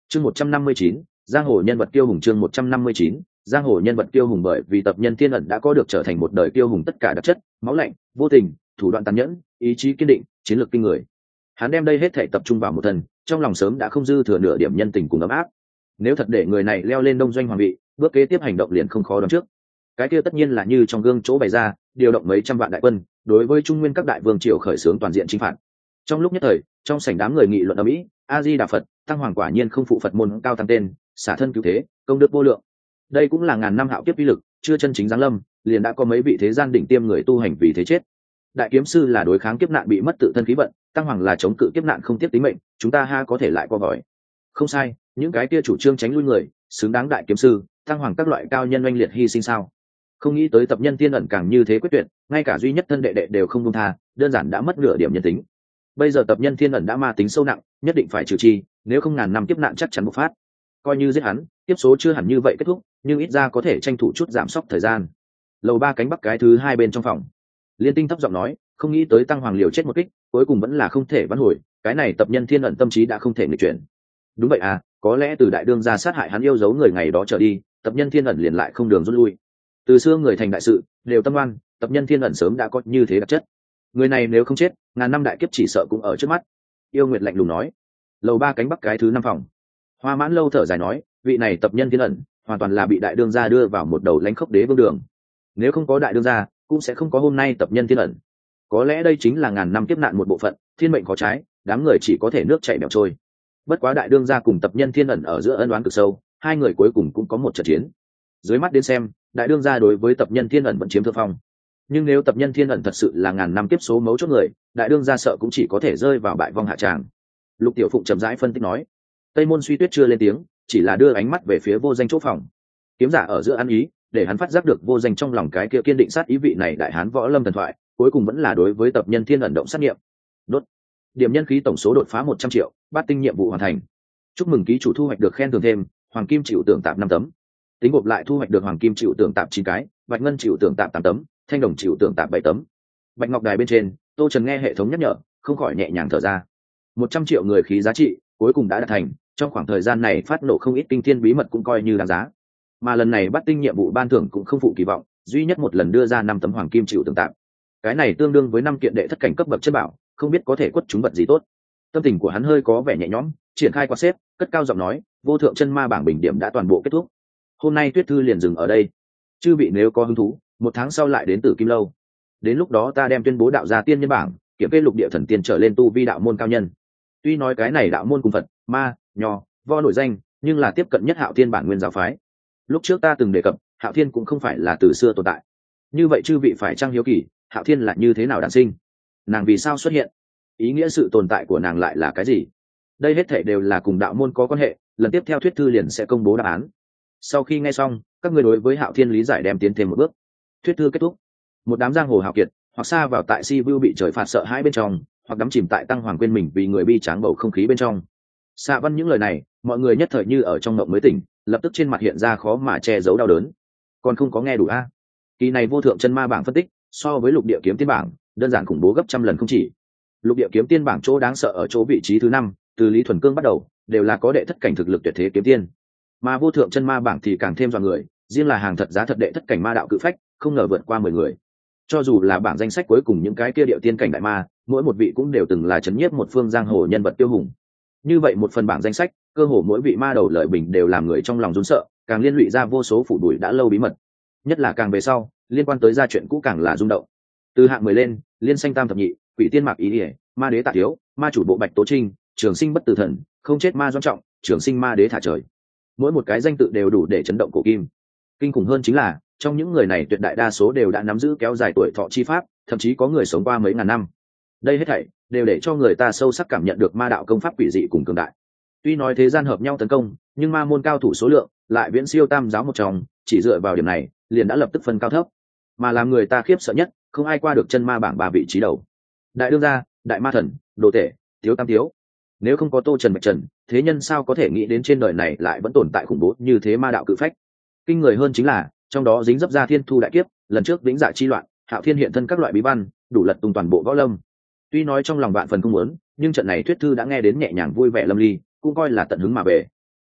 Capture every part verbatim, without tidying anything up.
chương một trăm năm mươi chín, giang hồ nhân vật kiêu hùng. Chương một trăm năm mươi chín, giang hồ nhân vật kiêu hùng. Bởi vì tập nhân thiên ẩn đã có được trở thành một đời kiêu hùng tất cả đặc chất, máu lạnh, vô tình, thủ đoạn tàn nhẫn, ý chí kiên định, chiến lược kinh người. Hắn đem đây hết thể tập trung vào một thân, trong lòng sớm đã không dư thừa nửa điểm nhân tình cùng ấm áp. Nếu thật để người này leo lên đông doanh hoàng vị, bước kế tiếp hành động liền không khó đoán trước. Cái kia tất nhiên là như trong gương chỗ bày ra, điều động mấy trăm vạn đại quân, đối với trung nguyên các đại vương triều khởi xướng toàn diện chinh phạt. Trong lúc nhất thời, trong sảnh đám người nghị luận ầm ĩ, a di đà Phật, tăng hoàng quả nhiên không phụ Phật môn cao tăng tên, xả thân cứu thế, công đức vô lượng. Đây cũng là ngàn năm hạo kiếp uy lực, chưa chân chính giáng lâm, liền đã có mấy vị thế gian đỉnh tiêm người tu hành vì thế chết. Đại kiếm sư là đối kháng kiếp nạn bị mất tự thân khí vận, tăng hoàng là chống cự kiếp nạn không tiếc tính mệnh, chúng ta ha có thể lại qua vòi. Không sai, những cái kia chủ trương tránh lui người, xứng đáng đại kiếm sư, tăng hoàng các loại cao nhân oanh liệt hy sinh sao? Không nghĩ tới tập nhân tiên ẩn càng như thế quyết tuyệt, ngay cả duy nhất thân đệ đệ đều không buông tha, đơn giản đã mất nửa điểm nhân tính. Bây giờ tập nhân thiên ẩn đã ma tính sâu nặng, nhất định phải trừ chi, nếu không ngàn năm kiếp nạn chắc chắn bộc phát. Coi như giết hắn, tiếp số chưa hẳn như vậy kết thúc, nhưng ít ra có thể tranh thủ chút giảm sốc thời gian. Lầu ba cánh bắc cái thứ hai bên trong phòng, Liên Tinh thấp giọng nói, không nghĩ tới tăng hoàng liều chết một kích, cuối cùng vẫn là không thể vãn hồi, cái này tập nhân thiên ẩn tâm trí đã không thể nghịch chuyển. Đúng vậy à, có lẽ từ đại đương gia sát hại hắn yêu dấu người ngày đó trở đi, tập nhân thiên ẩn liền lại không đường rút lui. Từ xưa người thành đại sự đều tâm oan, tập nhân thiên ẩn sớm đã có như thế đặc chất. Người này nếu không chết, ngàn năm đại kiếp chỉ sợ cũng ở trước mắt. Yêu Nguyệt lạnh lùng nói. Lầu ba cánh bắc cái thứ năm phòng, Hoa Mãn Lâu thở dài nói, vị này tập nhân thiên ẩn hoàn toàn là bị đại đương gia đưa vào một đầu lãnh khốc đế vương đường. Nếu không có đại đương gia, cũng sẽ không có hôm nay tập nhân thiên ẩn. Có lẽ đây chính là ngàn năm kiếp nạn một bộ phận, thiên mệnh có trái, đám người chỉ có thể nước chảy bèo trôi. Bất quá đại đương gia cùng tập nhân thiên ẩn ở giữa ân oán cực sâu, hai người cuối cùng cũng có một trận chiến. Dưới mắt đến xem, đại đương gia đối với tập nhân thiên ẩn vẫn chiếm thượng phong. Nhưng nếu tập nhân thiên ẩn thật sự là ngàn năm kiếp số mấu chốt người, đại đương gia sợ cũng chỉ có thể rơi vào bại vong hạ tràng. Lục Tiểu Phụng chậm rãi phân tích nói. Tây Môn Suy Tuyết chưa lên tiếng, chỉ là đưa ánh mắt về phía Vô Danh chỗ phòng. Kiếm giả ở giữa ăn ý, để hắn phát giác được Vô Danh trong lòng cái kia kiên định sát ý vị này đại hán võ lâm thần thoại, cuối cùng vẫn là đối với tập nhân thiên ẩn động sát nghiệm. Đốt. Điểm nhân khí tổng số đột phá một trăm triệu, bát tinh nhiệm vụ hoàn thành. Chúc mừng ký chủ thu hoạch được khen thưởng thêm, hoàng kim chịu tưởng tạp năm tấm. Tính gộp lại thu hoạch được hoàng kim chịu tưởng tạp chín cái, bạch ngân chịu tưởng tạp tám tấm, thanh đồng chịu tưởng tạp bảy tấm. Bạch ngọc đài bên trên, Tô Trần nghe hệ thống nhắc nhở, không khỏi nhẹ nhàng thở ra. một trăm triệu người khí giá trị, cuối cùng đã đạt thành, trong khoảng thời gian này phát nổ không ít kinh thiên bí mật cũng coi như đáng giá. Mà lần này bắt tinh nhiệm vụ ban thưởng cũng không phụ kỳ vọng, duy nhất một lần đưa ra năm tấm hoàng kim chịu tưởng tạp. Cái này tương đương với năm kiện đệ thất cảnh cấp bậc chất bảo, không biết có thể quất chúng vật gì tốt. Tâm tình của hắn hơi có vẻ nhẹ nhõm, triển khai quạt xếp, cất cao giọng nói, vô thượng chân ma bảng bình điểm đã toàn bộ kết thúc. Hôm nay Tuyết Thư liền dừng ở đây. Chư vị nếu có hứng thú, một tháng sau lại đến Tử Kim Lâu. Đến lúc đó ta đem tuyên bố đạo gia tiên nhân bảng, kiểm kê lục địa thần tiên trở lên tu vi đạo môn cao nhân. Tuy nói cái này đạo môn cùng Phật, Ma, Nho, Vo nổi danh, nhưng là tiếp cận nhất Hạo Thiên bản nguyên giáo phái. Lúc trước ta từng đề cập, Hạo Thiên cũng không phải là từ xưa tồn tại. Như vậy chư vị phải trang hiếu kỳ, Hạo Thiên là như thế nào đản sinh? Nàng vì sao xuất hiện? Ý nghĩa sự tồn tại của nàng lại là cái gì? Đây hết thảy đều là cùng đạo môn có quan hệ, lần tiếp theo Thuyết Thư liền sẽ công bố đáp án. Sau khi nghe xong, các người đối với Hạo Thiên lý giải đem tiến thêm một bước. Thuyết Thư kết thúc. Một đám giang hồ hào kiệt, hoặc xa vào tại Si Vu bị trời phạt sợ hãi bên trong, hoặc đắm chìm tại tăng hoàng quên mình vì người bi tráng bầu không khí bên trong. Xạ Văn những lời này, mọi người nhất thời như ở trong mộng mới tỉnh, lập tức trên mặt hiện ra khó mà che giấu đau đớn. Còn không có nghe đủ a? À? Kỳ này vô thượng chân ma bảng phân tích, so với lục địa kiếm tiên bảng, đơn giản khủng bố gấp trăm lần không chỉ. Lục địa kiếm tiên bảng chỗ đáng sợ ở chỗ vị trí thứ năm, từ Lý Thuần Cương bắt đầu, đều là có đệ thất cảnh thực lực tuyệt thế kiếm tiên. Mà vô thượng chân ma bảng thì càng thêm dọa người, riêng là hàng thật giá thật đệ thất cảnh ma đạo cự phách, không ngờ vượt qua mười người. Cho dù là bảng danh sách cuối cùng những cái kia điệu tiên cảnh đại ma, mỗi một vị cũng đều từng là chấn nhiếp một phương giang hồ nhân vật tiêu hùng. Như vậy một phần bảng danh sách, cơ hồ mỗi vị ma đầu lợi bình đều làm người trong lòng run sợ, càng liên lụy ra vô số phủ đuổi đã lâu bí mật. Nhất là càng về sau, liên quan tới gia chuyện cũ càng là rung động. Từ hạng mười lên, liên xanh tam thập nhị, quỷ tiên mạc ý ỉa, ma đế tạ thiếu, ma chủ bộ bạch tố trinh, trường sinh bất tử thần, không chết ma doan trọng, trường sinh ma đế thả trời. Mỗi một cái danh tự đều đủ để chấn động cổ kim. Kinh khủng hơn chính là, trong những người này tuyệt đại đa số đều đã nắm giữ kéo dài tuổi thọ chi pháp, thậm chí có người sống qua mấy ngàn năm. Đây hết thảy đều để cho người ta sâu sắc cảm nhận được ma đạo công pháp quỷ dị cùng cường đại. Tuy nói thế gian hợp nhau tấn công, nhưng ma môn cao thủ số lượng lại viễn siêu tam giáo một trong, chỉ dựa vào điểm này, liền đã lập tức phân cao thấp. Mà làm người ta khiếp sợ nhất, không ai qua được chân ma bảng ba vị trí đầu. Đại đương gia, đại ma thần, đồ tể, thiếu tam thiếu. Nếu không có Tô Trần Bạch Trần, thế nhân sao có thể nghĩ đến trên đời này lại vẫn tồn tại khủng bố như thế ma đạo cự phách. Kinh người hơn chính là, trong đó dính dấp ra thiên thu đại kiếp, lần trước vĩnh dạ chi loạn, Hạo Thiên hiện thân các loại bí văn, đủ lật tung toàn bộ võ lâm. Tuy nói trong lòng bạn phần không muốn, nhưng trận này Thuyết Thư đã nghe đến nhẹ nhàng vui vẻ lâm ly, cũng coi là tận hứng mà về.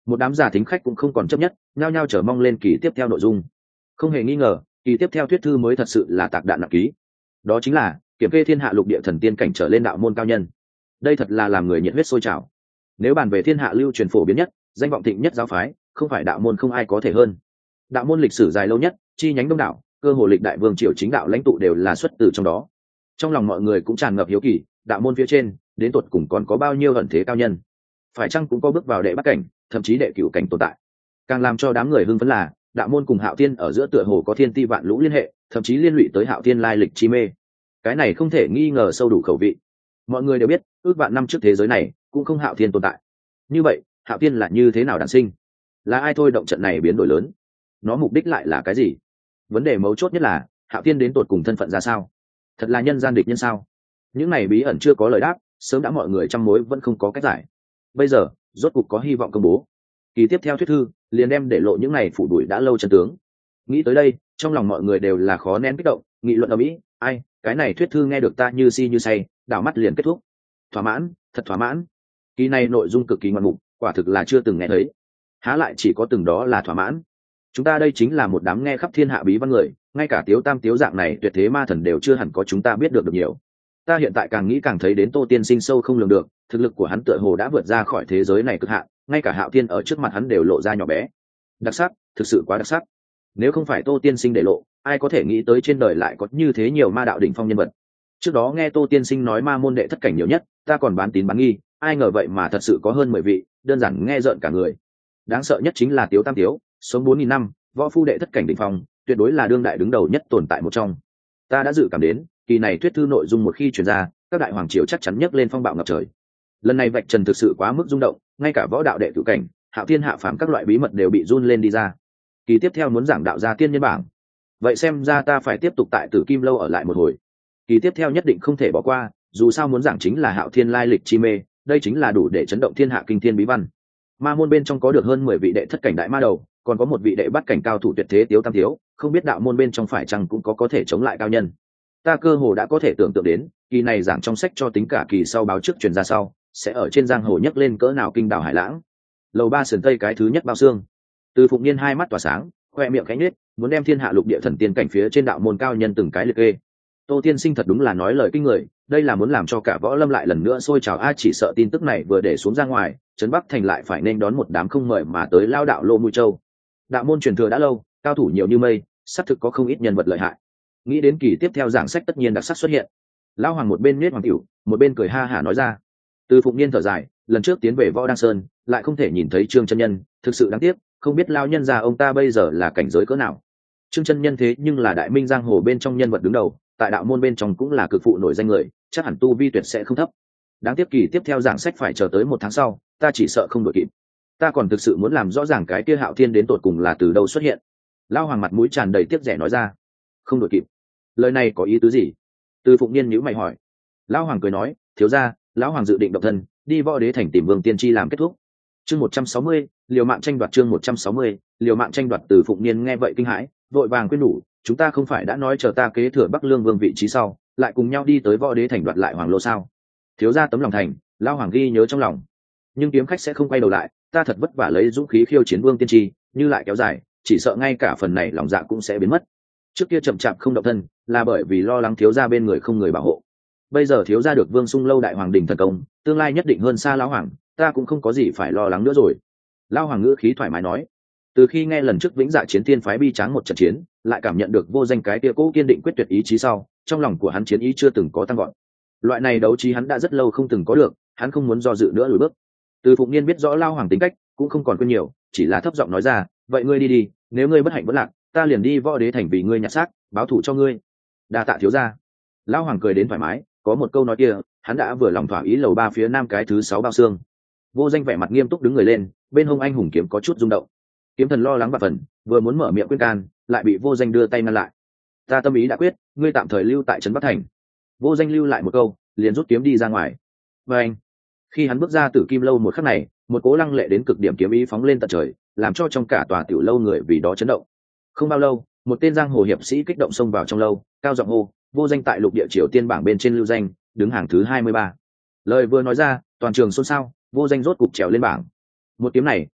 một đám giả thính khách cũng không còn chấp nhất, nhao nhao chờ mong lên kỳ tiếp theo nội dung. Không hề nghi ngờ, kỳ tiếp theo thuyết thư mới thật sự là tạc đạn nặng ký. Đó chính là kiểm kê thiên hạ lục địa thần tiên cảnh trở lên đạo môn cao nhân. Đây thật là làm người nhiệt huyết sôi trào. Nếu bàn về thiên hạ lưu truyền phổ biến nhất, danh vọng thịnh nhất giáo phái, không phải đạo môn không ai có thể hơn. Đạo môn lịch sử dài lâu nhất, chi nhánh đông đảo, cơ hồ lịch đại vương triều chính đạo lãnh tụ đều là xuất từ trong đó. Trong lòng mọi người cũng tràn ngập hiếu kỳ, đạo môn phía trên đến tột cùng còn có bao nhiêu ẩn thế cao nhân, phải chăng cũng có bước vào đệ bắt cảnh, thậm chí đệ cửu cảnh tồn tại. Càng làm cho đám người hưng phấn là đạo môn cùng Hạo Thiên ở giữa tựa hồ có thiên ti vạn lũ liên hệ, thậm chí liên lụy tới Hạo Thiên lai lịch chi mê. Cái này không thể nghi ngờ sâu đủ khẩu vị. Mọi người đều biết, ước vạn năm trước thế giới này cũng không Hạo Thiên tồn tại. Như vậy, Hạo Thiên là như thế nào đản sinh? Là ai thôi động trận này biến đổi lớn? Nó mục đích lại là cái gì? Vấn đề mấu chốt nhất là Hạo Thiên đến tột cùng thân phận ra sao? Thật là nhân gian địch nhân sao? Những này bí ẩn chưa có lời đáp, sớm đã mọi người trăm mối vẫn không có cách giải. Bây giờ, rốt cục có hy vọng công bố. Kỳ tiếp theo thuyết thư liền đem để lộ những này phủ đuổi đã lâu chân tướng. Nghĩ tới đây, trong lòng mọi người đều là khó nén kích động, nghị luận ở mỹ, ai, cái này thuyết thư nghe được ta như si như say, đảo mắt liền kết thúc. Thỏa mãn, thật thỏa mãn. Kỳ này nội dung cực kỳ ngoạn mục, quả thực là chưa từng nghe thấy. Há lại chỉ có từng đó là thỏa mãn. Chúng ta đây chính là một đám nghe khắp thiên hạ bí văn người, ngay cả Tiếu Tam Tiếu dạng này tuyệt thế ma thần đều chưa hẳn có chúng ta biết được được nhiều. Ta hiện tại càng nghĩ càng thấy đến Tô Tiên Sinh sâu không lường được, thực lực của hắn tựa hồ đã vượt ra khỏi thế giới này cực hạn, ngay cả Hạo Thiên ở trước mặt hắn đều lộ ra nhỏ bé. Đặc sắc, thực sự quá đặc sắc. Nếu không phải Tô Tiên Sinh để lộ, ai có thể nghĩ tới trên đời lại có như thế nhiều ma đạo đỉnh phong nhân vật. Trước đó nghe Tô Tiên Sinh nói ma môn đệ thất cảnh nhiều nhất, ta còn bán tín bán nghi, ai ngờ vậy mà thật sự có hơn mười vị, đơn giản nghe rợn cả người. Đáng sợ nhất chính là Tiếu Tam Tiếu, sống bốn nghìn năm, võ phu đệ thất cảnh đỉnh phong, tuyệt đối là đương đại đứng đầu nhất tồn tại một trong. Ta đã dự cảm đến, kỳ này thuyết thư nội dung một khi truyền ra, các đại hoàng triều chắc chắn nhấc lên phong bạo ngập trời. Lần này vạch trần thực sự quá mức rung động, ngay cả võ đạo đệ tử cảnh, Hạo Thiên hạ phàm các loại bí mật đều bị run lên đi ra. Kỳ tiếp theo muốn giảng đạo gia tiên nhân bảng, vậy xem ra ta phải tiếp tục tại Tử Kim lâu ở lại một hồi. Kỳ tiếp theo nhất định không thể bỏ qua, dù sao muốn giảng chính là Hạo Thiên lai lịch chi mê, đây chính là đủ để chấn động thiên hạ kinh thiên bí văn. Ma môn bên trong có được hơn mười vị đệ thất cảnh đại ma đầu, còn có một vị đệ bắt cảnh cao thủ tuyệt thế Tiếu Tam Tiếu, không biết đạo môn bên trong phải chăng cũng có có thể chống lại cao nhân. Ta cơ hồ đã có thể tưởng tượng đến, kỳ này giảng trong sách cho tính cả kỳ sau báo trước truyền ra sau, sẽ ở trên giang hồ nhấc lên cỡ nào kinh đảo hải lãng. Lầu ba sườn tây cái thứ nhất bao xương. Từ Phụng Niên hai mắt tỏa sáng, khoe miệng khẽ nhếch, muốn đem thiên hạ lục địa thần tiên cảnh phía trên đạo môn cao nhân từng cái liệt kê. Tô Tiên Sinh thật đúng là nói lời kinh người, đây là muốn làm cho cả võ lâm lại lần nữa sôi trào a, chỉ sợ tin tức này vừa để xuống ra ngoài, trấn Bắc thành lại phải nên đón một đám không mời mà tới lao đạo Lô Mui Châu. Đạo môn truyền thừa đã lâu, cao thủ nhiều như mây, xác thực có không ít nhân vật lợi hại. Nghĩ đến kỳ tiếp theo giảng sách tất nhiên đặc sắc xuất hiện. Lão Hoàng một bên nết hoàng tiểu, một bên cười ha hả nói ra. Từ Phụng Niên thở dài, lần trước tiến về Võ Đăng Sơn, lại không thể nhìn thấy Trương chân nhân, thực sự đáng tiếc, không biết lao nhân già ông ta bây giờ là cảnh giới cỡ nào. Trương chân nhân thế nhưng là đại minh giang hồ bên trong nhân vật đứng đầu, tại đạo môn bên trong cũng là cực phụ nổi danh người, chắc hẳn tu vi tuyệt sẽ không thấp. Đáng tiếc kỳ tiếp theo giảng sách phải chờ tới một tháng sau, ta chỉ sợ không đội kịp. Ta còn thực sự muốn làm rõ ràng cái kia Hạo Thiên đến tột cùng là từ đâu xuất hiện. Lão Hoàng mặt mũi tràn đầy tiếc rẻ nói ra. Không đội kịp. Lời này có ý tứ gì? Từ Phụng Niên nhíu mày hỏi. Lão Hoàng cười nói, thiếu gia, lão Hoàng dự định độc thân, đi Võ Đế thành tìm Vương Tiên Tri làm kết thúc. Chương một trăm sáu mươi, liều mạng tranh đoạt chương một trăm sáu mươi, liều mạng tranh đoạt. Từ Phụng Niên nghe vậy kinh hãi, vội vàng khuyên nhủ, chúng ta không phải đã nói chờ ta kế thừa Bắc Lương Vương vị trí sau, lại cùng nhau đi tới Võ Đế thành đoạt lại Hoàng Lô sao? Thiếu gia tấm lòng thành, lão Hoàng ghi nhớ trong lòng. Nhưng kiếm khách sẽ không quay đầu lại, ta thật vất vả lấy dũng khí khiêu chiến Vương Tiên Tri, như lại kéo dài, chỉ sợ ngay cả phần này lòng dạ cũng sẽ biến mất. Trước kia chậm chạp không động thân, là bởi vì lo lắng thiếu gia bên người không người bảo hộ. Bây giờ thiếu gia được Vương Sung lâu đại hoàng đình thần công, tương lai nhất định hơn xa lão Hoàng, ta cũng không có gì phải lo lắng nữa rồi. Lão Hoàng ngữ khí thoải mái nói. Từ khi nghe lần trước Vĩnh Dạ chiến tiên phái bi tráng một trận chiến, lại cảm nhận được vô danh cái tia cố kiên định quyết tuyệt ý chí sau, trong lòng của hắn chiến ý chưa từng có tăng gọn. Loại này đấu trí hắn đã rất lâu không từng có được, hắn không muốn do dự nữa lùi bước. Từ Phụng Niên biết rõ Lão Hoàng tính cách, cũng không còn quên nhiều, chỉ là thấp giọng nói ra, vậy ngươi đi đi, nếu ngươi bất hạnh bất lạc, ta liền đi Võ Đế thành vì ngươi nhặt xác, báo thù cho ngươi. Đa tạ thiếu gia. Lão Hoàng cười đến thoải mái, có một câu nói kia, hắn đã vừa lòng thỏa ý. Lầu ba phía nam cái thứ sáu bao xương. Vô Danh vẻ mặt nghiêm túc đứng người lên, bên hông anh hùng kiếm có chút rung động. Kiếm Thần lo lắng và phần, vừa muốn mở miệng khuyên can, lại bị Vô Danh đưa tay ngăn lại. Ta tâm ý đã quyết, ngươi tạm thời lưu tại trấn Bắc thành. Vô Danh lưu lại một câu, liền rút kiếm đi ra ngoài. Và anh, khi hắn bước ra Tử Kim lâu một khắc này, một cố lăng lệ đến cực điểm kiếm ý phóng lên tận trời, làm cho trong cả tòa tiểu lâu người vì đó chấn động. Không bao lâu, một tên giang hồ hiệp sĩ kích động xông vào trong lâu, cao giọng hô, Vô Danh tại lục địa triều tiên bảng bên trên lưu danh, đứng hàng thứ hai mươi ba. Lời vừa nói ra, toàn trường xôn xao, Vô Danh rốt cục trèo lên bảng. Một kiếm này,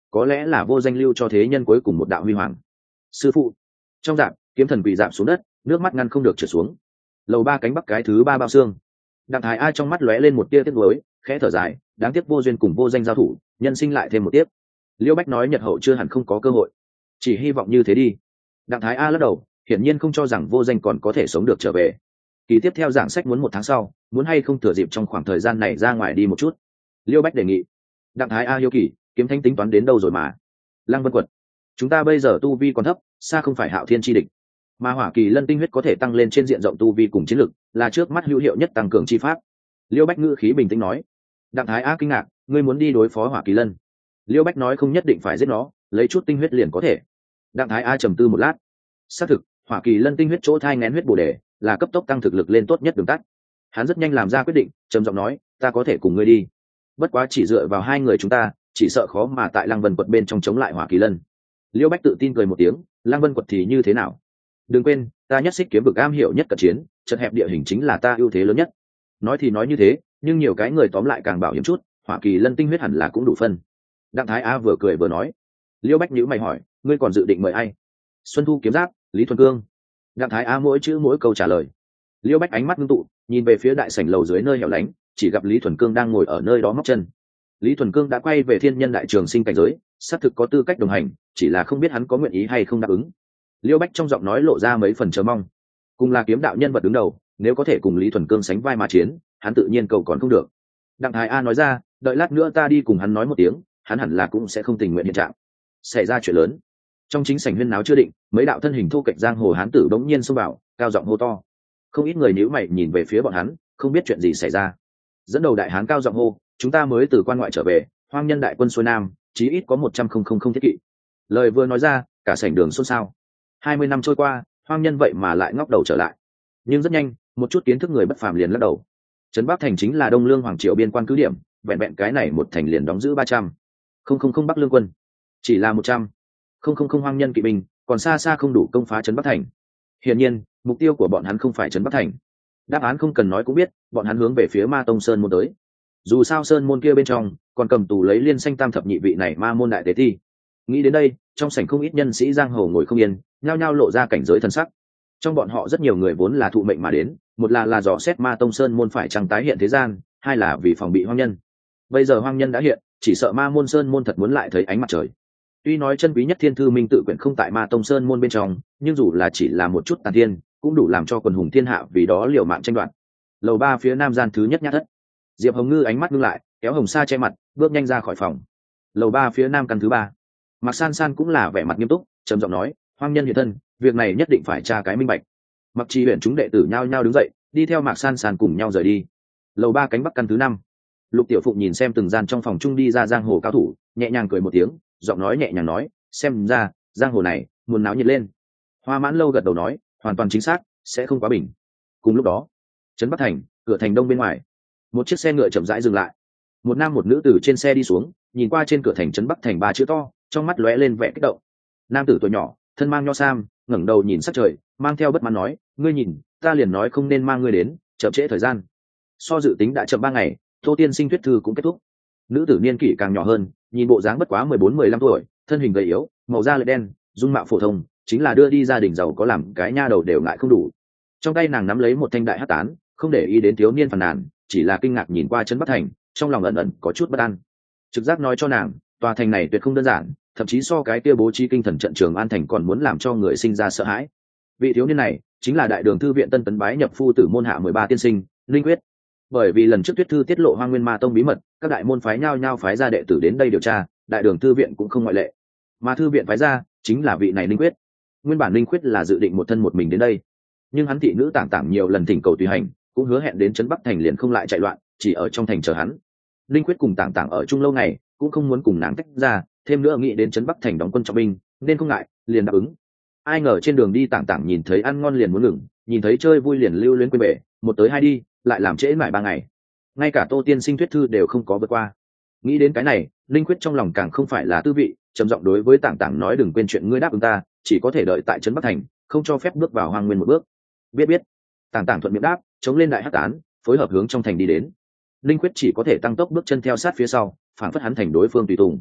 có lẽ là vô danh lưu cho thế nhân cuối cùng một đạo huy hoàng. Sư phụ. Trong dạp, kiếm thần quỳ dạp xuống đất, nước mắt ngăn không được trượt xuống. Lầu ba cánh bắc cái thứ ba bao xương. Đặng Thái A trong mắt lóe lên một tia tiếc nuối, khẽ thở dài, đáng tiếc vô duyên cùng vô danh giao thủ, nhân sinh lại thêm một tiếc. Liễu Bách nói nhật hậu chưa hẳn không có cơ hội, chỉ hy vọng như thế đi. Đặng Thái A lắc đầu, hiển nhiên không cho rằng vô danh còn có thể sống được trở về. Kỳ tiếp theo giảng sách muốn một tháng sau, muốn hay không thừa dịp trong khoảng thời gian này ra ngoài đi một chút. Liễu Bách đề nghị. Đặng Thái A hiếu kỳ, kiếm thánh tính toán đến đâu rồi mà? Lăng Vân Quật, chúng ta bây giờ tu vi còn thấp, xa không phải Hạo Thiên chi địch, mà Hỏa Kỳ Lân tinh huyết có thể tăng lên trên diện rộng tu vi cùng chiến lực, là trước mắt hữu hiệu nhất tăng cường chi pháp. Liễu Bách ngữ khí bình tĩnh nói. Đặng Thái A kinh ngạc, ngươi muốn đi đối phó Hỏa Kỳ Lân? Liễu Bách nói không nhất định phải giết nó, lấy chút tinh huyết liền có thể. Đặng Thái A trầm tư một lát. Xác thực, Hỏa Kỳ Lân tinh huyết chỗ thai nghén huyết bổ đề, là cấp tốc tăng thực lực lên tốt nhất đường tắt. Hắn rất nhanh làm ra quyết định, trầm giọng nói, ta có thể cùng ngươi đi. Bất quá chỉ dựa vào hai người chúng ta, chỉ sợ khó mà tại Lăng Vân Quật bên trong chống lại Hỏa Kỳ Lân. Liễu Bách tự tin cười một tiếng, Lăng Vân Quật thì như thế nào? Đừng quên, ta nhất xích kiếm vực am hiểu nhất cận chiến, chật hẹp địa hình chính là ta ưu thế lớn nhất. Nói thì nói như thế, nhưng nhiều cái người tóm lại càng bảo hiểm chút, Hỏa Kỳ Lân tinh huyết hẳn là cũng đủ phân. Đặng Thái A vừa cười vừa nói. Liễu Bách nhíu mày hỏi, ngươi còn dự định mời ai? Xuân Thu Kiếm Giáp, Lý Thuần Cương. Đặng Thái A mỗi chữ mỗi câu trả lời. Liễu Bách ánh mắt ngưng tụ, nhìn về phía đại sảnh lầu dưới nơi hẻo lánh, chỉ gặp Lý Thuần Cương đang ngồi ở nơi đó móc chân. Lý Thuần Cương đã quay về thiên nhân đại trường sinh cảnh giới, xác thực có tư cách đồng hành, chỉ là không biết hắn có nguyện ý hay không đáp ứng. Liễu Bách trong giọng nói lộ ra mấy phần chờ mong. Cùng là kiếm đạo nhân vật đứng đầu, nếu có thể cùng Lý Thuần Cương sánh vai mà chiến, hắn tự nhiên cầu còn không được. Đặng Thái A nói ra, đợi lát nữa ta đi cùng hắn nói một tiếng, hắn hẳn là cũng sẽ không tình nguyện hiện trạng. Xảy ra chuyện lớn. Trong chính sảnh huyên náo chưa định, mấy đạo thân hình thô kệch giang hồ hán tử bỗng nhiên xông vào, cao giọng hô to. Không ít người nhíu mày nhìn về phía bọn hắn, không biết chuyện gì xảy ra. Dẫn đầu đại hán cao giọng hô, chúng ta mới từ quan ngoại trở về, hoang nhân đại quân xuôi nam, chí ít có một trăm không không không thiết kỵ. Lời vừa nói ra, cả sảnh đường xôn xao. Hai mươi năm trôi qua, hoang nhân vậy mà lại ngóc đầu trở lại. Nhưng rất nhanh, một chút kiến thức người bất phàm liền lắc đầu. Trấn Bắc thành chính là Đông Lương hoàng triều biên quan cứ điểm, vẹn vẹn cái này một thành liền đóng giữ ba trăm không không không Bắc Lương quân, chỉ là một trăm không không không hoang nhân kỵ binh, còn xa xa không đủ công phá Trấn Bắc thành. Hiển nhiên, mục tiêu của bọn hắn không phải Trấn Bắc thành. Đáp án không cần nói cũng biết, bọn hắn hướng về phía Ma Tông Sơn môn tới. Dù sao sơn môn kia bên trong còn cầm tù lấy Liên Xanh Tam thập nhị vị này ma môn đại tế thi. Nghĩ đến đây, trong sảnh không ít nhân sĩ giang hồ ngồi không yên, nhao nhao lộ ra cảnh giới thân sắc. Trong bọn họ rất nhiều người vốn là thụ mệnh mà đến, một là là dò xét Ma Tông Sơn môn phải chăng tái hiện thế gian, hai là vì phòng bị hoang nhân. Bây giờ hoang nhân đã hiện, chỉ sợ Ma môn Sơn môn thật muốn lại thấy ánh mặt trời. Tuy nói chân quý nhất thiên thư minh tự quyển không tại Ma Tông Sơn môn bên trong, nhưng dù là chỉ là một chút tàn thiên, cũng đủ làm cho quần hùng thiên hạ vì đó liều mạng tranh đoạt. Lầu ba phía nam gian thứ nhất nhã thất. Diệp Hồng Ngư ánh mắt ngưng lại, kéo Hồng Sa che mặt, bước nhanh ra khỏi phòng. Lầu ba phía nam căn thứ ba. Mạc San San cũng là vẻ mặt nghiêm túc, trầm giọng nói, hoang nhân hiện thân, việc này nhất định phải tra cái minh bạch. Mặc Trì huyện chúng đệ tử nhao nhao đứng dậy, đi theo Mạc San San cùng nhau rời đi. Lầu ba cánh bắc căn thứ năm. Lục Tiểu Phụng nhìn xem từng gian trong phòng chung đi ra giang hồ cao thủ, nhẹ nhàng cười một tiếng, giọng nói nhẹ nhàng nói, xem ra giang hồ này muốn náo nhiệt lên. Hoa Mãn Lâu gật đầu nói, hoàn toàn chính xác, sẽ không quá bình. Cùng lúc đó, Trấn Bắc thành, cửa thành đông bên ngoài, một chiếc xe ngựa chậm rãi dừng lại. Một nam một nữ từ trên xe đi xuống, nhìn qua trên cửa thành Trấn Bắc thành ba chữ to, trong mắt lóe lên vẻ kích động. Nam tử tuổi nhỏ, thân mang nho sam, ngẩng đầu nhìn sắc trời, mang theo bất mãn nói, ngươi nhìn, ta liền nói không nên mang ngươi đến, chậm trễ thời gian. So dự tính đã chậm ba ngày, Tô Tiên Sinh thuyết thư cũng kết thúc. Nữ tử niên kỷ càng nhỏ hơn, nhìn bộ dáng bất quá mười bốn mười lăm tuổi, thân hình gầy yếu, màu da lệ đen, dung mạo phổ thông, chính là đưa đi gia đình giàu có làm cái nha đầu đều ngại không đủ. Trong tay nàng nắm lấy một thanh đại hắc tán, không để ý đến thiếu niên phàn nàn, chỉ là kinh ngạc nhìn qua Trấn Bắc thành, trong lòng ẩn ẩn có chút bất an. Trực giác nói cho nàng, tòa thành này tuyệt không đơn giản, thậm chí so cái kia bố trí kinh thần trận Trường An thành còn muốn làm cho người sinh ra sợ hãi. Vị thiếu niên này chính là đại đường thư viện tân tấn bái nhập phu tử môn hạ mười ba tiên sinh Linh Quyết. Bởi vì lần trước thuyết thư tiết lộ Hoang Nguyên Ma Tông bí mật, các đại môn phái nhao nhao phái ra đệ tử đến đây điều tra, đại đường thư viện cũng không ngoại lệ. Mà thư viện phái ra chính là vị này Linh Quyết. Nguyên bản Linh Quyết là dự định một thân một mình đến đây, nhưng hắn thị nữ tảng tảng nhiều lần thỉnh cầu tùy hành, cũng hứa hẹn đến Trấn Bắc thành liền không lại chạy loạn, chỉ ở trong thành chờ hắn. Linh Quyết cùng tảng tảng ở chung lâu ngày, cũng không muốn cùng nàng tách ra, thêm nữa nghĩ đến Trấn Bắc thành đóng quân trọng binh, nên không ngại, liền đáp ứng. Ai ngờ trên đường đi tảng tảng nhìn thấy ăn ngon liền muốn ngừng, nhìn thấy chơi vui liền lưu luyến quên bể, một tới hai đi, lại làm trễ mãi ba ngày. Ngay cả Tô Tiên Sinh thuyết thư đều không có vượt qua. Nghĩ đến cái này, Linh Quyết trong lòng càng không phải là tư vị, trầm giọng đối với tảng tảng nói, đừng quên chuyện ngươi đáp ứng ta, chỉ có thể đợi tại Trấn Bắc thành, không cho phép bước vào Hoang Nguyên một bước. Biết biết. Tảng tảng thuận miệng đáp, chống lên đại hắc tán, phối hợp hướng trong thành đi đến. Linh Quyết chỉ có thể tăng tốc bước chân theo sát phía sau, phản phất hắn thành đối phương tùy tùng.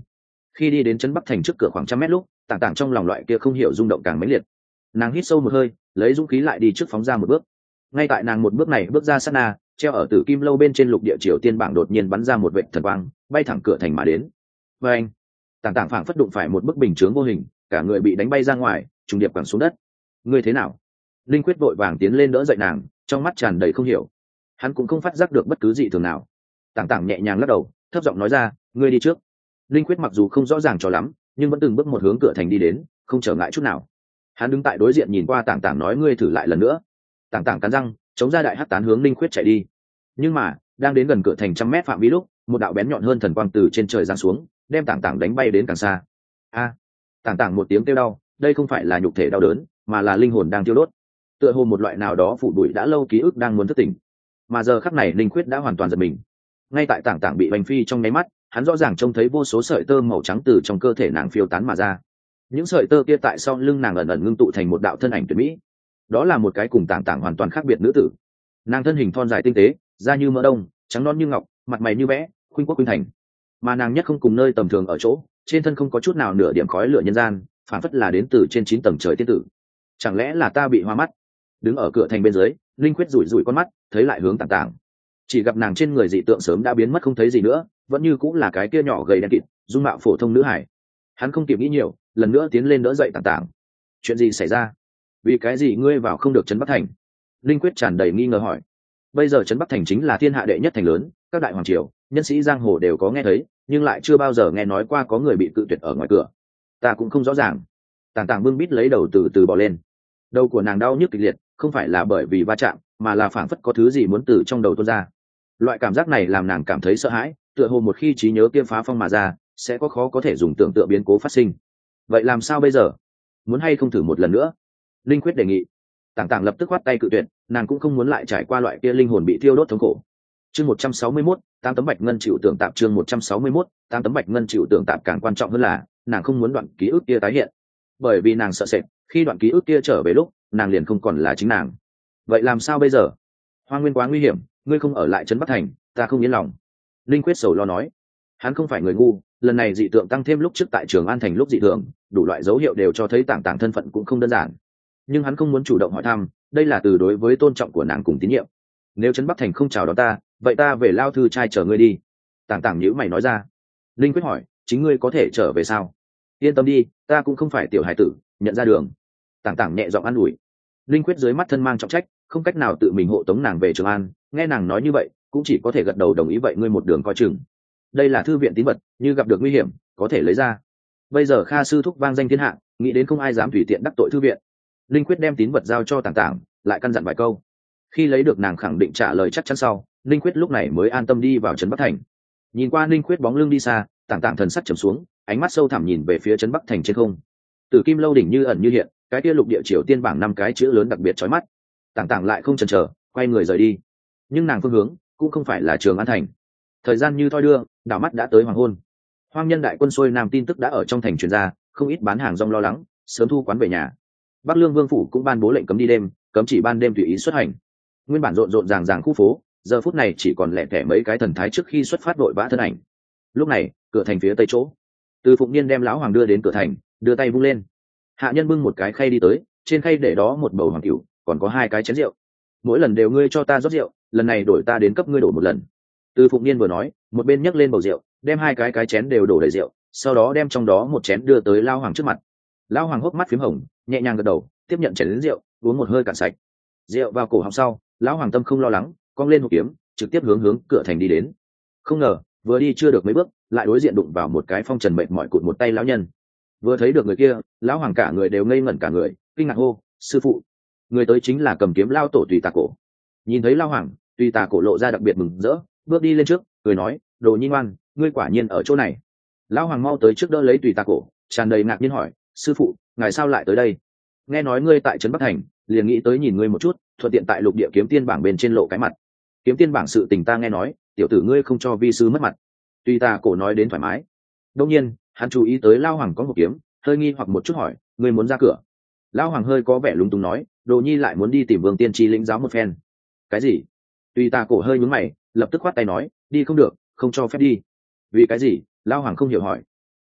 Khi đi đến trấn Bắc Thành trước cửa khoảng trăm mét lúc, Tảng Tảng trong lòng loại kia không hiểu rung động càng mãnh liệt. Nàng hít sâu một hơi, lấy dũng khí lại đi trước phóng ra một bước. Ngay tại nàng một bước này bước ra sát na, treo ở Tử Kim lâu bên trên lục địa triều tiên bảng đột nhiên bắn ra một vệt thần quang, bay thẳng cửa thành mà đến. Và anh, Tảng Tảng phảng phất đụng phải một bức bình chướng vô hình, cả người bị đánh bay ra ngoài, trùng điệp quẳng xuống đất. Ngươi thế nào? Linh Quyết vội vàng tiến lên đỡ dậy nàng, trong mắt tràn đầy không hiểu. Hắn cũng không phát giác được bất cứ gì thường nào. Tảng Tảng nhẹ nhàng lắc đầu, thấp giọng nói ra, ngươi đi trước. Linh Quyết mặc dù không rõ ràng cho lắm, nhưng vẫn từng bước một hướng cửa thành đi đến, không trở ngại chút nào. Hắn đứng tại đối diện nhìn qua Tảng Tảng nói, ngươi thử lại lần nữa. Tảng Tảng cắn răng, chống ra đại hắc tán hướng Linh Quyết chạy đi. Nhưng mà, đang đến gần cửa thành trăm mét phạm vi lúc, một đạo bén nhọn hơn thần quang từ trên trời giáng xuống, đem Tảng Tảng đánh bay đến càng xa. A! Tảng Tảng một tiếng kêu đau, đây không phải là nhục thể đau đớn, mà là linh hồn đang thiêu đốt. Tựa hồ một loại nào đó phụ đuổi đã lâu ký ức đang muốn thức tỉnh. Mà giờ khắc này Linh Quyết đã hoàn toàn giật mình. Ngay tại Tảng Tảng bị bành phi trong nháy mắt, hắn rõ ràng trông thấy vô số sợi tơ màu trắng từ trong cơ thể nàng phiêu tán mà ra. Những sợi tơ kia tại sau lưng nàng ẩn ẩn ngưng tụ thành một đạo thân ảnh tuyệt mỹ. Đó là một cái cùng Tảng Tảng hoàn toàn khác biệt nữ tử. Nàng thân hình thon dài tinh tế, da như mỡ đông, trắng non như ngọc, mặt mày như vẽ, khuynh quốc khuynh thành. Mà nàng nhất không cùng nơi tầm thường ở chỗ, trên thân không có chút nào nửa điểm khói lửa nhân gian, phản phất là đến từ trên chín tầng trời tiên tử. Chẳng lẽ là ta bị hoa mắt? Đứng ở cửa thành bên dưới, Linh Quyết rủi rủi con mắt, thấy lại hướng Tảng Tảng. Chỉ gặp nàng trên người dị tượng sớm đã biến mất không thấy gì nữa, vẫn như cũng là cái kia nhỏ gầy đen kịt, dung mạo phổ thông nữ hải. Hắn không kịp nghĩ nhiều, lần nữa tiến lên đỡ dậy Tảng Tảng. Chuyện gì xảy ra? Vì cái gì ngươi vào không được trấn Bắc Thành? Linh Quyết tràn đầy nghi ngờ hỏi. Bây giờ trấn Bắc Thành chính là thiên hạ đệ nhất thành lớn, các đại hoàng triều, nhân sĩ giang hồ đều có nghe thấy, nhưng lại chưa bao giờ nghe nói qua có người bị cự tuyệt ở ngoài cửa. Ta cũng không rõ ràng. Tảng Tảng bưng bít lấy đầu từ từ bò lên. Đầu của nàng đau nhức kịch liệt, không phải là bởi vì va chạm, mà là phảng phất có thứ gì muốn từ trong đầu tuôn ra. Loại cảm giác này làm nàng cảm thấy sợ hãi, tựa hồ một khi trí nhớ kia phá phong mà ra, sẽ có khó có thể dùng tưởng tượng biến cố phát sinh. Vậy làm sao bây giờ? Muốn hay không thử một lần nữa? Linh Quyết đề nghị. Tảng Tảng lập tức khoát tay cự tuyệt, nàng cũng không muốn lại trải qua loại kia linh hồn bị thiêu đốt thống khổ. Chương một trăm sáu mươi mốt, tám tấm bạch ngân chịu tưởng tạp. Chương một trăm sáu mươi mốt, tám tấm bạch ngân chịu tưởng tạp. Càng quan trọng hơn là, nàng không muốn đoạn ký ức kia tái hiện, bởi vì nàng sợ sệt, khi đoạn ký ức kia trở về lúc, nàng liền không còn là chính nàng. Vậy làm sao bây giờ? Hoa Nguyên quá nguy hiểm, ngươi không ở lại trấn Bắc Thành, ta không yên lòng. Linh Quyết sầu lo nói. Hắn không phải người ngu, lần này dị tượng tăng thêm lúc trước tại Trường An Thành lúc dị tượng, đủ loại dấu hiệu đều cho thấy Tảng Tảng thân phận cũng không đơn giản. Nhưng hắn không muốn chủ động hỏi thăm, đây là từ đối với tôn trọng của nàng cùng tín nhiệm. Nếu trấn Bắc Thành không chào đón ta, vậy ta về Lao thư trai chở ngươi đi. Tảng Tảng nhíu mày nói ra. Linh Quyết hỏi, chính ngươi có thể trở về sao? Yên tâm đi, ta cũng không phải tiểu hải tử, nhận ra đường. Tảng Tảng nhẹ giọng an ủi. Linh Quyết dưới mắt thân mang trọng trách, không cách nào tự mình hộ tống nàng về Trường An, nghe nàng nói như vậy, cũng chỉ có thể gật đầu đồng ý. Vậy ngươi một đường coi chừng. Đây là thư viện tín vật, như gặp được nguy hiểm, có thể lấy ra. Bây giờ Kha sư thúc vang danh thiên hạ, nghĩ đến không ai dám tùy tiện đắc tội thư viện. Linh Quyết đem tín vật giao cho Tảng Tảng, lại căn dặn vài câu. Khi lấy được nàng khẳng định trả lời chắc chắn sau, Linh Quyết lúc này mới an tâm đi vào trấn Bắc Thành. Nhìn qua Linh Quyết bóng lưng đi xa, Tảng Tảng thần sắc trầm xuống, ánh mắt sâu thẳm nhìn về phía trấn Bắc Thành trên không. Tử Kim lâu đỉnh như ẩn như hiện, cái kia lục địa triều tiên bảng năm cái chữ lớn đặc biệt chói mắt. Tảng Tảng lại không chần chờ, quay người rời đi. Nhưng nàng phương hướng cũng không phải là Trường An Thành. Thời gian như thoi đưa, đảo mắt đã tới hoàng hôn. Hoang nhân đại quân xuôi nam tin tức đã ở trong thành truyền ra, không ít bán hàng rong lo lắng, sớm thu quán về nhà. Bắc Lương Vương phủ cũng ban bố lệnh cấm đi đêm, cấm chỉ ban đêm tùy ý xuất hành. Nguyên bản rộn rộn ràng ràng khu phố, giờ phút này chỉ còn lẻ tẻ mấy cái thần thái trước khi xuất phát vội vã thân ảnh. Lúc này, cửa thành phía tây chỗ, Từ Phụng Niên đem lão hoàng đưa đến cửa thành, đưa tay vung lên. Hạ nhân bưng một cái khay đi tới, trên khay để đó một bầu hoàng cửu, còn có hai cái chén rượu. Mỗi lần đều ngươi cho ta rót rượu, lần này đổi ta đến cấp ngươi đổ một lần. Từ Phụng Niên vừa nói, một bên nhấc lên bầu rượu, đem hai cái cái chén đều đổ đầy rượu, sau đó đem trong đó một chén đưa tới lão hoàng trước mặt. Lão hoàng hốc mắt phím hồng, nhẹ nhàng gật đầu, tiếp nhận chén lớn rượu, uống một hơi cạn sạch. Rượu vào cổ họng sau, lão hoàng tâm không lo lắng, cong lên hộp kiếm, trực tiếp hướng hướng cửa thành đi đến. Không ngờ, vừa đi chưa được mấy bước, lại đối diện đụng vào một cái phong trần mệt mỏi cụt một tay lão nhân. Vừa thấy được người kia, lão hoàng cả người đều ngây ngẩn cả người, kinh ngạc hô, sư phụ. Người tới chính là cầm kiếm lao tổ Tùy Tà Cổ. Nhìn thấy lão hoàng, Tùy Tà Cổ lộ ra đặc biệt mừng rỡ, bước đi lên trước, cười nói, đồ nhi ngoan, ngươi quả nhiên ở chỗ này. Lão hoàng mau tới trước đỡ lấy Tùy Tà Cổ, tràn đầy ngạc nhiên hỏi, sư phụ, ngài sao lại tới đây? Nghe nói ngươi tại trấn Bắc Thành, liền nghĩ tới nhìn ngươi một chút, thuận tiện tại lục địa kiếm tiên bảng bên trên lộ cái mặt. Kiếm tiên bảng sự tình ta nghe nói, tiểu tử ngươi không cho vi sư mất mặt. Tùy Tà Cổ nói đến thoải mái. Đương nhiên, hắn chú ý tới Lão hoàng có một kiếm, hơi nghi hoặc một chút hỏi, ngươi muốn ra cửa? Lão hoàng hơi có vẻ lúng túng nói, đồ nhi lại muốn đi tìm Vương tiên tri lĩnh giáo một phen. Cái gì? Tùy Tà Cổ hơi nhướng mày, lập tức khoát tay nói, đi không được, không cho phép đi. Vì cái gì? Lão hoàng không hiểu hỏi.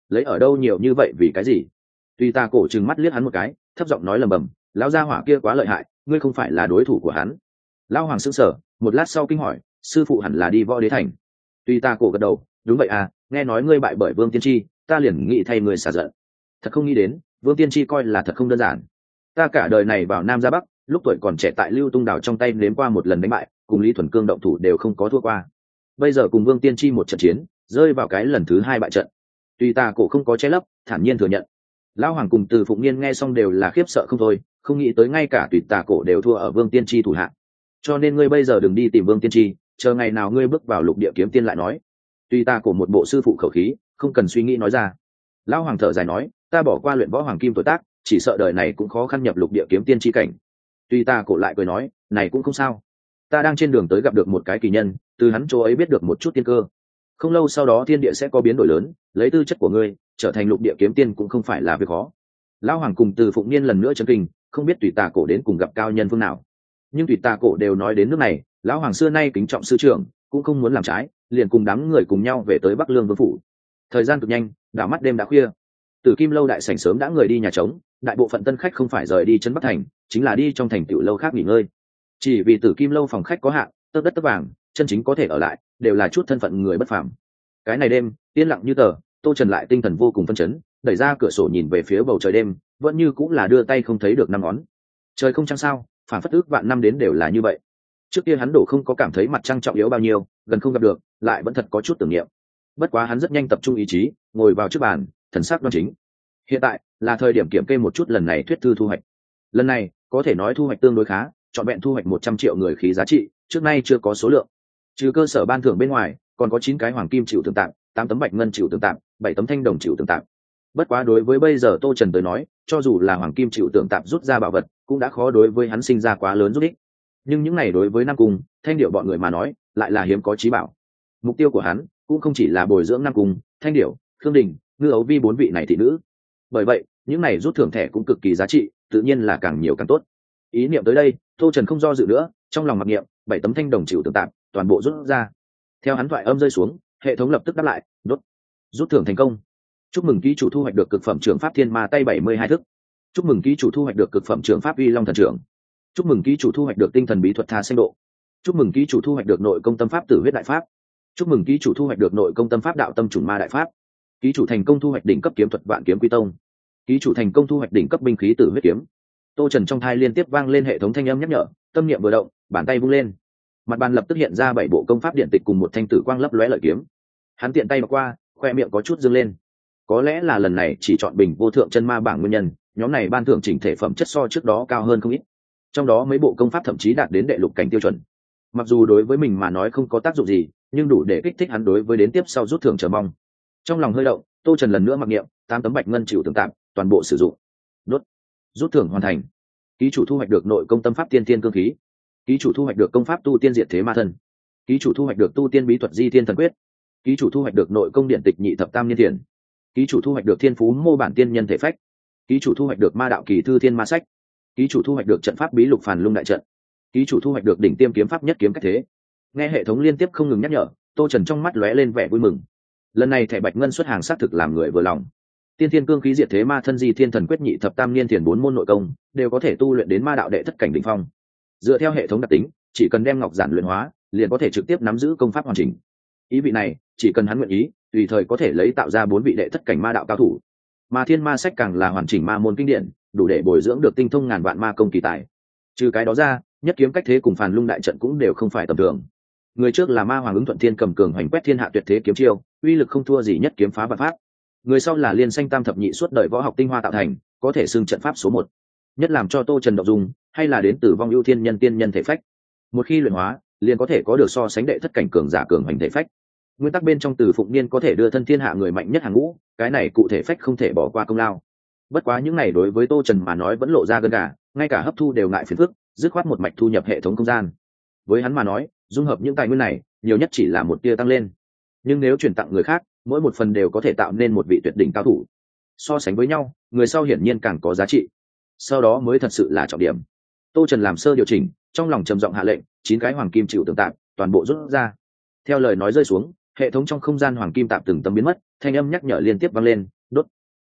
lấy ở đâu nhiều như vậy vì cái gì? Tùy Tà Cổ trừng mắt liếc hắn một cái, thấp giọng nói lầm bầm, lão gia hỏa kia quá lợi hại, ngươi không phải là đối thủ của hắn. Lão Hoàng sững sờ, một lát sau kinh hỏi, sư phụ hẳn là đi Võ Đế thành. Tùy Tà Cổ gật đầu, đúng vậy à, nghe nói ngươi bại bởi Vương Tiên Tri, ta liền nghĩ thay ngươi xả giận. Thật không nghĩ đến, Vương Tiên Tri coi là thật không đơn giản. Ta cả đời này vào Nam ra Bắc, lúc tuổi còn trẻ tại Lưu Tung Đảo trong tay nếm qua một lần đánh bại, cùng Lý Thuần Cương động thủ đều không có thua qua. Bây giờ cùng Vương Tiên Tri một trận chiến, rơi vào cái lần thứ hai bại trận. Tùy Tà Cổ không có che lấp, thản nhiên thừa nhận. Lão Hoàng cùng Từ Phụng Niên nghe xong đều là khiếp sợ không thôi, không nghĩ tới ngay cả Tùy Tà Cổ đều thua ở Vương Tiên Tri thủ hạ. Cho nên ngươi bây giờ đừng đi tìm Vương Tiên Tri, chờ ngày nào ngươi bước vào Lục Địa Kiếm Tiên lại nói. Tùy Tà Cổ một bộ sư phụ khẩu khí, không cần suy nghĩ nói ra. Lão Hoàng thở dài nói, ta bỏ qua luyện võ hoàng kim tuổi tác, chỉ sợ đời này cũng khó khăn nhập Lục Địa Kiếm Tiên chi cảnh. Tùy Tà Cổ lại cười nói, này cũng không sao, ta đang trên đường tới gặp được một cái kỳ nhân, từ hắn chỗ ấy biết được một chút tiên cơ. Không lâu sau đó thiên địa sẽ có biến đổi lớn, lấy tư chất của ngươi trở thành Lục Địa Kiếm Tiên cũng không phải là việc khó. Lão Hoàng cùng Từ Phụng Niên lần nữa chấn kinh, không biết Tùy Tà Cổ đến cùng gặp cao nhân phương nào. Nhưng Tùy Tà Cổ đều nói đến nước này, Lão Hoàng xưa nay kính trọng sư trưởng, cũng không muốn làm trái, liền cùng đám người cùng nhau về tới Bắc Lương Vương phủ. Thời gian cực nhanh, đảo mắt đêm đã khuya. Tử Kim lâu đại sảnh sớm đã người đi nhà trống, đại bộ phận tân khách không phải rời đi trấn Bắc thành, chính là đi trong thành tiểu lâu khác nghỉ ngơi. Chỉ vì Tử Kim lâu phòng khách có hạn, tấc đất tấc vàng, chân chính có thể ở lại, đều là chút thân phận người bất phàm. Cái này đêm, yên lặng như tờ, Tô Trần lại tinh thần vô cùng phấn chấn, đẩy ra cửa sổ nhìn về phía bầu trời đêm, vẫn như cũng là đưa tay không thấy được năm ngón. Trời không trăng sao, phản phất ước vạn năm đến đều là như vậy. Trước kia hắn đổ không có cảm thấy mặt trăng trọng yếu bao nhiêu, gần không gặp được, lại vẫn thật có chút tưởng niệm. Bất quá hắn rất nhanh tập trung ý chí, ngồi vào trước bàn, thần sắc đoan chính. Hiện tại là thời điểm kiểm kê một chút lần này thuyết thư thu hoạch. Lần này có thể nói thu hoạch tương đối khá, trọn vẹn thu hoạch một trăm triệu người khí giá trị, trước nay chưa có số lượng. Trừ cơ sở ban thưởng bên ngoài, còn có chín cái hoàng kim chịu tưởng tạm, tám tấm bạch ngân chịu tưởng tạm, bảy tấm thanh đồng chịu tưởng tạm. Bất quá đối với bây giờ Tô Trần tới nói, cho dù là hoàng kim chịu tưởng tạm rút ra bảo vật, cũng đã khó đối với hắn sinh ra quá lớn giúp ích. Nhưng những này đối với Nam Cung, Thanh Điểu bọn người mà nói, lại là hiếm có chí bảo. Mục tiêu của hắn cũng không chỉ là bồi dưỡng Nam Cung, Thanh Điểu, Khương Đình, Ngư Ấu Vi bốn vị này thị nữ. Bởi vậy, những này rút thưởng thẻ cũng cực kỳ giá trị, tự nhiên là càng nhiều càng tốt. Ý niệm tới đây, Tô Trần không do dự nữa, trong lòng mặc niệm, bảy tấm thanh đồng chịu tưởng tạm, toàn bộ rút ra. Theo hắn thoại âm rơi xuống, hệ thống lập tức đáp lại, đốt. Rút thưởng thành công. Chúc mừng ký chủ thu hoạch được cực phẩm trường pháp Thiên Ma tay bảy mươi hai thức. Chúc mừng ký chủ thu hoạch được cực phẩm trường pháp Uy Long thần trưởng. Chúc mừng ký chủ thu hoạch được tinh thần bí thuật Tha Xanh độ. Chúc mừng ký chủ thu hoạch được nội công tâm pháp Tử huyết đại pháp. Chúc mừng ký chủ thu hoạch được nội công tâm pháp Đạo tâm trùng ma đại pháp. Ký chủ thành công thu hoạch đỉnh cấp kiếm thuật Vạn kiếm quy tông. Ký chủ thành công thu hoạch đỉnh cấp binh khí Tử huyết kiếm. Tô Trần trong thai liên tiếp vang lên hệ thống thanh âm nhắc nhở, tâm niệm vừa động, bàn tay vung lên, mặt bàn lập tức hiện ra bảy bộ công pháp điện tịch cùng một thanh tử quang lấp lóe lợi kiếm. Hắn tiện tay mà qua, khoe miệng có chút dương lên. Có lẽ là lần này chỉ chọn bình vô thượng chân ma bảng nguyên nhân, nhóm này ban thưởng chỉnh thể phẩm chất so trước đó cao hơn không ít. Trong đó mấy bộ công pháp thậm chí đạt đến đệ lục cảnh tiêu chuẩn. Mặc dù đối với mình mà nói không có tác dụng gì, nhưng đủ để kích thích hắn đối với đến tiếp sau rút thưởng chờ mong. Trong lòng hơi động, Tô Trần lần nữa mặc niệm, tám tấm bạch ngân chịu tưởng tạm, toàn bộ sử dụng. Đốt. Rút thưởng hoàn thành. Ký chủ thu hoạch được nội công tâm pháp Tiên Tiên cương khí. Ký chủ thu hoạch được công pháp tu tiên diệt thế ma thân. Ký chủ thu hoạch được tu tiên bí thuật Di Thiên thần quyết. Ký chủ thu hoạch được nội công điện tịch nhị thập tam niên thiền. Ký chủ thu hoạch được thiên phú mô bản tiên nhân thể phách. Ký chủ thu hoạch được ma đạo kỳ thư thiên ma sách. Ký chủ thu hoạch được trận pháp bí lục phàn lung đại trận. Ký chủ thu hoạch được đỉnh tiêm kiếm pháp nhất kiếm cách thế. Nghe hệ thống liên tiếp không ngừng nhắc nhở, Tô Trần trong mắt lóe lên vẻ vui mừng. Lần này thẻ bạch ngân xuất hàng xác thực làm người vừa lòng. Tiên Thiên cương khí diệt thế ma thân Di Thiên thần quyết nhị thập tam niên thiền bốn môn nội công đều có thể tu luyện đến ma đạo đệ thất cảnh đỉnh phong. Dựa theo hệ thống đặc tính, chỉ cần đem ngọc giản luyện hóa, liền có thể trực tiếp nắm giữ công pháp hoàn chỉnh. Ý vị này, chỉ cần hắn nguyện ý, tùy thời có thể lấy tạo ra bốn vị đệ thất cảnh ma đạo cao thủ. Mà Thiên Ma sách càng là hoàn chỉnh ma môn kinh điển, đủ để bồi dưỡng được tinh thông ngàn vạn ma công kỳ tài. Trừ cái đó ra, nhất kiếm cách thế cùng phàn lung đại trận cũng đều không phải tầm thường. Người trước là ma hoàng ứng thuận thiên cầm cường hoành quét thiên hạ tuyệt thế kiếm chiêu, uy lực không thua gì nhất kiếm phá vạn pháp. Người sau là liên xanh tam thập nhị suốt đời võ học tinh hoa tạo thành, có thể xưng trận pháp số một. Nhất làm cho Tô Trần động dung, hay là đến từ vong ưu thiên nhân tiên nhân thể phách. Một khi luyện hóa, liền có thể có được so sánh đệ thất cảnh cường giả cường hoành thể phách. Nguyên tắc bên trong Từ Phụng Niên có thể đưa thân thiên hạ người mạnh nhất hàng ngũ, cái này cụ thể phách không thể bỏ qua công lao. Bất quá những này đối với Tô Trần mà nói vẫn lộ ra gân gà, ngay cả hấp thu đều ngại phiền phức, dứt khoát một mạch thu nhập hệ thống không gian. Với hắn mà nói, dung hợp những tài nguyên này, nhiều nhất chỉ là một tia tăng lên. Nhưng nếu chuyển tặng người khác, mỗi một phần đều có thể tạo nên một vị tuyệt đỉnh cao thủ. So sánh với nhau, người sau hiển nhiên càng có giá trị. Sau đó mới thật sự là trọng điểm. Tô Trần làm sơ điều chỉnh, trong lòng trầm giọng hạ lệnh, chín cái hoàng kim chịu tưởng tạm, toàn bộ rút ra. Theo lời nói rơi xuống, hệ thống trong không gian hoàng kim tạm từng tấm biến mất, thanh âm nhắc nhở liên tiếp vang lên,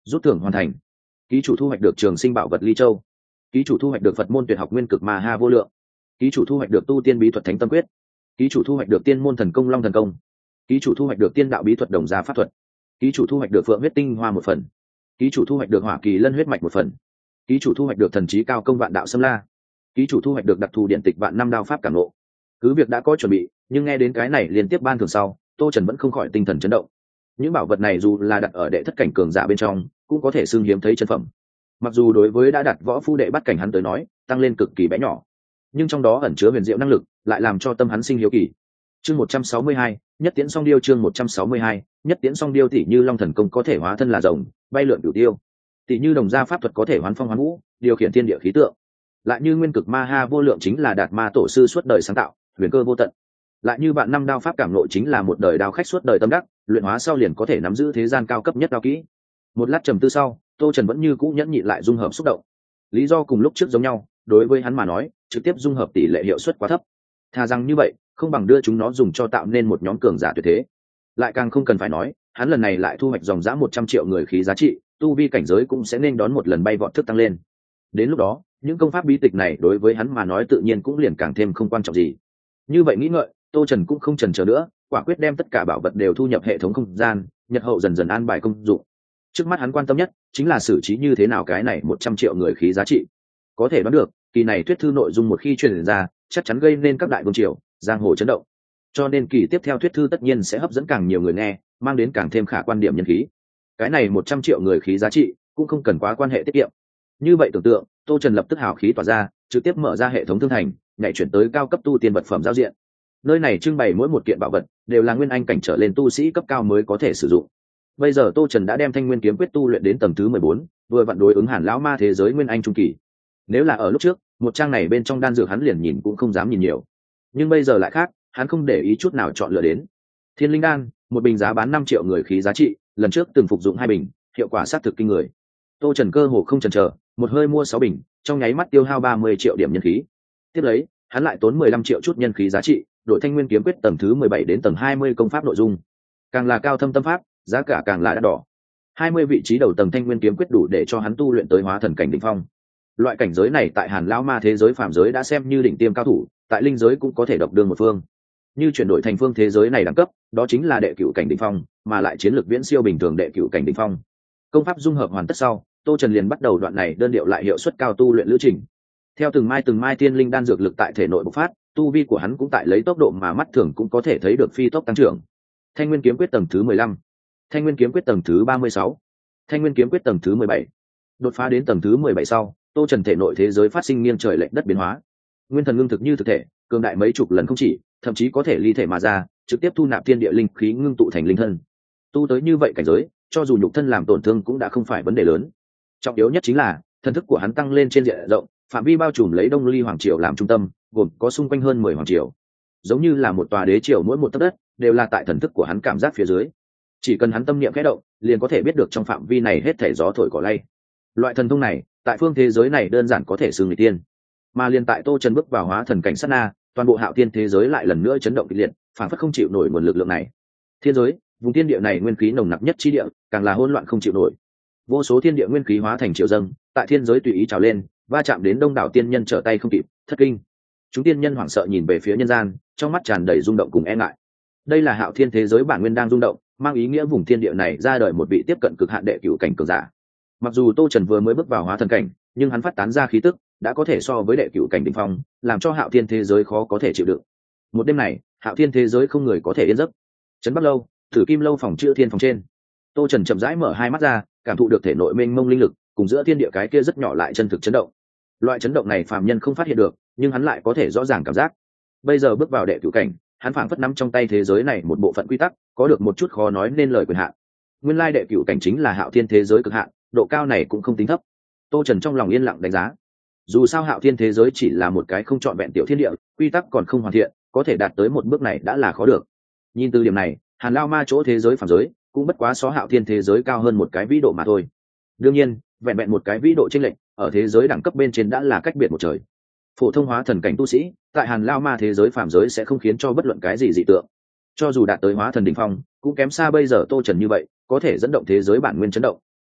Rút thưởng hoàn thành. Ký chủ thu hoạch được trường sinh bảo vật ly châu. Ký chủ thu hoạch được Phật môn tuyệt học nguyên cực ma ha vô lượng. Ký chủ thu hoạch được tu tiên bí thuật thánh tâm quyết. Ký chủ thu hoạch được tiên môn thần công long thần công. Ký chủ thu hoạch được tiên đạo bí thuật đồng gia pháp thuật. Ký chủ thu hoạch được phượng huyết tinh hoa một phần. Ký chủ thu hoạch được hỏa kỳ lân huyết mạch một phần. Ký chủ thu hoạch được thần trí cao công vạn đạo xâm la. Ký chủ thu hoạch được đặc thù điện tịch vạn năm đao pháp cảm ngộ. Cứ việc đã có chuẩn bị, nhưng nghe đến cái này liên tiếp ban thường sau, Tô Trần vẫn không khỏi tinh thần chấn động. Những bảo vật này dù là đặt ở đệ thất cảnh cường giả bên trong, cũng có thể xưng hiếm thấy chân phẩm. Mặc dù đối với đã đặt võ phu đệ bắt cảnh hắn tới nói, tăng lên cực kỳ bé nhỏ, nhưng trong đó ẩn chứa huyền diệu năng lực, lại làm cho tâm hắn sinh hiếu kỳ. Chương một trăm sáu mươi hai, nhất tiễn song điêu chương một trăm sáu mươi hai, nhất tiễn song điêu tỷ như long thần công có thể hóa thân là rồng, bay lượn cửu tiêu. Tỷ như đồng gia pháp thuật có thể hoán phong hoán vũ, điều khiển thiên địa khí tượng. Lại như nguyên cực ma ha vô lượng chính là đạt ma tổ sư suốt đời sáng tạo, huyền cơ vô tận. Lại như bạn năm đao pháp cảm nội chính là một đời đao khách suốt đời tâm đắc, luyện hóa sau liền có thể nắm giữ thế gian cao cấp nhất đao kỹ. Một lát trầm tư sau, Tô Trần vẫn như cũ nhẫn nhịn lại dung hợp xúc động. Lý do cùng lúc trước giống nhau, đối với hắn mà nói, trực tiếp dung hợp tỷ lệ hiệu suất quá thấp. Thà rằng như vậy, không bằng đưa chúng nó dùng cho tạo nên một nhóm cường giả tuyệt thế. Lại càng không cần phải nói, hắn lần này lại thu hoạch dòng dã một trăm triệu người khí giá trị, tu vi cảnh giới cũng sẽ nên đón một lần bay vọt thức tăng lên. Đến lúc đó, những công pháp bí tịch này đối với hắn mà nói tự nhiên cũng liền càng thêm không quan trọng gì. Như vậy nghĩ ngợi, Tô Trần cũng không chần chờ nữa, quả quyết đem tất cả bảo vật đều thu nhập hệ thống không gian, nhật hậu dần dần an bài công dụng. Trước mắt hắn quan tâm nhất chính là xử trí như thế nào cái này một trăm triệu người khí giá trị. Có thể đoán được, kỳ này thuyết thư nội dung một khi truyền ra, chắc chắn gây nên các đại vương triều, giang hồ chấn động. Cho nên kỳ tiếp theo thuyết thư tất nhiên sẽ hấp dẫn càng nhiều người nghe, mang đến càng thêm khả quan điểm nhân khí. Cái này một trăm triệu người khí giá trị cũng không cần quá quan hệ tiết kiệm. Như vậy tưởng tượng, Tô Trần lập tức hào khí tỏa ra, trực tiếp mở ra hệ thống thương thành, nhảy chuyển tới cao cấp tu tiên vật phẩm giao diện. Nơi này trưng bày mỗi một kiện bảo vật đều là nguyên anh cảnh trở lên tu sĩ cấp cao mới có thể sử dụng. Bây giờ Tô Trần đã đem Thanh Nguyên kiếm quyết tu luyện đến tầng thứ mười bốn, vừa vặn đối ứng Hàn lão ma thế giới nguyên anh trung kỳ. Nếu là ở lúc trước, một trang này bên trong đan dược hắn liền nhìn cũng không dám nhìn nhiều. Nhưng bây giờ lại khác, hắn không để ý chút nào chọn lựa đến. Thiên linh đan, một bình giá bán năm triệu người khí giá trị, lần trước từng phục dụng hai bình, hiệu quả sát thực kinh người. Tô Trần cơ hồ không chần chờ, một hơi mua sáu bình, trong nháy mắt tiêu hao ba mươi triệu điểm nhân khí. Tiếp lấy, hắn lại tốn mười lăm triệu chút nhân khí giá trị, đội Thanh Nguyên kiếm quyết tầng thứ mười bảy đến tầng hai mươi công pháp nội dung. Càng là cao thâm tâm pháp, giá cả càng là đắt đỏ. hai mươi vị trí đầu tầng Thanh Nguyên kiếm quyết đủ để cho hắn tu luyện tới hóa thần cảnh đỉnh phong. Loại cảnh giới này tại Hàn lão ma thế giới phàm giới đã xem như đỉnh tiêm cao thủ, tại linh giới cũng có thể độc đương một phương. Như chuyển đổi thành phương thế giới này đẳng cấp, đó chính là đệ cửu cảnh đỉnh phong, mà lại chiến lược viễn siêu bình thường đệ cửu cảnh đỉnh phong. Công pháp dung hợp hoàn tất sau, Tô Trần liền bắt đầu đoạn này đơn điệu lại hiệu suất cao tu luyện lữ trình. Theo từng mai từng mai tiên linh đan dược lực tại thể nội bộc phát, tu vi của hắn cũng tại lấy tốc độ mà mắt thường cũng có thể thấy được phi tốc tăng trưởng. Thanh Nguyên kiếm quyết tầng thứ mười lăm, Thanh Nguyên kiếm quyết tầng thứ ba mươi sáu, Thanh Nguyên kiếm quyết tầng thứ mười bảy. Đột phá đến tầng thứ mười bảy sau, Tô Trần thể nội thế giới phát sinh nghiêng trời lệch đất biến hóa. Nguyên thần ngưng thực như thực thể, cường đại mấy chục lần không chỉ, thậm chí có thể ly thể mà ra, trực tiếp thu nạp thiên địa linh khí ngưng tụ thành linh thân. Tu tới như vậy cảnh giới, cho dù nhục thân làm tổn thương cũng đã không phải vấn đề lớn. Trọng yếu nhất chính là thần thức của hắn tăng lên trên diện rộng, phạm vi bao trùm lấy Đông Ly hoàng triều làm trung tâm, gồm có xung quanh hơn mười hoàng triều. Giống như là một tòa đế triều, mỗi một tấc đất đều là tại thần thức của hắn cảm giác phía dưới. Chỉ cần hắn tâm niệm khẽ động, liền có thể biết được trong phạm vi này hết thảy gió thổi cỏ lay. Loại thần thông này, tại phương thế giới này đơn giản có thể xưng người tiên. Mà liền tại Tô Trần bước vào hóa thần cảnh sát na, toàn bộ Hạo Thiên thế giới lại lần nữa chấn động kịch liệt, phản phất không chịu nổi nguồn lực lượng này. Thiên giới, vùng thiên địa này nguyên khí nồng nặc nhất chi địa, càng là hỗn loạn không chịu nổi. Vô số thiên địa nguyên khí hóa thành triệu dâng, tại thiên giới tùy ý trào lên, va chạm đến đông đảo tiên nhân trở tay không kịp, thất kinh. Chúng tiên nhân hoảng sợ nhìn về phía nhân gian, trong mắt tràn đầy rung động cùng e ngại. Đây là Hạo Thiên thế giới bản nguyên đang rung động, mang ý nghĩa vùng thiên địa này ra đời một vị tiếp cận cực hạn đệ cửu cảnh cường giả. Mặc dù Tô Trần vừa mới bước vào hóa thần cảnh, nhưng hắn phát tán ra khí tức đã có thể so với đệ cửu cảnh đỉnh phong, làm cho Hạo Thiên thế giới khó có thể chịu đựng. Một đêm này, Hạo Thiên thế giới không người có thể yên giấc. Trấn Bắc lâu, Thử Kim lâu phòng chữa thiên phòng trên, Tô Trần chậm rãi mở hai mắt ra, cảm thụ được thể nội mênh mông linh lực, cùng giữa thiên địa cái kia rất nhỏ lại chân thực chấn động. Loại chấn động này phàm nhân không phát hiện được, nhưng hắn lại có thể rõ ràng cảm giác. Bây giờ bước vào đệ cửu cảnh, hắn phảng phất nắm trong tay thế giới này một bộ phận quy tắc, có được một chút khó nói nên lời quyền hạn. Nguyên lai đệ cửu cảnh chính là Hạo Thiên thế giới cực hạn, độ cao này cũng không tính thấp. Tô Trần trong lòng yên lặng đánh giá. Dù sao Hạo Thiên thế giới chỉ là một cái không trọn vẹn tiểu thiên địa, quy tắc còn không hoàn thiện, có thể đạt tới một bước này đã là khó được. Nhìn từ điểm này, Hàn Lao Ma chỗ thế giới phàm giới cũng bất quá so Hạo Thiên thế giới cao hơn một cái vĩ độ mà thôi. Đương nhiên, vẹn vẹn một cái vĩ độ chênh lệch, ở thế giới đẳng cấp bên trên đã là cách biệt một trời. Phổ thông hóa thần cảnh tu sĩ, tại Hàn Lao Ma thế giới phàm giới sẽ không khiến cho bất luận cái gì dị tượng. Cho dù đạt tới hóa thần đỉnh phong, cũng kém xa bây giờ Tô Trần như vậy, có thể dẫn động thế giới bản nguyên chấn động.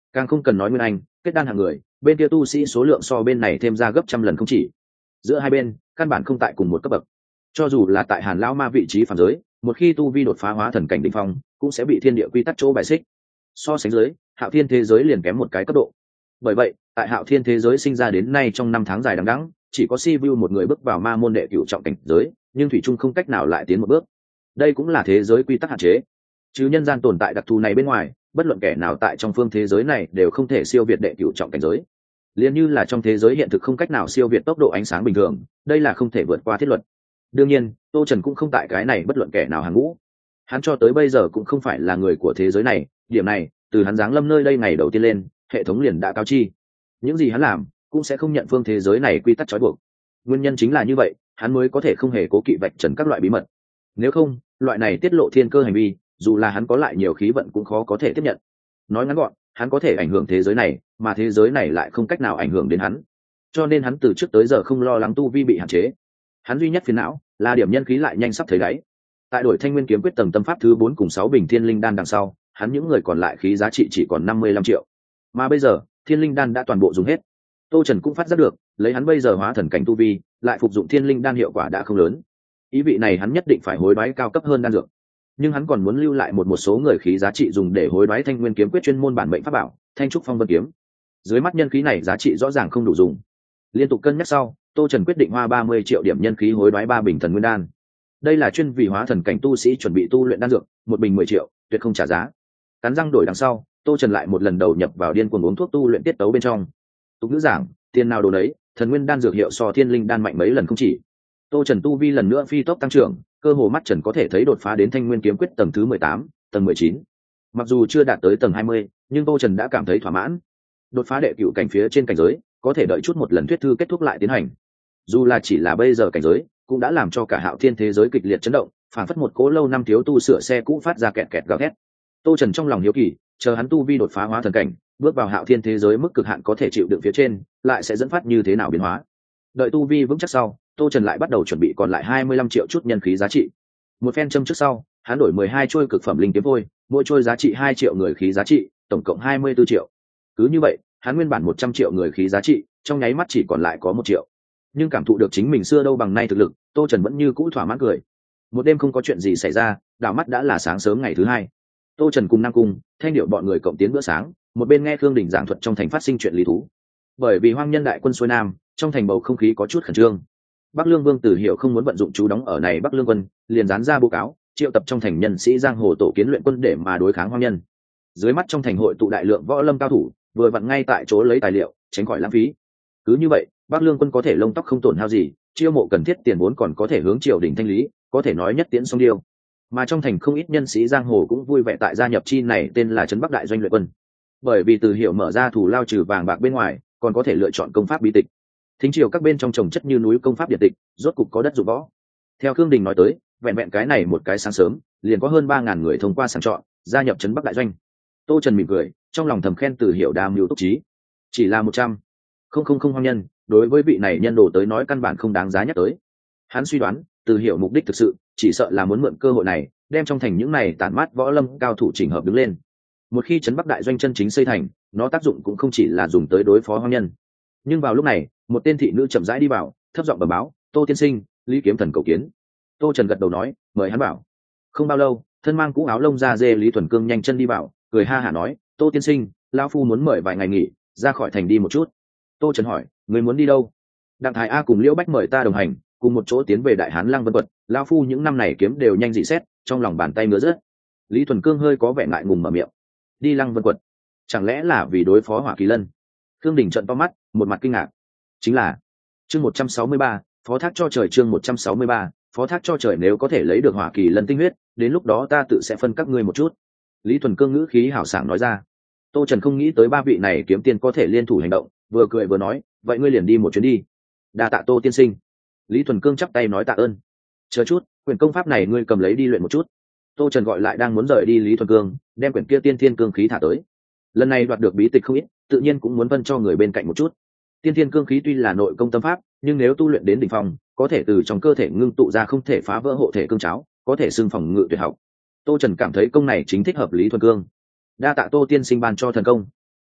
Càng không cần nói nguyên anh kết đan hạng người, bên kia tu sĩ số lượng so bên này thêm ra gấp trăm lần không chỉ. Giữa hai bên căn bản không tại cùng một cấp bậc. Cho dù là tại Hàn lão ma vị trí phàm giới, một khi tu vi đột phá hóa thần cảnh đỉnh phong, cũng sẽ bị thiên địa quy tắc chỗ bài xích. So sánh dưới, Hạo Thiên thế giới liền kém một cái cấp độ. Bởi vậy, tại Hạo Thiên thế giới sinh ra đến nay trong năm tháng dài đằng đẵng, chỉ có Si Vu một người bước vào ma môn đệ cửu trọng cảnh giới, nhưng thủy chung không cách nào lại tiến một bước. Đây cũng là thế giới quy tắc hạn chế. Chứ nhân gian tồn tại đặc thù này bên ngoài, bất luận kẻ nào tại trong phương thế giới này đều không thể siêu việt đệ cửu trọng cảnh giới. Liên như là trong thế giới hiện thực không cách nào siêu việt tốc độ ánh sáng bình thường, đây là không thể vượt qua thiết luật. Đương nhiên, Tô Trần cũng không tại cái này bất luận kẻ nào hàng ngũ. Hắn cho tới bây giờ cũng không phải là người của thế giới này, điểm này, từ hắn giáng lâm nơi đây ngày đầu tiên lên, hệ thống liền đã cáo chi. Những gì hắn làm, cũng sẽ không nhận phương thế giới này quy tắc trói buộc. Nguyên nhân chính là như vậy, hắn mới có thể không hề cố kỵ vạch trần các loại bí mật. Nếu không, loại này tiết lộ thiên cơ hành vi, dù là hắn có lại nhiều khí vận cũng khó có thể tiếp nhận. Nói ngắn gọn, hắn có thể ảnh hưởng thế giới này, mà thế giới này lại không cách nào ảnh hưởng đến hắn. Cho nên hắn từ trước tới giờ không lo lắng tu vi bị hạn chế. Hắn duy nhất phiền não là điểm nhân khí lại nhanh sắp thấy đáy. Tại đổi Thanh Nguyên kiếm quyết tầng tâm pháp thứ bốn cùng sáu bình thiên linh đan đằng sau, hắn những người còn lại khí giá trị chỉ còn năm mươi lăm triệu. Mà bây giờ, thiên linh đan đã toàn bộ dùng hết. Tô Trần cũng phát giác được, lấy hắn bây giờ hóa thần cảnh tu vi, lại phục dụng thiên linh đan hiệu quả đã không lớn. Ý vị này hắn nhất định phải hối đoái cao cấp hơn đan dược. Nhưng hắn còn muốn lưu lại một một số người khí giá trị dùng để hối đoái Thanh Nguyên kiếm quyết chuyên môn bản mệnh pháp bảo, Thanh trúc phong vân kiếm. Dưới mắt nhân khí này giá trị rõ ràng không đủ dùng. Liên tục cân nhắc sau, Tô Trần quyết định hoa ba mươi triệu điểm nhân khí hối đoái ba bình thần nguyên đan. Đây là chuyên vì hóa thần cảnh tu sĩ chuẩn bị tu luyện đan dược, một bình mười triệu, tuyệt không trả giá. Cắn răng đổi đằng sau, Tô Trần lại một lần đầu nhập vào điên cuồng uống thuốc tu luyện tiết tấu bên trong. Tục ngữ giảng, tiền nào đồ đấy, thần nguyên đan dược hiệu so thiên linh đan mạnh mấy lần không chỉ. Tô Trần tu vi lần nữa phi tốc tăng trưởng, cơ hồ mắt Trần có thể thấy đột phá đến Thanh Nguyên kiếm quyết tầng thứ mười tám, tầng mười chín. Mặc dù chưa đạt tới tầng hai mươi, nhưng Tô Trần đã cảm thấy thỏa mãn. Đột phá đệ cửu cảnh phía trên cảnh giới, có thể đợi chút một lần thuyết thư kết thúc lại tiến hành. Dù là chỉ là bây giờ cảnh giới, cũng đã làm cho cả Hạo Thiên thế giới kịch liệt chấn động, phản phất một cố lâu năm thiếu tu sửa xe cũ phát ra kẹt kẹt gào thét. Tô Trần trong lòng hiếu kỳ, chờ hắn tu vi đột phá hóa thần cảnh, bước vào Hạo Thiên thế giới mức cực hạn có thể chịu đựng phía trên, lại sẽ dẫn phát như thế nào biến hóa. Đợi tu vi vững chắc sau, Tô Trần lại bắt đầu chuẩn bị còn lại hai mươi lăm triệu chút nhân khí giá trị. Một phen châm trước sau, hắn đổi mười hai trôi cực phẩm linh kiếm vôi, mỗi trôi giá trị hai triệu người khí giá trị, tổng cộng hai mươi tư triệu. Cứ như vậy, hắn nguyên bản một trăm triệu người khí giá trị, trong nháy mắt chỉ còn lại có một triệu. Nhưng cảm thụ được chính mình xưa đâu bằng nay thực lực, Tô Trần vẫn như cũ thỏa mãn cười. Một đêm không có chuyện gì xảy ra, đảo mắt đã là sáng sớm ngày thứ hai. Tô Trần cùng Nam Cung, Thanh Điệu bọn người cộng tiến bữa sáng, một bên nghe Khương Đình giảng thuật trong thành phát sinh chuyện lý thú. Bởi vì hoang nhân đại quân xuôi nam, trong thành bầu không khí có chút khẩn trương. Bắc Lương Vương Tử Hiệu không muốn vận dụng chú đóng ở này Bắc Lương quân, liền dán ra báo cáo, triệu tập trong thành nhân sĩ giang hồ tổ kiến luyện quân để mà đối kháng hoang nhân. Dưới mắt trong thành hội tụ đại lượng võ lâm cao thủ, vừa vặn ngay tại chỗ lấy tài liệu, tránh khỏi lãng phí. Cứ như vậy, Bắc Lương quân có thể lông tóc không tổn hao gì, chiêu mộ cần thiết tiền vốn còn có thể hướng triều đình thanh lý, có thể nói nhất tiễn song điêu. Mà trong thành không ít nhân sĩ giang hồ cũng vui vẻ tại gia nhập chi này tên là trấn Bắc đại doanh luyện quân. Bởi vì Từ Hiệu mở ra thủ lao trừ vàng bạc bên ngoài, còn có thể lựa chọn công pháp bí tịch. Thính triều các bên trong trồng chất như núi công pháp điện tịch, rốt cục có đất dụng võ. Theo Khương Đình nói tới, vẹn vẹn cái này một cái sáng sớm, liền có hơn ba ngàn người thông qua sàng chọn, gia nhập trấn Bắc đại doanh. Tô Trần mỉm cười, trong lòng thầm khen Từ Hiệu đam mưu túc trí. Chỉ là một trăm, không không không hoang nhân, đối với vị này nhân đồ tới nói căn bản không đáng giá nhắc tới. Hắn suy đoán, Từ Hiệu mục đích thực sự, chỉ sợ là muốn mượn cơ hội này, đem trong thành những này tản mát võ lâm cao thủ chỉnh hợp đứng lên. Một khi trấn Bắc đại doanh chân chính xây thành, nó tác dụng cũng không chỉ là dùng tới đối phó hoang nhân. Nhưng vào lúc này, một tên thị nữ chậm rãi đi vào, thấp giọng bẩm báo, Tô tiên sinh, Lý Kiếm Thần cầu kiến. Tô Trần gật đầu nói, mời hắn bảo. Không bao lâu, thân mang cũ áo lông da dê Lý Thuần Cương nhanh chân đi vào, cười ha hả nói, Tô tiên sinh, lão phu muốn mời vài ngày nghỉ, ra khỏi thành đi một chút. Tô Trần hỏi, người muốn đi đâu? Đặng Thái A cùng Liễu Bách mời ta đồng hành, cùng một chỗ tiến về Đại Hán Lăng Vân Quật. Lão phu những năm này kiếm đều nhanh dị xét, trong lòng bàn tay ngứa rớt. Lý Thuần Cương hơi có vẻ ngại ngùng mở miệng. Đi Lăng Vân Quật, chẳng lẽ là vì đối phó Hỏa Kỳ Lân? Khương Đình trợn to mắt, một mặt kinh ngạc. Chính là chương một trăm sáu mươi ba, phó thác cho trời. Chương một trăm sáu mươi ba, phó thác cho trời. Nếu có thể lấy được Hỏa Kỳ Lân tinh huyết, đến lúc đó ta tự sẽ phân các ngươi một chút. Lý Thuần Cương ngữ khí hào sảng nói ra. Tô Trần không nghĩ tới ba vị này kiếm tiên có thể liên thủ hành động, vừa cười vừa nói, vậy ngươi liền đi một chuyến đi. Đa tạ Tô tiên sinh. Lý Thuần Cương chắp tay nói tạ ơn. Chờ chút, quyển công pháp này ngươi cầm lấy đi luyện một chút. Tô Trần gọi lại đang muốn rời đi Lý Thuần Cương, đem quyển kia tiên thiên cương khí thả tới. Lần này đoạt được bí tịch không ít, tự nhiên cũng muốn phân cho người bên cạnh một chút. Tiên thiên cương khí tuy là nội công tâm pháp, nhưng nếu tu luyện đến đỉnh phong, có thể từ trong cơ thể ngưng tụ ra không thể phá vỡ hộ thể cương cháo, có thể xưng phòng ngự tuyệt học. Tô Trần cảm thấy công này chính thích hợp Lý Thuần Cương. Đa tạ Tô tiên sinh ban cho thần công.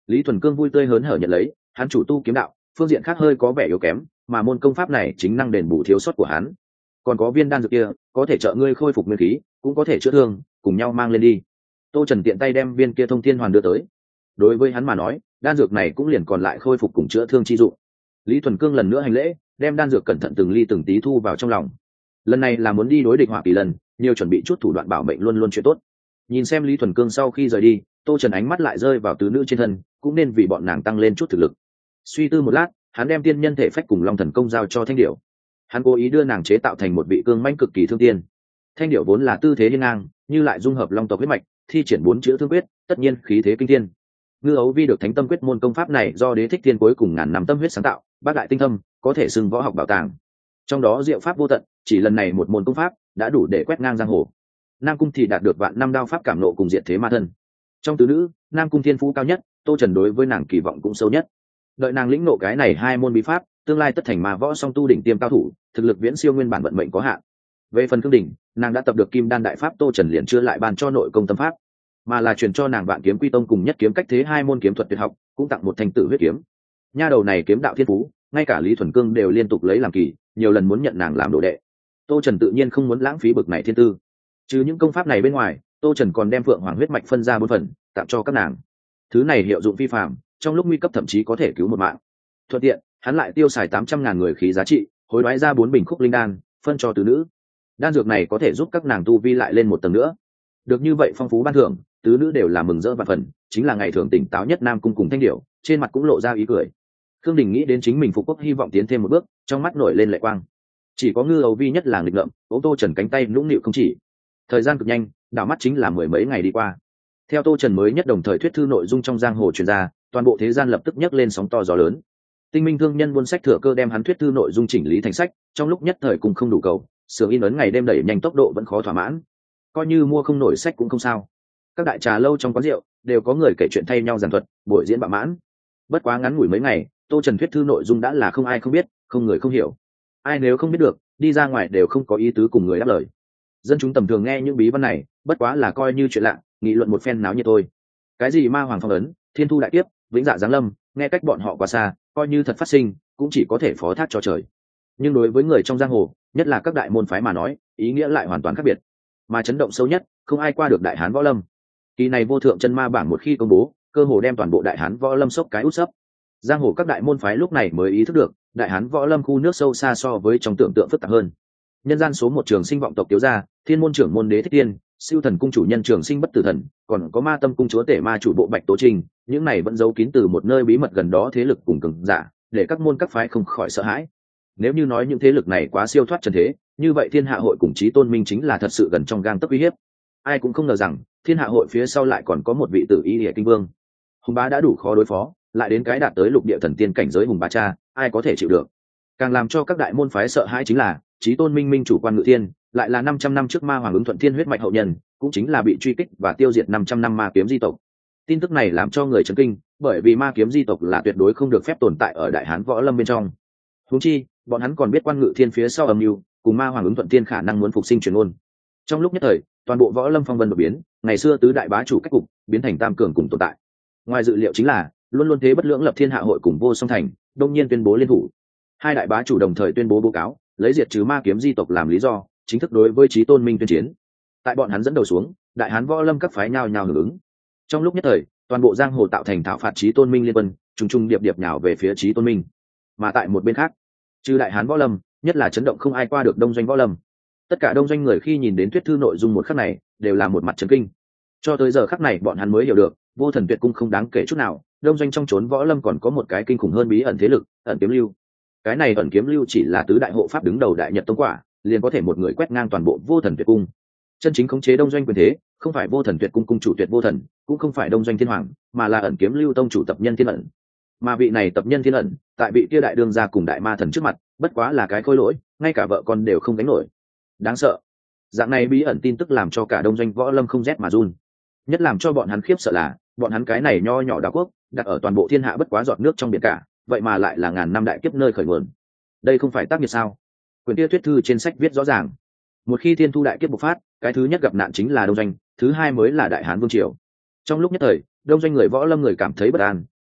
Lý Thuần Cương vui tươi hớn hở nhận lấy, hắn chủ tu kiếm đạo, phương diện khác hơi có vẻ yếu kém, mà môn công pháp này chính năng đền bù thiếu sót của hắn. Còn có viên đan dược kia, có thể trợ ngươi khôi phục nguyên khí, cũng có thể chữa thương, cùng nhau mang lên đi. Tô Trần tiện tay đem viên kia thông thiên hoàn đưa tới. Đối với hắn mà nói, đan dược này cũng liền còn lại khôi phục cùng chữa thương chi dụng. Lý Thuần Cương lần nữa hành lễ, đem đan dược cẩn thận từng ly từng tí thu vào trong lòng. Lần này là muốn đi đối địch Hỏa Kỳ Lân, nhiều chuẩn bị chút thủ đoạn bảo mệnh luôn luôn chuyện tốt. Nhìn xem Lý Thuần Cương sau khi rời đi, Tô Trần ánh mắt lại rơi vào tứ nữ trên thân, cũng nên vì bọn nàng tăng lên chút thực lực. Suy tư một lát, hắn đem tiên nhân thể phách cùng long thần công giao cho Thanh Điểu. Hắn cố ý đưa nàng chế tạo thành một vị cương mãnh cực kỳ thương tiên. Thanh Điểu vốn là tư thế hiên ngang, như lại dung hợp long tộc huyết mạch, thi triển bốn chữ thương quyết, tất nhiên khí thế kinh thiên. Ngư Ấu Vi được Thánh Tâm quyết môn công pháp này do Đế Thích Thiên cuối cùng ngàn năm tâm huyết sáng tạo, bác đại tinh thâm, có thể xưng võ học bảo tàng. Trong đó diệu pháp vô tận, chỉ lần này một môn công pháp đã đủ để quét ngang giang hồ. Nam Cung thì đạt được vạn năm đao pháp cảm nộ cùng diệt thế ma thân. Trong tứ nữ, Nam Cung thiên phú cao nhất, Tô Trần đối với nàng kỳ vọng cũng sâu nhất. Đợi nàng lĩnh nộ cái này hai môn bí pháp, tương lai tất thành ma võ song tu đỉnh tiêm cao thủ, thực lực viễn siêu nguyên bản vận mệnh có hạn. Về phần cương đỉnh, nàng đã tập được Kim Đan đại pháp, Tô Trần liền chưa lại ban cho nội công tâm pháp, mà là truyền cho nàng Vạn Kiếm Quy Tông cùng Nhất Kiếm Cách Thế hai môn kiếm thuật tuyệt học, cũng tặng một thanh tử huyết kiếm. Nha đầu này kiếm đạo thiên phú, ngay cả Lý Thuần Cương đều liên tục lấy làm kỳ, nhiều lần muốn nhận nàng làm đồ đệ. Tô Trần tự nhiên không muốn lãng phí bực này thiên tư. Trừ những công pháp này bên ngoài, Tô Trần còn đem Phượng Hoàng huyết mạch phân ra bốn phần, tặng cho các nàng. Thứ này hiệu dụng phi phàm, trong lúc nguy cấp thậm chí có thể cứu một mạng. Thuận tiện, hắn lại tiêu xài tám trăm ngàn người khí giá trị, hối đoái ra bốn bình khúc linh đan, phân cho tứ nữ. Đan dược này có thể giúp các nàng tu vi lại lên một tầng nữa. Được như vậy phong phú ban thưởng, tứ nữ đều là mừng rỡ vạn phần, chính là ngày thường tỉnh táo nhất Nam Cung cùng Thanh Điểu, trên mặt cũng lộ ra ý cười. Khương Đình nghĩ đến chính mình phục quốc hy vọng tiến thêm một bước, trong mắt nổi lên lệ quang. Chỉ có Ngư Ấu Vi nhất là nghịch ngợm, ôm Tô Trần cánh tay nũng nịu không chỉ. Thời gian cực nhanh, đảo mắt chính là mười mấy ngày đi qua. Theo Tô Trần mới nhất đồng thời thuyết thư nội dung trong giang hồ truyền ra, toàn bộ thế gian lập tức nhấc lên sóng to gió lớn. Tinh Minh thương nhân buôn sách thừa cơ đem hắn thuyết thư nội dung chỉnh lý thành sách, trong lúc nhất thời cùng không đủ cầu, xưởng in ấn ngày đêm đẩy nhanh tốc độ vẫn khó thỏa mãn. Coi như mua không nổi sách cũng không sao. Các đại trà lâu trong quán rượu đều có người kể chuyện thay nhau giảng thuật, buổi diễn bạo mãn. Bất quá ngắn ngủi mấy ngày, Tô Trần thuyết thư nội dung đã là không ai không biết, không người không hiểu. Ai nếu không biết được, đi ra ngoài đều không có ý tứ cùng người đáp lời. Dân chúng tầm thường nghe những bí văn này, bất quá là coi như chuyện lạ, nghị luận một phen náo nhiệt thôi. Cái gì ma hoàng phong ấn, thiên thu đại kiếp, vĩnh dạ giáng lâm, nghe cách bọn họ quá xa, coi như thật phát sinh, cũng chỉ có thể phó thác cho trời. Nhưng đối với người trong giang hồ, nhất là các đại môn phái mà nói, ý nghĩa lại hoàn toàn khác biệt. Mà chấn động sâu nhất, không ai qua được Đại Hán Võ Lâm. Kỳ này vô thượng chân ma bảng một khi công bố, cơ hồ đem toàn bộ Đại Hán Võ Lâm sốc cái út sấp. Giang hồ các đại môn phái lúc này mới ý thức được, Đại Hán Võ Lâm khu nước sâu xa so với trong tưởng tượng phức tạp hơn. Nhân gian số một trường sinh vọng tộc Tiếu gia, Thiên môn trưởng môn Đế Thích Tiên, Siêu Thần cung chủ nhân Trường Sinh Bất Tử Thần, còn có Ma Tâm cung chúa tể ma chủ bộ Bạch Tố Trình, những này vẫn giấu kín từ một nơi bí mật gần đó thế lực cùng cường giả, để các môn các phái không khỏi sợ hãi. Nếu như nói những thế lực này quá siêu thoát trần thế, như vậy Thiên Hạ hội cùng Chí Tôn Minh chính là thật sự gần trong gang tấc uy hiếp. Ai cũng không ngờ rằng, Thiên Hạ hội phía sau lại còn có một vị Tử Y Liễu Kinh Vương. Hùng Bá đã đủ khó đối phó, lại đến cái đạt tới lục địa thần tiên cảnh giới Hùng Bá cha, ai có thể chịu được? Càng làm cho các đại môn phái sợ hãi chính là, Chí Tôn Minh minh chủ quan Ngự Thiên, lại là năm trăm năm trước Ma Hoàng ứng thuận thiên huyết mạch hậu nhân, cũng chính là bị truy kích và tiêu diệt năm trăm năm Ma Kiếm di tộc. Tin tức này làm cho người chấn kinh, bởi vì Ma Kiếm di tộc là tuyệt đối không được phép tồn tại ở Đại Hán Võ Lâm bên trong. Huống chi, bọn hắn còn biết quan Ngự Thiên phía sau âm mưu, cùng Ma Hoàng ứng thuận thiên khả năng muốn phục sinh truyền ngôn. Trong lúc nhất thời, toàn bộ Võ Lâm phong vân đột biến, ngày xưa tứ đại bá chủ cách cục, biến thành tam cường cùng tồn tại. Ngoài dự liệu chính là, luôn luôn thế bất lưỡng lập Thiên Hạ hội cùng Vô Song Thành, đông nhiên tuyên bố liên thủ. Hai đại bá chủ đồng thời tuyên bố báo cáo, lấy diệt trừ Ma Kiếm di tộc làm lý do, chính thức đối với Chí Tôn Minh tuyên chiến. Tại bọn hắn dẫn đầu xuống, Đại Hán Võ Lâm các phái nhao nhao hưởng ứng. Trong lúc nhất thời, toàn bộ giang hồ tạo thành thảo phạt Chí Tôn Minh liên quân, trùng trùng điệp điệp nhào về phía Chí Tôn Minh. Mà tại một bên khác, trừ Đại Hán Võ Lâm, nhất là chấn động không ai qua được Đông Doanh Võ Lâm. Tất cả đông doanh người khi nhìn đến thuyết thư nội dung một khắc này, đều là một mặt chấn kinh. Cho tới giờ khắc này bọn hắn mới hiểu được, Vô Thần Tuyệt cung không đáng kể chút nào, đông doanh trong chốn võ lâm còn có một cái kinh khủng hơn bí ẩn thế lực, ẩn kiếm lưu. Cái này ẩn kiếm lưu chỉ là tứ đại hộ pháp đứng đầu đại nhật tông quả, liền có thể một người quét ngang toàn bộ Vô Thần Tuyệt cung. Chân chính khống chế đông doanh quyền thế, không phải Vô Thần Tuyệt cung cung chủ Tuyệt Vô Thần, cũng không phải đông doanh thiên hoàng, mà là ẩn kiếm lưu tông chủ tập nhân thiên ẩn. Mà vị này tập nhân thiên ẩn, tại vị kia đại đương gia cùng đại ma thần trước mặt, bất quá là cái khôi lỗi, ngay cả vợ con đều không đánh nổi. Đáng sợ. Dạng này bí ẩn tin tức làm cho cả đông doanh võ lâm không rét mà run. Nhất làm cho bọn hắn khiếp sợ là, bọn hắn cái này nho nhỏ đảo quốc, đặt ở toàn bộ thiên hạ bất quá giọt nước trong biển cả, vậy mà lại là ngàn năm đại kiếp nơi khởi nguồn. Đây không phải tác nghiệt sao? Quyền kia thuyết thư trên sách viết rõ ràng, một khi thiên thu đại kiếp bộc phát, cái thứ nhất gặp nạn chính là đông doanh, thứ hai mới là đại hán vương triều. Trong lúc nhất thời, đông doanh người võ lâm người cảm thấy bất an,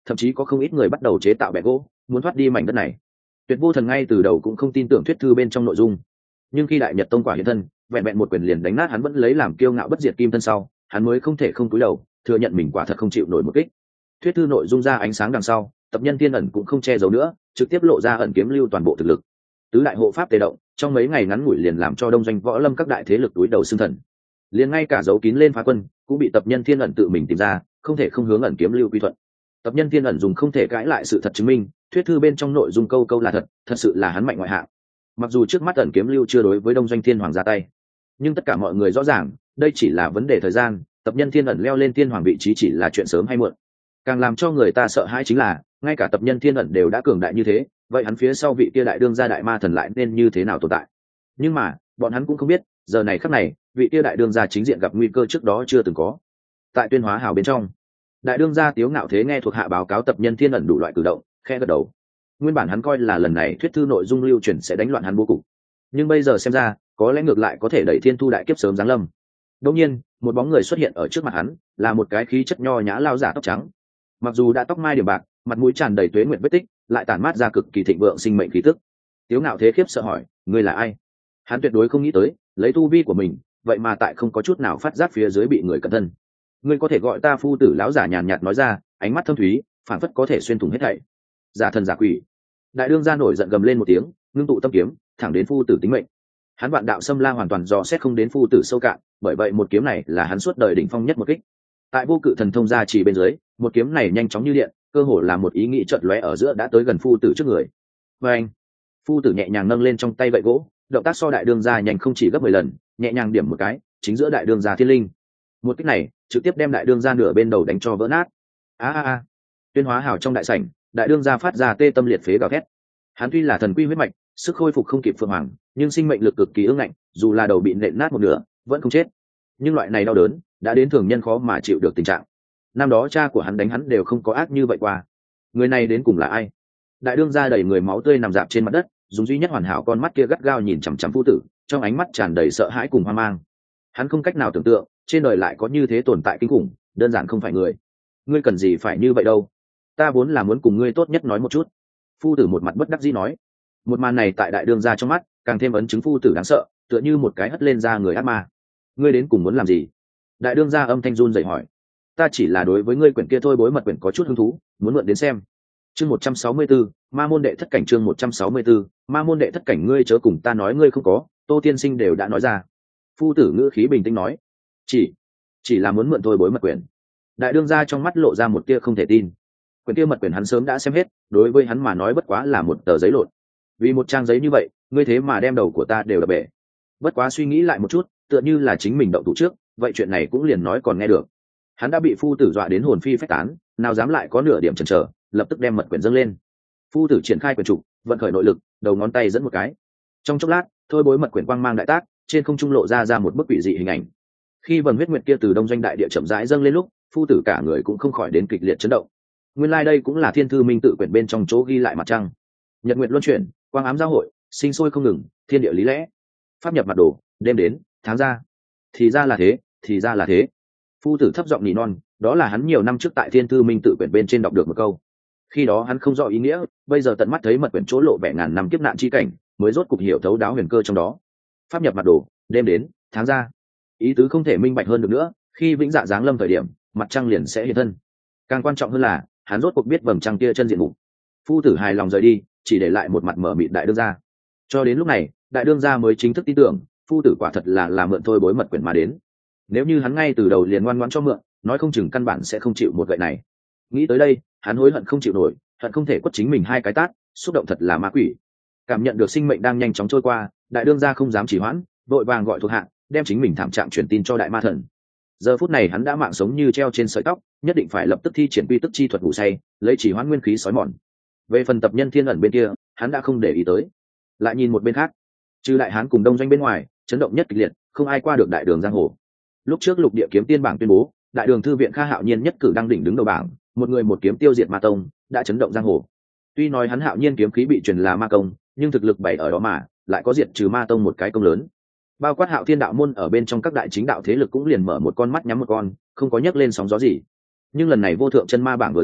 thậm chí có không ít người bắt đầu chế tạo bẹ gỗ muốn thoát đi mảnh đất này. Tuyệt Vô Thần ngay từ đầu cũng không tin tưởng thuyết thư bên trong nội dung, nhưng khi Đại Nhật Tông quả hiện thân, vẹn vẹn một quyền liền đánh nát hắn vẫn lấy làm kiêu ngạo bất diệt kim thân sau, hắn mới không thể không cúi đầu thừa nhận mình quả thật không chịu nổi một kích. Thuyết thư nội dung ra ánh sáng đằng sau, tập nhân thiên ẩn cũng không che giấu nữa, trực tiếp lộ ra ẩn kiếm lưu toàn bộ thực lực. Tứ đại hộ pháp tề động, trong mấy ngày ngắn ngủi liền làm cho đông doanh võ lâm các đại thế lực túi đầu xương thần. Liền ngay cả dấu kín lên phá quân cũng bị tập nhân thiên ẩn tự mình tìm ra, không thể không hướng ẩn kiếm lưu quy thuận. Tập nhân thiên ẩn dùng không thể cãi lại sự thật chứng minh, thuyết thư bên trong nội dung câu câu là thật, thật sự là hắn mạnh ngoại hạng. Mặc dù trước mắt ẩn kiếm lưu chưa đối với đông doanh thiên hoàng ra tay, nhưng tất cả mọi người rõ ràng đây chỉ là vấn đề thời gian, tập nhân thiên ẩn leo lên thiên hoàng vị trí chỉ là chuyện sớm hay muộn. Càng làm cho người ta sợ hãi chính là ngay cả tập nhân thiên ẩn đều đã cường đại như thế, vậy hắn phía sau vị kia đại đương gia đại ma thần lại nên như thế nào tồn tại? Nhưng mà bọn hắn cũng không biết, giờ này khắc này vị kia đại đương gia chính diện gặp nguy cơ trước đó chưa từng có. Tại Tuyên Hóa Hào bên trong, đại đương gia Tiếu Ngạo Thế nghe thuộc hạ báo cáo tập nhân thiên ẩn đủ loại cử động, khẽ gật đầu. Nguyên bản hắn coi là lần này thuyết thư nội dung lưu truyền sẽ đánh loạn hắn bố cục, nhưng bây giờ xem ra có lẽ ngược lại có thể đẩy thiên thu đại kiếp sớm giáng lâm. Đột nhiên một bóng người xuất hiện ở trước mặt hắn, là một cái khí chất nho nhã lao giả tóc trắng, mặc dù đã tóc mai điểm bạc, mặt mũi tràn đầy tuế nguyệt vết tích, lại tản mát ra cực kỳ thịnh vượng sinh mệnh khí tức. Tiếu Ngạo Thế khiếp sợ hỏi, ngươi là ai? Hắn tuyệt đối không nghĩ tới, lấy tu vi của mình, vậy mà tại không có chút nào phát giác phía dưới bị người cẩn thân. Ngươi có thể gọi ta phu tử, lão giả nhàn nhạt nói ra, ánh mắt thâm thúy, phảng phất có thể xuyên thủng hết thảy. Giả thần giả quỷ. Đại đương gia nổi giận gầm lên một tiếng, ngưng tụ tâm kiếm, thẳng đến phu tử tính mệnh. Hắn vạn đạo xâm la hoàn toàn dò xét không đến phu tử sâu cạn, bởi vậy một kiếm này là hắn suốt đời đỉnh phong nhất một kích. Tại vô cự thần thông gia chỉ bên dưới, một kiếm này nhanh chóng như điện, cơ hồ là một ý nghĩ chợt lóe ở giữa đã tới gần phu tử trước người. Và anh, phu tử nhẹ nhàng nâng lên trong tay gậy gỗ, động tác so đại đương gia nhanh không chỉ gấp mười lần, nhẹ nhàng điểm một cái, chính giữa đại đương gia thiên linh. Một kích này trực tiếp đem đại đương gia nửa bên đầu đánh cho vỡ nát. A a a! Tuyên Hóa Hào trong đại sảnh, đại đương gia phát ra tê tâm liệt phế gào thét. Hắn tuy là thần quy huyết mạch, sức khôi phục không kịp phượng hoàng, nhưng sinh mệnh lực cực kỳ ương ngạnh, dù là đầu bị nện nát một nửa, vẫn không chết. Nhưng loại này đau đớn đã đến thường nhân khó mà chịu được tình trạng. Năm đó cha của hắn đánh hắn đều không có ác như vậy qua. Người này đến cùng là ai? Đại đương gia đầy người máu tươi nằm rạp trên mặt đất, dùng duy nhất hoàn hảo con mắt kia gắt gao nhìn chằm chằm phu tử, trong ánh mắt tràn đầy sợ hãi cùng hoang mang. Hắn không cách nào tưởng tượng trên đời lại có như thế tồn tại kinh khủng, đơn giản không phải người. Ngươi cần gì phải như vậy đâu? Ta vốn là muốn cùng ngươi tốt nhất nói một chút. Phu tử một mặt bất đắc dĩ nói. Một màn này tại đại đương gia trong mắt càng thêm ấn chứng phu tử đáng sợ, tựa như một cái hất lên ra người ác ma. Ngươi đến cùng muốn làm gì? Đại đương gia âm thanh run rẩy hỏi. Ta chỉ là đối với ngươi quyển kia thôi bối mật quyển có chút hứng thú, muốn mượn đến xem. Chương một trăm sáu mươi tư, Ma môn đệ thất cảnh. Chương một trăm sáu mươi tư, Ma môn đệ thất cảnh. Ngươi chớ cùng ta nói ngươi không có, Tô tiên sinh đều đã nói ra. Phu tử ngữ khí bình tĩnh nói. Chỉ, chỉ là muốn mượn thôi bối mật quyển. Đại đương gia trong mắt lộ ra một tia không thể tin. Quyển kia mật quyển hắn sớm đã xem hết, đối với hắn mà nói bất quá là một tờ giấy lộn. Vì một trang giấy như vậy, ngươi thế mà đem đầu của ta đều đập bể. Bất quá suy nghĩ lại một chút, tựa như là chính mình động thủ trước, vậy chuyện này cũng liền nói còn nghe được. Hắn đã bị phu tử dọa đến hồn phi phách tán, nào dám lại có nửa điểm chần chờ, lập tức đem mật quyển dâng lên. Phu tử triển khai quyển trục, vận khởi nội lực, đầu ngón tay dẫn một cái. Trong chốc lát, thôi bối mật quyển quang mang đại tác, trên không trung lộ ra ra một bức quỷ dị hình ảnh. Khi vầng huyết nguyệt kia từ đông doanh đại địa chậm rãi dâng lên lúc, phu tử cả người cũng không khỏi đến kịch liệt chấn động. Nguyên lai like đây cũng là Thiên Thư Minh tự quyển bên trong chỗ ghi lại mặt trăng. Nhật nguyệt luân chuyển, quang ám giao hội, sinh sôi không ngừng, thiên địa lý lẽ. Pháp nhập mặt đồ, đêm đến, tháng ra. Thì ra là thế, thì ra là thế. Phu tử thấp giọng nỉ non, đó là hắn nhiều năm trước tại Thiên Thư Minh tự quyển bên trên đọc được một câu. Khi đó hắn không rõ ý nghĩa, bây giờ tận mắt thấy mật quyển chỗ lộ vẻ ngàn năm kiếp nạn chi cảnh, mới rốt cục hiểu thấu đáo huyền cơ trong đó. Pháp nhập mặt đồ, đêm đến, tháng ra. Ý tứ không thể minh bạch hơn được nữa, khi vĩnh dạ giáng lâm thời điểm, mặt trăng liền sẽ hiện thân. Càng quan trọng hơn là, hắn rốt cuộc biết vầng trăng kia chân diện mục. Phu tử hài lòng rời đi, chỉ để lại một mặt mở mịt đại đương gia. Cho đến lúc này, đại đương gia mới chính thức tin tưởng, phu tử quả thật là là mượn thôi bối mật quyển mà đến. Nếu như hắn ngay từ đầu liền ngoan ngoãn cho mượn, nói không chừng căn bản sẽ không chịu một gậy này. Nghĩ tới đây, hắn hối hận không chịu nổi, hận không thể quất chính mình hai cái tát, xúc động thật là ma quỷ. Cảm nhận được sinh mệnh đang nhanh chóng trôi qua, đại đương gia không dám trì hoãn, vội vàng gọi thuộc hạ, đem chính mình thảm trạng truyền tin cho đại ma thần. Giờ phút này hắn đã mạng sống như treo trên sợi tóc, nhất định phải lập tức thi triển quy tức chi thuật ngủ say, lấy chỉ hoãn nguyên khí sói mòn. Về phần tập nhân thiên ẩn bên kia, hắn đã không để ý tới. Lại nhìn một bên khác, trừ đại hán cùng đông doanh bên ngoài, chấn động nhất kịch liệt, không ai qua được đại đường giang hồ. Lúc trước lục địa kiếm tiên bảng tuyên bố, đại đường thư viện Kha Hạo Nhiên nhất cử đăng đỉnh đứng đầu bảng, một người một kiếm tiêu diệt ma tông, đã chấn động giang hồ. Tuy nói hắn Hạo Nhiên kiếm khí bị truyền là ma công, nhưng thực lực bày ở đó mà, lại có diệt trừ ma tông một cái công lớn. Bao quát Hạo Thiên đạo môn ở bên trong các đại chính đạo thế lực cũng liền mở một con mắt nhắm một con, không có nhấc lên sóng gió gì. Nhưng lần này vô thượng chân ma bảng vừa ra,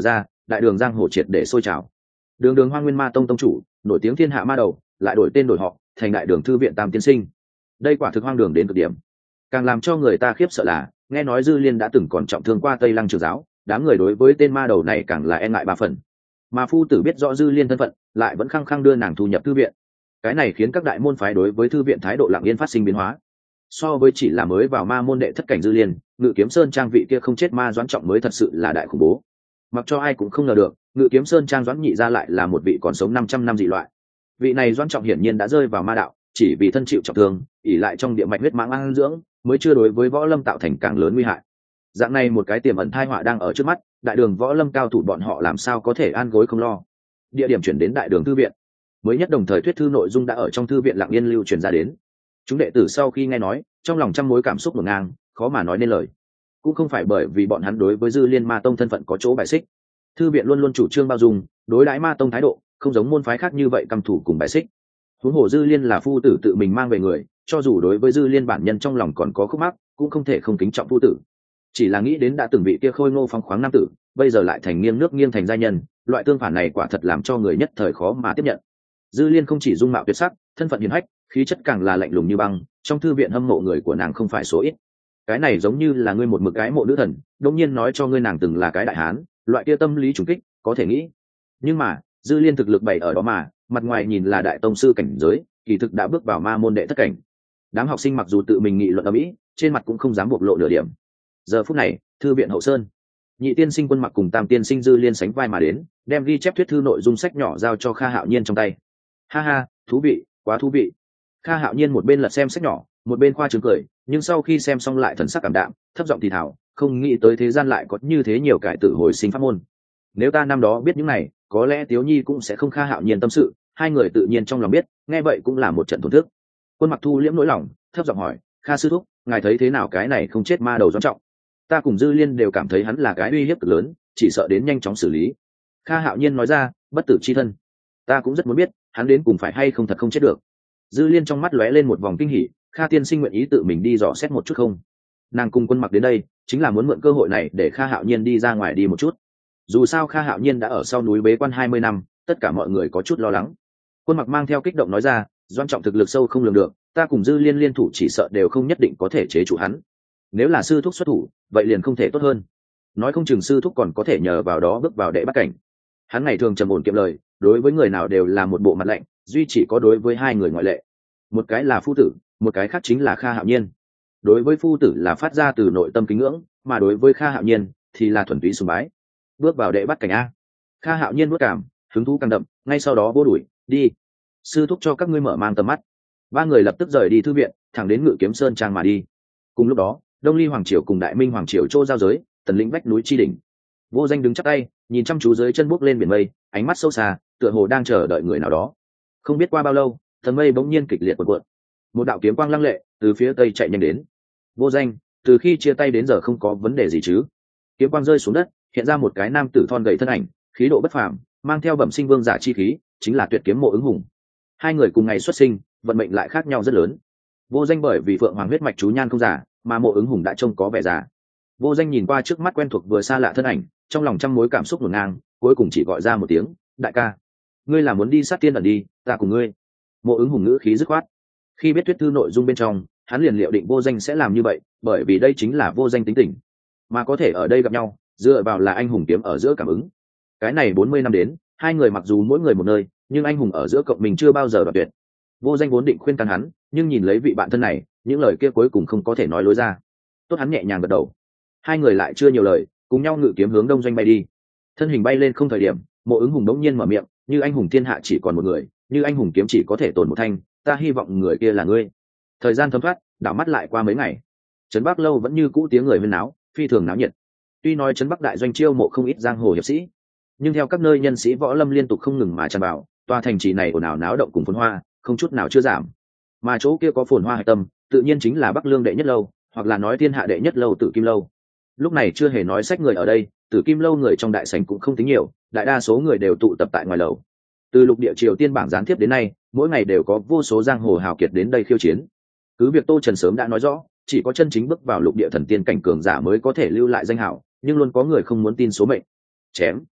đại đường giang hồ triệt để sôi trào. Đường đường Hoang Nguyên Ma Tông tông chủ, nổi tiếng thiên hạ ma đầu, lại đổi tên đổi họ thành đại đường thư viện Tam Tiên Sinh. Đây quả thực hoang đường đến cực điểm. Càng làm cho người ta khiếp sợ là, nghe nói Dư Liên đã từng còn trọng thương qua Tây Lăng Trường giáo, đám người đối với tên ma đầu này càng là e ngại ba phần. Mà phu tử biết rõ Dư Liên thân phận, lại vẫn khăng khăng đưa nàng thu nhập thư viện. Cái này khiến các đại môn phái đối với thư viện thái độ lặng yên phát sinh biến hóa. So với chỉ là mới vào ma môn đệ thất cảnh Dư Liên, Ngự Kiếm Sơn trang vị kia không chết ma Doãn Trọng mới thật sự là đại khủng bố. Mặc cho ai cũng không ngờ được, Ngự Kiếm Sơn trang Doãn Nhị ra lại là một vị còn sống năm trăm năm dị loại. Vị này Doãn Trọng hiển nhiên đã rơi vào ma đạo, chỉ vì thân chịu trọng thương, ỉ lại trong địa mạch huyết mãng ăn dưỡng, mới chưa đối với võ lâm tạo thành càng lớn nguy hại. Dạng này một cái tiềm ẩn tai họa đang ở trước mắt, đại đường võ lâm cao thủ bọn họ làm sao có thể an gối không lo. Địa điểm chuyển đến đại đường thư viện. Mới nhất đồng thời thuyết thư nội dung đã ở trong thư viện lặng yên lưu truyền ra đến. Chúng đệ tử sau khi nghe nói, trong lòng trăm mối cảm xúc ngổn ngang, khó mà nói nên lời. Cũng không phải bởi vì bọn hắn đối với Dư Liên Ma Tông thân phận có chỗ bài xích. Thư viện luôn luôn chủ trương bao dung, đối đãi Ma Tông thái độ không giống môn phái khác như vậy căm thủ cùng bài xích. Huống hồ Dư Liên là phu tử tự mình mang về người, cho dù đối với Dư Liên bản nhân trong lòng còn có khúc mắc, cũng không thể không kính trọng phu tử. Chỉ là nghĩ đến đã từng vị kia khôi ngô phóng khoáng nam tử, bây giờ lại thành nghiêng nước nghiêng thành giai nhân, loại tương phản này quả thật làm cho người nhất thời khó mà tiếp nhận. Dư Liên không chỉ dung mạo tuyệt sắc, thân phận hiền hách, khí chất càng là lạnh lùng như băng, trong thư viện hâm mộ người của nàng không phải số ít. Cái này giống như là ngươi một mực cái mộ nữ thần, đột nhiên nói cho ngươi nàng từng là cái đại hán, loại kia tâm lý trùng kích, có thể nghĩ. Nhưng mà, Dư Liên thực lực bày ở đó mà, mặt ngoài nhìn là đại tông sư cảnh giới, kỳ thực đã bước vào ma môn đệ thất cảnh. Đám học sinh mặc dù tự mình nghị luận ầm ĩ, trên mặt cũng không dám bộc lộ nửa điểm. Giờ phút này, thư viện hậu sơn, Nhị tiên sinh Quân Mặc cùng Tam tiên sinh Dư Liên sánh vai mà đến, đem ghi chép thuyết thư nội dung sách nhỏ giao cho Kha Hạo Nhiên trong tay. Ha ha, thú vị, quá thú vị. Kha Hạo Nhiên một bên lật xem sách nhỏ, một bên khoa trương cười, nhưng sau khi xem xong lại thần sắc cảm đạm, thấp giọng thì thào, không nghĩ tới thế gian lại có như thế nhiều cải tử hồi sinh pháp môn. Nếu ta năm đó biết những này, có lẽ Tiếu Nhi cũng sẽ không Kha Hạo Nhiên tâm sự, hai người tự nhiên trong lòng biết, nghe vậy cũng là một trận thổn thức. Quân Mặc thu liễm nỗi lòng, thấp giọng hỏi, Kha sư thúc, ngài thấy thế nào cái này không chết ma đầu Doãn Trọng? Ta cùng Dư Liên đều cảm thấy hắn là cái uy hiếp cực lớn, chỉ sợ đến nhanh chóng xử lý. Kha Hạo Nhiên nói ra, bất tử chi thân. Ta cũng rất muốn biết, hắn đến cùng phải hay không thật không chết được. Dư Liên trong mắt lóe lên một vòng kinh hỉ, Kha tiên sinh nguyện ý tự mình đi dò xét một chút không? Nàng cùng Quân Mặc đến đây, chính là muốn mượn cơ hội này để Kha Hạo Nhiên đi ra ngoài đi một chút. Dù sao Kha Hạo Nhiên đã ở sau núi bế quan hai mươi năm, tất cả mọi người có chút lo lắng. Quân Mặc mang theo kích động nói ra, Doãn Trọng thực lực sâu không lường được, ta cùng Dư Liên liên thủ chỉ sợ đều không nhất định có thể chế trụ hắn. Nếu là sư thúc xuất thủ, vậy liền không thể tốt hơn. Nói không chừng sư thúc còn có thể nhờ vào đó bước vào đệ bắt cảnh. Hắn ngày thường trầm ổn kiệm lời, đối với người nào đều là một bộ mặt lạnh, duy chỉ có đối với hai người ngoại lệ. Một cái là phu tử, một cái khác chính là Kha Hạo Nhiên. Đối với phu tử là phát ra từ nội tâm kính ngưỡng, mà đối với Kha Hạo Nhiên thì là thuần túy sùng bái. Bước vào đệ bắt cảnh a. Kha Hạo Nhiên nuốt cảm, hứng thú càng đậm, ngay sau đó vô đuổi, đi. Sư thúc cho các ngươi mở mang tầm mắt. Ba người lập tức rời đi thư viện, thẳng đến Ngự Kiếm Sơn trang mà đi. Cùng lúc đó, Đông Ly Hoàng Triều cùng Đại Minh Hoàng Triều Châu giao giới, tần lĩnh vách núi chi đỉnh. Vô Danh đứng chắp tay, nhìn chăm chú dưới chân bước lên biển mây, ánh mắt sâu xa, tựa hồ đang chờ đợi người nào đó. Không biết qua bao lâu, tầng mây bỗng nhiên kịch liệt cuộn cuộn. Một đạo kiếm quang lăng lệ từ phía tây chạy nhanh đến. Vô Danh, từ khi chia tay đến giờ không có vấn đề gì chứ? Kiếm quang rơi xuống đất, hiện ra một cái nam tử thon gầy thân ảnh, khí độ bất phàm, mang theo bẩm sinh vương giả chi khí, chính là Tuyệt Kiếm Mộ Ứng Hùng. Hai người cùng ngày xuất sinh, vận mệnh lại khác nhau rất lớn. Vô Danh bởi vì Phượng Hoàng huyết mạch chú nhan không giả, mà Mộ Ứng Hùng đã trông có vẻ già. Vô Danh nhìn qua trước mắt quen thuộc vừa xa lạ thân ảnh, trong lòng trăm mối cảm xúc ngổn ngang, cuối cùng chỉ gọi ra một tiếng, đại ca. Ngươi là muốn đi sát tiên ẩn đi, ta cùng ngươi. Mộ Ứng Hùng ngữ khí dứt khoát. Khi biết thuyết thư nội dung bên trong, hắn liền liệu định Vô Danh sẽ làm như vậy, bởi vì đây chính là Vô Danh tính tình. Mà có thể ở đây gặp nhau, dựa vào là anh hùng kiếm ở giữa cảm ứng. Cái này bốn mươi năm đến, hai người mặc dù mỗi người một nơi, nhưng anh hùng ở giữa cộng mình chưa bao giờ đoạt tuyệt. Vô Danh vốn định khuyên can hắn, nhưng nhìn lấy vị bạn thân này, những lời kia cuối cùng không có thể nói lối ra. Tốt, hắn nhẹ nhàng gật đầu. Hai người lại chưa nhiều lời, cùng nhau ngự kiếm hướng đông doanh bay đi. Thân hình bay lên không thời điểm, Mộ Ứng Hùng đống nhiên mở miệng, như anh hùng thiên hạ chỉ còn một người, như anh hùng kiếm chỉ có thể tồn một thanh, ta hy vọng người kia là ngươi. Thời gian thấm thoát, đảo mắt lại qua mấy ngày. Trấn Bắc lâu vẫn như cũ tiếng người huyên náo, phi thường náo nhiệt. Tuy nói Trấn Bắc đại doanh chiêu mộ không ít giang hồ hiệp sĩ, nhưng theo các nơi nhân sĩ võ lâm liên tục không ngừng mà tràn vào, tòa thành trì này ồn ào náo động cùng phồn hoa, không chút nào chưa giảm. Mà chỗ kia có phồn hoa hải tâm, tự nhiên chính là Bắc Lương đệ nhất lâu, hoặc là nói thiên hạ đệ nhất lâu Tử Kim lâu. Lúc này chưa hề nói sách người ở đây, Tử Kim lâu người trong đại sảnh cũng không tính nhiều, đại đa số người đều tụ tập tại ngoài lầu. Từ lục địa triều tiên bảng gián tiếp đến nay, mỗi ngày đều có vô số giang hồ hào kiệt đến đây khiêu chiến. Cứ việc Tô Trần sớm đã nói rõ, chỉ có chân chính bước vào lục địa thần tiên cảnh cường giả mới có thể lưu lại danh hào, nhưng luôn có người không muốn tin số mệnh. Chém.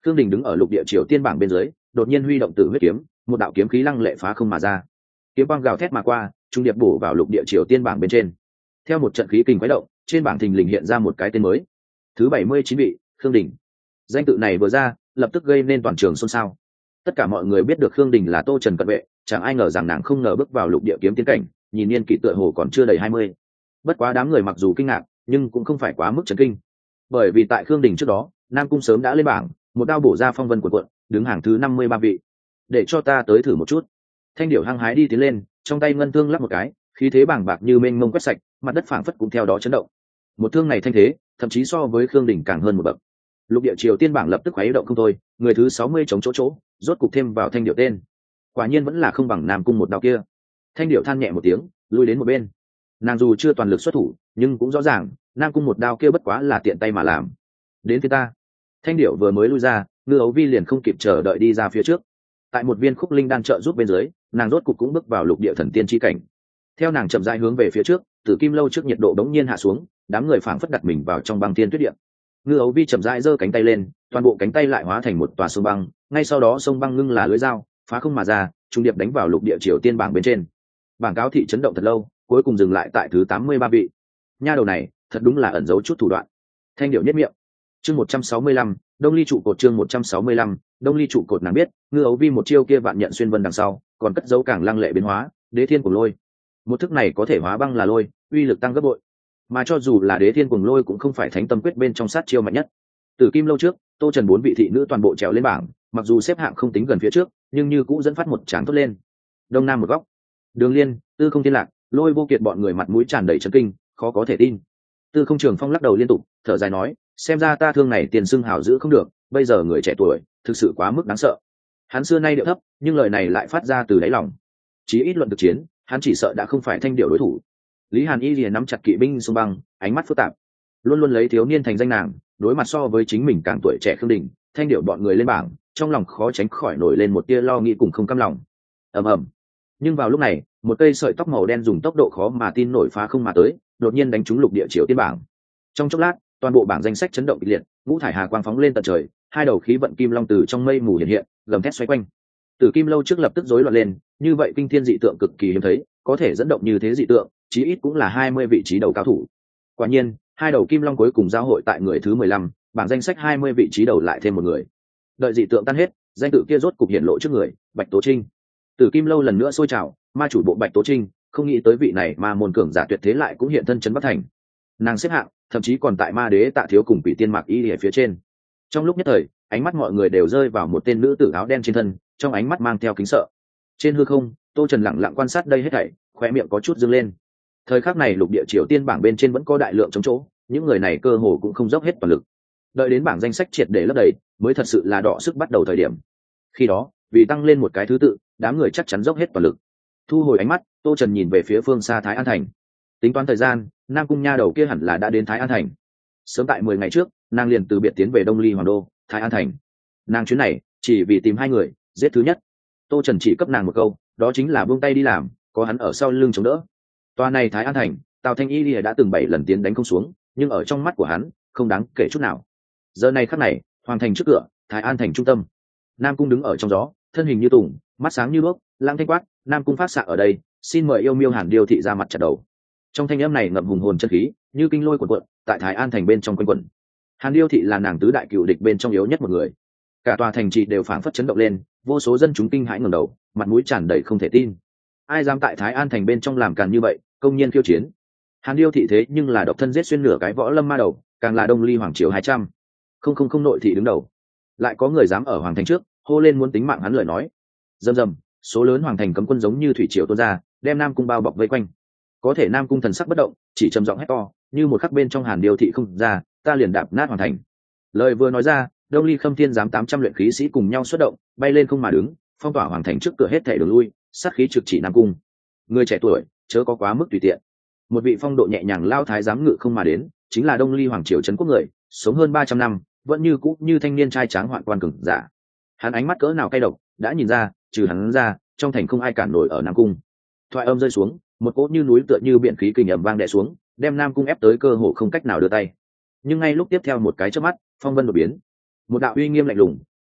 Khương Đình đứng ở lục địa triều tiên bảng bên dưới, đột nhiên huy động tử huyết kiếm, một đạo kiếm khí lăng lệ phá không mà ra, kiếm quang gào thét mà qua, trung điệp bổ vào lục địa triều tiên bảng bên trên. Theo một trận khí kình quái động, trên bảng thình lình hiện ra một cái tên mới, thứ bảy mươi chín vị, Khương Đình. Danh tự này vừa ra, lập tức gây nên toàn trường xôn xao. Tất cả mọi người biết được Khương Đình là Tô Trần cận vệ, chẳng ai ngờ rằng nàng không ngờ bước vào lục địa kiếm tiến cảnh, nhìn niên kỷ tựa hồ còn chưa đầy hai mươi. Bất quá đám người mặc dù kinh ngạc, nhưng cũng không phải quá mức chấn kinh, bởi vì tại Khương Đình trước đó, Nam Cung sớm đã lên bảng, một đao bổ ra phong vân của quận, đứng hàng thứ năm mươi ba vị. Để cho ta tới thử một chút. Thanh điểu hăng hái đi tiến lên, trong tay ngân thương lắp một cái, khí thế bàng bạc như mênh mông quét sạch, mặt đất phảng phất cũng theo đó chấn động. Một thương này thanh thế, thậm chí so với Khương Đình càng hơn một bậc. Lục địa triều tiên bảng lập tức khuấy động không thôi, người thứ sáu mươi chống chỗ chỗ, rốt cục thêm vào thanh điểu tên. Quả nhiên vẫn là không bằng Nam Cung một đao kia. Thanh điểu than nhẹ một tiếng, lui đến một bên. Nàng dù chưa toàn lực xuất thủ, nhưng cũng rõ ràng, Nam Cung một đao kia bất quá là tiện tay mà làm. Đến phía ta. Thanh điểu vừa mới lui ra, Ngư Ấu Vi liền không kịp chờ đợi đi ra phía trước. Tại một viên khúc linh đan trợ giúp bên dưới, nàng rốt cục cũng bước vào lục địa thần tiên chi cảnh. Theo nàng chậm rãi hướng về phía trước, Tử Kim lâu trước nhiệt độ đống nhiên hạ xuống, đám người phảng phất đặt mình vào trong băng thiên tuyết địa. Ngư Ấu Vi chậm rãi giơ cánh tay lên, toàn bộ cánh tay lại hóa thành một tòa sông băng, ngay sau đó sông băng ngưng là lưỡi dao, phá không mà ra, trung điệp đánh vào lục địa triều tiên bảng bên trên. Bảng cáo thị chấn động thật lâu, cuối cùng dừng lại tại thứ tám mươi ba vị. Nha đầu này, thật đúng là ẩn giấu chút thủ đoạn. Thanh điệu nhất miệng. Chương một trăm sáu mươi lăm, Đông Ly trụ cột chương một trăm sáu mươi lăm, Đông Ly trụ cột nàng biết, Ngư Ấu Vi một chiêu kia vạn nhận xuyên vân đằng sau, còn cất dấu càng lăng lệ biến hóa, Đế Thiên Cuồng Lôi. Một thức này có thể hóa băng là lôi, uy lực tăng gấp bội. Mà cho dù là Đế Thiên Cuồng Lôi cũng không phải Thánh Tâm Quyết bên trong sát chiêu mạnh nhất. Từ Kim lâu trước, Tô Trần bốn vị thị nữ toàn bộ trèo lên bảng, mặc dù xếp hạng không tính gần phía trước, nhưng như cũng dẫn phát một tràng tốt lên. Đông Nam một góc, Đường Liên, Tư Không Thiên Lạc, Lôi Vô Kiệt bọn người mặt mũi tràn đầy chấn kinh, khó có thể tin. Tư Không Trường Phong lắc đầu liên tục, thở dài nói, xem ra ta thương này tiền xưng hào giữ không được, bây giờ người trẻ tuổi thực sự quá mức đáng sợ. Hắn xưa nay điệu thấp, nhưng lời này lại phát ra từ đáy lòng. Chí ít luận thực chiến, hắn chỉ sợ đã không phải Thanh Điểu đối thủ. Lý Hàn Y liền nắm chặt kỵ binh xung băng, ánh mắt phức tạp, luôn luôn lấy thiếu niên thành danh nàng, đối mặt so với chính mình càng tuổi trẻ Khương Đình, Thanh Điểu bọn người lên bảng, trong lòng khó tránh khỏi nổi lên một tia lo nghĩ cùng không cam lòng. Ầm ầm. Nhưng vào lúc này, một cây sợi tóc màu đen dùng tốc độ khó mà tin nổi phá không mà tới, đột nhiên đánh trúng lục địa triều tiên bảng. Trong chốc lát, toàn bộ bảng danh sách chấn động kịch liệt, ngũ thải hà quang phóng lên tận trời, hai đầu khí vận kim long từ trong mây mù hiện hiện, gầm thét xoay quanh. Tử Kim lâu trước lập tức rối loạn lên, như vậy kinh thiên dị tượng cực kỳ hiếm thấy, có thể dẫn động như thế dị tượng, chí ít cũng là hai mươi vị trí đầu cao thủ. Quả nhiên, hai đầu kim long cuối cùng giao hội tại người thứ mười lăm, bảng danh sách hai mươi vị trí đầu lại thêm một người. Đợi dị tượng tan hết, danh tự kia rốt cục hiện lộ trước người, Bạch Tố Trinh. Tử Kim lâu lần nữa sôi trào, ma chủ bộ Bạch Tố Trinh, không nghĩ tới vị này mà môn cường giả tuyệt thế lại cũng hiện thân trấn Bắc thành. Nàng xếp hạng, thậm chí còn tại Ma Đế Tạ Thiếu cùng Quỷ Tiên Mạc Y ở phía trên. Trong lúc nhất thời, ánh mắt mọi người đều rơi vào một tên nữ tử áo đen trên thân, trong ánh mắt mang theo kính sợ. Trên hư không, Tô Trần lặng lặng quan sát đây hết thảy, khóe miệng có chút dương lên. Thời khắc này lục địa triều tiên bảng bên trên vẫn có đại lượng trống chỗ, những người này cơ hồ cũng không dốc hết toàn lực. Đợi đến bảng danh sách triệt để lấp đầy, mới thật sự là đọ sức bắt đầu thời điểm. Khi đó, vì tăng lên một cái thứ tự, đám người chắc chắn dốc hết toàn lực. Thu hồi ánh mắt, Tô Trần nhìn về phía phương xa Thái An thành. Tính toán thời gian, Nam Cung nha đầu kia hẳn là đã đến Thái An thành. Sớm tại mười ngày trước, nàng liền từ biệt tiến về Đông Ly Hoàng đô, Thái An thành. Nàng chuyến này chỉ vì tìm hai người, giết thứ nhất. Tô Trần chỉ cấp nàng một câu, đó chính là buông tay đi làm, có hắn ở sau lưng chống đỡ. Toa này Thái An thành, Tào Thanh Y Lìa đã từng bảy lần tiến đánh không xuống, nhưng ở trong mắt của hắn, không đáng kể chút nào. Giờ này khắc này, hoàng thành trước cửa, Thái An thành trung tâm. Nam Cung đứng ở trong gió, thân hình như tùng, mắt sáng như đuốc, lang thanh quát, Nam Cung phát xạ ở đây, xin mời yêu miêu Hàn Điêu thị ra mặt chặt đầu. Trong thanh âm này ngậm hùng hồn chân khí, như kinh lôi cuộn cuộn, tại Thái An thành bên trong quanh quẩn. Hàn Điêu thị là nàng tứ đại cựu địch bên trong yếu nhất một người. Cả tòa thành trì đều phảng phất chấn động lên, vô số dân chúng kinh hãi ngẩng đầu, mặt mũi tràn đầy không thể tin. Ai dám tại Thái An thành bên trong làm càn như vậy, công nhiên khiêu chiến. Hàn Điêu thị thế nhưng là độc thân giết xuyên nửa cái võ lâm ma đầu, càng là Đông Ly hoàng triều hai trăm. Không không không nội thị đứng đầu. Lại có người dám ở hoàng thành trước, hô lên muốn tính mạng hắn lời nói. Rầm rầm, số lớn hoàng thành cấm quân giống như thủy triều tuôn ra, đem Nam Cung bao bọc vây quanh. Có thể Nam Cung thần sắc bất động, chỉ trầm giọng hét to, như một khắc bên trong Hàn Điêu thị không ra, ta liền đạp nát hoàng thành. Lời vừa nói ra, Đông Ly Khâm Thiên giám tám trăm luyện khí sĩ cùng nhau xuất động, bay lên không mà đứng, phong tỏa hoàng thành trước cửa hết thảy đường lui, sát khí trực chỉ Nam Cung. Người trẻ tuổi, chớ có quá mức tùy tiện. Một vị phong độ nhẹ nhàng lao thái giám ngự không mà đến, chính là Đông Ly hoàng triều trấn quốc người, sống hơn ba trăm năm, vẫn như cũ như thanh niên trai tráng hoạn quan cường giả. Hắn ánh mắt cỡ nào cay độc, đã nhìn ra, trừ hắn ra, trong thành không ai cản nổi ở Nam Cung. Thoại âm rơi xuống, một cỗ như núi tựa như biển khí kình ầm vang đè xuống, đem Nam Cung ép tới cơ hồ không cách nào đưa tay. Nhưng ngay lúc tiếp theo một cái chớp mắt, phong vân đột biến, một đạo uy nghiêm lạnh lùng,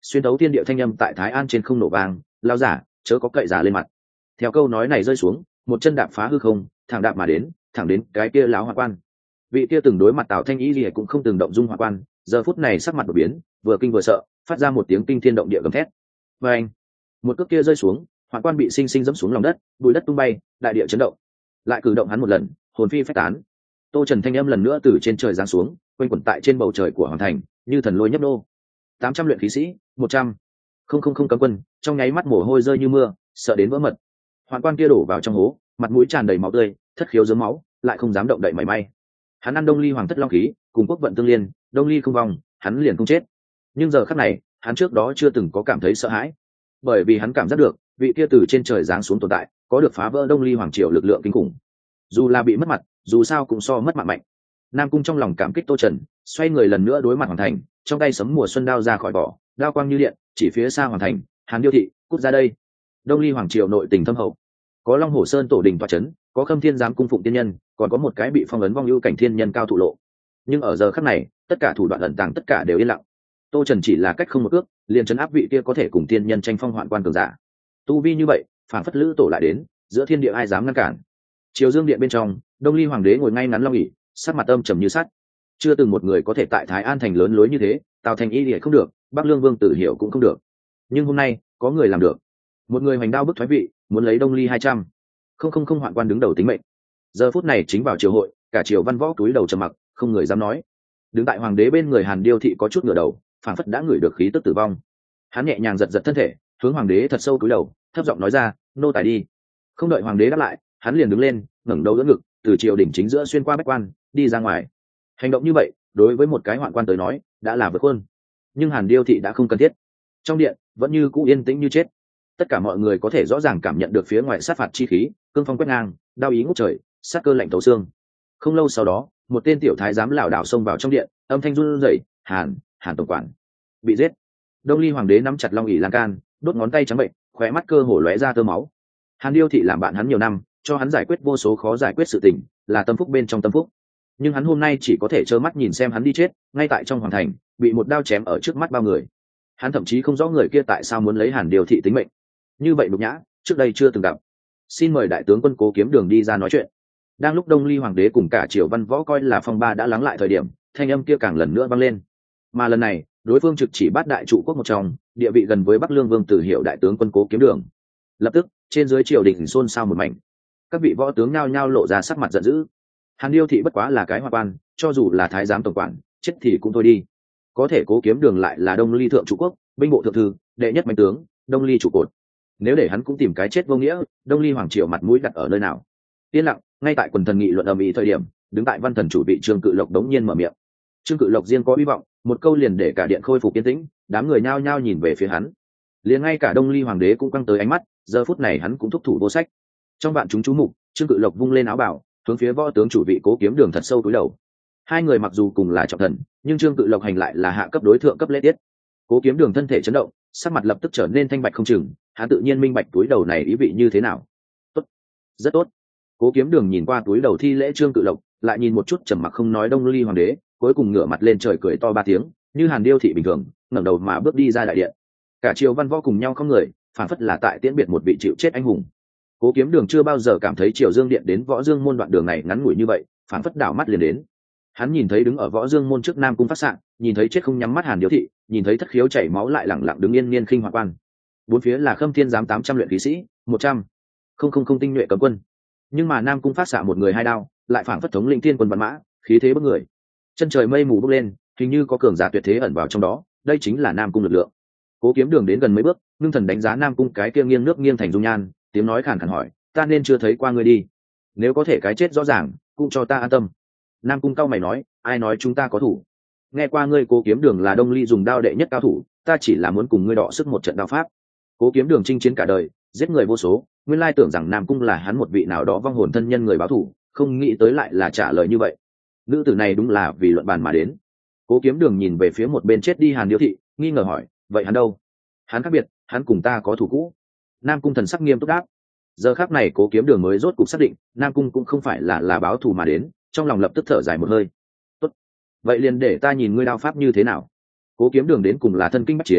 xuyên tấu thiên địa thanh âm tại Thái An trên không nổ vang, lao giả chớ có cậy giả lên mặt. Theo câu nói này rơi xuống, một chân đạp phá hư không, thẳng đạp mà đến, thẳng đến cái kia láo Hoạn Quan. Vị kia từng đối mặt Tào Thanh Y gì cũng không từng động dung Hoạn Quan, giờ phút này sắc mặt đột biến, vừa kinh vừa sợ, phát ra một tiếng kinh thiên động địa gầm thét. Và anh, một cước kia rơi xuống, Hoạn Quan bị sinh sinh dẫm xuống lòng đất, bụi đất tung bay, đại địa chấn động. Lại cử động hắn một lần, hồn phi phách tán. Tô Trần thanh âm lần nữa từ trên trời giáng xuống, quanh quẩn tại trên bầu trời của hoàng thành, như thần lôi nhấp nô. Tám trăm luyện khí sĩ, một trăm không không không cấm quân, trong nháy mắt mồ hôi rơi như mưa, sợ đến vỡ mật. Hoạn Quan kia đổ vào trong hố, mặt mũi tràn đầy máu tươi, thất khiếu dớm máu, lại không dám động đậy mảy may. Hắn ăn Đông Ly Hoàng thất long khí, cùng quốc vận tương liên, Đông Ly không vong, hắn liền không chết. Nhưng giờ khắc này, hắn trước đó chưa từng có cảm thấy sợ hãi, bởi vì hắn cảm giác được, vị kia từ trên trời giáng xuống tồn tại, có được phá vỡ Đông Ly Hoàng triều lực lượng kinh khủng. Dù là bị mất mặt, dù sao cũng so mất mạng mạnh. Nam Cung trong lòng cảm kích Tô Trần, xoay người lần nữa đối mặt hoàng thành, trong tay sấm mùa xuân đao ra khỏi vỏ, đao quang như điện, chỉ phía xa hoàng thành, Hàn Điêu thị, cút ra đây. Đông Ly Hoàng triều nội tình thâm hậu, có Long Hổ Sơn tổ đình tọa chấn, có Khâm Thiên giám cung phụng tiên nhân, còn có một cái bị phong ấn vong ưu cảnh thiên nhân cao thụ lộ. Nhưng ở giờ khắc này, tất cả thủ đoạn ẩn tàng tất cả đều yên lặng. Tô Trần chỉ là cách không một ước, liền trấn áp vị kia có thể cùng tiên nhân tranh phong Hoạn Quan cường giả. Tu vi như vậy, phản phất lữ tổ lại đến, giữa thiên địa ai dám ngăn cản. Triều Dương điện bên trong, Đông Ly Hoàng đế ngồi ngay ngắn long ỷ, sắc mặt âm trầm như sắt. Chưa từng một người có thể tại Thái An thành lớn lối như thế, Tào Thành Y Lệ không được, Bắc Lương Vương Tử Hiểu cũng không được. Nhưng hôm nay, có người làm được. Một người hoành đao bức thoái vị, muốn lấy Đông Ly hai trăm không không không Hoạn Quan đứng đầu tính mệnh. Giờ phút này chính vào triều hội, cả triều văn võ túi đầu trầm mặc, không người dám nói. Đứng tại hoàng đế bên người Hàn Điêu thị có chút ngửa đầu, phảng phất đã ngửi được khí tức tử vong. Hắn nhẹ nhàng giật giật thân thể, hướng hoàng đế thật sâu cúi đầu, thấp giọng nói ra, nô tài đi. Không đợi hoàng đế đáp lại, hắn liền đứng lên, ngẩng đầu đỡ ngực, từ triều đỉnh chính giữa xuyên qua bách quan, đi ra ngoài. Hành động như vậy, đối với một cái Hoạn Quan tới nói, đã là vượt hơn. Nhưng Hàn Điêu thị đã không cần thiết. Trong điện vẫn như cũ yên tĩnh như chết. Tất cả mọi người có thể rõ ràng cảm nhận được phía ngoài sát phạt chi khí, cương phong quét ngang, đao ý ngút trời, sát cơ lạnh thấu xương. Không lâu sau đó, một tên tiểu thái giám lảo đảo xông vào trong điện, âm thanh run rẩy, "Hàn, Hàn tổng quản bị giết." Đông Ly Hoàng đế nắm chặt long ỷ lan can, đốt ngón tay trắng bệnh, khóe mắt cơ hồ lóe ra tơ máu. Hàn Điêu thị làm bạn hắn nhiều năm, cho hắn giải quyết vô số khó giải quyết sự tình, là tâm phúc bên trong tâm phúc. Nhưng hắn hôm nay chỉ có thể trơ mắt nhìn xem hắn đi chết, ngay tại trong hoàng thành, bị một đao chém ở trước mắt bao người. Hắn thậm chí không rõ người kia tại sao muốn lấy Hàn Điêu thị tính mệnh. Như vậy nhục nhã, trước đây chưa từng gặp. Xin mời đại tướng quân Cố Kiếm Đường đi ra nói chuyện. Đang lúc Đông Ly Hoàng đế cùng cả triều văn võ coi là phong ba đã lắng lại thời điểm, thanh âm kia càng lần nữa vang lên. Mà lần này, đối phương trực chỉ bát đại trụ quốc một trong, địa vị gần với Bắc Lương Vương Tử Hiệu đại tướng quân Cố Kiếm Đường. Lập tức, trên dưới triều đình xôn xao một mảnh. Các vị võ tướng nhao nhao lộ ra sắc mặt giận dữ. Hàn Điêu thị bất quá là cái hoa quan, cho dù là thái giám tổng quản, chết thì cũng thôi đi. Có thể Cố Kiếm Đường lại là Đông Ly thượng trụ quốc, binh bộ thượng thư, đệ nhất mạnh tướng, Đông Ly trụ cột. Nếu để hắn cũng tìm cái chết vô nghĩa, Đông Ly hoàng triều mặt mũi đặt ở nơi nào? Yên lặng, ngay tại quần thần nghị luận ầm ĩ thời điểm, đứng tại văn thần chủ vị Trương Cự Lộc đống nhiên mở miệng. Trương Cự Lộc riêng có hy vọng, một câu liền để cả điện khôi phục yên tĩnh, đám người nhao nhao nhìn về phía hắn. Liền ngay cả Đông Ly hoàng đế cũng căng tới ánh mắt, giờ phút này hắn cũng thúc thủ vô sách. Trong bạn chúng chú mục, Trương Cự Lộc vung lên áo bảo, hướng phía võ tướng chủ vị Cố Kiếm Đường thật sâu cúi đầu. Hai người mặc dù cùng là trọng thần, nhưng Trương Cự Lộc hành lại là hạ cấp đối thượng cấp lễ tiết. Cố Kiếm Đường thân thể chấn động, sắc mặt lập tức trở nên thanh bạch không chừng, hắn tự nhiên minh bạch túi đầu này ý vị như thế nào. Tốt, rất tốt. Cố Kiếm Đường nhìn qua túi đầu thi lễ Trương Cự Lộc, lại nhìn một chút trầm mặc không nói Đông Ly hoàng đế, cuối cùng ngửa mặt lên trời cười to ba tiếng, như Hàn Điêu thị bình thường, ngẩng đầu mà bước đi ra đại điện. Cả triều văn võ cùng nhau không người, phản phất là tại tiễn biệt một vị chịu chết anh hùng. Cố Kiếm Đường chưa bao giờ cảm thấy Triều Dương điện đến Võ Dương môn đoạn đường này ngắn ngủi như vậy, phản phất đảo mắt liền đến. Hắn nhìn thấy đứng ở Võ Dương môn trước Nam cung phát sạng, nhìn thấy chết không nhắm mắt Hàn Điêu thị, nhìn thấy thất khiếu chảy máu lại lẳng lặng đứng yên niên khinh Hoạn Quan. Bốn phía là Khâm Thiên giám tám trăm luyện khí sĩ, một trăm không không không tinh nhuệ cấm quân. Nhưng mà Nam cung phát xạ một người hai đao, lại phản phất thống lĩnh thiên quân văn mã, khí thế bức người. Chân trời mây mù bốc lên, hình như có cường giả tuyệt thế ẩn vào trong đó, đây chính là Nam cung lực lượng. Cố Kiếm Đường đến gần mấy bước, ngưng thần đánh giá Nam cung cái kia nghiêng nước nghiêng thành dung nhan, tiếng nói khàn khàn hỏi, ta nên chưa thấy qua ngươi đi, nếu có thể cái chết rõ ràng cũng cho ta an tâm. Nam cung cao mày nói, ai nói chúng ta có thủ? Nghe qua ngươi Cố Kiếm Đường là Đông Ly dùng đao đệ nhất cao thủ, ta chỉ là muốn cùng ngươi đọ sức một trận đao pháp. Cố Kiếm Đường chinh chiến cả đời, giết người vô số, nguyên lai tưởng rằng Nam cung là hắn một vị nào đó vong hồn thân nhân người báo thủ, không nghĩ tới lại là trả lời như vậy. Nữ tử này đúng là vì luận bàn mà đến. Cố Kiếm Đường nhìn về phía một bên chết đi Hàn Điêu thị, nghi ngờ hỏi, vậy hắn đâu? Hắn khác biệt, hắn cùng ta có thủ cũ. Nam cung thần sắc nghiêm túc đáp. Giờ khắc này Cố Kiếm Đường mới rốt cục xác định, Nam cung cũng không phải là là báo thù mà đến, trong lòng lập tức thở dài một hơi. Tốt, vậy liền để ta nhìn ngươi đao pháp như thế nào. Cố Kiếm Đường đến cùng là thân kinh bách chiến,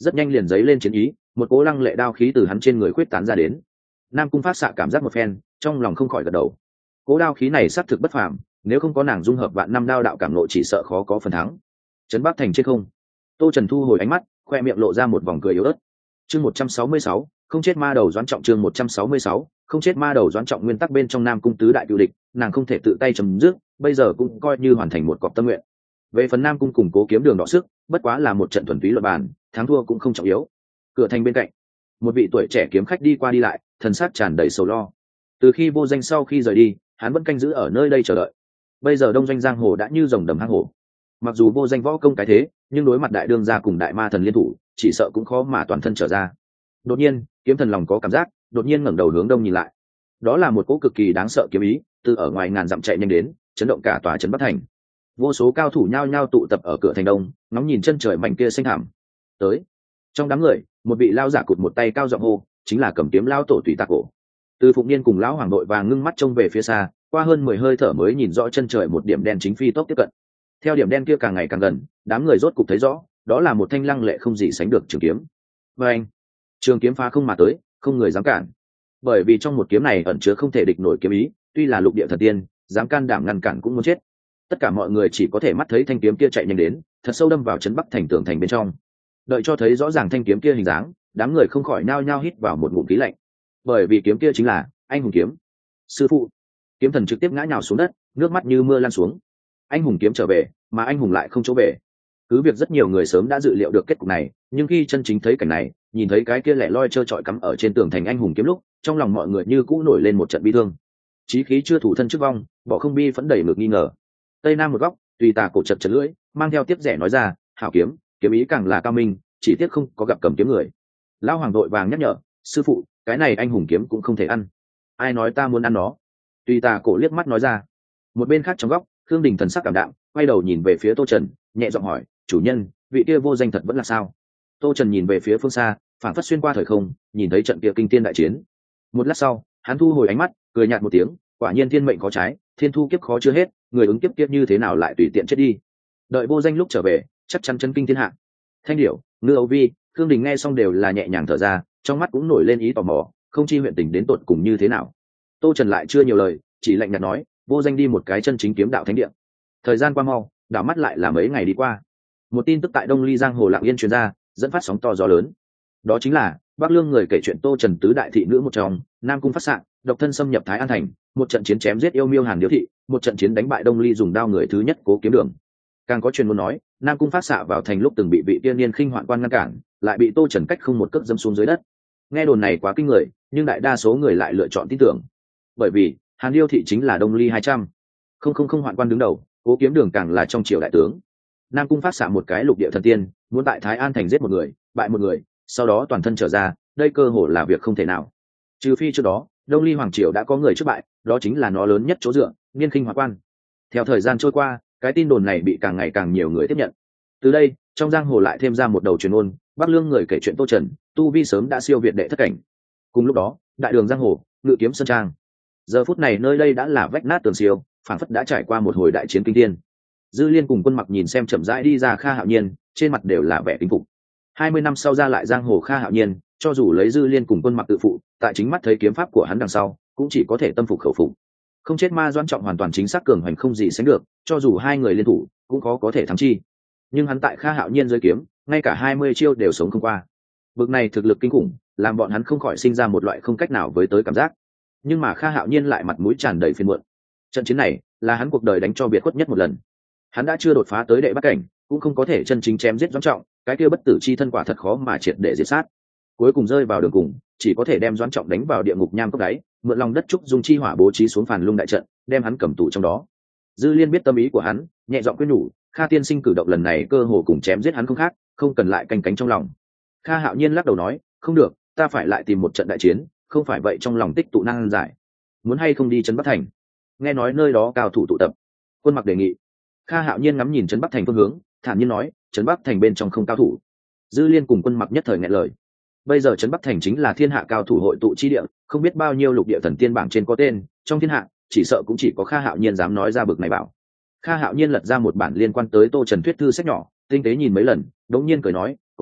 rất nhanh liền dấy lên chiến ý, một cỗ lăng lệ đao khí từ hắn trên người khuyết tán ra đến. Nam Cung Phát Xạ cảm giác một phen, trong lòng không khỏi gật đầu. Cỗ đao khí này xác thực bất phàm, nếu không có nàng dung hợp vạn năm đao đạo cảm ngộ chỉ sợ khó có phần thắng. Trấn Bắc Thành trên không, Tô Trần thu hồi ánh mắt, khoe miệng lộ ra một vòng cười yếu ớt. Chương một trăm sáu mươi sáu, không chết ma đầu Doãn Trọng. Chương một trăm sáu mươi sáu, không chết ma đầu Doãn Trọng. Nguyên tắc bên trong Nam Cung tứ đại cựu địch, nàng không thể tự tay chấm dứt, bây giờ cũng coi như hoàn thành một cọc tâm nguyện. Về phần Nam Cung cùng Cố Kiếm Đường đọ sức, bất quá là một trận thuần túy luận bàn, thắng thua cũng không trọng yếu. Cửa thành bên cạnh, một vị tuổi trẻ kiếm khách đi qua đi lại, thần sắc tràn đầy sầu lo. Từ khi Vô Danh sau khi rời đi, hắn vẫn canh giữ ở nơi đây chờ đợi. Bây giờ đông doanh giang hồ đã như rồng đầm hang hổ, mặc dù Vô Danh võ công cái thế, nhưng đối mặt đại đương gia cùng đại ma thần liên thủ, chỉ sợ cũng khó mà toàn thân trở ra. Đột nhiên, kiếm thần lòng có cảm giác, đột nhiên ngẩng đầu hướng đông nhìn lại. Đó là một cỗ cực kỳ đáng sợ kiếm ý, từ ở ngoài ngàn dặm chạy nhanh đến, chấn động cả tòa trấn Bắc Thành. Vô số cao thủ nhao nhao tụ tập ở cửa thành đông, ngóng nhìn chân trời mảnh kia xanh thẳm. Tới. Trong đám người, một vị lao giả cụt một tay cao giọng hô, chính là cầm kiếm lao tổ Tùy Tạc Cổ. Từ Phụng Niên cùng lão hoàng đội vàng ngưng mắt trông về phía xa, qua hơn mười hơi thở mới nhìn rõ chân trời một điểm đen chính phi tốc tiếp cận. Theo điểm đen kia càng ngày càng gần, đám người rốt cục thấy rõ, đó là một thanh lăng lệ không gì sánh được trường kiếm. Và anh, trường kiếm phá không mà tới, không người dám cản. Bởi vì trong một kiếm này ẩn chứa không thể địch nổi kiếm ý, tuy là lục địa thần tiên, dám can đảm ngăn cản cũng muốn chết. Tất cả mọi người chỉ có thể mắt thấy thanh kiếm kia chạy nhanh đến, thật sâu đâm vào trấn Bắc Thành tường thành bên trong. Đợi cho thấy rõ ràng thanh kiếm kia hình dáng, đám người không khỏi nao nhao hít vào một ngụm khí lạnh. Bởi vì kiếm kia chính là anh hùng kiếm. Sư phụ. Kiếm thần trực tiếp ngã nhào xuống đất, nước mắt như mưa lan xuống. Anh hùng kiếm trở về, mà anh hùng lại không chỗ về. Cứ việc rất nhiều người sớm đã dự liệu được kết cục này, nhưng khi chân chính thấy cảnh này, nhìn thấy cái kia lẻ loi trơ trọi cắm ở trên tường thành anh hùng kiếm lúc, trong lòng mọi người như cũ nổi lên một trận bi thương. Chí khí chưa thủ thân trước vong, bỏ không bi phẫn đẩy ngược nghi ngờ. Tây Nam một góc, Tùy Tà Cổ chật chật lưỡi, mang theo tiếp rẻ nói ra, hảo kiếm, kiếm ý càng là cao minh, chỉ tiếc không có gặp cầm kiếm người. Lão hoàng đội vàng nhắc nhở, sư phụ, cái này anh hùng kiếm cũng không thể ăn. Ai nói ta muốn ăn nó? Tùy Tà Cổ liếc mắt nói ra. Một bên khác trong góc, Khương Đình thần sắc cảm đạm, quay đầu nhìn về phía Tô Trần, nhẹ giọng hỏi, chủ nhân, vị kia Vô Danh thật vẫn là sao? Tô Trần nhìn về phía phương xa, phản phất xuyên qua thời không, nhìn thấy trận kia kinh thiên đại chiến. Một lát sau, hắn thu hồi ánh mắt, cười nhạt một tiếng, quả nhiên thiên mệnh có trái, thiên thu kiếp khó chưa hết, người ứng kiếp kiếp như thế nào lại tùy tiện chết đi. Đợi Vô Danh lúc trở về, chắc chắn chấn kinh thiên hạ. Thanh Điểu, Ngư Âu Vi, Khương Đình nghe xong đều là nhẹ nhàng thở ra, trong mắt cũng nổi lên ý tò mò, không chi huyện tình đến tột cùng như thế nào. Tô Trần lại chưa nhiều lời, chỉ lạnh nhạt nói, Vô Danh đi một cái chân chính kiếm đạo thánh địa. Thời gian qua mau, đảo mắt lại là mấy ngày đi qua. Một tin tức tại Đông Ly giang hồ lặng yên truyền ra, dẫn phát sóng to gió lớn. Đó chính là Bắc Lương người kể chuyện Tô Trần tứ đại thị nữ một trong, Nam Cung Phát Xạ, độc thân xâm nhập Thái An thành, một trận chiến chém giết yêu miêu Hàn Điếu thị, một trận chiến đánh bại Đông Ly dùng đao người thứ nhất Cố Kiếm Đường. Càng có truyền ngôn nói, Nam Cung Phát Xạ vào thành lúc từng bị vị tiên niên khinh hoạn quan ngăn cản, lại bị Tô Trần cách không một cước dâm xuống dưới đất. Nghe đồn này quá kinh người, nhưng đại đa số người lại lựa chọn tin tưởng. Bởi vì Hàn Điêu thị chính là Đông Ly hai trăm không không không hoạn quan đứng đầu, Cố Kiếm Đường càng là trong triều đại tướng. Nam Cung Phát Xạ một cái lục địa thần tiên, muốn tại Thái An thành giết một người, bại một người, sau đó toàn thân trở ra, đây cơ hồ là việc không thể nào. Trừ phi trước đó, Đông Ly hoàng triều đã có người trước bại, đó chính là nó lớn nhất chỗ dựa, Niên Khinh Hoạn Quan. Theo thời gian trôi qua, cái tin đồn này bị càng ngày càng nhiều người tiếp nhận. Từ đây, trong giang hồ lại thêm ra một đầu truyền ngôn, Bắc Lương người kể chuyện Tô Trần, tu vi sớm đã siêu việt đệ thất cảnh. Cùng lúc đó, đại đường giang hồ, Ngự Kiếm Sơn Trang. Giờ phút này nơi đây đã là vách nát tường siêu, phảng phất đã trải qua một hồi đại chiến kinh thiên. Dư Liên cùng Quân Mặc nhìn xem chậm rãi đi ra Kha Hạo Nhiên, trên mặt đều là vẻ kính phục. Hai mươi năm sau ra lại giang hồ Kha Hạo Nhiên, cho dù lấy Dư Liên cùng Quân Mặc tự phụ, tại chính mắt thấy kiếm pháp của hắn đằng sau, cũng chỉ có thể tâm phục khẩu phục. Không chết ma Doãn Trọng hoàn toàn chính xác cường hành không gì sánh được, cho dù hai người liên thủ, cũng khó có thể thắng chi. Nhưng hắn tại Kha Hạo Nhiên dưới kiếm, ngay cả hai mươi chiêu đều sống không qua. Bực này thực lực kinh khủng, làm bọn hắn không khỏi sinh ra một loại không cách nào với tới cảm giác. Nhưng mà Kha Hạo Nhiên lại mặt mũi tràn đầy phiền muộn. Trận chiến này là hắn cuộc đời đánh cho biệt khuất nhất một lần. Hắn đã chưa đột phá tới đệ bắt cảnh, cũng không có thể chân chính chém giết Doãn Trọng, cái kia bất tử chi thân quả thật khó mà triệt để diệt sát. Cuối cùng rơi vào đường cùng, chỉ có thể đem Doãn Trọng đánh vào địa ngục nham cốc đáy, mượn lòng đất trúc dung chi hỏa bố trí xuống phản lung đại trận, đem hắn cầm tù trong đó. Dư Liên biết tâm ý của hắn, nhẹ giọng khuyên nhủ, Kha tiên sinh cử động lần này cơ hồ cùng chém giết hắn không khác, không cần lại canh cánh trong lòng. Kha Hạo Nhiên lắc đầu nói, không được, ta phải lại tìm một trận đại chiến, không phải vậy trong lòng tích tụ năng giải. Muốn hay không đi trấn Bắc thành? Nghe nói nơi đó cao thủ tụ tập. Quân Mặc đề nghị. Kha Hạo Nhiên ngắm nhìn trấn Bắc thành phương hướng, thản nhiên nói, trấn Bắc thành bên trong không cao thủ. Dư Liên cùng Quân Mặc nhất thời nghẹn lời. Bây giờ trấn Bắc thành chính là thiên hạ cao thủ hội tụ chi địa, không biết bao nhiêu lục địa thần tiên bảng trên có tên, trong thiên hạ chỉ sợ cũng chỉ có Kha Hạo Nhiên dám nói ra bực này bảo. Kha Hạo Nhiên lật ra một bản liên quan tới Tô Trần thuyết thư sách nhỏ, tinh tế nhìn mấy lần, đống nhiên cười nói, có,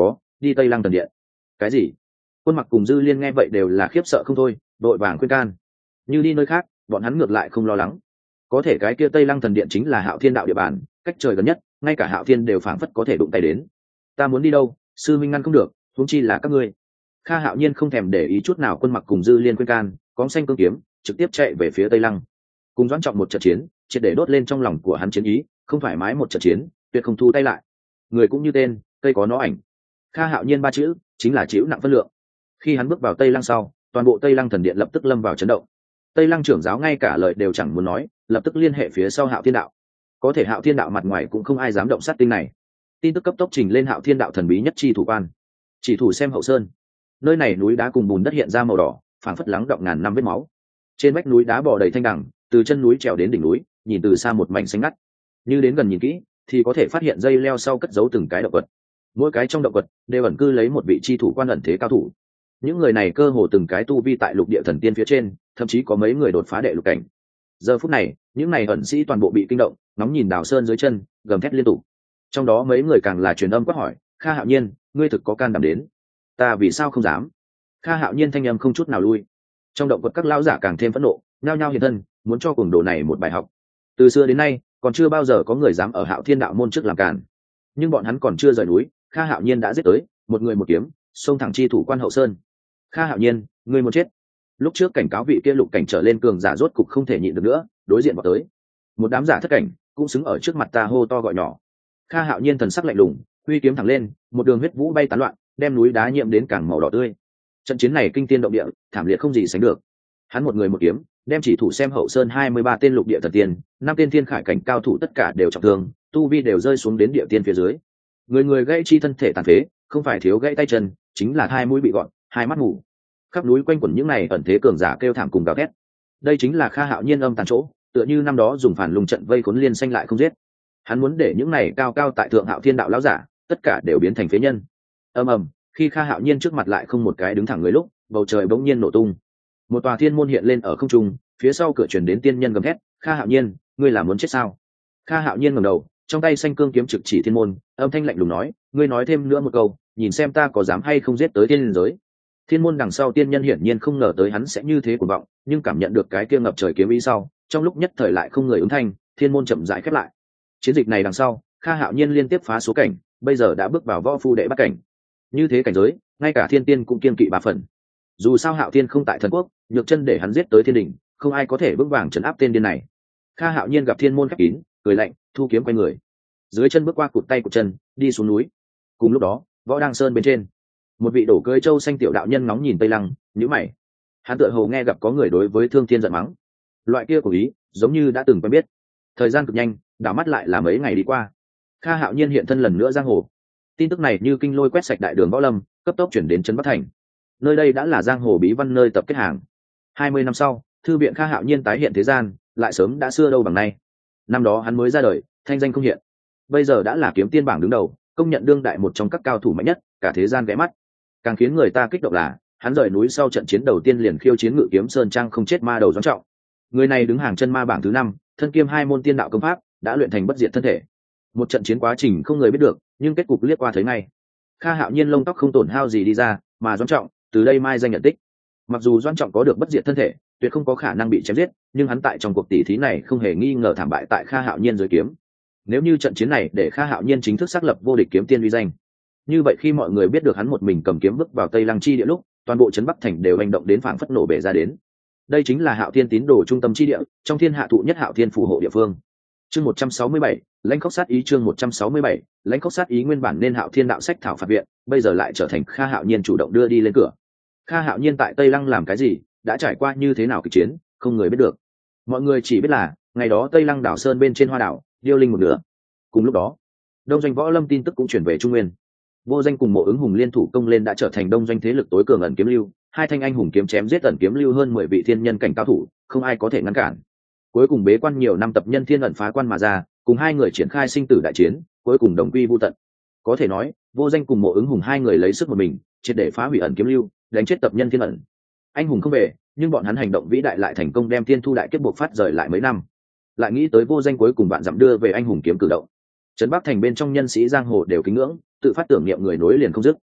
đi Tây Lăng thần điện. Cái gì? Quân Mặc cùng Dư Liên nghe vậy đều là khiếp sợ không thôi, đội vàng khuyên can. Như đi nơi khác, bọn hắn ngược lại không lo lắng. Có thể cái kia Tây Lăng thần điện chính là Hạo Thiên đạo địa bàn, cách trời gần nhất, ngay cả Hạo Thiên đều phảng phất có thể đụng tay đến. Ta muốn đi đâu, sư minh ngăn không được, huống chi là các ngươi. Kha Hạo Nhiên không thèm để ý chút nào Quân Mặc cùng Dư Liên khuyên can, cóng xanh cương kiếm, trực tiếp chạy về phía Tây Lăng. Cùng Doãn Trọng một trận chiến, triệt để đốt lên trong lòng của hắn chiến ý, không thoải mái một trận chiến, tuyệt không thu tay lại. Người cũng như tên, cây có nó ảnh. Kha Hạo Nhiên ba chữ, chính là chịu nặng phân lượng. Khi hắn bước vào Tây Lăng sau, toàn bộ Tây Lăng thần điện lập tức lâm vào chấn động. Tây Lăng trưởng giáo ngay cả lời đều chẳng muốn nói, lập tức liên hệ phía sau Hạo Thiên đạo. Có thể Hạo Thiên đạo mặt ngoài cũng không ai dám động sát tinh này. Tin tức cấp tốc trình lên Hạo Thiên đạo thần bí nhất chi thủ quan. Chỉ thủ xem hậu sơn. Nơi này núi đá cùng bùn đất hiện ra màu đỏ, phảng phất lắng động ngàn năm vết máu. Trên vách núi đá bò đầy thanh đằng, từ chân núi trèo đến đỉnh núi, nhìn từ xa một mảnh xanh ngắt. Như đến gần nhìn kỹ, thì có thể phát hiện dây leo sau cất giấu từng cái động vật. Mỗi cái trong động vật đều ẩn cư lấy một vị chi thủ quan ẩn thế cao thủ. Những người này cơ hồ từng cái tu vi tại lục địa thần tiên phía trên, thậm chí có mấy người đột phá đệ lục cảnh. Giờ phút này, những này ẩn sĩ toàn bộ bị kinh động, ngóng nhìn Đào Sơn dưới chân, gầm thét liên tục. Trong đó mấy người càng là truyền âm quát hỏi, Kha Hạo Nhiên, ngươi thực có can đảm đến? Ta vì sao không dám? Kha Hạo Nhiên thanh âm không chút nào lui. Trong động vật các lão giả càng thêm phẫn nộ, nhao nhao hiện thân, muốn cho cuồng đồ này một bài học. Từ xưa đến nay, còn chưa bao giờ có người dám ở Hạo Thiên đạo môn trước làm cản. Nhưng bọn hắn còn chưa rời núi, Kha Hạo Nhiên đã giết tới, một người một kiếm, xông thẳng chi thủ quan hậu sơn. Kha Hạo Nhiên, ngươi muốn chết. Lúc trước cảnh cáo vị kia lục cảnh trở lên cường giả rốt cục không thể nhịn được nữa, đối diện vào tới. Một đám giả thất cảnh cũng xứng ở trước mặt ta hô to gọi nhỏ. Kha Hạo Nhiên thần sắc lạnh lùng, huy kiếm thẳng lên, một đường huyết vũ bay tán loạn, đem núi đá nhiễm đến càng màu đỏ tươi. Trận chiến này kinh thiên động địa, thảm liệt không gì sánh được. Hắn một người một kiếm, đem chỉ thủ xem hậu sơn hai mươi ba tên lục địa thần tiên, năm tên thiên khải cảnh cao thủ tất cả đều trọng thương, tu vi đều rơi xuống đến địa tiên phía dưới. Người người gãy chi thân thể tàn phế, không phải thiếu gãy tay chân, chính là hai mũi bị gọn, hai mắt mù. Khắp núi quanh quẩn những này ẩn thế cường giả kêu thảm cùng gào thét. Đây chính là Kha Hạo Nhiên âm tàn chỗ, tựa như năm đó dùng phản lùng trận vây khốn liên xanh lại không giết. Hắn muốn để những này cao cao tại thượng Hạo Thiên đạo lão giả, tất cả đều biến thành phế nhân. Ầm ầm, khi Kha Hạo Nhiên trước mặt lại không một cái đứng thẳng người lúc, bầu trời bỗng nhiên nổ tung. Một tòa thiên môn hiện lên ở không trung, phía sau cửa truyền đến tiên nhân gầm thét, Kha Hạo Nhiên, ngươi là muốn chết sao? Kha Hạo Nhiên ngẩng đầu, trong tay xanh cương kiếm trực chỉ thiên môn, âm thanh lạnh lùng nói, ngươi nói thêm nữa một câu, nhìn xem ta có dám hay không giết tới thiên giới. Thiên môn đằng sau tiên nhân hiển nhiên không ngờ tới hắn sẽ như thế cuồng vọng, nhưng cảm nhận được cái kia ngập trời kiếm ý sau, trong lúc nhất thời lại không người ứng thanh, thiên môn chậm rãi khép lại. Chiến dịch này đằng sau, Kha Hạo Nhiên liên tiếp phá số cảnh, bây giờ đã bước vào võ phu đệ bắt cảnh. Như thế cảnh giới, ngay cả thiên tiên cũng kiên kỵ ba phần. Dù sao Hạo Thiên không tại thần quốc, nhược chân để hắn giết tới thiên đỉnh, không ai có thể vững vàng trấn áp tên điên này. Kha Hạo Nhiên gặp thiên môn khép kín, cười lạnh, thu kiếm quay người, dưới chân bước qua cụt tay cụt chân, đi xuống núi. Cùng lúc đó, võ đăng sơn bên trên, một vị đổ cưỡi châu xanh tiểu đạo nhân ngóng nhìn Tây Lăng, nhíu mày. Hắn tựa hồ nghe gặp có người đối với Thương Thiên giận mắng, loại kia của ý, giống như đã từng quen biết. Thời gian cực nhanh, đảo mắt lại là mấy ngày đi qua. Kha Hạo Nhiên hiện thân lần nữa giang hồ. Tin tức này như kinh lôi quét sạch đại đường võ lâm, cấp tốc chuyển đến trấn Bắc Thành. Nơi đây đã là giang hồ bí văn nơi tập kết hàng. Hai mươi năm sau, thư viện Kha Hạo Nhiên tái hiện thế gian, lại sớm đã xưa đâu bằng nay. Năm đó hắn mới ra đời, thanh danh không hiện. Bây giờ đã là kiếm tiên bảng đứng đầu, công nhận đương đại một trong các cao thủ mạnh nhất, cả thế gian ghé mắt. Càng khiến người ta kích động là, hắn rời núi sau trận chiến đầu tiên liền khiêu chiến Ngự Kiếm Sơn Trang không chết ma đầu Doãn Trọng. Người này đứng hàng chân ma bảng thứ năm, thân kiêm hai môn tiên đạo công pháp, đã luyện thành bất diệt thân thể. Một trận chiến quá trình không người biết được, nhưng kết cục liếc qua thấy ngay. Kha Hạo Nhiên lông tóc không tổn hao gì đi ra, mà Doãn Trọng từ đây mai danh nhận tích. Mặc dù Doãn Trọng có được bất diệt thân thể, tuyệt không có khả năng bị chém giết, nhưng hắn tại trong cuộc tỷ thí này không hề nghi ngờ thảm bại tại Kha Hạo Nhiên dưới kiếm. Nếu như trận chiến này để Kha Hạo Nhiên chính thức xác lập vô địch kiếm tiên uy danh, như vậy khi mọi người biết được hắn một mình cầm kiếm bước vào Tây Lăng chi địa lúc, toàn bộ trấn Bắc Thành đều hành động đến phảng phất nổ bể ra đến. Đây chính là Hạo Thiên tín đồ trung tâm chi địa, trong thiên hạ thụ nhất Hạo Thiên phù hộ địa phương. Chương một trăm sáu mươi bảy, lãnh khốc sát ý chương một trăm sáu mươi bảy, lãnh khốc sát ý nguyên bản nên Hạo Thiên đạo sách thảo phạt viện, bây giờ lại trở thành Kha Hạo Nhiên chủ động đưa đi lên cửa. Kha Hạo Nhiên tại Tây Lăng làm cái gì, đã trải qua như thế nào kịch chiến, không người biết được. Mọi người chỉ biết là, ngày đó Tây Lăng đảo sơn bên trên hoa đảo, điêu linh một nửa. Cùng lúc đó, Đông Doanh Võ Lâm tin tức cũng chuyển về Trung Nguyên. Vô Danh cùng Mộ Ứng Hùng liên thủ công lên đã trở thành Đông Doanh thế lực tối cường ẩn kiếm lưu, hai thanh anh hùng kiếm chém giết ẩn kiếm lưu hơn mười vị thiên nhân cảnh cao thủ, không ai có thể ngăn cản. Cuối cùng bế quan nhiều năm tập nhân thiên ẩn phá quan mà ra, cùng hai người triển khai sinh tử đại chiến, cuối cùng đồng quy vu tận. Có thể nói, Vô Danh cùng Mộ Ứng Hùng hai người lấy sức một mình, triệt để phá hủy ẩn kiếm lưu, đánh chết tập nhân thiên ẩn. Anh hùng không về, nhưng bọn hắn hành động vĩ đại lại thành công đem Thiên Thu đại kiếp buộc phát rời lại mấy năm. Lại nghĩ tới Vô Danh cuối cùng bạn dặm đưa về anh hùng kiếm cử động. Trấn Bắc Thành bên trong nhân sĩ giang hồ đều kính ngưỡng, tự phát tưởng niệm người nối liền không dứt.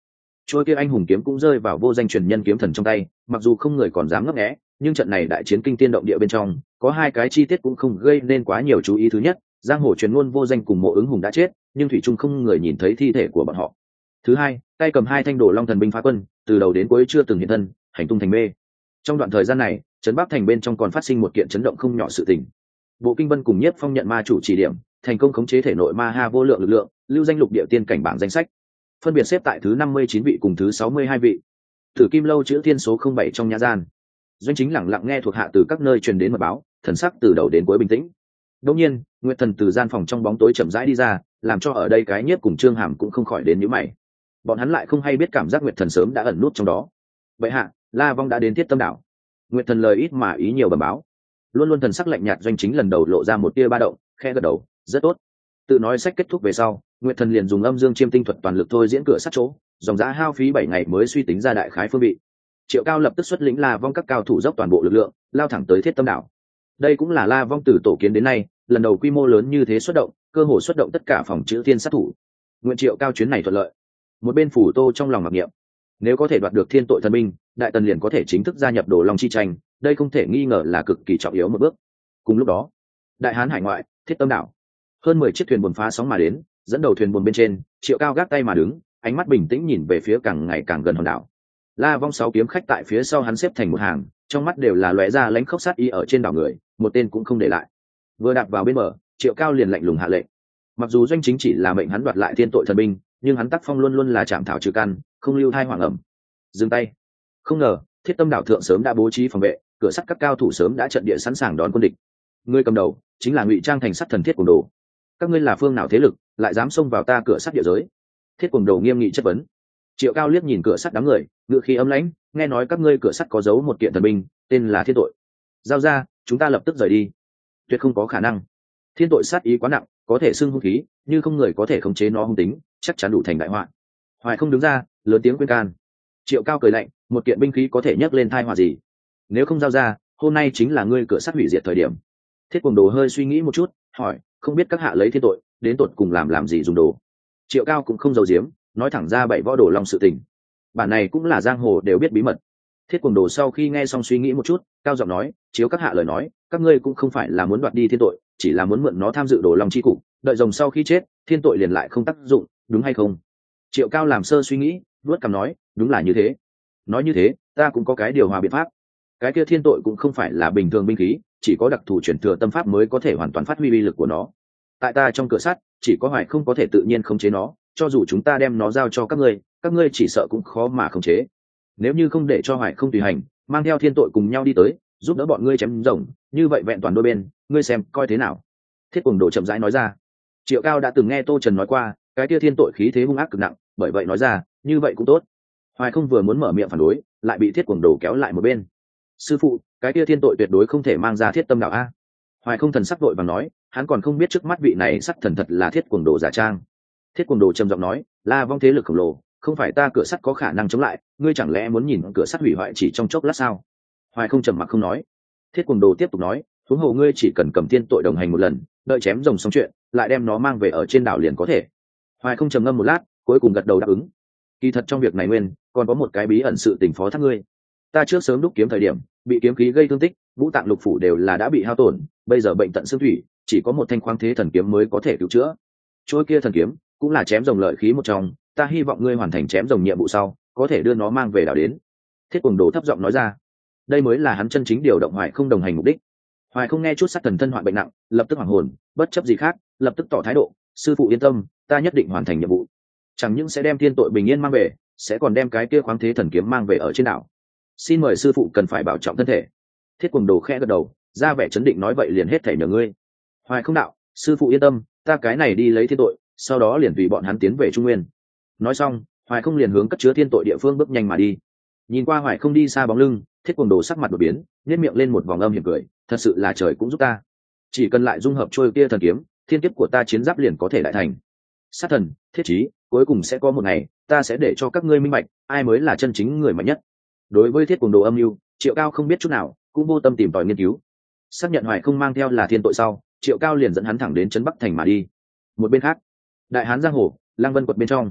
trôi kia anh hùng kiếm cũng rơi vào vô danh truyền nhân kiếm thần trong tay, mặc dù không người còn dám ngấp nghé, nhưng trận này đại chiến kinh thiên động địa bên trong có hai cái chi tiết cũng không gây nên quá nhiều chú ý. Thứ nhất, giang hồ truyền ngôn vô danh cùng Mộ Ứng Hùng đã chết, nhưng thủy trung không người nhìn thấy thi thể của bọn họ. Thứ hai, tay cầm hai thanh đồ long thần binh phá quân, từ đầu đến cuối chưa từng hiện thân, hành tung thành mê. Trong đoạn thời gian này, trấn Bắc thành bên trong còn phát sinh một kiện chấn động không nhỏ sự tình. Bộ Kinh Vân cùng Nhiếp Phong nhận ma chủ chỉ điểm, thành công khống chế thể nội ma ha vô lượng lực lượng, lưu danh lục địa tiên cảnh bảng danh sách, phân biệt xếp tại thứ năm mươi chín vị cùng thứ sáu mươi hai vị. Tử Kim lâu chữ thiên số không bảy trong nhã gian, Doanh Chính lẳng lặng nghe thuộc hạ từ các nơi truyền đến mật báo, thần sắc từ đầu đến cuối bình tĩnh. Đột nhiên, Nguyệt Thần từ gian phòng trong bóng tối chậm rãi đi ra, làm cho ở đây cái Nhiếp cùng Trương Hàm cũng không khỏi đến nhíu mày. Bọn hắn lại không hay biết cảm giác Nguyệt Thần sớm đã ẩn nút trong đó. Bệ hạ, La Vong đã đến Thiết Tâm đảo. Nguyệt Thần lời ít mà ý nhiều bẩm báo. Luôn luôn thần sắc lạnh nhạt Doanh Chính lần đầu lộ ra một tia ba động, khẽ gật đầu, rất tốt. Tự nói sách kết thúc về sau, Nguyệt Thần liền dùng âm dương chiêm tinh thuật toàn lực thôi diễn cửa sát chỗ, dòng giá hao phí bảy ngày mới suy tính ra đại khái phương vị. Triệu Cao lập tức xuất lĩnh La Vong các cao thủ dốc toàn bộ lực lượng, lao thẳng tới Thiết Tâm đảo. Đây cũng là La Vong từ tổ kiến đến nay lần đầu quy mô lớn như thế xuất động, cơ hồ xuất động tất cả phòng chữ thiên sát thủ. Nguyện Triệu Cao chuyến này thuận lợi. Một bên phủ tô trong lòng mặc niệm, nếu có thể đoạt được thiên tội thần binh, đại tần liền có thể chính thức gia nhập Đồ Long chi tranh, đây không thể nghi ngờ là cực kỳ trọng yếu một bước. Cùng lúc đó, Đại Hán hải ngoại, Thiết Tâm đảo, hơn mười chiếc thuyền buồm phá sóng mà đến, dẫn đầu thuyền buồm bên trên, Triệu Cao gác tay mà đứng, ánh mắt bình tĩnh nhìn về phía càng ngày càng gần hòn đảo. La Vong sáu kiếm khách tại phía sau hắn xếp thành một hàng, trong mắt đều là lóe ra lãnh khốc sát ý ở trên đảo người, một tên cũng không để lại. Vừa đạp vào bên bờ, Triệu Cao liền lạnh lùng hạ lệnh. Mặc dù Doanh Chính chỉ là mệnh hắn đoạt lại thiên tội thần binh, nhưng hắn tác phong luôn luôn là chạm thảo trừ căn, không lưu thai hoàng ẩm. Dừng tay. Không ngờ, Thiết Tâm đảo thượng sớm đã bố trí phòng vệ, cửa sắt các cao thủ sớm đã trận địa sẵn sàng đón quân địch. Người cầm đầu chính là Ngụy Trang thành sắt thần Thiết Cuồng Đồ. Các ngươi là phương nào thế lực, lại dám xông vào ta cửa sắt địa giới? Thiết Cuồng Đồ nghiêm nghị chất vấn. Triệu Cao liếc nhìn cửa sắt đám người, ngựa khí ấm lãnh, nghe nói các ngươi cửa sắt có giấu một kiện thần binh, tên là thiên tội. Giao ra, chúng ta lập tức rời đi. Tuyệt không có khả năng. Thiên tội sát ý quá nặng, có thể xưng hung khí, như không người có thể khống chế nó hung tính, chắc chắn đủ thành đại họa. Hoài không đứng ra, lớn tiếng khuyên can. Triệu Cao cười lạnh, một kiện binh khí có thể nhấc lên tai họa gì? Nếu không giao ra, hôm nay chính là ngươi cửa sắt hủy diệt thời điểm. Thiết Cuồng Đồ hơi suy nghĩ một chút, hỏi, không biết các hạ lấy thiên tội, đến tột cùng làm làm gì dùng đồ? Triệu Cao cũng không giấu giếm, nói thẳng ra bảy võ đồ long sự tình. Bản này cũng là giang hồ đều biết bí mật. Thiết Cuồng Đồ sau khi nghe xong suy nghĩ một chút, cao giọng nói, chiếu các hạ lời nói, các ngươi cũng không phải là muốn đoạt đi thiên tội, chỉ là muốn mượn nó tham dự đồ long chi cục, đợi rồng sau khi chết, thiên tội liền lại không tác dụng, đúng hay không? Triệu Cao làm sơ suy nghĩ, vuốt cằm nói, đúng là như thế. Nói như thế, ta cũng có cái điều hòa biện pháp. Cái kia thiên tội cũng không phải là bình thường binh khí, chỉ có đặc thù chuyển thừa tâm pháp mới có thể hoàn toàn phát huy uy lực của nó. Tại ta trong cửa sắt, chỉ có Hoài không có thể tự nhiên khống chế nó, cho dù chúng ta đem nó giao cho các ngươi, các ngươi chỉ sợ cũng khó mà khống chế. Nếu như không để cho Hoài không tùy hành, mang theo thiên tội cùng nhau đi tới, giúp đỡ bọn ngươi chém rồng, như vậy vẹn toàn đôi bên, ngươi xem coi thế nào? Thiết Cuồng Đồ chậm rãi nói ra. Triệu Cao đã từng nghe Tô Trần nói qua, cái kia thiên tội khí thế hung ác cực nặng, bởi vậy nói ra, như vậy cũng tốt. Hoài không vừa muốn mở miệng phản đối, lại bị Thiết Cuồng Đồ kéo lại một bên. Sư phụ, cái kia thiên tội tuyệt đối không thể mang ra Thiết Tâm đảo a. Hoài không thần sắc vội vàng nói, hắn còn không biết trước mắt vị này sắc thần thật là Thiết Cuồng Đồ giả trang. Thiết Cuồng Đồ trầm giọng nói, La Vong thế lực khổng lồ, không phải ta cửa sắt có khả năng chống lại, ngươi chẳng lẽ muốn nhìn cửa sắt hủy hoại chỉ trong chốc lát sao? Hoài không trầm mặc không nói. Thiết Cuồng Đồ tiếp tục nói, huống hồ ngươi chỉ cần cầm thiên tội đồng hành một lần, đợi chém rồng xong chuyện, lại đem nó mang về ở trên đảo liền có thể. Hoài không trầm ngâm một lát, cuối cùng gật đầu đáp ứng. Kỳ thật trong việc này nguyên còn có một cái bí ẩn sự tình phó thác ngươi. Ta trước sớm đúc kiếm thời điểm, bị kiếm khí gây thương tích, ngũ tạng lục phủ đều là đã bị hao tổn, bây giờ bệnh tận xương thủy, chỉ có một thanh khoáng thế thần kiếm mới có thể cứu chữa. Trôi kia thần kiếm cũng là chém rồng lợi khí một trong, ta hy vọng ngươi hoàn thành chém rồng nhiệm vụ sau, có thể đưa nó mang về đảo đến. Thiết Cuồng Đồ thấp giọng nói ra. Đây mới là hắn chân chính điều động Hoài không đồng hành mục đích. Hoài không nghe chút sát thần thân hoạn bệnh nặng, lập tức hoảng hồn, bất chấp gì khác, lập tức tỏ thái độ, sư phụ yên tâm, ta nhất định hoàn thành nhiệm vụ. Chẳng những sẽ đem thiên tội bình yên mang về, sẽ còn đem cái kia khoáng thế thần kiếm mang về ở trên đảo. Xin mời sư phụ cần phải bảo trọng thân thể. Thiết Cuồng Đồ khẽ gật đầu, ra vẻ chấn định nói vậy liền hết thảy nhờ ngươi. Hoài không đạo, sư phụ yên tâm, ta cái này đi lấy thiên tội, sau đó liền tùy bọn hắn tiến về Trung Nguyên. Nói xong, Hoài không liền hướng cất chứa thiên tội địa phương bước nhanh mà đi. Nhìn qua Hoài không đi xa bóng lưng, Thiết Cuồng Đồ sắc mặt đột biến, nhếch miệng lên một vòng âm hiểm cười, thật sự là trời cũng giúp ta. Chỉ cần lại dung hợp trôi kia thần kiếm, thiên kiếp của ta chiến giáp liền có thể đại thành. Sát thần, thiết chí, cuối cùng sẽ có một ngày, ta sẽ để cho các ngươi minh bạch, ai mới là chân chính người mạnh nhất. Đối với Thiết Cuồng Đồ âm mưu, Triệu Cao không biết chút nào, cũng vô tâm tìm tòi nghiên cứu. Xác nhận Hoài không mang theo là thiên tội sau, Triệu Cao liền dẫn hắn thẳng đến trấn Bắc thành mà đi. Một bên khác, Đại Hán giang hồ, Lăng Vân quật bên trong,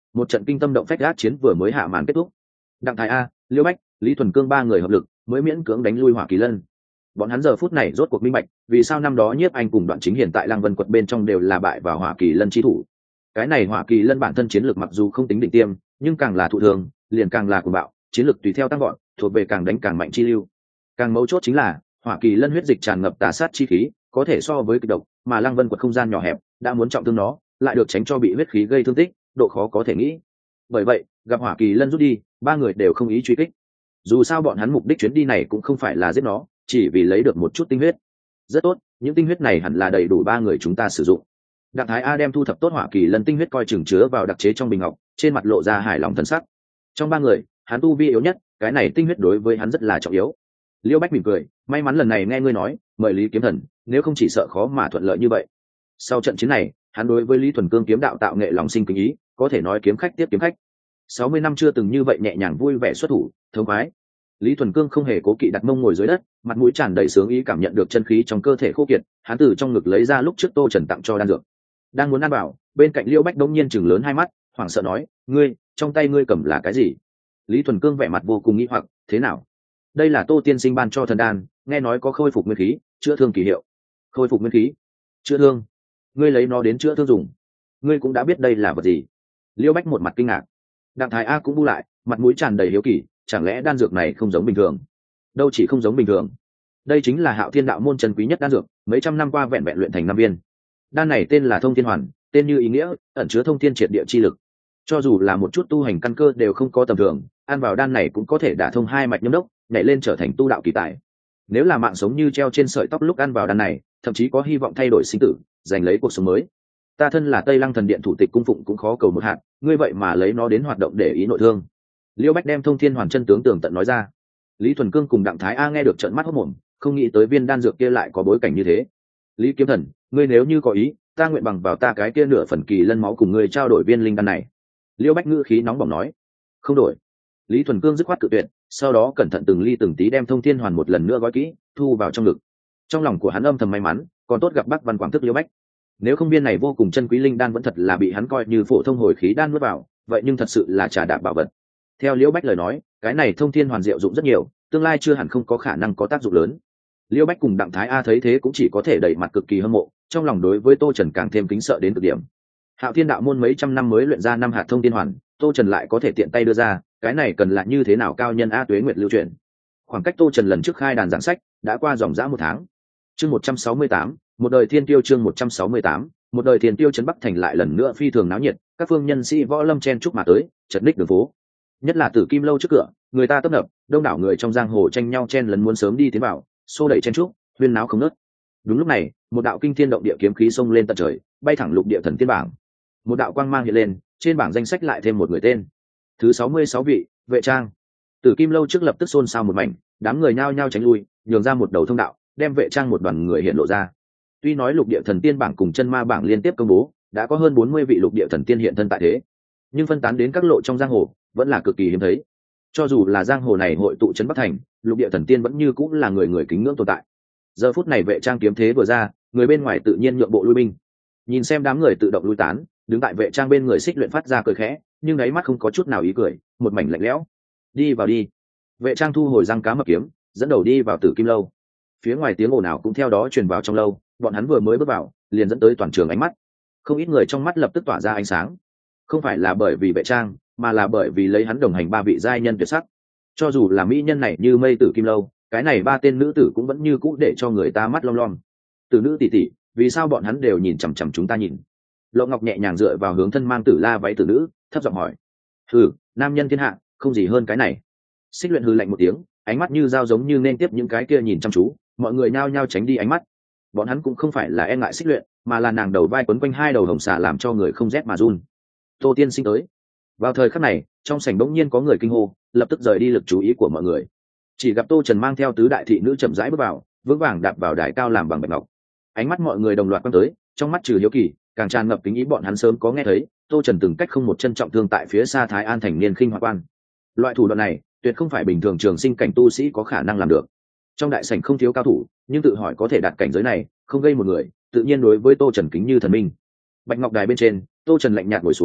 Một trận kinh tâm động phách gác chiến vừa mới hạ màn kết thúc. Đặng Thái A, Liêu Bách, Lý Thuần Cương ba người hợp lực mới miễn cưỡng đánh lui Hỏa Kỳ Lân. Bọn hắn giờ phút này rốt cuộc minh bạch vì sao năm đó Nhiếp Anh cùng Đoạn Chính hiện tại Lăng Vân quật bên trong đều là bại vào Hỏa Kỳ Lân chi thủ. Cái này Hỏa Kỳ Lân bản thân chiến lược mặc dù không tính đỉnh tiêm, nhưng càng là thụ thường liền càng là cuồng bạo, chiến lược tùy theo tăng gọn, thuộc về càng đánh càng mạnh chi lưu. Càng mấu chốt chính là Hỏa Kỳ Lân huyết dịch tràn ngập tà sát chi khí, có thể so với kịch độc, mà Lăng Vân quật không gian nhỏ hẹp, đã muốn trọng thương nó, lại được tránh cho bị huyết khí gây thương tích, độ khó có thể nghĩ. Bởi vậy, gặp Hỏa Kỳ Lân rút đi, ba người đều không ý truy kích. Dù sao bọn hắn mục đích chuyến đi này cũng không phải là giết nó, chỉ vì lấy được một chút tinh huyết. Rất tốt, những tinh huyết này hẳn là đầy đủ ba người chúng ta sử dụng. Đặng Thái A đem thu thập tốt Hỏa Kỳ Lân tinh huyết coi chừng chứa vào đặc chế trong bình ngọc, trên mặt lộ ra hài lòng thần sắc. Trong ba người, hắn tu vi yếu nhất, cái này tinh huyết đối với hắn rất là trọng yếu. Liêu Bách mỉm cười, may mắn lần này nghe ngươi nói, mời Lý Kiếm Thần, nếu không chỉ sợ khó mà thuận lợi như vậy. Sau trận chiến này, hắn đối với Lý Thuần Cương kiếm đạo tạo nghệ lòng sinh kính ý, có thể nói kiếm khách tiếp kiếm khách. Sáu mươi năm chưa từng như vậy nhẹ nhàng vui vẻ xuất thủ, thống khoái. Lý Thuần Cương không hề cố kỵ đặt mông ngồi dưới đất, mặt mũi tràn đầy sướng ý cảm nhận được chân khí trong cơ thể khô kiệt, hắn từ trong ngực lấy ra lúc trước Tô Trần tặng cho đan dược. Đang muốn ăn bảo, bên cạnh Liêu Bách đông nhiên chừng lớn hai mắt, hoảng sợ nói, "Ngươi, trong tay ngươi cầm là cái gì?" Lý Thuần Cương vẻ mặt vô cùng nghi hoặc, "Thế nào? Đây là Tô tiên sinh ban cho thần đan, nghe nói có khôi phục nguyên khí, chữa thương kỳ hiệu." "Khôi phục nguyên khí? Chữa thương? Ngươi lấy nó đến chữa thương dùng? Ngươi cũng đã biết đây là vật gì?" Liêu Bách một mặt kinh ngạc. Đặng Thái A cũng bu lại, mặt mũi tràn đầy hiếu kỳ, chẳng lẽ đan dược này không giống bình thường? Đâu chỉ không giống bình thường, đây chính là Hạo Thiên đạo môn chân quý nhất đan dược, mấy trăm năm qua vẹn vẹn luyện thành năm viên. Đan này tên là Thông Thiên Hoàn, tên như ý nghĩa, ẩn chứa thông thiên triệt địa chi lực. Cho dù là một chút tu hành căn cơ đều không có tầm thường, ăn vào đan này cũng có thể đả thông hai mạch nhâm đốc, nhảy lên trở thành tu đạo kỳ tài. Nếu là mạng sống như treo trên sợi tóc lúc ăn vào đan này, thậm chí có hy vọng thay đổi sinh tử, giành lấy cuộc sống mới. Ta thân là Tây Lăng Thần Điện thủ tịch cung phụng cũng khó cầu một hạt, ngươi vậy mà lấy nó đến hoạt động để ý nội thương. Liêu Bách đem Thông Thiên Hoàn chân tướng tường tận nói ra. Lý Thuần Cương cùng Đặng Thái A nghe được trợn mắt hốt mồm, không nghĩ tới viên đan dược kia lại có bối cảnh như thế. Lý Kiếm Thần, ngươi nếu như có ý, ta nguyện bằng vào ta cái kia nửa phần kỳ lân máu cùng ngươi trao đổi viên linh đan này. Liêu Bách ngữ khí nóng bỏng nói. Không đổi. Lý Thuần Cương dứt khoát cự tuyệt, sau đó cẩn thận từng ly từng tí đem Thông Thiên Hoàn một lần nữa gói kỹ, thu vào trong ngực. Trong lòng của hắn âm thầm may mắn, còn tốt gặp Bắc Văn Quảng thức Liêu Bách. Nếu không viên này vô cùng chân quý linh đan vẫn thật là bị hắn coi như phổ thông hồi khí đan nuốt vào, vậy nhưng thật sự là trà đạp bảo vật. Theo Liêu Bách lời nói, cái này Thông Thiên Hoàn diệu dụng rất nhiều, tương lai chưa hẳn không có khả năng có tác dụng lớn. Liêu Bách cùng Đặng Thái A thấy thế cũng chỉ có thể đẩy mặt cực kỳ hâm mộ, trong lòng đối với Tô Trần càng thêm kính sợ đến cực điểm. Hạo Thiên đạo môn mấy trăm năm mới luyện ra năm hạt Thông Thiên Hoàn, Tô Trần lại có thể tiện tay đưa ra, cái này cần là như thế nào cao nhân a tuế nguyệt lưu truyền. Khoảng cách Tô Trần lần trước khai đàn giảng sách đã qua dòng dã một tháng. Chương một trăm sáu mươi tám, một đời thiên tiêu chương một trăm sáu mươi tám, một đời thiên tiêu trấn Bắc thành lại lần nữa phi thường náo nhiệt, các phương nhân sĩ võ lâm chen chúc mà tới, chật ních đường phố. Nhất là Tử Kim lâu trước cửa, người ta tấp nập, đông đảo người trong giang hồ tranh nhau chen lấn muốn sớm đi tiến vào, xô đẩy chen chúc, huyên náo không ngớt. Đúng lúc này, một đạo kinh thiên động địa kiếm khí xông lên tận trời, bay thẳng lục địa thần tiên bảng. Một đạo quang mang hiện lên, trên bảng danh sách lại thêm một người tên. Thứ sáu mươi sáu vị, Vệ Trang. Tử Kim lâu trước lập tức xôn xao một mảnh, đám người nhao nhao tránh lui, nhường ra một đầu thông đạo, đem Vệ Trang một đoàn người hiện lộ ra. Tuy nói lục địa thần tiên bảng cùng chân ma bảng liên tiếp công bố, đã có hơn bốn mươi vị lục địa thần tiên hiện thân tại thế, nhưng phân tán đến các lộ trong giang hồ vẫn là cực kỳ hiếm thấy. Cho dù là giang hồ này hội tụ trấn Bắc thành, lục địa thần tiên vẫn như cũng là người người kính ngưỡng tồn tại. Giờ phút này Vệ Trang kiếm thế vừa ra, người bên ngoài tự nhiên nhượng bộ lui binh. Nhìn xem đám người tự động lui tán, đứng tại Vệ Trang bên người Xích Luyện phát ra cười khẽ, nhưng đáy mắt không có chút nào ý cười, một mảnh lạnh lẽo. Đi vào đi. Vệ Trang thu hồi răng cá mập kiếm, dẫn đầu đi vào Tử Kim lâu. Phía ngoài tiếng ồn ào cũng theo đó truyền vào trong lâu, bọn hắn vừa mới bước vào, liền dẫn tới toàn trường ánh mắt. Không ít người trong mắt lập tức tỏa ra ánh sáng. Không phải là bởi vì Vệ Trang, mà là bởi vì lấy hắn đồng hành ba vị giai nhân tuyệt sắc. Cho dù là mỹ nhân này như mây Tử Kim lâu, cái này ba tên nữ tử cũng vẫn như cũ để cho người ta mắt long lom. Từ nữ tỷ tỷ, vì sao bọn hắn đều nhìn chằm chằm chúng ta nhìn? Lộ Ngọc nhẹ nhàng dựa vào hướng thân mang tử la váy tử nữ, thấp giọng hỏi. Hừ, nam nhân thiên hạ, không gì hơn cái này. Xích Luyện hừ lạnh một tiếng, ánh mắt như dao giống như nên tiếp những cái kia nhìn chăm chú, mọi người nhao nhao tránh đi ánh mắt. Bọn hắn cũng không phải là e ngại Xích Luyện, mà là nàng đầu vai quấn quanh hai đầu hồng xà làm cho người không rét mà run. Tô tiên sinh tới. Vào thời khắc này, trong sảnh bỗng nhiên có người kinh hô, lập tức rời đi lực chú ý của mọi người. Chỉ gặp Tô Trần mang theo tứ đại thị nữ chậm rãi bước vào, vững vàng đạp vào đài cao làm bằng bạch ngọc. Ánh mắt mọi người đồng loạt quan tới, trong mắt trừ hiếu kỳ, càng tràn ngập kính ý. Bọn hắn sớm có nghe thấy, Tô Trần từng cách không một chân trọng thương tại phía xa Thái An thành niên khinh hoa quan. Loại thủ đoạn này, tuyệt không phải bình thường trường sinh cảnh tu sĩ có khả năng làm được. Trong đại sảnh không thiếu cao thủ, nhưng tự hỏi có thể đạt cảnh giới này, không gây một người, tự nhiên đối với Tô Trần kính như thần minh. Bạch ngọc đài bên trên, Tô Trần lạnh nhạt ngồi xuống,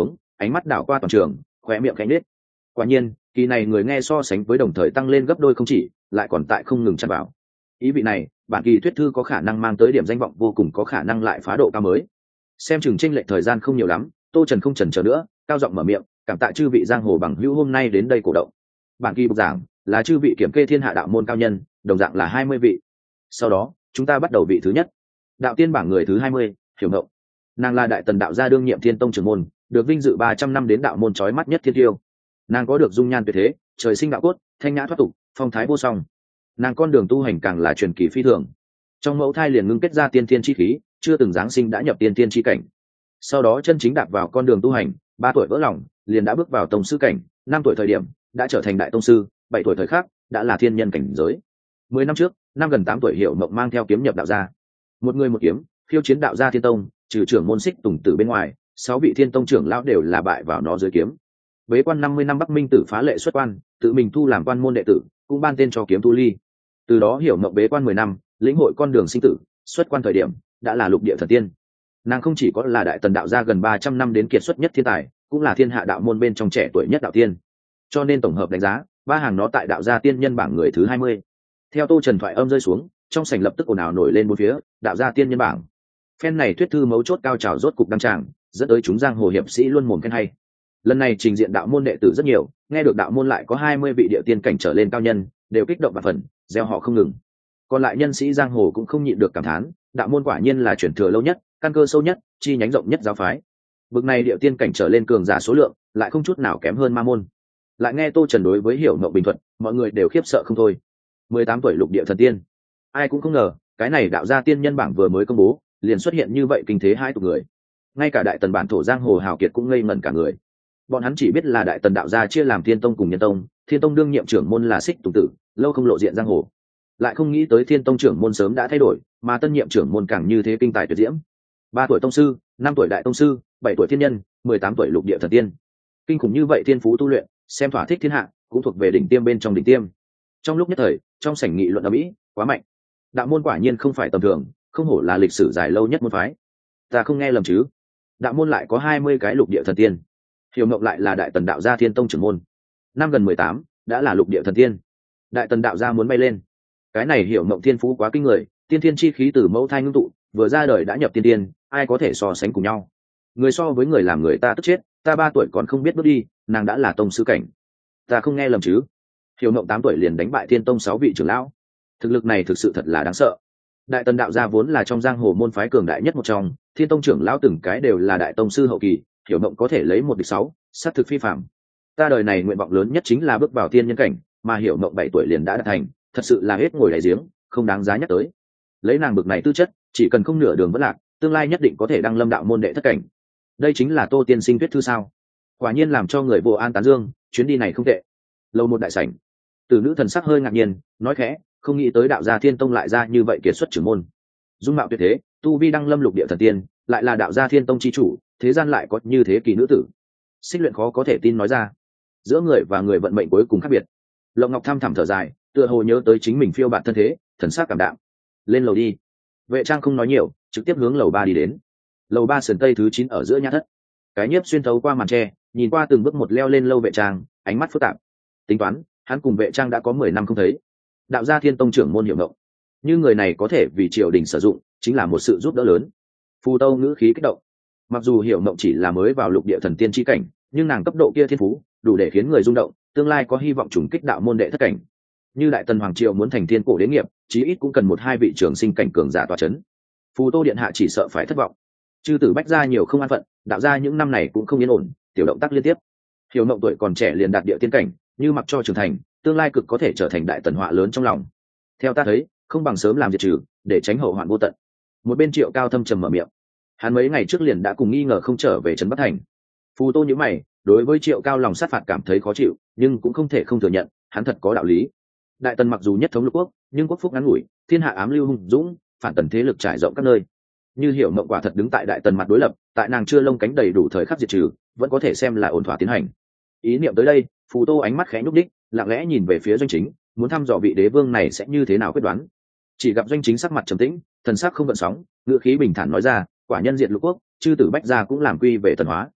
ánh mắt đảo qua toàn trường, khóe miệng cánh nết. Quả nhiên, kỳ này người nghe so sánh với đồng thời tăng lên gấp đôi không chỉ, lại còn tại không ngừng chăn vào. Ý vị này, bản kỳ thuyết thư có khả năng mang tới điểm danh vọng vô cùng có khả năng lại phá độ cao mới. Xem chừng chênh lệch thời gian không nhiều lắm, Tô Trần không chần chờ nữa, cao giọng mở miệng, cảm tạ chư vị giang hồ bằng hữu hôm nay đến đây cổ động. Bản kỳ bục giảng là chư vị kiểm kê thiên hạ đạo môn cao nhân, đồng dạng là hai mươi vị. Sau đó, chúng ta bắt đầu vị thứ nhất. Đạo tiên bảng người thứ hai mươi, Hiểu Ngộng. Nàng là đại tần đạo gia đương nhiệm thiên tông trưởng môn, được vinh dự ba trăm năm đến đạo môn chói mắt nhất thiên tiêu. Nàng có được dung nhan tuyệt thế, trời sinh đạo cốt, thanh nhã thoát tục, phong thái vô song. Nàng con đường tu hành càng là truyền kỳ phi thường. Trong mẫu thai liền ngưng kết ra tiên thiên chi khí, chưa từng giáng sinh đã nhập tiên thiên chi cảnh. Sau đó chân chính đạp vào con đường tu hành, ba tuổi vỡ lòng, liền đã bước vào tông sư cảnh, năm tuổi thời điểm đã trở thành đại tông sư, bảy tuổi thời khắc đã là thiên nhân cảnh giới. Mười năm trước, năm gần tám tuổi Hiểu Mộng mang theo kiếm nhập đạo gia. Một người một kiếm, khiêu chiến đạo gia thiên tông, trừ trưởng môn Xích Tùng Tử bên ngoài, sáu vị thiên tông trưởng lão đều là bại vào nó dưới kiếm. Bế quan năm mươi năm Bắc Minh Tử phá lệ xuất quan, tự mình thu làm quan môn đệ tử, cũng ban tên cho kiếm tu ly. Từ đó Hiểu Mộng bế quan mười năm, lĩnh hội con đường sinh tử, xuất quan thời điểm đã là lục địa thần tiên. Nàng không chỉ có là đại tần đạo gia gần ba trăm năm đến kiệt xuất nhất thiên tài, cũng là thiên hạ đạo môn bên trong trẻ tuổi nhất đạo tiên. Cho nên tổng hợp đánh giá, ba hàng nó tại đạo gia tiên nhân bảng người thứ hai mươi. Theo Tô Trần thoại âm rơi xuống, trong sảnh lập tức ồn ào nổi lên bốn phía, đạo gia tiên nhân bảng. Phen này thuyết thư mấu chốt cao trào rốt cục đăng tràng, dẫn tới chúng giang hồ hiệp sĩ luôn mồm khen hay. Lần này trình diện đạo môn đệ tử rất nhiều, nghe được đạo môn lại có hai mươi vị địa tiên cảnh trở lên cao nhân, đều kích động và phần, gieo họ không ngừng. Còn lại nhân sĩ giang hồ cũng không nhịn được cảm thán, đạo môn quả nhiên là truyền thừa lâu nhất, căn cơ sâu nhất, chi nhánh rộng nhất giáo phái. Bực này địa tiên cảnh trở lên cường giả số lượng, lại không chút nào kém hơn ma môn. Lại nghe Tô Trần đối với Hiểu Ngộng bình thuận, mọi người đều khiếp sợ không thôi. mười tám tuổi lục địa thần tiên, ai cũng không ngờ, cái này đạo gia tiên nhân bảng vừa mới công bố, liền xuất hiện như vậy kinh thế hai tục người. Ngay cả đại tần bản thổ giang hồ hào kiệt cũng ngây ngẩn cả người. Bọn hắn chỉ biết là đại tần đạo gia chia làm thiên tông cùng nhân tông, thiên tông đương nhiệm trưởng môn là Xích Tùng Tử, lâu không lộ diện giang hồ. Lại không nghĩ tới thiên tông trưởng môn sớm đã thay đổi, mà tân nhiệm trưởng môn càng như thế kinh tài tuyệt diễm. Ba tuổi tông sư, năm tuổi đại tông sư, bảy tuổi thiên nhân, mười tám tuổi lục địa thần tiên. Kinh khủng như vậy thiên phú tu luyện, xem thỏa thích thiên hạ, cũng thuộc về đỉnh tiêm bên trong đỉnh tiêm. Trong lúc nhất thời, trong sảnh nghị luận ầm ĩ, quá mạnh. Đạo môn quả nhiên không phải tầm thường, không hổ là lịch sử dài lâu nhất môn phái. Ta không nghe lầm chứ? Đạo môn lại có hai mươi cái lục địa thần tiên. Hiểu Ngộng lại là đại tần đạo gia thiên tông trưởng môn. Năm gần mười tám, đã là lục địa thần tiên. Đại tần đạo gia muốn bay lên. Cái này Hiểu Ngộng thiên phú quá kinh người, tiên thiên chi khí từ mẫu thai ngưng tụ, vừa ra đời đã nhập tiên tiên, ai có thể so sánh cùng nhau. Người so với người làm người ta tức chết, ta ba tuổi còn không biết bước đi, nàng đã là tông sư cảnh. Ta không nghe lầm chứ? Hiểu Ngộng tám tuổi liền đánh bại thiên tông sáu vị trưởng lão. Thực lực này thực sự thật là đáng sợ. Đại tần đạo gia vốn là trong giang hồ môn phái cường đại nhất một trong, thiên tông trưởng lão từng cái đều là đại tông sư hậu kỳ, Hiểu Ngộng có thể lấy một địch sáu, sát thực phi phàm. Ta đời này nguyện vọng lớn nhất chính là bước vào thiên nhân cảnh, mà Hiểu Ngộng bảy tuổi liền đã đạt thành, thật sự là hết ngồi đáy giếng, không đáng giá nhắc tới. Lấy nàng bực này tư chất, chỉ cần không nửa đường vẫn lạc, tương lai nhất định có thể đăng lâm đạo môn đệ thất cảnh. Đây chính là Tô tiên sinh thuyết thư sao? Quả nhiên làm cho người vô an tán dương, chuyến đi này không tệ. Lâu một đại sảnh, từ nữ thần sắc hơi ngạc nhiên, nói khẽ, không nghĩ tới đạo gia thiên tông lại ra như vậy kiệt xuất trưởng môn. Dung mạo tuyệt thế, tu vi đăng lâm lục địa thần tiên, lại là đạo gia thiên tông chi chủ, thế gian lại có như thế kỳ nữ tử. Xích Luyện khó có thể tin nói ra, giữa người và người vận mệnh cuối cùng khác biệt. Lộng Ngọc thăm thẳm thở dài, tựa hồ nhớ tới chính mình phiêu bạt thân thế, thần sắc cảm đạm. Lên lầu đi. Vệ Trang không nói nhiều, trực tiếp hướng lầu ba đi đến. Lầu ba sườn tây thứ chín ở giữa nhã thất. Cái nhiếp xuyên thấu qua màn tre, nhìn qua từng bước một leo lên lâu Vệ Trang, ánh mắt phức tạp. Tính toán, hắn cùng Vệ Trang đã có mười năm không thấy. Đạo gia thiên tông trưởng môn Hiểu Ngộng, như người này có thể vì triều đình sử dụng, chính là một sự giúp đỡ lớn. Phù Tâu ngữ khí kích động. Mặc dù Hiểu Ngộng chỉ là mới vào lục địa thần tiên chi cảnh, nhưng nàng cấp độ kia thiên phú, đủ để khiến người rung động, tương lai có hy vọng trùng kích đạo môn đệ thất cảnh. Như đại tần hoàng triều muốn thành thiên cổ đế nghiệp, chí ít cũng cần một hai vị trường sinh cảnh cường giả tọa chấn. Phù Tô điện hạ chỉ sợ phải thất vọng. Chư tử bách gia nhiều không an phận, đạo gia những năm này cũng không yên ổn, tiểu động tác liên tiếp. Hiểu Ngộng tuổi còn trẻ liền đạt địa tiên cảnh, như mặc cho trưởng thành, tương lai cực có thể trở thành đại tần họa lớn trong lòng. Theo ta thấy, không bằng sớm làm diệt trừ, để tránh hậu hoạn vô tận. Một bên Triệu Cao thâm trầm mở miệng. Hắn mấy ngày trước liền đã cùng nghi ngờ không trở về trấn Bắc Thành. Phù Tô nhíu mày, đối với Triệu Cao lòng sát phạt cảm thấy khó chịu, nhưng cũng không thể không thừa nhận, hắn thật có đạo lý. Đại tần mặc dù nhất thống lục quốc, nhưng quốc phúc ngắn ngủi, thiên hạ ám lưu hung dũng, phản tần thế lực trải rộng các nơi. Như Hiểu Ngộng quả thật đứng tại đại tần mặt đối lập, tại nàng chưa lông cánh đầy đủ thời khắc diệt trừ, vẫn có thể xem là ổn thỏa tiến hành. Ý niệm tới đây, Phù Tô ánh mắt khẽ nhúc đích, lặng lẽ nhìn về phía Doanh Chính, muốn thăm dò vị đế vương này sẽ như thế nào quyết đoán. Chỉ gặp Doanh Chính sắc mặt trầm tĩnh, thần sắc không gợn sóng, ngữ khí bình thản nói ra, quả nhân diệt lục quốc, chư tử bách gia cũng làm quy về tần hóa.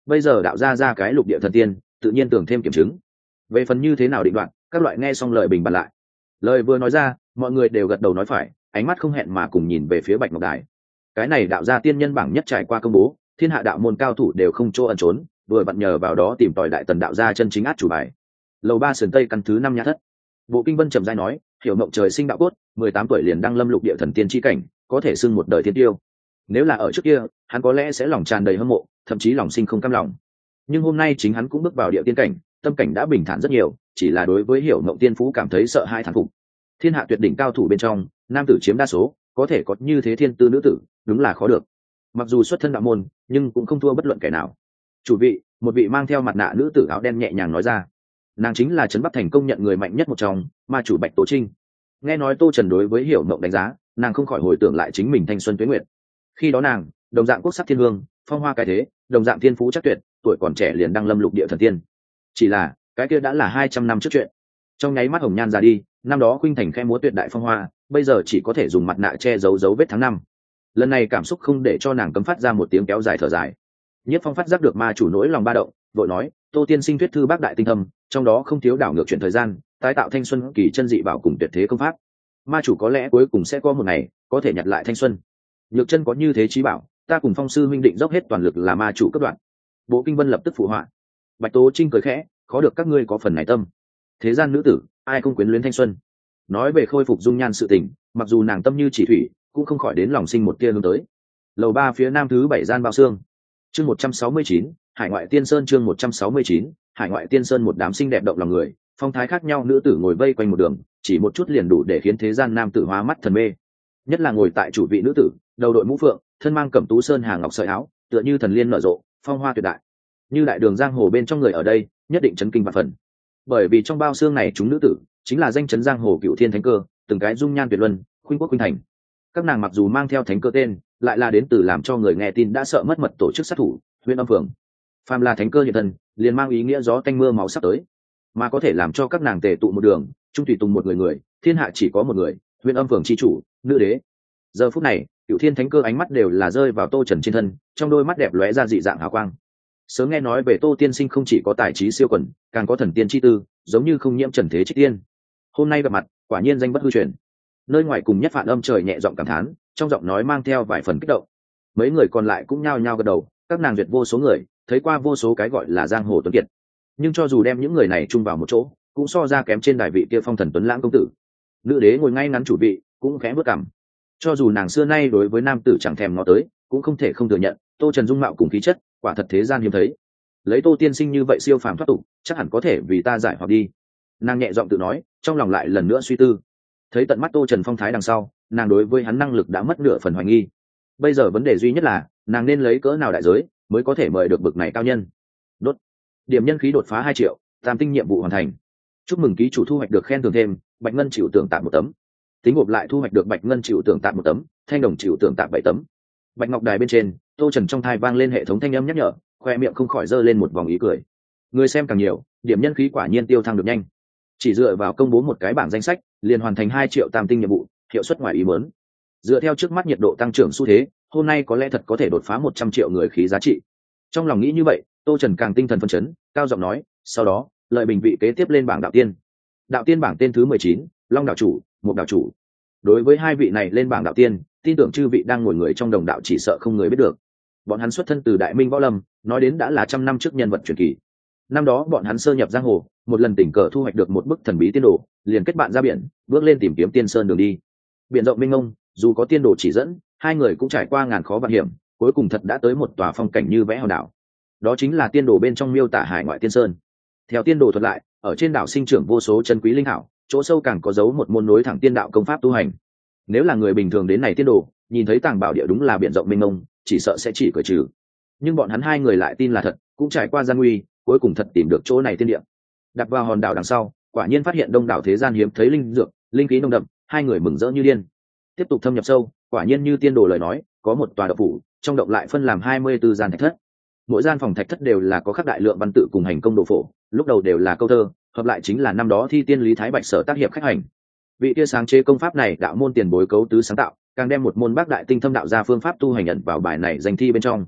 bây giờ đạo gia ra cái lục địa thần tiên tự nhiên tưởng thêm kiểm chứng. Về phần như thế nào định đoạn, các loại nghe xong lời bình bàn lại. Lời vừa nói ra, mọi người đều gật đầu nói phải, ánh mắt không hẹn mà cùng nhìn về phía Bạch Ngọc Đài. Cái này đạo gia tiên nhân bảng nhất trải qua công bố, thiên hạ đạo môn cao thủ đều không chỗ ẩn trốn, vừa vặn nhờ vào đó tìm tòi đại tần đạo gia chân chính át chủ bài. Lầu ba sườn tây căn thứ năm nhã thất. Bộ Kinh Vân trầm giai nói, hiểu mộng trời sinh đạo cốt, mười tám tuổi liền đăng lâm lục địa thần tiên chi cảnh, có thể xưng một đời thiên tiêu. Nếu là ở trước kia, hắn có lẽ sẽ lòng tràn đầy hâm mộ, thậm chí lòng sinh không cam lòng. Nhưng hôm nay chính hắn cũng bước vào địa tiên cảnh, tâm cảnh đã bình thản rất nhiều, chỉ là đối với hiểu mộng tiên phú cảm thấy sợ hãi thán phục. Thiên hạ tuyệt đỉnh cao thủ bên trong, nam tử chiếm đa số, có thể có như thế thiên tư nữ tử, đúng là khó được. Mặc dù xuất thân đạo môn, nhưng cũng không thua bất luận kẻ nào. Chủ vị, một vị mang theo mặt nạ nữ tử áo đen nhẹ nhàng nói ra, nàng chính là trấn Bắc thành công nhận người mạnh nhất một trong, ma chủ Bạch Tố Trinh. Nghe nói Tô Trần đối với hiểu mộng đánh giá, nàng không khỏi hồi tưởng lại chính mình thanh xuân tuế nguyệt. Khi đó nàng, đồng dạng quốc sắc thiên hương, phong hoa cái thế, đồng dạng thiên phú chắc tuyệt, tuổi còn trẻ liền đăng lâm lục địa thần tiên. Chỉ là cái kia đã là hai trăm năm trước chuyện. Trong nháy mắt hồng nhan ra đi, năm đó khuynh thành khẽ múa tuyệt đại phong hoa, bây giờ chỉ có thể dùng mặt nạ che giấu dấu vết tháng năm. Lần này cảm xúc không để cho nàng cấm phát ra một tiếng kéo dài thở dài. Nhất Phong phát giác được ma chủ nỗi lòng ba động, vội nói, Tô tiên sinh thuyết thư bác đại tinh thâm, trong đó không thiếu đảo ngược chuyển thời gian, tái tạo thanh xuân kỳ chân dị bảo cùng tuyệt thế công pháp. Ma chủ có lẽ cuối cùng sẽ có một ngày có thể nhặt lại thanh xuân. Nhược chân có như thế trí bảo, ta cùng Phong sư huynh định dốc hết toàn lực là ma chủ cấp đoạn. Bộ Kinh Vân lập tức phụ họa. Bạch Tố Trinh cười khẽ, khó được các ngươi có phần này tâm. Thế gian nữ tử, ai không quyến luyến thanh xuân. Nói về khôi phục dung nhan sự tình, mặc dù nàng tâm như chỉ thủy, cũng không khỏi đến lòng sinh một tia hướng tới. Lầu ba phía nam thứ bảy gian bao xương. Chương một trăm sáu mươi chín, Hải ngoại tiên sơn chương một trăm sáu mươi chín, Hải ngoại tiên sơn một đám xinh đẹp động lòng người, phong thái khác nhau nữ tử ngồi vây quanh một đường, chỉ một chút liền đủ để khiến thế gian nam tử hóa mắt thần mê. Nhất là ngồi tại chủ vị nữ tử, đầu đội mũ phượng, thân mang cẩm tú sơn hàng ngọc sợi áo, tựa như thần liên nở rộ, phong hoa tuyệt đại. Như đại đường giang hồ bên trong người ở đây, nhất định chấn kinh vạn phần. Bởi vì trong bao xương này chúng nữ tử, chính là danh chấn giang hồ cựu thiên thánh cơ, từng cái dung nhan tuyệt luân, khuynh quốc khuynh thành. Các nàng mặc dù mang theo thánh cơ tên, lại là đến từ làm cho người nghe tin đã sợ mất mật tổ chức sát thủ, huyện âm phường. Phàm là thánh cơ hiện thân, liền mang ý nghĩa gió tanh mưa máu sắp tới, mà có thể làm cho các nàng tề tụ một đường, trung tùy tùng một người người, thiên hạ chỉ có một người, huyện âm phường chi chủ, nữ đế. Giờ phút này, cựu thiên thánh cơ ánh mắt đều là rơi vào Tô Trần trên thân, trong đôi mắt đẹp lóe ra dị dạng hào quang. Sớm nghe nói về Tô tiên sinh không chỉ có tài trí siêu quần, càng có thần tiên chi tư, giống như không nhiễm trần thế trích tiên. Hôm nay gặp mặt, quả nhiên danh bất hư truyền. Nơi ngoài cùng Nhất Phạn âm trời nhẹ giọng cảm thán, trong giọng nói mang theo vài phần kích động. Mấy người còn lại cũng nhao nhao gật đầu, các nàng duyệt vô số người, thấy qua vô số cái gọi là giang hồ tuấn kiệt. Nhưng cho dù đem những người này chung vào một chỗ, cũng so ra kém trên đài vị kia phong thần tuấn lãng công tử. Nữ đế ngồi ngay ngắn chủ vị, cũng khẽ bước cằm. Cho dù nàng xưa nay đối với nam tử chẳng thèm ngó tới, cũng không thể không thừa nhận, Tô Trần dung mạo cùng khí chất, quả thật thế gian hiếm thấy. Lấy Tô tiên sinh như vậy siêu phàm thoát tục, chắc hẳn có thể vì ta giải hoặc đi. Nàng nhẹ giọng tự nói, trong lòng lại lần nữa suy tư. Thấy tận mắt Tô Trần phong thái đằng sau, nàng đối với hắn năng lực đã mất nửa phần hoài nghi. Bây giờ vấn đề duy nhất là, nàng nên lấy cỡ nào đại giới mới có thể mời được bậc này cao nhân. Đốt điểm nhân khí đột phá hai triệu, tam tinh nhiệm vụ hoàn thành. Chúc mừng ký chủ thu hoạch được khen thưởng thêm, bạch ngân chịu tưởng tạm một tấm. Tính gộp lại thu hoạch được bạch ngân chịu tưởng tạm một tấm, thanh đồng chịu tưởng tạm bảy tấm. Bạch ngọc đài bên trên, Tô Trần trong thai vang lên hệ thống thanh âm nhắc nhở, khoe miệng không khỏi giơ lên một vòng ý cười. Người xem càng nhiều, điểm nhân khí quả nhiên tiêu thăng được nhanh. Chỉ dựa vào công bố một cái bảng danh sách, liền hoàn thành hai triệu tam tinh nhiệm vụ, hiệu suất ngoài ý muốn. Dựa theo trước mắt nhiệt độ tăng trưởng xu thế, hôm nay có lẽ thật có thể đột phá một trăm triệu người khí giá trị. Trong lòng nghĩ như vậy, Tô Trần càng tinh thần phấn chấn, cao giọng nói, sau đó, lợi bình vị kế tiếp lên bảng đạo tiên. Đạo tiên bảng tên thứ mười chín, Long đạo chủ, Mục đạo chủ. Đối với hai vị này lên bảng đạo tiên, tin tưởng chư vị đang ngồi người trong đồng đạo chỉ sợ không người biết được. Bọn hắn xuất thân từ Đại Minh Võ Lâm, nói đến đã là trăm năm trước nhân vật truyền kỳ. Năm đó bọn hắn sơ nhập giang hồ, một lần tình cờ thu hoạch được một bức thần bí tiên đồ, liền kết bạn ra biển, bước lên tìm kiếm tiên sơn đường đi. Biển rộng mênh mông, dù có tiên đồ chỉ dẫn, hai người cũng trải qua ngàn khó vạn hiểm, cuối cùng thật đã tới một tòa phong cảnh như vẽ hòn đảo. Đó chính là tiên đồ bên trong miêu tả hải ngoại tiên sơn. Theo tiên đồ thuật lại, ở trên đảo sinh trưởng vô số chân quý linh hảo, chỗ sâu càng có dấu một môn nối thẳng tiên đạo công pháp tu hành. Nếu là người bình thường đến này tiên đồ, nhìn thấy tàng bảo địa đúng là biển rộng mênh mông, chỉ sợ sẽ chỉ cười trừ. Nhưng bọn hắn hai người lại tin là thật, cũng trải qua gian nguy, cuối cùng thật tìm được chỗ này tiên địa. Đặt vào hòn đảo đằng sau, quả nhiên phát hiện đông đảo thế gian hiếm thấy linh dược, linh khí nồng đậm, hai người mừng rỡ như điên. Tiếp tục thâm nhập sâu, quả nhiên như tiên đồ lời nói, có một tòa động phủ, trong động lại phân làm hai mươi tư gian thạch thất. Mỗi gian phòng thạch thất đều là có khắc đại lượng văn tự cùng hành công đồ phổ, lúc đầu đều là câu thơ, hợp lại chính là năm đó thi tiên Lý Thái Bạch sở tác hiệp khách hành. Vị tia sáng chế công pháp này đạo môn tiền bối cấu tứ sáng tạo, càng đem một môn bác đại tinh thâm đạo ra phương pháp tu hành nhận vào bài này danh thi bên trong.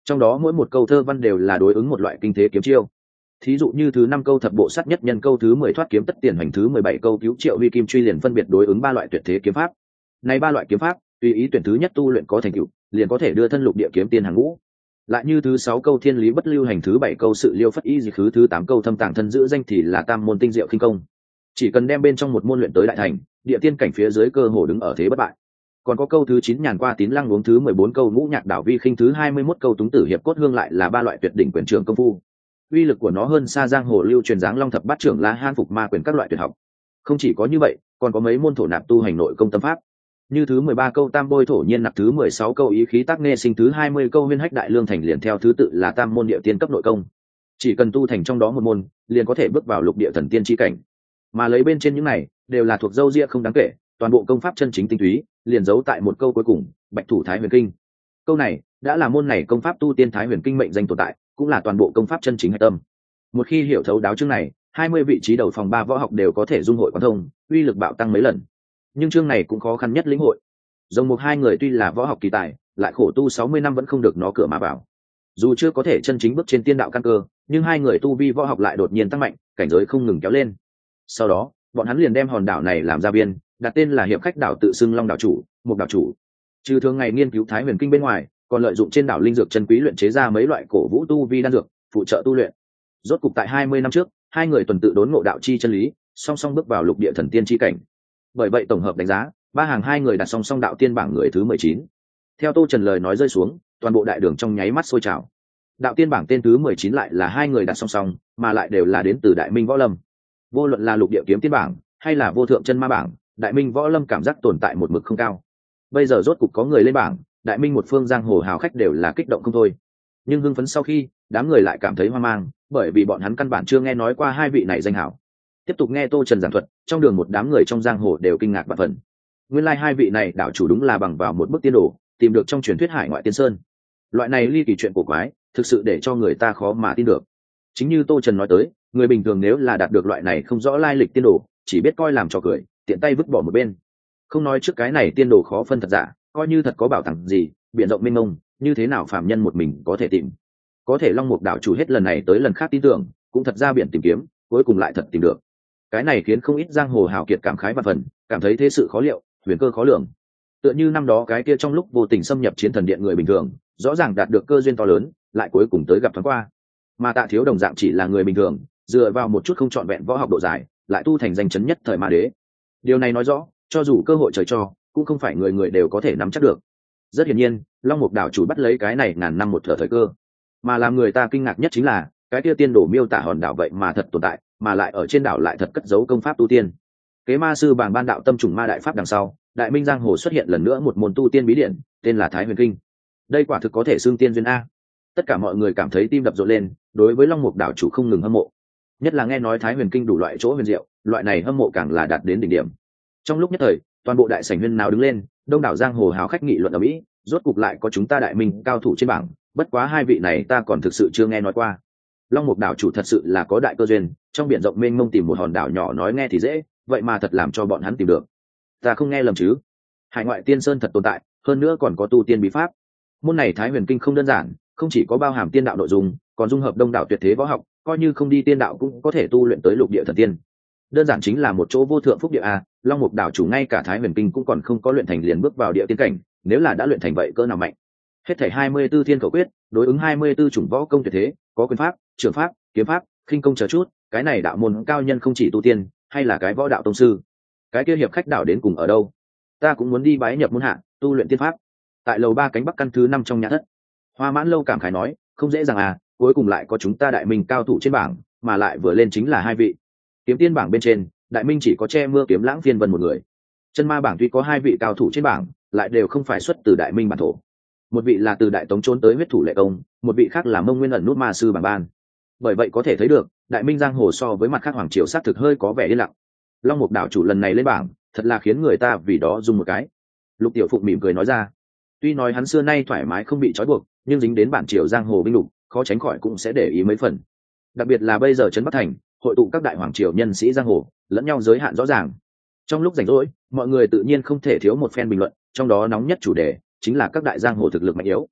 trong đó mỗi một câu thơ văn đều là đối ứng một loại kinh thế kiếm chiêu. Thí dụ như thứ năm câu thập bộ sát nhất nhân, câu thứ mười thoát kiếm tất tiền hành, thứ mười bảy câu cứu triệu huy kim truy liền phân biệt đối ứng ba loại tuyệt thế kiếm pháp. Này ba loại kiếm pháp tùy ý tuyển thứ nhất tu luyện có thành tựu, liền có thể đưa thân lục địa kiếm tiên hàng ngũ. Lại như thứ sáu câu thiên lý bất lưu hành, thứ bảy câu sự liêu phất y dị khứ, thứ tám câu thâm tàng thân giữ danh thì là tam môn tinh diệu khinh công. Chỉ cần đem bên trong một môn luyện tới đại thành, địa tiên cảnh phía dưới cơ hồ đứng ở thế bất bại. Còn có câu thứ chín nhàn qua tín lăng uống, thứ mười bốn câu ngũ nhạc đảo vi khinh, thứ hai mươi mốt câu túng tử hiệp cốt hương lại là ba loại tuyệt đỉnh quyền trường công phu. Uy lực của nó hơn xa giang hồ lưu truyền dáng long thập bát trưởng, la han phục ma quyền các loại tuyệt học. Không chỉ có như vậy, còn có mấy môn thổ nạp tu hành nội công tâm pháp. Như thứ mười ba câu tam bôi thổ nhiên nạp, thứ mười sáu câu ý khí tác nghe sinh, thứ hai mươi câu huyên hách đại lương thành liền theo thứ tự là tam môn địa tiên cấp nội công. Chỉ cần tu thành trong đó một môn, liền có thể bước vào lục địa thần tiên chi cảnh. Mà lấy bên trên những này, đều là thuộc dâu ria không đáng kể, toàn bộ công pháp chân chính tinh túy, liền giấu tại một câu cuối cùng, Bạch thủ Thái Huyền Kinh. Câu này đã là môn này công pháp tu tiên Thái Huyền Kinh mệnh danh tồn tại, cũng là toàn bộ công pháp chân chính hạch tâm. Một khi hiểu thấu đáo chương này, hai mươi vị trí đầu phòng ba võ học đều có thể dung hội quán thông, uy lực bạo tăng mấy lần. Nhưng chương này cũng khó khăn nhất lĩnh hội. Rồng Mục hai người tuy là võ học kỳ tài, lại khổ tu sáu mươi năm vẫn không được nó cửa mà vào. Dù chưa có thể chân chính bước trên tiên đạo căn cơ, nhưng hai người tu vi võ học lại đột nhiên tăng mạnh, cảnh giới không ngừng kéo lên. Sau đó, bọn hắn liền đem hòn đảo này làm ra viên, đặt tên là Hiệp Khách đảo, tự xưng Long đảo chủ, Mục đảo chủ. Trừ thường ngày nghiên cứu Thái Huyền Kinh bên ngoài, còn lợi dụng trên đảo linh dược chân quý luyện chế ra mấy loại cổ vũ tu vi đan dược, phụ trợ tu luyện. Rốt cục tại hai mươi năm trước, hai người tuần tự đốn ngộ đạo chi chân lý, song song bước vào lục địa thần tiên chi cảnh. Bởi vậy tổng hợp đánh giá, ba hàng hai người đặt song song đạo tiên bảng người thứ mười chín. Theo Tô Trần lời nói rơi xuống, toàn bộ đại đường trong nháy mắt sôi trào. Đạo tiên bảng tên thứ mười chín lại là hai người đặt song song, mà lại đều là đến từ Đại Minh Võ Lâm. Vô luận là lục địa kiếm tiên bảng hay là vô thượng chân ma bảng, Đại Minh Võ Lâm cảm giác tồn tại một mực không cao. Bây giờ rốt cục có người lên bảng, Đại Minh một phương giang hồ hào khách đều là kích động không thôi. Nhưng hưng phấn sau khi, đám người lại cảm thấy hoang mang, bởi vì bọn hắn căn bản chưa nghe nói qua hai vị này danh hảo. Tiếp tục nghe Tô Trần giảng thuật, trong đường một đám người trong giang hồ đều kinh ngạc vạn phần. Nguyên lai like hai vị này đảo chủ đúng là bằng vào một bức tiên đồ, tìm được trong truyền thuyết hải ngoại tiên sơn. Loại này ly kỳ chuyện cổ quái, thực sự để cho người ta khó mà tin được. Chính như Tô Trần nói tới, người bình thường nếu là đạt được loại này không rõ lai lịch tiên đồ, chỉ biết coi làm trò cười, tiện tay vứt bỏ một bên. Không nói trước cái này tiên đồ khó phân thật giả, coi như thật có bảo tàng gì, biển rộng mênh mông, như thế nào phàm nhân một mình có thể tìm. Có thể Long Mục đảo chủ hết lần này tới lần khác tin tưởng, cũng thật ra biển tìm kiếm, cuối cùng lại thật tìm được. Cái này khiến không ít giang hồ hào kiệt cảm khái vạn phần, cảm thấy thế sự khó liệu, huyền cơ khó lường. Tựa như năm đó cái kia trong lúc vô tình xâm nhập chiến thần điện người bình thường, rõ ràng đạt được cơ duyên to lớn, lại cuối cùng tới gặp thoáng qua. Mà Tạ Thiếu đồng dạng chỉ là người bình thường, dựa vào một chút không trọn vẹn võ học độ dài, lại tu thành danh chấn nhất thời ma đế. Điều này nói rõ, cho dù cơ hội trời cho, cũng không phải người người đều có thể nắm chắc được. Rất hiển nhiên, Long Mục đảo chủ bắt lấy cái này ngàn năm một thở thời cơ. Mà làm người ta kinh ngạc nhất chính là, cái kia tiên đồ miêu tả hòn đảo vậy mà thật tồn tại, mà lại ở trên đảo lại thật cất giấu công pháp tu tiên. Kế ma sư bảng ban đạo tâm trùng ma đại pháp đằng sau, Đại Minh giang hồ xuất hiện lần nữa một môn tu tiên bí điển, tên là Thái Huyền Kinh. Đây quả thực có thể xưng tiên duyên a. Tất cả mọi người cảm thấy tim đập rộn lên, đối với Long Mục đảo chủ không ngừng hâm mộ. Nhất là nghe nói Thái Huyền Kinh đủ loại chỗ huyền diệu, loại này hâm mộ càng là đạt đến đỉnh điểm. Trong lúc nhất thời, toàn bộ đại sảnh huyên nào đứng lên, đông đảo giang hồ hào khách nghị luận ở mỹ, rốt cục lại có chúng ta Đại Minh cao thủ trên bảng, bất quá hai vị này ta còn thực sự chưa nghe nói qua. Long Mục đảo chủ thật sự là có đại cơ duyên, trong biển rộng mênh mông tìm một hòn đảo nhỏ nói nghe thì dễ, vậy mà thật làm cho bọn hắn tìm được. Ta không nghe lầm chứ? Hải ngoại tiên sơn thật tồn tại, hơn nữa còn có tu tiên bí pháp. Môn này Thái Huyền Kinh không đơn giản, không chỉ có bao hàm tiên đạo nội dung, còn dung hợp đông đảo tuyệt thế võ học, coi như không đi tiên đạo cũng có thể tu luyện tới lục địa thần tiên. Đơn giản chính là một chỗ vô thượng phúc địa a. Long Mục đảo chủ ngay cả Thái Huyền Kinh cũng còn không có luyện thành liền bước vào địa tiên cảnh, nếu là đã luyện thành vậy cỡ nào mạnh. Hết thảy hai mươi tư thiên khẩu quyết, đối ứng hai mươi tư chủng võ công tuyệt thế, có quyền pháp, trường pháp, kiếm pháp, khinh công chờ chút, cái này đạo môn cao nhân không chỉ tu tiên, hay là cái võ đạo tông sư. Cái kia Hiệp Khách đảo đến cùng ở đâu? Ta cũng muốn đi bái nhập môn hạ, tu luyện tiên pháp. Tại lầu ba cánh bắc căn thứ năm trong nhà thất, Hoa Mãn Lâu cảm khái nói, không dễ dàng à, cuối cùng lại có chúng ta Đại Minh cao thủ trên bảng, mà lại vừa lên chính là hai vị. Kiếm tiên bảng bên trên, Đại Minh chỉ có che mưa kiếm lãng phiên vân một người. Chân ma bảng tuy có hai vị cao thủ trên bảng, lại đều không phải xuất từ Đại Minh bản thổ. Một vị là từ Đại Tống trốn tới huyết thủ lệ công, một vị khác là Mông Nguyên ẩn nút ma sư bảng ban. Bởi vậy có thể thấy được, Đại Minh giang hồ so với mặt khác hoàng triều sát thực hơi có vẻ yên lặng. Long Mục đảo chủ lần này lên bảng, thật là khiến người ta vì đó dùng một cái. Lục Tiểu Phụng mỉm cười nói ra, tuy nói hắn xưa nay thoải mái không bị trói buộc, nhưng dính đến bản triều giang hồ vinh lục, khó tránh khỏi cũng sẽ để ý mấy phần. Đặc biệt là bây giờ trấn Bắc Thành, hội tụ các đại hoàng triều nhân sĩ giang hồ, lẫn nhau giới hạn rõ ràng. Trong lúc rảnh rỗi, mọi người tự nhiên không thể thiếu một phen bình luận, trong đó nóng nhất chủ đề chính là các đại giang hồ thực lực mạnh yếu.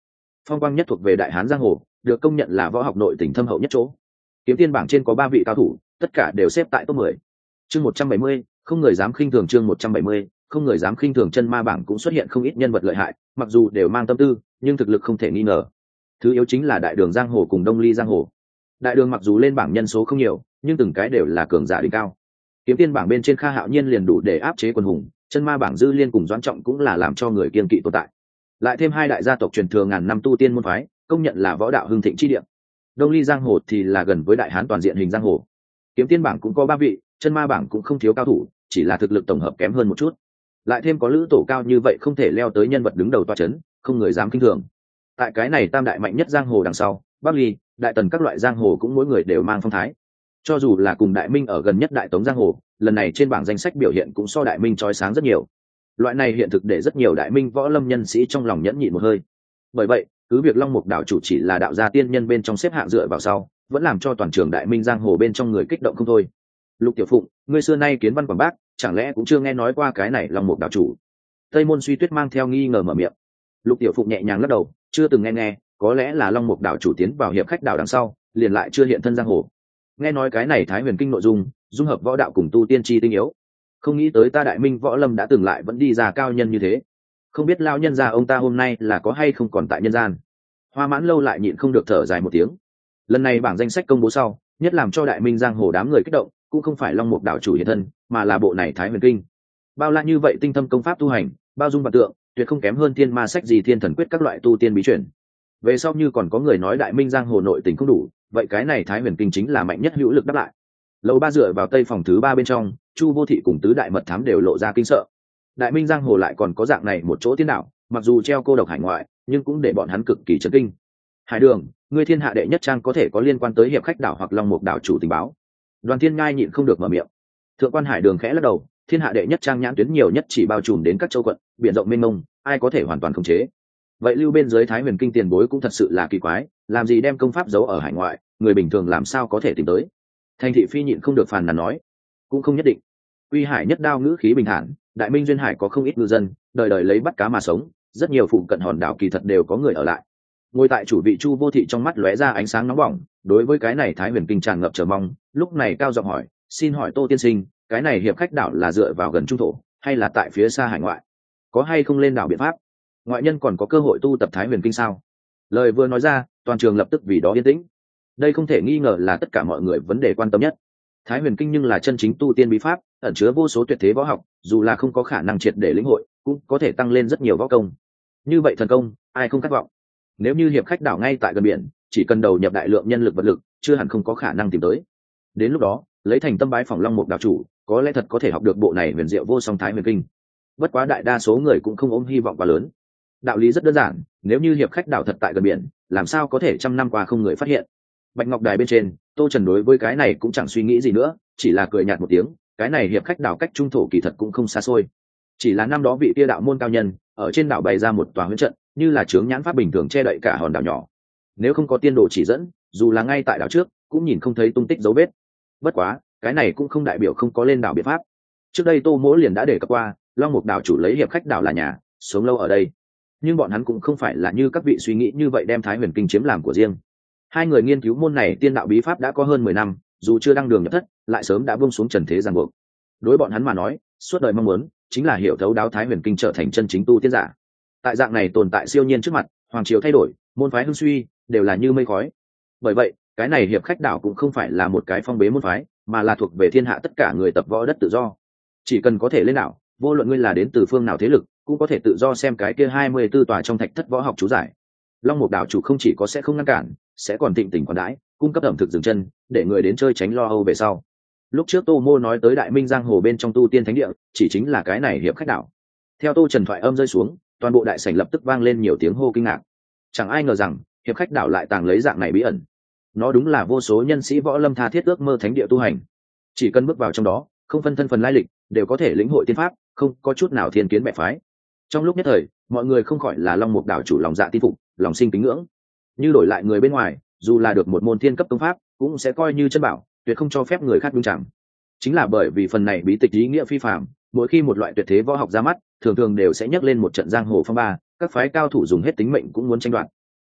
Phong Quang Nhất thuộc về đại hán giang hồ, được công nhận là võ học nội tình thâm hậu nhất chỗ. Kiếm tiên bảng trên có ba vị cao thủ, tất cả đều xếp tại top mười. Chương một trăm bảy mươi, không người dám khinh thường. Chương một trăm bảy mươi, không người dám khinh thường. Chân ma bảng cũng xuất hiện không ít nhân vật lợi hại, mặc dù đều mang tâm tư, nhưng thực lực không thể nghi ngờ. Thứ yếu chính là đại đường giang hồ cùng đông ly giang hồ. Đại đường mặc dù lên bảng nhân số không nhiều, nhưng từng cái đều là cường giả đỉnh cao. Kiếm tiên bảng bên trên Kha Hạo Nhiên liền đủ để áp chế quần hùng, chân ma bảng Dư Liên cùng Doãn Trọng cũng là làm cho người kiên kỵ tồn tại. Lại thêm hai đại gia tộc truyền thừa ngàn năm tu tiên môn phái, công nhận là võ đạo hưng thịnh chi địa. Đông ly giang hồ thì là gần với đại hán toàn diện hình giang hồ. Kiếm tiên bảng cũng có ba vị, chân ma bảng cũng không thiếu cao thủ, chỉ là thực lực tổng hợp kém hơn một chút. Lại thêm có lữ tổ cao như vậy không thể leo tới nhân vật đứng đầu toa chấn, không người dám khinh thường. Tại cái này tam đại mạnh nhất giang hồ đằng sau, Bắc Ly, Đại Tần các loại giang hồ cũng mỗi người đều mang phong thái. Cho dù là cùng Đại Minh ở gần nhất Đại Tống giang hồ, lần này trên bảng danh sách biểu hiện cũng so Đại Minh chói sáng rất nhiều. Loại này hiện thực để rất nhiều Đại Minh võ lâm nhân sĩ trong lòng nhẫn nhịn một hơi. Bởi vậy, cứ việc Long Mục đảo chủ chỉ là đạo gia tiên nhân bên trong xếp hạng dựa vào sau, vẫn làm cho toàn trường Đại Minh giang hồ bên trong người kích động không thôi. Lục Tiểu Phụng, ngươi xưa nay kiến văn quảng bác, chẳng lẽ cũng chưa nghe nói qua cái này Long Mục đảo chủ? Tây Môn Suy Tuyết mang theo nghi ngờ mở miệng. Lục Tiểu Phụng nhẹ nhàng lắc đầu, chưa từng nghe nghe, có lẽ là Long Mục đảo chủ tiến vào hiệp khách đảo đằng sau, liền lại chưa hiện thân giang hồ. Nghe nói cái này Thái Huyền Kinh nội dung, dung hợp võ đạo cùng tu tiên chi tinh yếu. Không nghĩ tới ta Đại Minh võ lâm đã từng lại vẫn đi ra cao nhân như thế. Không biết lão nhân gia ông ta hôm nay là có hay không còn tại nhân gian. Hoa Mãn Lâu lại nhịn không được thở dài một tiếng. Lần này bảng danh sách công bố sau, nhất làm cho Đại Minh giang hồ đám người kích động, cũng không phải Long Mục đảo chủ hiện thân, mà là bộ này Thái Huyền Kinh. Bao la như vậy tinh thâm công pháp tu hành, bao dung vạn tượng, tuyệt không kém hơn thiên ma sách gì thiên thần quyết các loại tu tiên bí truyền. Về sau như còn có người nói Đại Minh giang hồ nội tình không đủ, vậy cái này Thái Huyền Kinh chính là mạnh nhất hữu lực đáp lại. Lầu ba dựa vào tây phòng thứ ba bên trong, Chu Vô Thị cùng tứ đại mật thám đều lộ ra kinh sợ. Đại Minh giang hồ lại còn có dạng này một chỗ tiên đảo, mặc dù treo cô độc hải ngoại, nhưng cũng để bọn hắn cực kỳ chấn kinh. Hải Đường, ngươi thiên hạ đệ nhất trang có thể có liên quan tới hiệp khách đảo hoặc Long Mục đảo chủ tình báo. Đoàn Thiên Ngai nhịn không được mở miệng. Thượng quan Hải Đường khẽ lắc đầu, thiên hạ đệ nhất trang nhãn tuyến nhiều nhất chỉ bao trùm đến các châu quận, biển rộng mênh mông, ai có thể hoàn toàn khống chế. Vậy lưu bên dưới Thái Huyền Kinh tiền bối cũng thật sự là kỳ quái, làm gì đem công pháp giấu ở hải ngoại, người bình thường làm sao có thể tìm tới. Thành Thị Phi nhịn không được phàn nàn nói, cũng không nhất định. Uy Hải nhất đao ngữ khí bình thản, Đại Minh duyên hải có không ít ngư dân, đời đời lấy bắt cá mà sống, rất nhiều phụ cận hòn đảo kỳ thật đều có người ở lại. Ngồi tại chủ vị Chu Vô Thị trong mắt lóe ra ánh sáng nóng bỏng, đối với cái này Thái Huyền Kinh tràn ngập chờ mong, lúc này cao giọng hỏi, xin hỏi Tô tiên sinh, cái này hiệp khách đảo là dựa vào gần trung thổ, hay là tại phía xa hải ngoại? Có hay không lên đảo biện pháp? Ngoại nhân còn có cơ hội tu tập Thái Huyền Kinh sao? Lời vừa nói ra, toàn trường lập tức vì đó yên tĩnh. Đây không thể nghi ngờ là tất cả mọi người vấn đề quan tâm nhất. Thái Huyền Kinh nhưng là chân chính tu tiên bí pháp, ẩn chứa vô số tuyệt thế võ học, dù là không có khả năng triệt để lĩnh hội, cũng có thể tăng lên rất nhiều võ công. Như vậy thần công, ai không khát vọng? Nếu như hiệp khách đảo ngay tại gần biển, chỉ cần đầu nhập đại lượng nhân lực vật lực, chưa hẳn không có khả năng tìm tới. Đến lúc đó, lấy thành tâm bái phỏng Long Mục đảo chủ, có lẽ thật có thể học được bộ này huyền diệu vô song Thái Huyền Kinh. Bất quá đại đa số người cũng không ôm hy vọng quá lớn. Đạo lý rất đơn giản, nếu như hiệp khách đảo thật tại gần biển, làm sao có thể trăm năm qua không người phát hiện. Bạch Ngọc Đài bên trên, Tô Trần đối với cái này cũng chẳng suy nghĩ gì nữa, chỉ là cười nhạt một tiếng, cái này hiệp khách đảo cách trung thổ kỳ thật cũng không xa xôi. Chỉ là năm đó vị kia đạo môn cao nhân, ở trên đảo bày ra một tòa huyễn trận, như là chướng nhãn pháp bình thường che đậy cả hòn đảo nhỏ. Nếu không có tiên đồ chỉ dẫn, dù là ngay tại đảo trước, cũng nhìn không thấy tung tích dấu vết. Bất quá, cái này cũng không đại biểu không có lên đảo biện pháp. Trước đây Tô Mỗ liền đã đề cập qua, Long Mục đảo chủ lấy hiệp khách đảo là nhà, sống lâu ở đây. Nhưng bọn hắn cũng không phải là như các vị suy nghĩ như vậy đem Thái Huyền Kinh chiếm làm của riêng. Hai người nghiên cứu môn này tiên đạo bí pháp đã có hơn mười năm, dù chưa đăng đường nhập thất, lại sớm đã buông xuống trần thế giang buộc. Đối bọn hắn mà nói, suốt đời mong muốn chính là hiểu thấu đáo Thái Huyền Kinh trở thành chân chính tu tiên giả. Tại dạng này tồn tại siêu nhiên trước mặt, hoàng triều thay đổi, môn phái hưng suy, đều là như mây khói. Bởi vậy, cái này hiệp khách đảo cũng không phải là một cái phong bế môn phái, mà là thuộc về thiên hạ tất cả người tập võ đất tự do. Chỉ cần có thể lên đảo, vô luận ngươi là đến từ phương nào thế lực, cũng có thể tự do xem cái kia hai mươi tư tòa trong thạch thất võ học chú giải. Long Mục đảo chủ không chỉ có sẽ không ngăn cản, sẽ còn tịnh tình quản đãi, cung cấp ẩm thực dừng chân, để người đến chơi tránh lo âu về sau. Lúc trước Tô Mô nói tới Đại Minh giang hồ bên trong tu tiên thánh địa, chỉ chính là cái này hiệp khách đảo. Theo Tô Trần thoại âm rơi xuống, toàn bộ đại sảnh lập tức vang lên nhiều tiếng hô kinh ngạc. Chẳng ai ngờ rằng, hiệp khách đảo lại tàng lấy dạng này bí ẩn. Nó đúng là vô số nhân sĩ võ lâm tha thiết ước mơ thánh địa tu hành. Chỉ cần bước vào trong đó, không phân thân phần lai lịch, đều có thể lĩnh hội tiên pháp, không có chút nào thiên kiến bẻ phái. Trong lúc nhất thời, mọi người không khỏi là Long Mục đảo chủ lòng dạ tin phục, lòng sinh kính ngưỡng. Như đổi lại người bên ngoài, dù là được một môn thiên cấp công pháp, cũng sẽ coi như chân bảo, tuyệt không cho phép người khác nhúng chạm. Chính là bởi vì phần này bí tịch ý nghĩa phi phàm, mỗi khi một loại tuyệt thế võ học ra mắt, thường thường đều sẽ nhắc lên một trận giang hồ phong ba, các phái cao thủ dùng hết tính mệnh cũng muốn tranh đoạt.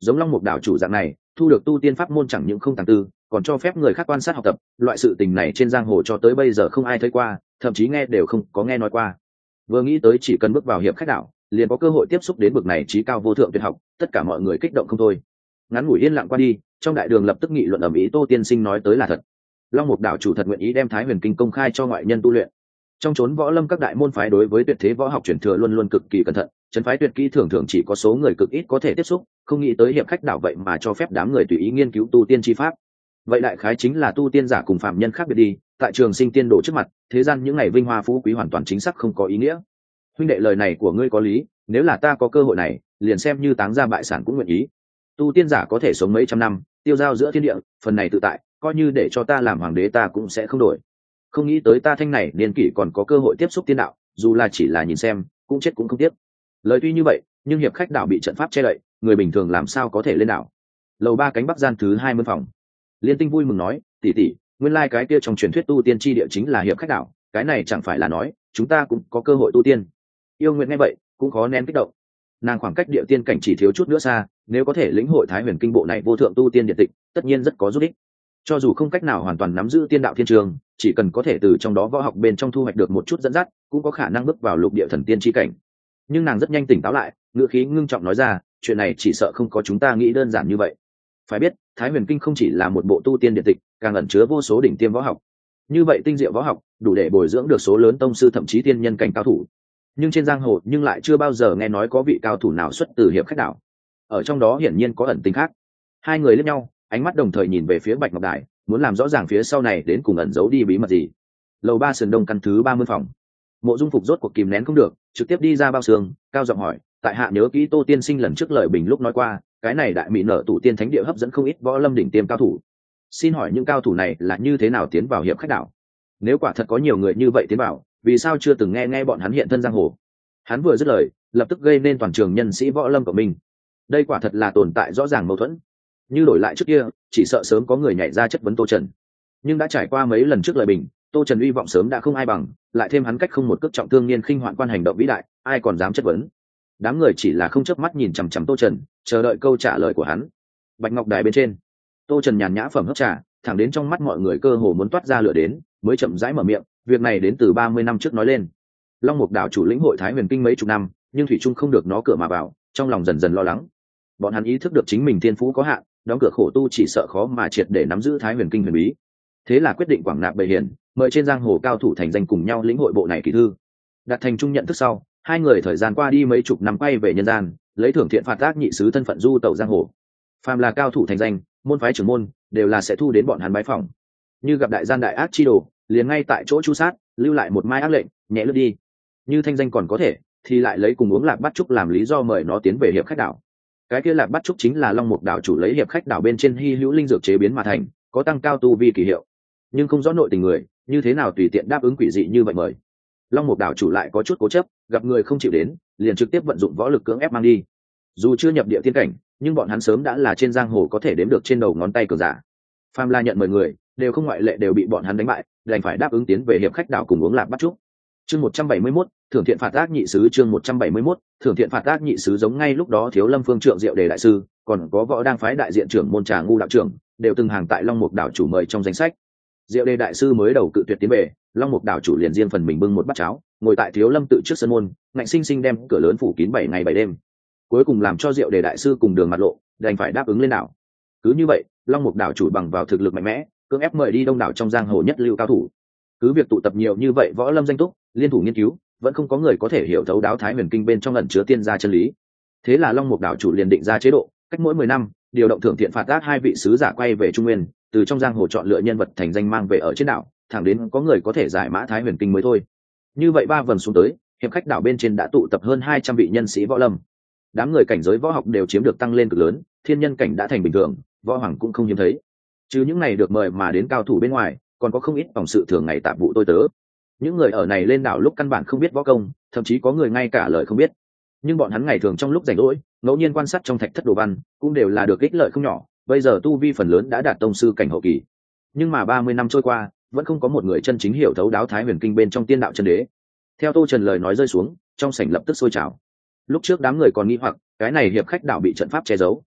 giống Long Mục đảo chủ dạng này thu được tu tiên pháp môn chẳng những không tàng tư, còn cho phép người khác quan sát học tập, loại sự tình này trên giang hồ cho tới bây giờ không ai thấy qua, thậm chí nghe đều không có nghe nói qua. Vừa nghĩ tới chỉ cần bước vào hiệp khách đảo liền có cơ hội tiếp xúc đến bậc này trí cao vô thượng tuyệt học, tất cả mọi người kích động không thôi. Ngắn ngủi yên lặng qua đi, trong đại đường lập tức nghị luận ầm ĩ Tô tiên sinh nói tới là thật. Long Mục đảo chủ thật nguyện ý đem Thái Huyền Kinh công khai cho ngoại nhân tu luyện. Trong chốn võ lâm các đại môn phái đối với tuyệt thế võ học truyền thừa luôn luôn cực kỳ cẩn thận, trấn phái tuyệt kỹ thường thường chỉ có số người cực ít có thể tiếp xúc, không nghĩ tới hiệp khách đảo vậy mà cho phép đám người tùy ý nghiên cứu tu tiên chi pháp. Vậy đại khái chính là tu tiên giả cùng phạm nhân khác biệt đi, tại trường sinh tiên đồ trước mặt, thế gian những ngày vinh hoa phú quý hoàn toàn chính xác không có ý nghĩa. Huynh đệ, lời này của ngươi có lý, nếu là ta có cơ hội này, liền xem như táng ra bại sản cũng nguyện ý. Tu tiên giả có thể sống mấy trăm năm, tiêu dao giữa thiên địa, phần này tự tại, coi như để cho ta làm hoàng đế ta cũng sẽ không đổi. Không nghĩ tới ta thanh này niên kỷ còn có cơ hội tiếp xúc tiên đạo, dù là chỉ là nhìn xem, cũng chết cũng không tiếc. Lời tuy như vậy, nhưng hiệp khách đảo bị trận pháp che đậy, người bình thường làm sao có thể lên đảo. Lầu ba cánh bắc gian thứ hai mươi phòng, Liên Tinh vui mừng nói, tỷ tỷ, nguyên lai cái kia trong truyền thuyết tu tiên chi địa chính là hiệp khách đảo, cái này chẳng phải là nói chúng ta cũng có cơ hội tu tiên. Yêu Nguyệt nghe vậy cũng khó nén kích động, nàng khoảng cách địa tiên cảnh chỉ thiếu chút nữa xa, nếu có thể lĩnh hội Thái Huyền Kinh bộ này vô thượng tu tiên điện tịch, tất nhiên rất có giúp ích. Cho dù không cách nào hoàn toàn nắm giữ tiên đạo thiên trường, chỉ cần có thể từ trong đó võ học bên trong thu hoạch được một chút dẫn dắt, cũng có khả năng bước vào lục địa thần tiên chi cảnh. Nhưng nàng rất nhanh tỉnh táo lại, ngữ khí ngưng trọng nói ra, chuyện này chỉ sợ không có chúng ta nghĩ đơn giản như vậy. Phải biết, Thái Huyền Kinh không chỉ là một bộ tu tiên điện tịch, càng ẩn chứa vô số đỉnh tiêm võ học. Như vậy tinh diệu võ học, đủ để bồi dưỡng được số lớn tông sư thậm chí tiên nhân cảnh cao thủ. Nhưng trên giang hồ nhưng lại chưa bao giờ nghe nói có vị cao thủ nào xuất từ hiệp khách đảo. Ở trong đó hiển nhiên có ẩn tình khác. Hai người liếc nhau, ánh mắt đồng thời nhìn về phía Bạch Ngọc Đài, muốn làm rõ ràng phía sau này đến cùng ẩn giấu đi bí mật gì. Lầu ba sườn đông căn thứ ba mươi phòng, Mộ Dung Phục rốt cuộc kìm nén không được, trực tiếp đi ra bao sương, cao giọng hỏi, tại hạ nhớ kỹ Tô tiên sinh lần trước lời bình lúc nói qua, cái này đại mỹ nở tụ tiên thánh địa hấp dẫn không ít võ lâm đỉnh tiêm cao thủ. Xin hỏi những cao thủ này là như thế nào tiến vào hiệp khách đảo? Nếu quả thật có nhiều người như vậy tiến vào, vì sao chưa từng nghe nghe bọn hắn hiện thân giang hồ? Hắn vừa dứt lời, lập tức gây nên toàn trường nhân sĩ võ lâm của mình. Đây quả thật là tồn tại rõ ràng mâu thuẫn. Như đổi lại trước kia, chỉ sợ sớm có người nhảy ra chất vấn Tô Trần. Nhưng đã trải qua mấy lần trước lời bình, Tô Trần uy vọng sớm đã không ai bằng, lại thêm hắn cách không một cước trọng thương niên khinh hoạn quan hành động vĩ đại, ai còn dám chất vấn? Đám người chỉ là không chớp mắt nhìn chằm chằm Tô Trần, chờ đợi câu trả lời của hắn. Bạch Ngọc Đài bên trên, Tô Trần nhàn nhã phẩm hấp trà, thẳng đến trong mắt mọi người cơ hồ muốn toát ra lửa đến, mới chậm rãi mở miệng, việc này đến từ ba mươi năm trước nói lên. Long Mục đảo chủ lĩnh hội Thái Huyền Kinh mấy chục năm, nhưng thủy trung không được nó cửa mà vào, trong lòng dần dần lo lắng. Bọn hắn ý thức được chính mình thiên phú có hạn, đóng cửa khổ tu chỉ sợ khó mà triệt để nắm giữ Thái Huyền Kinh huyền bí. Thế là quyết định quảng nạp bầy hiển, mời trên giang hồ cao thủ thành danh cùng nhau lĩnh hội bộ này kỳ thư. Đạt thành chung nhận thức sau, hai người thời gian qua đi mấy chục năm quay về nhân gian, lấy thưởng thiện phạt ác nhị sứ thân phận du tẩu giang hồ. Phàm là cao thủ thành danh, môn phái trưởng môn đều là sẽ thu đến bọn hắn bái phỏng. Như gặp đại gian đại ác chi đồ, liền ngay tại chỗ chu sát, lưu lại một mai ác lệnh, nhẹ lướt đi. Như thanh danh còn có thể, thì lại lấy cùng uống lạc bát trúc làm lý do mời nó tiến về hiệp khách đảo. Cái kia lạc bát trúc chính là Long Mục đảo chủ lấy hiệp khách đảo bên trên hy hữu linh dược chế biến mà thành, có tăng cao tu vi kỳ hiệu. Nhưng không rõ nội tình người, như thế nào tùy tiện đáp ứng quỷ dị như vậy mời. Long Mục đảo chủ lại có chút cố chấp, gặp người không chịu đến, liền trực tiếp vận dụng võ lực cưỡng ép mang đi. Dù chưa nhập địa tiên cảnh, nhưng bọn hắn sớm đã là trên giang hồ có thể đếm được trên đầu ngón tay cường giả. Phàm La nhận mời người, đều không ngoại lệ đều bị bọn hắn đánh bại, đành phải đáp ứng tiến về hiệp khách đảo cùng uống lạc bắt trúc. Chương một trăm bảy mươi mốt, thưởng thiện phạt ác nhị sứ. Chương một trăm bảy mươi mốt, thưởng thiện phạt ác nhị sứ. Giống ngay lúc đó Thiếu Lâm Phương Trượng Diệu Đề đại sư, còn có Võ Đang phái đại diện trưởng môn Trà Ngu đạo trưởng, đều từng hàng tại Long Mục đảo chủ mời trong danh sách. Diệu Đề đại sư mới đầu cự tuyệt tiến về, Long Mục đảo chủ liền riêng phần mình bưng một bát cháo, ngồi tại Thiếu Lâm tự trước sân môn, ngạnh sinh sinh đem cửa lớn phủ kín bảy ngày bảy đêm. Cuối cùng làm cho Diệu Đề đại sư cùng đường mặt lộ, đành phải đáp ứng lên đảo. Cứ như vậy, Long Mục đảo chủ bằng vào thực lực mạnh mẽ, cưỡng ép mời đi đông đảo trong giang hồ nhất lưu cao thủ. Cứ việc tụ tập nhiều như vậy võ lâm danh túc, liên thủ nghiên cứu, vẫn không có người có thể hiểu thấu đáo Thái Huyền Kinh bên trong ẩn chứa tiên gia chân lý. Thế là Long Mục đảo chủ liền định ra chế độ, cách mỗi mười năm, điều động thưởng thiện phạt ác hai vị sứ giả quay về Trung Nguyên, từ trong giang hồ chọn lựa nhân vật thành danh mang về ở trên đảo, thẳng đến có người có thể giải mã Thái Huyền Kinh mới thôi. Như vậy ba vòng xuống tới, hiệp khách đảo bên trên đã tụ tập hơn hai trăm vị nhân sĩ võ lâm. Đám người cảnh giới võ học đều chiếm được tăng lên cực lớn, thiên nhân cảnh đã thành bình thường, võ hoàng cũng không hiếm thấy. Chứ những này được mời mà đến cao thủ bên ngoài, còn có không ít vòng sự thường ngày tạp vụ tôi tớ. Những người ở này lên đảo lúc căn bản không biết võ công, thậm chí có người ngay cả lời không biết. Nhưng bọn hắn ngày thường trong lúc rảnh rỗi, ngẫu nhiên quan sát trong thạch thất đồ văn, cũng đều là được ích lợi không nhỏ. Bây giờ tu vi phần lớn đã đạt tông sư cảnh hậu kỳ. Nhưng mà ba mươi năm trôi qua, vẫn không có một người chân chính hiểu thấu đáo Thái Huyền Kinh bên trong tiên đạo chân đế. Theo Tô Trần lời nói rơi xuống, trong sảnh lập tức sôi trào. Lúc trước đám người còn nghi hoặc, cái này hiệp khách đảo bị trận pháp che giấu,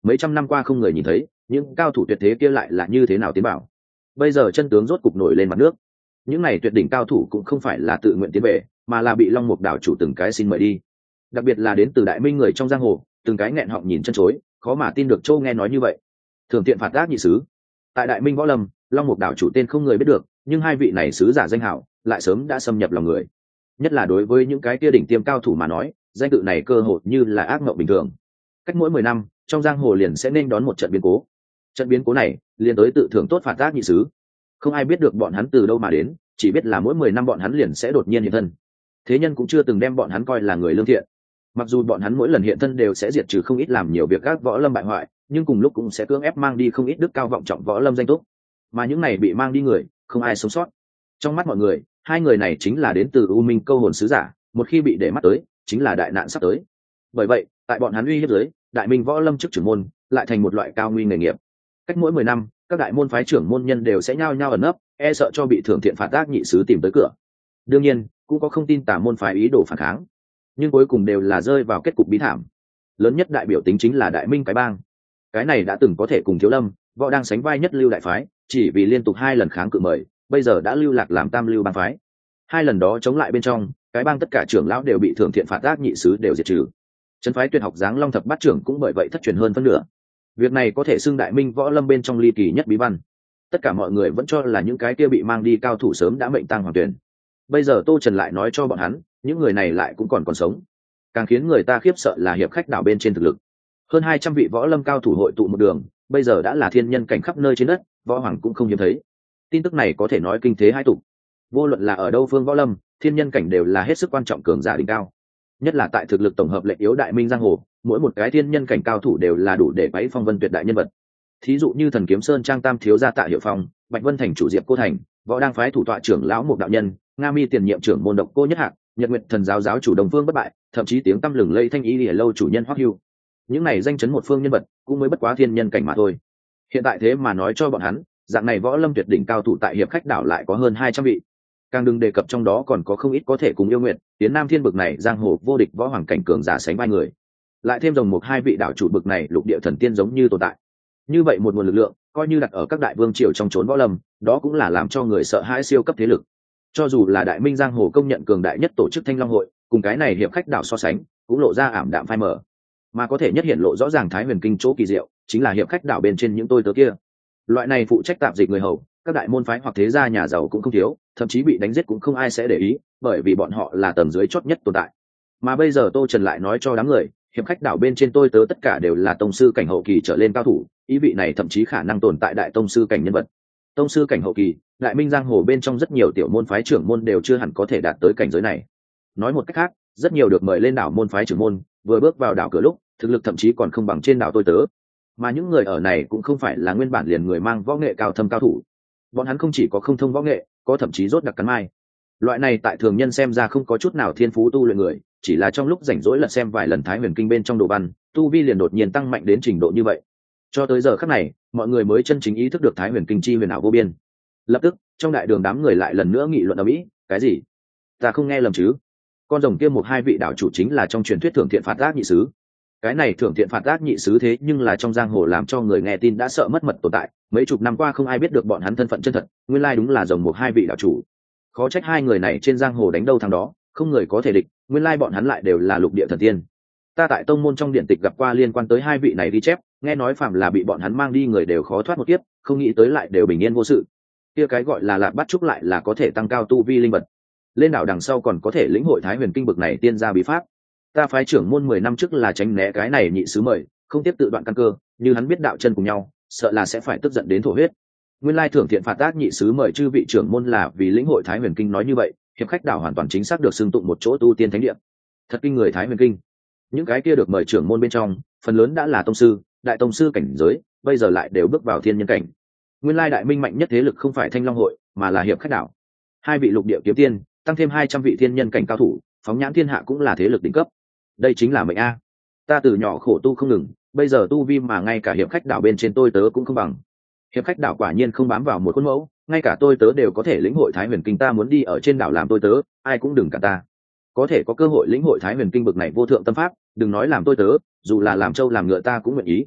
mấy trăm năm qua không người nhìn thấy những cao thủ tuyệt thế kia lại là như thế nào tiến bảo. Bây giờ chân tướng rốt cục nổi lên mặt nước, những này tuyệt đỉnh cao thủ cũng không phải là tự nguyện tiến về, mà là bị Long Mục đảo chủ từng cái xin mời đi. Đặc biệt là đến từ Đại Minh người trong giang hồ, từng cái nghẹn họng nhìn chân chối, khó mà tin được Châu nghe nói như vậy. Thường Tiện phạt ác nhị sứ, tại Đại Minh võ lâm, Long Mục đảo chủ tên không người biết được, nhưng hai vị này sứ giả danh hảo lại sớm đã xâm nhập lòng người. Nhất là đối với những cái kia đỉnh tiêm cao thủ mà nói, danh tự này cơ hội như là ác mộng bình thường. Cách mỗi mười năm, trong giang hồ liền sẽ nên đón một trận biến cố. Trận biến cố này liền tới tự thưởng tốt phạt ác nhị sứ. Không ai biết được bọn hắn từ đâu mà đến, chỉ biết là mỗi mười năm bọn hắn liền sẽ đột nhiên hiện thân. Thế nhân cũng chưa từng đem bọn hắn coi là người lương thiện. Mặc dù bọn hắn mỗi lần hiện thân đều sẽ diệt trừ không ít làm nhiều việc các võ lâm bại hoại, nhưng cùng lúc cũng sẽ cưỡng ép mang đi không ít đức cao vọng trọng võ lâm danh túc. Mà những này bị mang đi người, không ai sống sót. Trong mắt mọi người, hai người này chính là đến từ U Minh câu hồn sứ giả, một khi bị để mắt tới, chính là đại nạn sắp tới. Bởi vậy, tại bọn hắn uy hiếp dưới, Đại Minh võ lâm chức trưởng môn lại thành một loại cao nguy nghề nghiệp. Cách mỗi mười năm, các đại môn phái trưởng môn nhân đều sẽ nhao nhao ẩn nấp, e sợ cho bị Thưởng Thiện phạt ác nhị sứ tìm tới cửa. Đương nhiên, cũng có không tin tà môn phái ý đồ phản kháng, nhưng cuối cùng đều là rơi vào kết cục bí thảm. Lớn nhất đại biểu tính chính là Đại Minh cái bang. Cái này đã từng có thể cùng Thiếu Lâm, võ đang sánh vai nhất lưu đại phái, chỉ vì liên tục hai lần kháng cự mời, bây giờ đã lưu lạc làm tam lưu bang phái. Hai lần đó chống lại bên trong, cái bang tất cả trưởng lão đều bị Thưởng Thiện phạt ác nhị sứ đều diệt trừ. Trấn phái tuyệt học Giáng Long thập bát trưởng cũng bởi vậy thất truyền hơn phân nửa. Việc này có thể xưng Đại Minh võ lâm bên trong ly kỳ nhất bí văn. Tất cả mọi người vẫn cho là những cái kia bị mang đi cao thủ sớm đã mệnh tang hoàng tuyển. Bây giờ Tô Trần lại nói cho bọn hắn, những người này lại cũng còn còn sống. Càng khiến người ta khiếp sợ là hiệp khách đảo bên trên thực lực. Hơn hai trăm vị võ lâm cao thủ hội tụ một đường, bây giờ đã là thiên nhân cảnh khắp nơi trên đất, võ hoàng cũng không hiếm thấy. Tin tức này có thể nói kinh thế hai tục. Vô luận là ở đâu phương võ lâm, thiên nhân cảnh đều là hết sức quan trọng cường giả đỉnh cao. Nhất là tại thực lực tổng hợp lệnh yếu Đại Minh giang hồ, mỗi một cái thiên nhân cảnh cao thủ đều là đủ để quấy phong vân tuyệt đại nhân vật. Thí dụ như Thần Kiếm Sơn Trang Tam thiếu gia Tạ Hiệu Phong, Bạch Vân Thành chủ Diệp Cô Thành, võ đang phái thủ tọa trưởng lão Mục đạo nhân, Nga Mi tiền nhiệm trưởng môn Độc Cô Nhất Hạc, Nhật Nguyệt Thần giáo giáo chủ Đồng Phương Bất Bại, thậm chí tiếng tăm lừng lây Thanh Ý Lìa lâu chủ nhân Hoắc Hưu. Những này danh chấn một phương nhân vật, cũng mới bất quá thiên nhân cảnh mà thôi. Hiện tại thế mà nói cho bọn hắn, dạng này võ lâm tuyệt đỉnh cao thủ tại hiệp khách đảo lại có hơn hai trăm vị. Càng đừng đề cập trong đó còn có không ít có thể cùng yêu nguyện tiến nam thiên bực này giang hồ vô địch võ hoàng cảnh cường giả sánh vai người, lại thêm dòng một hai vị đảo chủ bực này lục địa thần tiên giống như tồn tại. Như vậy một nguồn lực lượng coi như đặt ở các đại vương triều trong chốn võ lâm, đó cũng là làm cho người sợ hãi siêu cấp thế lực. Cho dù là Đại Minh giang hồ công nhận cường đại nhất tổ chức Thanh Long hội, cùng cái này hiệp khách đảo so sánh cũng lộ ra ảm đạm phai mờ. Mà có thể nhất hiện lộ rõ ràng Thái Huyền Kinh chỗ kỳ diệu chính là hiệp khách đảo bên trên những tôi tớ kia. Loại này phụ trách tạp dịch người hầu, các đại môn phái hoặc thế gia nhà giàu cũng không thiếu, thậm chí bị đánh giết cũng không ai sẽ để ý, bởi vì bọn họ là tầng dưới chót nhất tồn tại. Mà bây giờ Tô Trần lại nói cho đám người, hiệp khách đảo bên trên tôi tớ tất cả đều là tông sư cảnh hậu kỳ trở lên cao thủ, ý vị này thậm chí khả năng tồn tại đại tông sư cảnh nhân vật. Tông sư cảnh hậu kỳ, Đại Minh giang hồ bên trong rất nhiều tiểu môn phái trưởng môn đều chưa hẳn có thể đạt tới cảnh giới này. Nói một cách khác, rất nhiều được mời lên đảo môn phái trưởng môn, vừa bước vào đảo cửa lúc, thực lực thậm chí còn không bằng trên đảo tôi tớ. Mà những người ở này cũng không phải là nguyên bản liền người mang võ nghệ cao thâm cao thủ. Bọn hắn không chỉ có không thông võ nghệ, có thậm chí rốt đặc cắn mai. Loại này tại thường nhân xem ra không có chút nào thiên phú tu luyện người, chỉ là trong lúc rảnh rỗi lật xem vài lần Thái Huyền Kinh bên trong đồ văn, tu vi liền đột nhiên tăng mạnh đến trình độ như vậy. Cho tới giờ khắc này, mọi người mới chân chính ý thức được Thái Huyền Kinh chi huyền ảo vô biên. Lập tức, trong đại đường đám người lại lần nữa nghị luận ầm ĩ, cái gì? Ta không nghe lầm chứ? Con rồng kia một hai vị đạo chủ chính là trong truyền thuyết Thưởng Thiện phạt ác nhị sứ. Cái này Thưởng Thiện phạt ác nhị sứ thế nhưng là trong giang hồ làm cho người nghe tin đã sợ mất mật tồn tại, mấy chục năm qua không ai biết được bọn hắn thân phận chân thật, nguyên lai đúng là rồng một hai vị đạo chủ. Khó trách hai người này trên giang hồ đánh đâu thằng đó, không người có thể địch, nguyên lai bọn hắn lại đều là lục địa thần tiên. Ta tại tông môn trong điện tịch gặp qua liên quan tới hai vị này ghi chép, nghe nói phạm là bị bọn hắn mang đi người đều khó thoát một kiếp, không nghĩ tới lại đều bình yên vô sự. Kia cái gọi là Lạp Bát Trúc lại là có thể tăng cao tu vi linh vật. Lên đảo đằng sau còn có thể lĩnh hội Thái Huyền Kinh bực này tiên gia bí pháp. Ta phái trưởng môn mười năm trước là tránh né cái này nhị sứ mời, không tiếp tự đoạn căn cơ, như hắn biết đạo chân cùng nhau, sợ là sẽ phải tức giận đến thổ huyết. Nguyên lai Thưởng Thiện phạt ác nhị sứ mời chư vị trưởng môn là vì lĩnh hội Thái Huyền Kinh nói như vậy, hiệp khách đảo hoàn toàn chính xác được xưng tụng một chỗ tu tiên thánh địa. Thật kinh người Thái Huyền Kinh. Những cái kia được mời trưởng môn bên trong, phần lớn đã là tông sư, đại tông sư cảnh giới, bây giờ lại đều bước vào thiên nhân cảnh. Nguyên lai Đại Minh mạnh nhất thế lực không phải Thanh Long hội, mà là hiệp khách đảo. Hai vị lục địa kiếm tiên, tăng thêm hai trăm vị thiên nhân cảnh cao thủ, phóng nhãn thiên hạ cũng là thế lực đỉnh cấp. Đây chính là mệnh a. Ta từ nhỏ khổ tu không ngừng, bây giờ tu vi mà ngay cả hiệp khách đảo bên trên tôi tớ cũng không bằng. Hiệp khách đảo quả nhiên không bám vào một khuôn mẫu, ngay cả tôi tớ đều có thể lĩnh hội Thái Huyền Kinh, ta muốn đi ở trên đảo làm tôi tớ, ai cũng đừng cả ta. Có thể có cơ hội lĩnh hội Thái Huyền Kinh bực này vô thượng tâm pháp, đừng nói làm tôi tớ, dù là làm trâu làm ngựa ta cũng nguyện ý.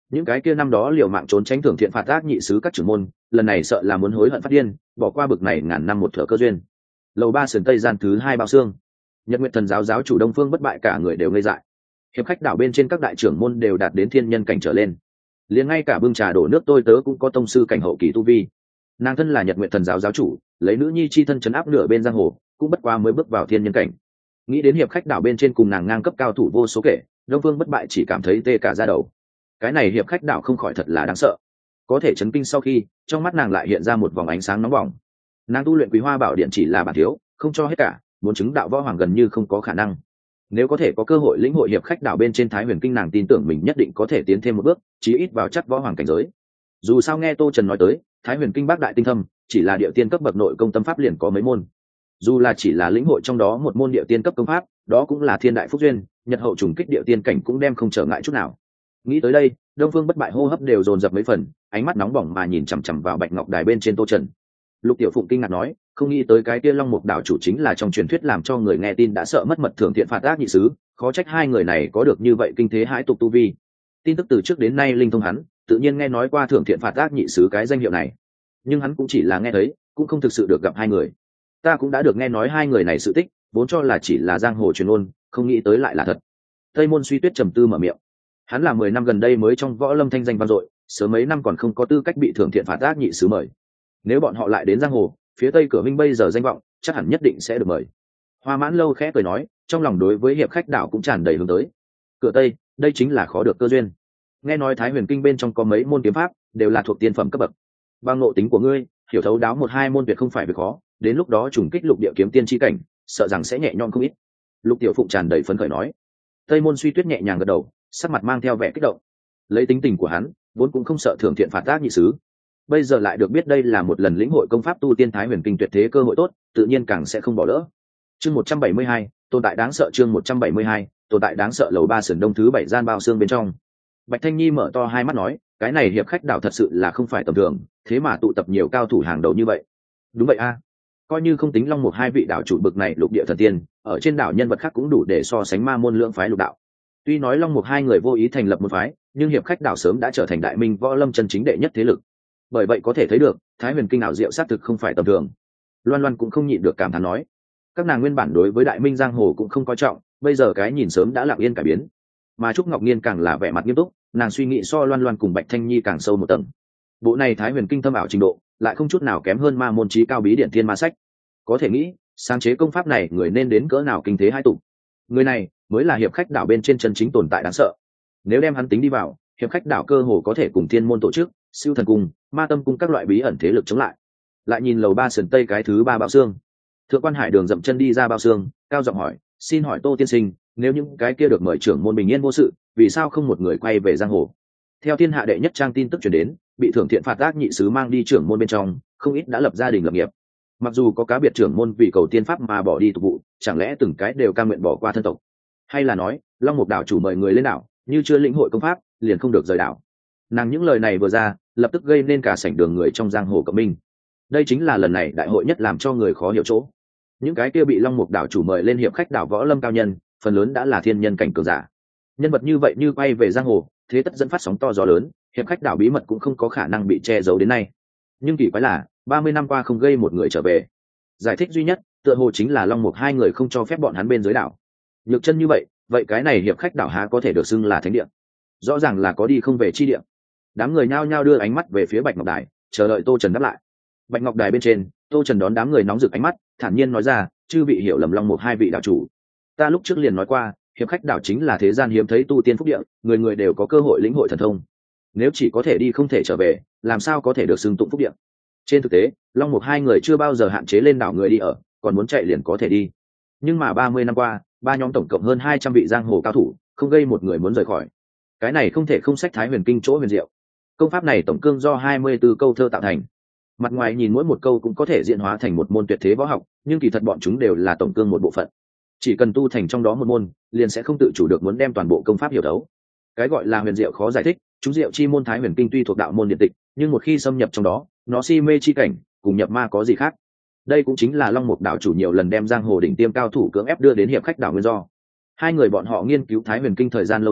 những cái kia năm đó liều mạng trốn tránh thưởng thiện phạt ác nhị sứ các trưởng môn lần này sợ là muốn hối hận phát điên, bỏ qua bực này ngàn năm một thửa cơ duyên. Lầu ba sườn tây gian thứ hai bao xương, Nhật Nguyệt Thần giáo giáo chủ Đông Phương Bất Bại cả người đều ngây dại. Hiệp khách đảo bên trên các đại trưởng môn đều đạt đến thiên nhân cảnh trở lên, liền ngay cả bưng trà đổ nước tôi tớ cũng có tông sư cảnh hậu kỳ tu vi. Nàng thân là Nhật Nguyệt Thần giáo giáo chủ, lấy nữ nhi chi thân chấn áp nửa bên giang hồ, cũng bất quá mới bước vào thiên nhân cảnh. Nghĩ đến hiệp khách đảo bên trên cùng nàng ngang cấp cao thủ vô số kể, Đông Phương Bất Bại chỉ cảm thấy tê cả da đầu. Cái này hiệp khách đảo không khỏi thật là đáng sợ. Có thể chấn kinh sau khi, trong mắt nàng lại hiện ra một vòng ánh sáng nóng bỏng. Nàng tu luyện Quý Hoa Bảo Điện chỉ là bản thiếu, không cho hết cả, muốn chứng đạo võ hoàng gần như không có khả năng. Nếu có thể có cơ hội lĩnh hội hiệp khách đảo bên trên Thái Huyền Kinh, nàng tin tưởng mình nhất định có thể tiến thêm một bước, chí ít vào chắc võ hoàng cảnh giới. Dù sao nghe Tô Trần nói tới, Thái Huyền Kinh bác đại tinh thâm, chỉ là địa tiên cấp bậc nội công tâm pháp liền có mấy môn. Dù là chỉ là lĩnh hội trong đó một môn địa tiên cấp công pháp, đó cũng là thiên đại phúc duyên, nhật hậu trùng kích địa tiên cảnh cũng đem không trở ngại chút nào. Nghĩ tới đây, Đông Phương Bất Bại hô hấp đều dồn dập mấy phần, ánh mắt nóng bỏng mà nhìn chằm chằm vào Bạch Ngọc Đài bên trên Tô Trần. Lục Tiểu Phụng kinh ngạc nói, không nghĩ tới cái kia Long Mục đảo chủ chính là trong truyền thuyết làm cho người nghe tin đã sợ mất mật thưởng thiện phạt ác nhị sứ, khó trách hai người này có được như vậy kinh thế hãi tục tu vi. Tin tức từ trước đến nay linh thông hắn, tự nhiên nghe nói qua thưởng thiện phạt ác nhị sứ cái danh hiệu này, nhưng hắn cũng chỉ là nghe thấy, cũng không thực sự được gặp hai người. Ta cũng đã được nghe nói hai người này sự tích, vốn cho là chỉ là giang hồ truyền ngôn, không nghĩ tới lại là thật. Tây Môn Suy Tuyết trầm tư mở miệng. Hắn là mười năm gần đây mới trong võ lâm thanh danh vang dội, sớm mấy năm còn không có tư cách bị thưởng thiện phạt ác nhị sứ mời. Nếu bọn họ lại đến giang hồ, phía Tây Cửa Minh bây giờ danh vọng, chắc hẳn nhất định sẽ được mời. Hoa Mãn Lâu khẽ cười nói, trong lòng đối với hiệp khách đảo cũng tràn đầy hướng tới. Cửa Tây, đây chính là khó được cơ duyên. Nghe nói Thái Huyền Kinh bên trong có mấy môn kiếm pháp, đều là thuộc tiên phẩm cấp bậc. Bằng ngộ tính của ngươi, hiểu thấu đáo một hai môn tuyệt không phải việc khó, đến lúc đó trùng kích lục địa kiếm tiên chi cảnh, sợ rằng sẽ nhẹ nhõm không ít. Lục Tiểu Phụng tràn đầy phấn khởi nói. Tây Môn Suy Tuyết nhẹ nhàng gật đầu, sắc mặt mang theo vẻ kích động. Lấy tính tình của hắn, vốn cũng không sợ thưởng thiện phạt ác nhị sứ, bây giờ lại được biết đây là một lần lĩnh hội công pháp tu tiên Thái Huyền Kinh tuyệt thế cơ hội tốt, tự nhiên càng sẽ không bỏ lỡ. Chương một trăm bảy mươi hai, tồn tại đáng sợ. Chương một trăm bảy mươi hai, tồn tại đáng sợ. Lầu ba sườn đông thứ bảy gian bao xương bên trong, Bạch Thanh Nhi mở to hai mắt nói, cái này hiệp khách đảo thật sự là không phải tầm thường, thế mà tụ tập nhiều cao thủ hàng đầu như vậy. Đúng vậy a, coi như không tính Long một hai vị đảo chủ bực này lục địa thần tiên, ở trên đảo nhân vật khác cũng đủ để so sánh ma môn lượng phái lục đạo. Tuy nói Long một hai người vô ý thành lập một phái, nhưng hiệp khách đảo sớm đã trở thành đại minh võ lâm chân chính đệ nhất thế lực. Bởi vậy có thể thấy được, Thái Huyền Kinh ảo diệu xác thực không phải tầm thường. Loan Loan cũng không nhịn được cảm thán nói, các nàng nguyên bản đối với đại minh giang hồ cũng không coi trọng, bây giờ cái nhìn sớm đã lặng yên cải biến. Mà Trúc Ngọc Nhiên càng là vẻ mặt nghiêm túc, nàng suy nghĩ so Loan Loan cùng Bạch Thanh Nhi càng sâu một tầng. Bộ này Thái Huyền Kinh thâm ảo trình độ, lại không chút nào kém hơn ma môn chí cao bí điển thiên ma sách. Có thể nghĩ, sáng chế công pháp này người nên đến cỡ nào kinh thế hai tụ. Người này mới là hiệp khách đảo bên trên chân chính tồn tại đáng sợ. Nếu đem hắn tính đi vào, hiệp khách đảo cơ hồ có thể cùng thiên môn tổ chức, siêu thần cung, ma tâm cung các loại bí ẩn thế lực chống lại. Lại nhìn lầu ba sườn tây cái thứ ba bao xương, Thượng Quan Hải Đường dậm chân đi ra bao xương, cao giọng hỏi, xin hỏi Tô tiên sinh, nếu những cái kia được mời trưởng môn bình yên vô sự, vì sao không một người quay về giang hồ? Theo thiên hạ đệ nhất trang tin tức truyền đến, bị thưởng thiện phạt ác nhị sứ mang đi trưởng môn bên trong, không ít đã lập gia đình lập nghiệp. Mặc dù có cá biệt trưởng môn vì cầu tiên pháp mà bỏ đi tục vụ, chẳng lẽ từng cái đều cam nguyện bỏ qua thân tộc? Hay là nói, Long Mục đảo chủ mời người lên đảo, như chưa lĩnh hội công pháp, liền không được rời đảo? Nàng những lời này vừa ra, lập tức gây nên cả sảnh đường người trong giang hồ cộng minh. Đây chính là lần này đại hội nhất làm cho người khó hiểu chỗ. Những cái kia bị Long Mục đảo chủ mời lên hiệp khách đảo võ lâm cao nhân, phần lớn đã là thiên nhân cảnh cường giả. Nhân vật như vậy như quay về giang hồ, thế tất dẫn phát sóng to gió lớn, hiệp khách đảo bí mật cũng không có khả năng bị che giấu đến nay. Nhưng kỳ quái là, ba mươi năm qua không gây một người trở về. Giải thích duy nhất, tựa hồ chính là Long Mục hai người không cho phép bọn hắn bên dưới đảo. Nhược chân như vậy, vậy cái này hiệp khách đảo há có thể được xưng là thánh địa? Rõ ràng là có đi không về chi địa. Đám người nhao nhao đưa ánh mắt về phía Bạch Ngọc Đài, chờ đợi Tô Trần đáp lại. Bạch Ngọc Đài bên trên, Tô Trần đón đám người nóng rực ánh mắt, thản nhiên nói ra, chư vị hiểu lầm Long Mục hai vị đạo chủ. Ta lúc trước liền nói qua, hiệp khách đảo chính là thế gian hiếm thấy tu tiên phúc địa, người người đều có cơ hội lĩnh hội thần thông. Nếu chỉ có thể đi không thể trở về, làm sao có thể được xưng tụng phúc địa? Trên thực tế, Long Mục hai người chưa bao giờ hạn chế lên đảo người đi ở, còn muốn chạy liền có thể đi. Nhưng mà ba mươi năm qua, ba nhóm tổng cộng hơn hai trăm vị giang hồ cao thủ, không gây một người muốn rời khỏi. Cái này không thể không sách Thái Huyền Kinh chỗ huyền diệu. Công pháp này tổng cương do hai mươi tư câu thơ tạo thành. Mặt ngoài nhìn mỗi một câu cũng có thể diễn hóa thành một môn tuyệt thế võ học, nhưng kỳ thật bọn chúng đều là tổng cương một bộ phận. Chỉ cần tu thành trong đó một môn, liền sẽ không tự chủ được muốn đem toàn bộ công pháp hiểu thấu. Cái gọi là huyền diệu khó giải thích, chúng diệu chi môn Thái Huyền Kinh tuy thuộc đạo môn điện tịch, nhưng một khi xâm nhập trong đó, nó si mê chi cảnh, cùng nhập ma có gì khác. Đây cũng chính là Long Mục đảo chủ nhiều lần đem giang hồ đỉnh tiêm cao thủ cưỡng ép đưa đến hiệp khách đảo nguyên do. Hai người bọn họ nghiên cứu Thái Huyền Kinh thời gian lâu nhất,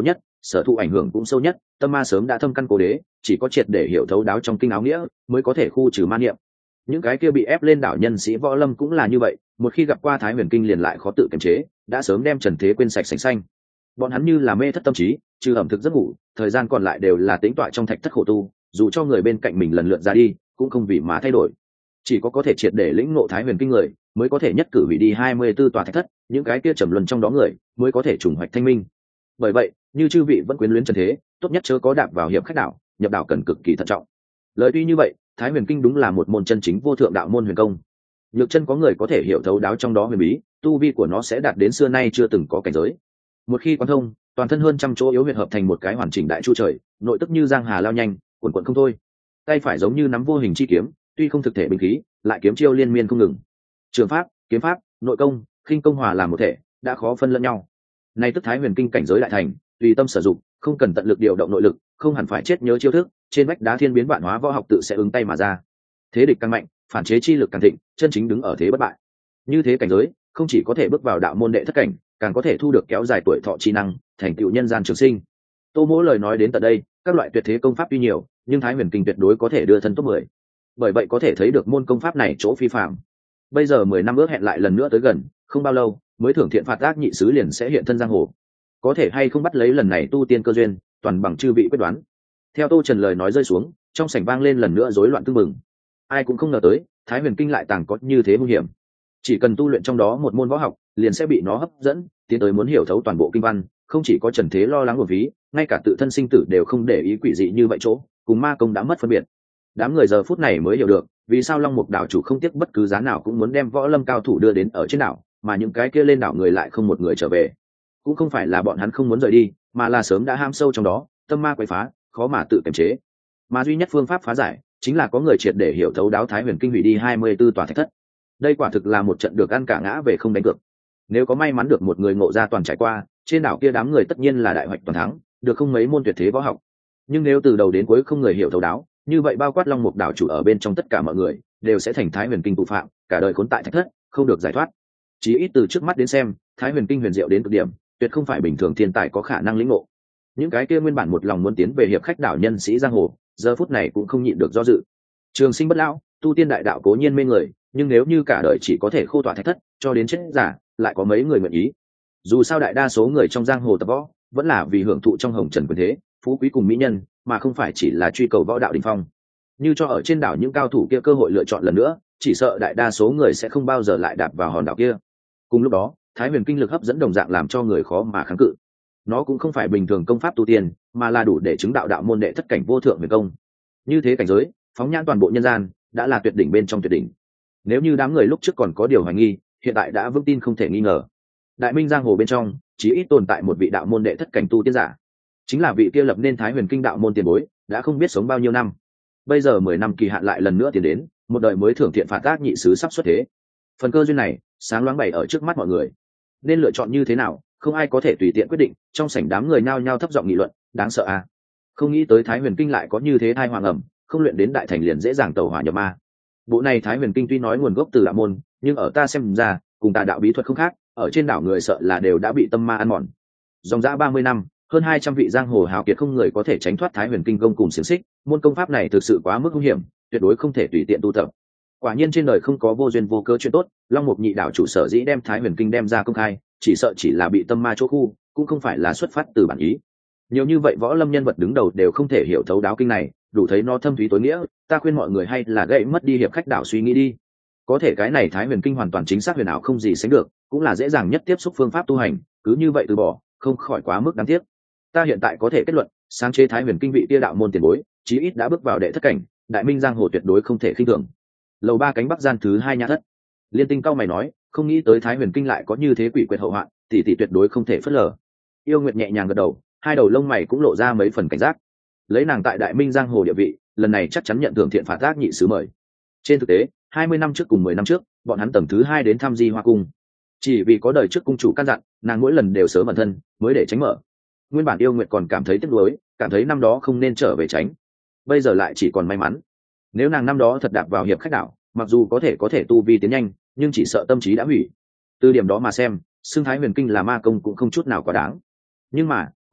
sở thụ ảnh hưởng cũng sâu nhất, tâm ma sớm đã thâm căn cố đế, chỉ có triệt để hiểu thấu đáo trong kinh áo nghĩa mới có thể khu trừ ma niệm. Những cái kia bị ép lên đảo nhân sĩ võ lâm cũng là như vậy, một khi gặp qua Thái Huyền Kinh liền lại khó tự kiềm chế, đã sớm đem trần thế quên sạch sành xanh. Bọn hắn như là mê thất tâm trí, trừ ẩm thực giấc ngủ, thời gian còn lại đều là tĩnh tọa trong thạch thất khổ tu, dù cho người bên cạnh mình lần lượt ra đi cũng không vì mà thay đổi. Chỉ có có thể triệt để lĩnh ngộ Thái Huyền Kinh người mới có thể nhất cử hủy đi hai mươi 24 tòa thạch thất, những cái kia trầm luân trong đó người mới có thể trùng hoạch thanh minh. Bởi vậy, như chư vị vẫn quyến luyến trần thế, tốt nhất chớ có đạp vào hiệp khách đảo, nhập đảo cần cực kỳ thận trọng. Lời tuy như vậy, Thái Huyền Kinh đúng là một môn chân chính vô thượng đạo môn huyền công. Nhược chân có người có thể hiểu thấu đáo trong đó huyền bí, tu vi của nó sẽ đạt đến xưa nay chưa từng có cảnh giới. Một khi quán thông, toàn thân hơn trăm chỗ yếu huyệt hợp thành một cái hoàn chỉnh đại chu trời, nội tức như giang hà lao nhanh, cuồn cuộn không thôi. Tay phải giống như nắm vô hình chi kiếm, tuy không thực thể binh khí, lại kiếm chiêu liên miên không ngừng. Trường pháp, kiếm pháp, nội công, khinh công hòa làm một thể, đã khó phân lẫn nhau. Nay tức Thái Huyền Kinh cảnh giới đại thành, tùy tâm sử dụng, không cần tận lực điều động nội lực, không hẳn phải chết nhớ chiêu thức, trên vách đá thiên biến vạn hóa võ học tự sẽ ứng tay mà ra. Thế địch càng mạnh, phản chế chi lực càng thịnh, chân chính đứng ở thế bất bại. Như thế cảnh giới, không chỉ có thể bước vào đạo môn đệ thất cảnh, càng có thể thu được kéo dài tuổi thọ chi năng, thành tựu nhân gian trường sinh. Tô Mỗ lời nói đến tận đây, các loại tuyệt thế công pháp tuy nhiều, nhưng Thái Huyền Kinh tuyệt đối có thể đưa thân top mười. Bởi vậy có thể thấy được môn công pháp này chỗ phi phàm. Bây giờ mười năm ước hẹn lại lần nữa tới gần, không bao lâu, mới thưởng thiện phạt ác nhị sứ liền sẽ hiện thân giang hồ. Có thể hay không bắt lấy lần này tu tiên cơ duyên, toàn bằng chư vị quyết đoán. Theo Tô Trần lời nói rơi xuống, trong sảnh vang lên lần nữa rối loạn tương mừng. Ai cũng không ngờ tới, Thái Huyền Kinh lại tàng có như thế nguy hiểm. Chỉ cần tu luyện trong đó một môn võ học, liền sẽ bị nó hấp dẫn, tiến tới muốn hiểu thấu toàn bộ kinh văn, không chỉ có trần thế lo lắng uổng phí, ngay cả tự thân sinh tử đều không để ý quỷ dị như vậy chỗ, cùng ma công đã mất phân biệt. Đám người giờ phút này mới hiểu được, vì sao Long Mục đảo chủ không tiếc bất cứ giá nào cũng muốn đem võ lâm cao thủ đưa đến ở trên đảo, mà những cái kia lên đảo người lại không một người trở về. Cũng không phải là bọn hắn không muốn rời đi, mà là sớm đã ham sâu trong đó, tâm ma quấy phá, khó mà tự kiềm chế. Mà duy nhất phương pháp phá giải, chính là có người triệt để hiểu thấu đáo Thái Huyền Kinh hủy đi hai mươi 24 tòa thạch thất. Đây quả thực là một trận được ăn cả ngã về không đánh cược. Nếu có may mắn được một người ngộ ra toàn trải qua, trên đảo kia đám người tất nhiên là đại hoạch toàn thắng, được không mấy môn tuyệt thế võ học. Nhưng nếu từ đầu đến cuối không người hiểu thấu đáo, như vậy bao quát Long Mục đảo chủ ở bên trong tất cả mọi người đều sẽ thành Thái Huyền Kinh tù phạm, cả đời khốn tại thạch thất, không được giải thoát. Chí ít từ trước mắt đến xem, Thái Huyền Kinh huyền diệu đến cực điểm, tuyệt không phải bình thường thiên tài có khả năng lĩnh ngộ. Những cái kia nguyên bản một lòng muốn tiến về hiệp khách đảo nhân sĩ giang hồ, giờ phút này cũng không nhịn được do dự. Trường sinh bất lão, tu tiên đại đạo cố nhiên mê người, nhưng nếu như cả đời chỉ có thể khô tỏa thạch thất, cho đến chết giả, lại có mấy người nguyện ý? Dù sao đại đa số người trong giang hồ tập võ, vẫn là vì hưởng thụ trong hồng trần quyền thế, phú quý cùng mỹ nhân, mà không phải chỉ là truy cầu võ đạo đỉnh phong. Như cho ở trên đảo những cao thủ kia cơ hội lựa chọn lần nữa, chỉ sợ đại đa số người sẽ không bao giờ lại đạp vào hòn đảo kia. Cùng lúc đó, Thái Huyền Kinh lực hấp dẫn đồng dạng làm cho người khó mà kháng cự. Nó cũng không phải bình thường công pháp tu tiên, mà là đủ để chứng đạo đạo môn đệ thất cảnh vô thượng huyền công. Như thế cảnh giới, phóng nhãn toàn bộ nhân gian, đã là tuyệt đỉnh bên trong tuyệt đỉnh. Nếu như đám người lúc trước còn có điều hoài nghi, hiện tại đã vững tin không thể nghi ngờ. Đại minh giang hồ bên trong, chỉ ít tồn tại một vị đạo môn đệ thất cảnh tu tiên giả, chính là vị kia lập nên Thái Huyền Kinh đạo môn tiền bối, đã không biết sống bao nhiêu năm. Bây giờ mười năm kỳ hạn lại lần nữa tiến đến, một đời mới thưởng thiện phạt ác nhị sứ sắp xuất thế. Phần cơ duyên này, sáng loáng bày ở trước mắt mọi người. Nên lựa chọn như thế nào, không ai có thể tùy tiện quyết định, trong sảnh đám người nhao nhao thấp giọng nghị luận, đáng sợ à? Không nghĩ tới Thái Huyền Kinh lại có như thế thai hoàng ẩm, không luyện đến đại thành liền dễ dàng tẩu hỏa nhập ma. Bộ này Thái Huyền Kinh tuy nói nguồn gốc từ đạo môn, nhưng ở ta xem ra, cùng tà đạo bí thuật không khác, ở trên đảo người sợ là đều đã bị tâm ma ăn mòn. Dòng dã ba mươi năm, hơn hai trăm vị giang hồ hào kiệt không người có thể tránh thoát Thái Huyền Kinh công cùng xiềng xích, môn công pháp này thực sự quá mức nguy hiểm, tuyệt đối không thể tùy tiện tu tập. Quả nhiên trên đời không có vô duyên vô cớ chuyện tốt, Long Mục nhị đảo chủ sở dĩ đem Thái Huyền Kinh đem ra công khai, chỉ sợ chỉ là bị tâm ma chỗ khu, cũng không phải là xuất phát từ bản ý. Nhiều như vậy võ lâm nhân vật đứng đầu đều không thể hiểu thấu đáo kinh này, đủ thấy nó thâm thúy tối nghĩa, ta khuyên mọi người hay là gãy mất đi hiệp khách đảo suy nghĩ đi. Có thể cái này Thái Huyền Kinh hoàn toàn chính xác huyền ảo không gì sánh được, cũng là dễ dàng nhất tiếp xúc phương pháp tu hành, cứ như vậy từ bỏ, không khỏi quá mức đáng tiếc. Ta hiện tại có thể kết luận, sáng chế Thái Huyền Kinh vị tia đạo môn tiền bối, chí ít đã bước vào đệ thất cảnh, đại minh giang hồ tuyệt đối không thể khinh thường. Lầu ba cánh bắc gian thứ hai nhã thất, Liên Tinh cao mày nói, không nghĩ tới Thái Huyền Kinh lại có như thế quỷ quyệt hậu hoạn, tỷ tỷ tuyệt đối không thể phớt lờ. Yêu Nguyệt nhẹ nhàng gật đầu, hai đầu lông mày cũng lộ ra mấy phần cảnh giác. Lấy nàng tại đại minh giang hồ địa vị, lần này chắc chắn nhận thưởng thiện phạt ác nhị sứ mời. Trên thực tế, hai mươi năm trước cùng mười năm trước, bọn hắn tầng thứ hai đến thăm Di Hoa cung. Chỉ vì có đời trước cung chủ căn dặn, nàng mỗi lần đều sớm ẩn thân, mới để tránh mở. Nguyên bản Yêu Nguyệt còn cảm thấy tiếc nuối, cảm thấy năm đó không nên trở về tránh. Bây giờ lại chỉ còn may mắn. Nếu nàng năm đó thật đạp vào hiệp khách đảo, mặc dù có thể có thể tu vi tiến nhanh, nhưng chỉ sợ tâm trí đã hủy. Từ điểm đó mà xem, xưng Thái Huyền Kinh là ma công cũng không chút nào quá đáng. Nhưng mà,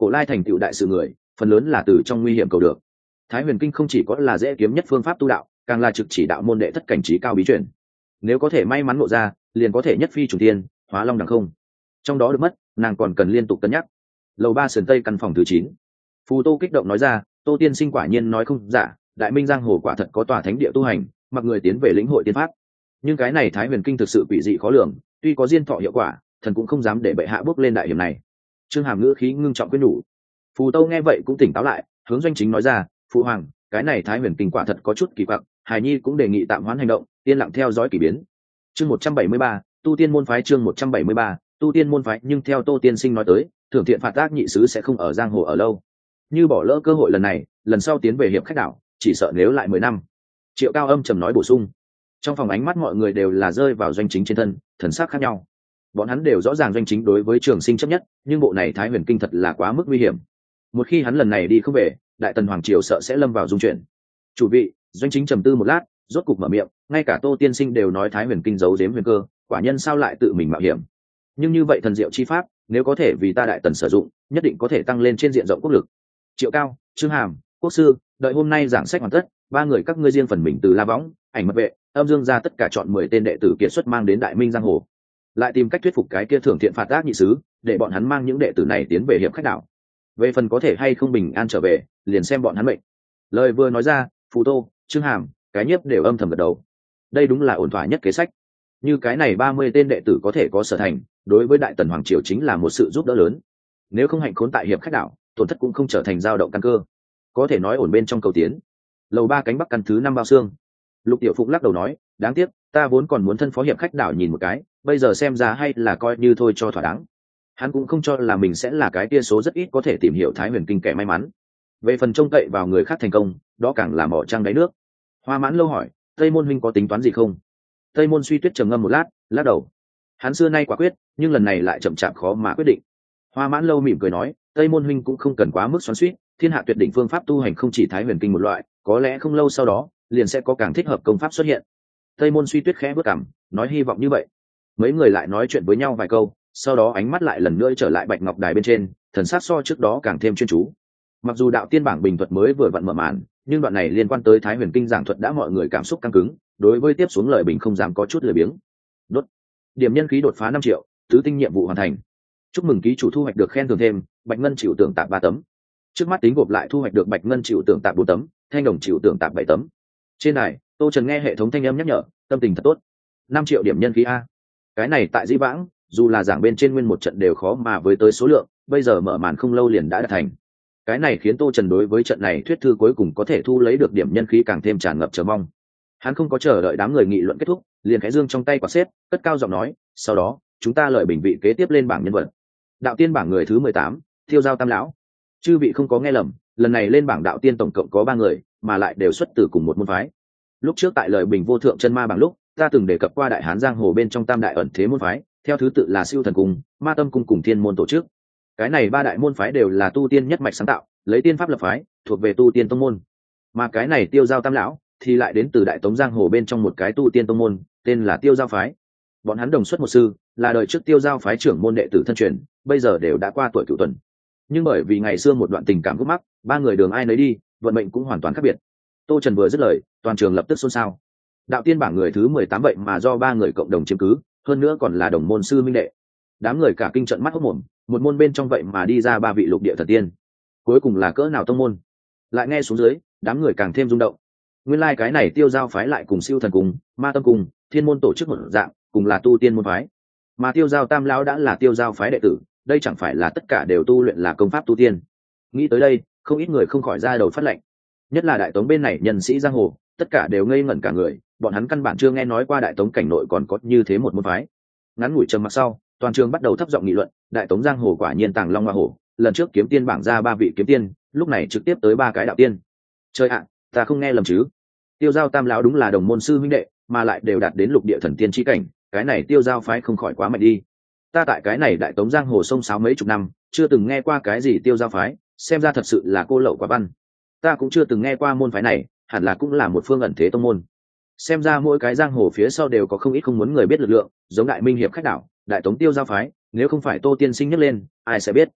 cổ lai thành tựu đại sự người phần lớn là từ trong nguy hiểm cầu được. Thái Huyền Kinh không chỉ có là dễ kiếm nhất phương pháp tu đạo, càng là trực chỉ đạo môn đệ thất cảnh trí cao bí truyền. Nếu có thể may mắn ngộ ra, liền có thể nhất phi trùng thiên, hóa long đằng không. Trong đó được mất, nàng còn cần liên tục cân nhắc. Lầu ba sườn tây căn phòng thứ chín. Phù Tô kích động nói ra, Tô tiên sinh quả nhiên nói không giả, đại minh giang hồ quả thật có tòa thánh địa tu hành, mặc người tiến về lĩnh hội tiên pháp. Nhưng cái này Thái Huyền Kinh thực sự quỷ dị khó lường, tuy có diên thọ hiệu quả, thần cũng không dám để bệ hạ bước lên đại hiểm này. Trương Hàm ngữ khí ngưng trọng quyết nhủ. Phù Tô nghe vậy cũng tỉnh táo lại, hướng Doanh Chính nói ra, phụ hoàng, cái này Thái Huyền Kinh quả thật có chút kỳ quặc, Hải Nhi cũng đề nghị tạm hoãn hành động, yên lặng theo dõi kỳ biến. Chương một trăm bảy mươi ba, tu tiên môn phái chương một trăm bảy mươi ba, tu tiên môn phái, nhưng theo Tô tiên sinh nói tới, thưởng thiện phạt ác nhị sứ sẽ không ở giang hồ ở lâu. Như bỏ lỡ cơ hội lần này, lần sau tiến về hiệp khách đảo, chỉ sợ nếu lại mười năm. Triệu Cao âm trầm nói bổ sung. Trong phòng ánh mắt mọi người đều là rơi vào Doanh Chính trên thân, thần sắc khác nhau. Bọn hắn đều rõ ràng Doanh Chính đối với Trường Sinh chấp nhất, nhưng bộ này Thái Huyền Kinh thật là quá mức nguy hiểm. Một khi hắn lần này đi không về, đại tần hoàng triều sợ sẽ lâm vào dung chuyển. Chủ vị, Doanh Chính trầm tư một lát, rốt cục mở miệng, ngay cả Tô tiên sinh đều nói Thái Huyền Kinh giấu giếm huyền cơ, quả nhân sao lại tự mình mạo hiểm. Nhưng như vậy thần diệu chi pháp, nếu có thể vì ta đại tần sử dụng, nhất định có thể tăng lên trên diện rộng quốc lực. Triệu Cao, Trương Hàm, Quốc sư, đợi hôm nay giảng sách hoàn tất, ba người các ngươi riêng phần mình từ La Võng, Ảnh Mật Vệ, Âm Dương ra tất cả chọn mười tên đệ tử kiệt xuất mang đến Đại Minh giang hồ, lại tìm cách thuyết phục cái kia thưởng thiện phạt ác nhị sứ, để bọn hắn mang những đệ tử này tiến về hiệp khách đảo. Về phần có thể hay không bình an trở về, liền xem bọn hắn mệnh. Lời vừa nói ra, Phù Tô, Trương Hàm, cái nhiếp đều âm thầm gật đầu. Đây đúng là ổn thỏa nhất kế sách. Như cái này ba mươi tên đệ tử có thể có sở thành, đối với đại tần hoàng triều chính là một sự giúp đỡ lớn. Nếu không hạnh khốn tại hiệp khách đảo, tổn thất cũng không trở thành dao động căn cơ, có thể nói ổn bên trong cầu tiến. Lầu ba cánh bắc căn thứ năm bao xương. Lục Tiểu Phụng lắc đầu nói, đáng tiếc, ta vốn còn muốn thân phó hiệp khách đảo nhìn một cái, bây giờ xem ra hay là coi như thôi cho thỏa đáng. Hắn cũng không cho là mình sẽ là cái kia số rất ít có thể tìm hiểu Thái Huyền Kinh kẻ may mắn. Về phần trông cậy vào người khác thành công, đó càng là mỏ trăng đáy nước. Hoa Mãn Lâu hỏi, Tây Môn huynh có tính toán gì không? Tây Môn Suy Tuyết trầm ngâm một lát, lắc đầu. Hắn xưa nay quả quyết, nhưng lần này lại chậm chạp khó mà quyết định. Hoa Mãn Lâu mỉm cười nói, Tây Môn huynh cũng không cần quá mức xoắn xuýt, thiên hạ tuyệt đỉnh phương pháp tu hành không chỉ Thái Huyền Kinh một loại, có lẽ không lâu sau đó, liền sẽ có càng thích hợp công pháp xuất hiện. Tây Môn Suy Tuyết khẽ bước cằm, nói hy vọng như vậy. Mấy người lại nói chuyện với nhau vài câu, sau đó ánh mắt lại lần nữa trở lại Bạch Ngọc Đài bên trên, thần sắc so trước đó càng thêm chuyên chú. Mặc dù đạo tiên bảng bình thuật mới vừa vặn mở màn, nhưng đoạn này liên quan tới Thái Huyền Kinh giảng thuật đã mọi người cảm xúc căng cứng, đối với tiếp xuống lời bình không dám có chút lười biếng. Đốt. Điểm nhân khí đột phá năm triệu, tứ tinh nhiệm vụ hoàn thành. Chúc mừng ký chủ thu hoạch được khen thưởng thêm, Bạch Ngân chịu tưởng tạp ba tấm. Trước mắt tính gộp lại thu hoạch được Bạch Ngân chịu tưởng tạp bốn tấm, Thanh Đồng chịu tưởng tạp bảy tấm. Trên này, Tô Trần nghe hệ thống thanh âm nhắc nhở, tâm tình thật tốt. năm triệu điểm nhân khí a. Cái này tại Dĩ Vãng, dù là giảng bên trên nguyên một trận đều khó mà với tới số lượng, bây giờ mở màn không lâu liền đã đạt thành. Cái này khiến Tô Trần đối với trận này thuyết thư cuối cùng có thể thu lấy được điểm nhân khí càng thêm tràn ngập chờ mong. Hắn không có chờ đợi đám người nghị luận kết thúc, liền khẽ dương trong tay quả xếp, cất cao giọng nói, sau đó, chúng ta lợi bình vị kế tiếp lên bảng nhân vật. Đạo tiên bảng người thứ mười tám, Tiêu Giao Tam lão. Chư vị không có nghe lầm, lần này lên bảng đạo tiên tổng cộng có ba người, mà lại đều xuất từ cùng một môn phái. Lúc trước tại lợi bình vô thượng chân ma bảng lúc, ta từng đề cập qua đại hán giang hồ bên trong tam đại ẩn thế môn phái, theo thứ tự là Siêu Thần Cung, Ma Tâm Cung cùng Thiên Môn tổ chức. Cái này ba đại môn phái đều là tu tiên nhất mạch sáng tạo, lấy tiên pháp lập phái, thuộc về tu tiên tông môn. Mà cái này Tiêu Giao Tam lão thì lại đến từ đại tống giang hồ bên trong một cái tu tiên tông môn, tên là Tiêu Giao phái. Bọn hắn đồng xuất một sư, là đời trước Tiêu Giao phái trưởng môn đệ tử thân truyền, bây giờ đều đã qua tuổi cửu tuần. Nhưng bởi vì ngày xưa một đoạn tình cảm gút mắc, ba người đường ai nấy đi, vận mệnh cũng hoàn toàn khác biệt. Tô Trần vừa dứt lời, toàn trường lập tức xôn xao. Đạo tiên bảng người thứ mười tám vậy mà do ba người cộng đồng chiếm cứ, hơn nữa còn là đồng môn sư minh đệ. Đám người cả kinh trận mắt hốt mồm, một môn bên trong vậy mà đi ra ba vị lục địa thần tiên. Cuối cùng là cỡ nào tông môn? Lại nghe xuống dưới, đám người càng thêm rung động. Nguyên lai like cái này Tiêu Giao phái lại cùng Siêu Thần Cung, Ma Tâm Cung, Thiên Môn tổ chức một dạng, cùng là tu tiên môn phái. Mà Tiêu Giao Tam lão đã là Tiêu Giao phái đệ tử, đây chẳng phải là tất cả đều tu luyện là công pháp tu tiên. Nghĩ tới đây, không ít người không khỏi ra đầu phát lệnh. Nhất là đại tống bên này nhân sĩ giang hồ, tất cả đều ngây ngẩn cả người, bọn hắn căn bản chưa nghe nói qua đại tống cảnh nội còn có như thế một môn phái. Ngắn ngủi trầm mặc sau, toàn trường bắt đầu thấp giọng nghị luận, đại tống giang hồ quả nhiên tàng long hoa hổ, lần trước kiếm tiên bảng ra ba vị kiếm tiên, lúc này trực tiếp tới ba cái đạo tiên. Trời ạ, ta không nghe lầm chứ? Tiêu Giao Tam lão đúng là đồng môn sư huynh đệ, mà lại đều đạt đến lục địa thần tiên chi cảnh, cái này Tiêu Giao phái không khỏi quá mạnh đi. Ta tại cái này đại tống giang hồ sông sáo mấy chục năm, chưa từng nghe qua cái gì Tiêu Giao phái, xem ra thật sự là cô lậu quả văn. Ta cũng chưa từng nghe qua môn phái này, hẳn là cũng là một phương ẩn thế tông môn. Xem ra mỗi cái giang hồ phía sau đều có không ít không muốn người biết lực lượng, giống đại minh hiệp khách đảo, đại tống Tiêu Giao phái, nếu không phải Tô tiên sinh nhắc lên, ai sẽ biết.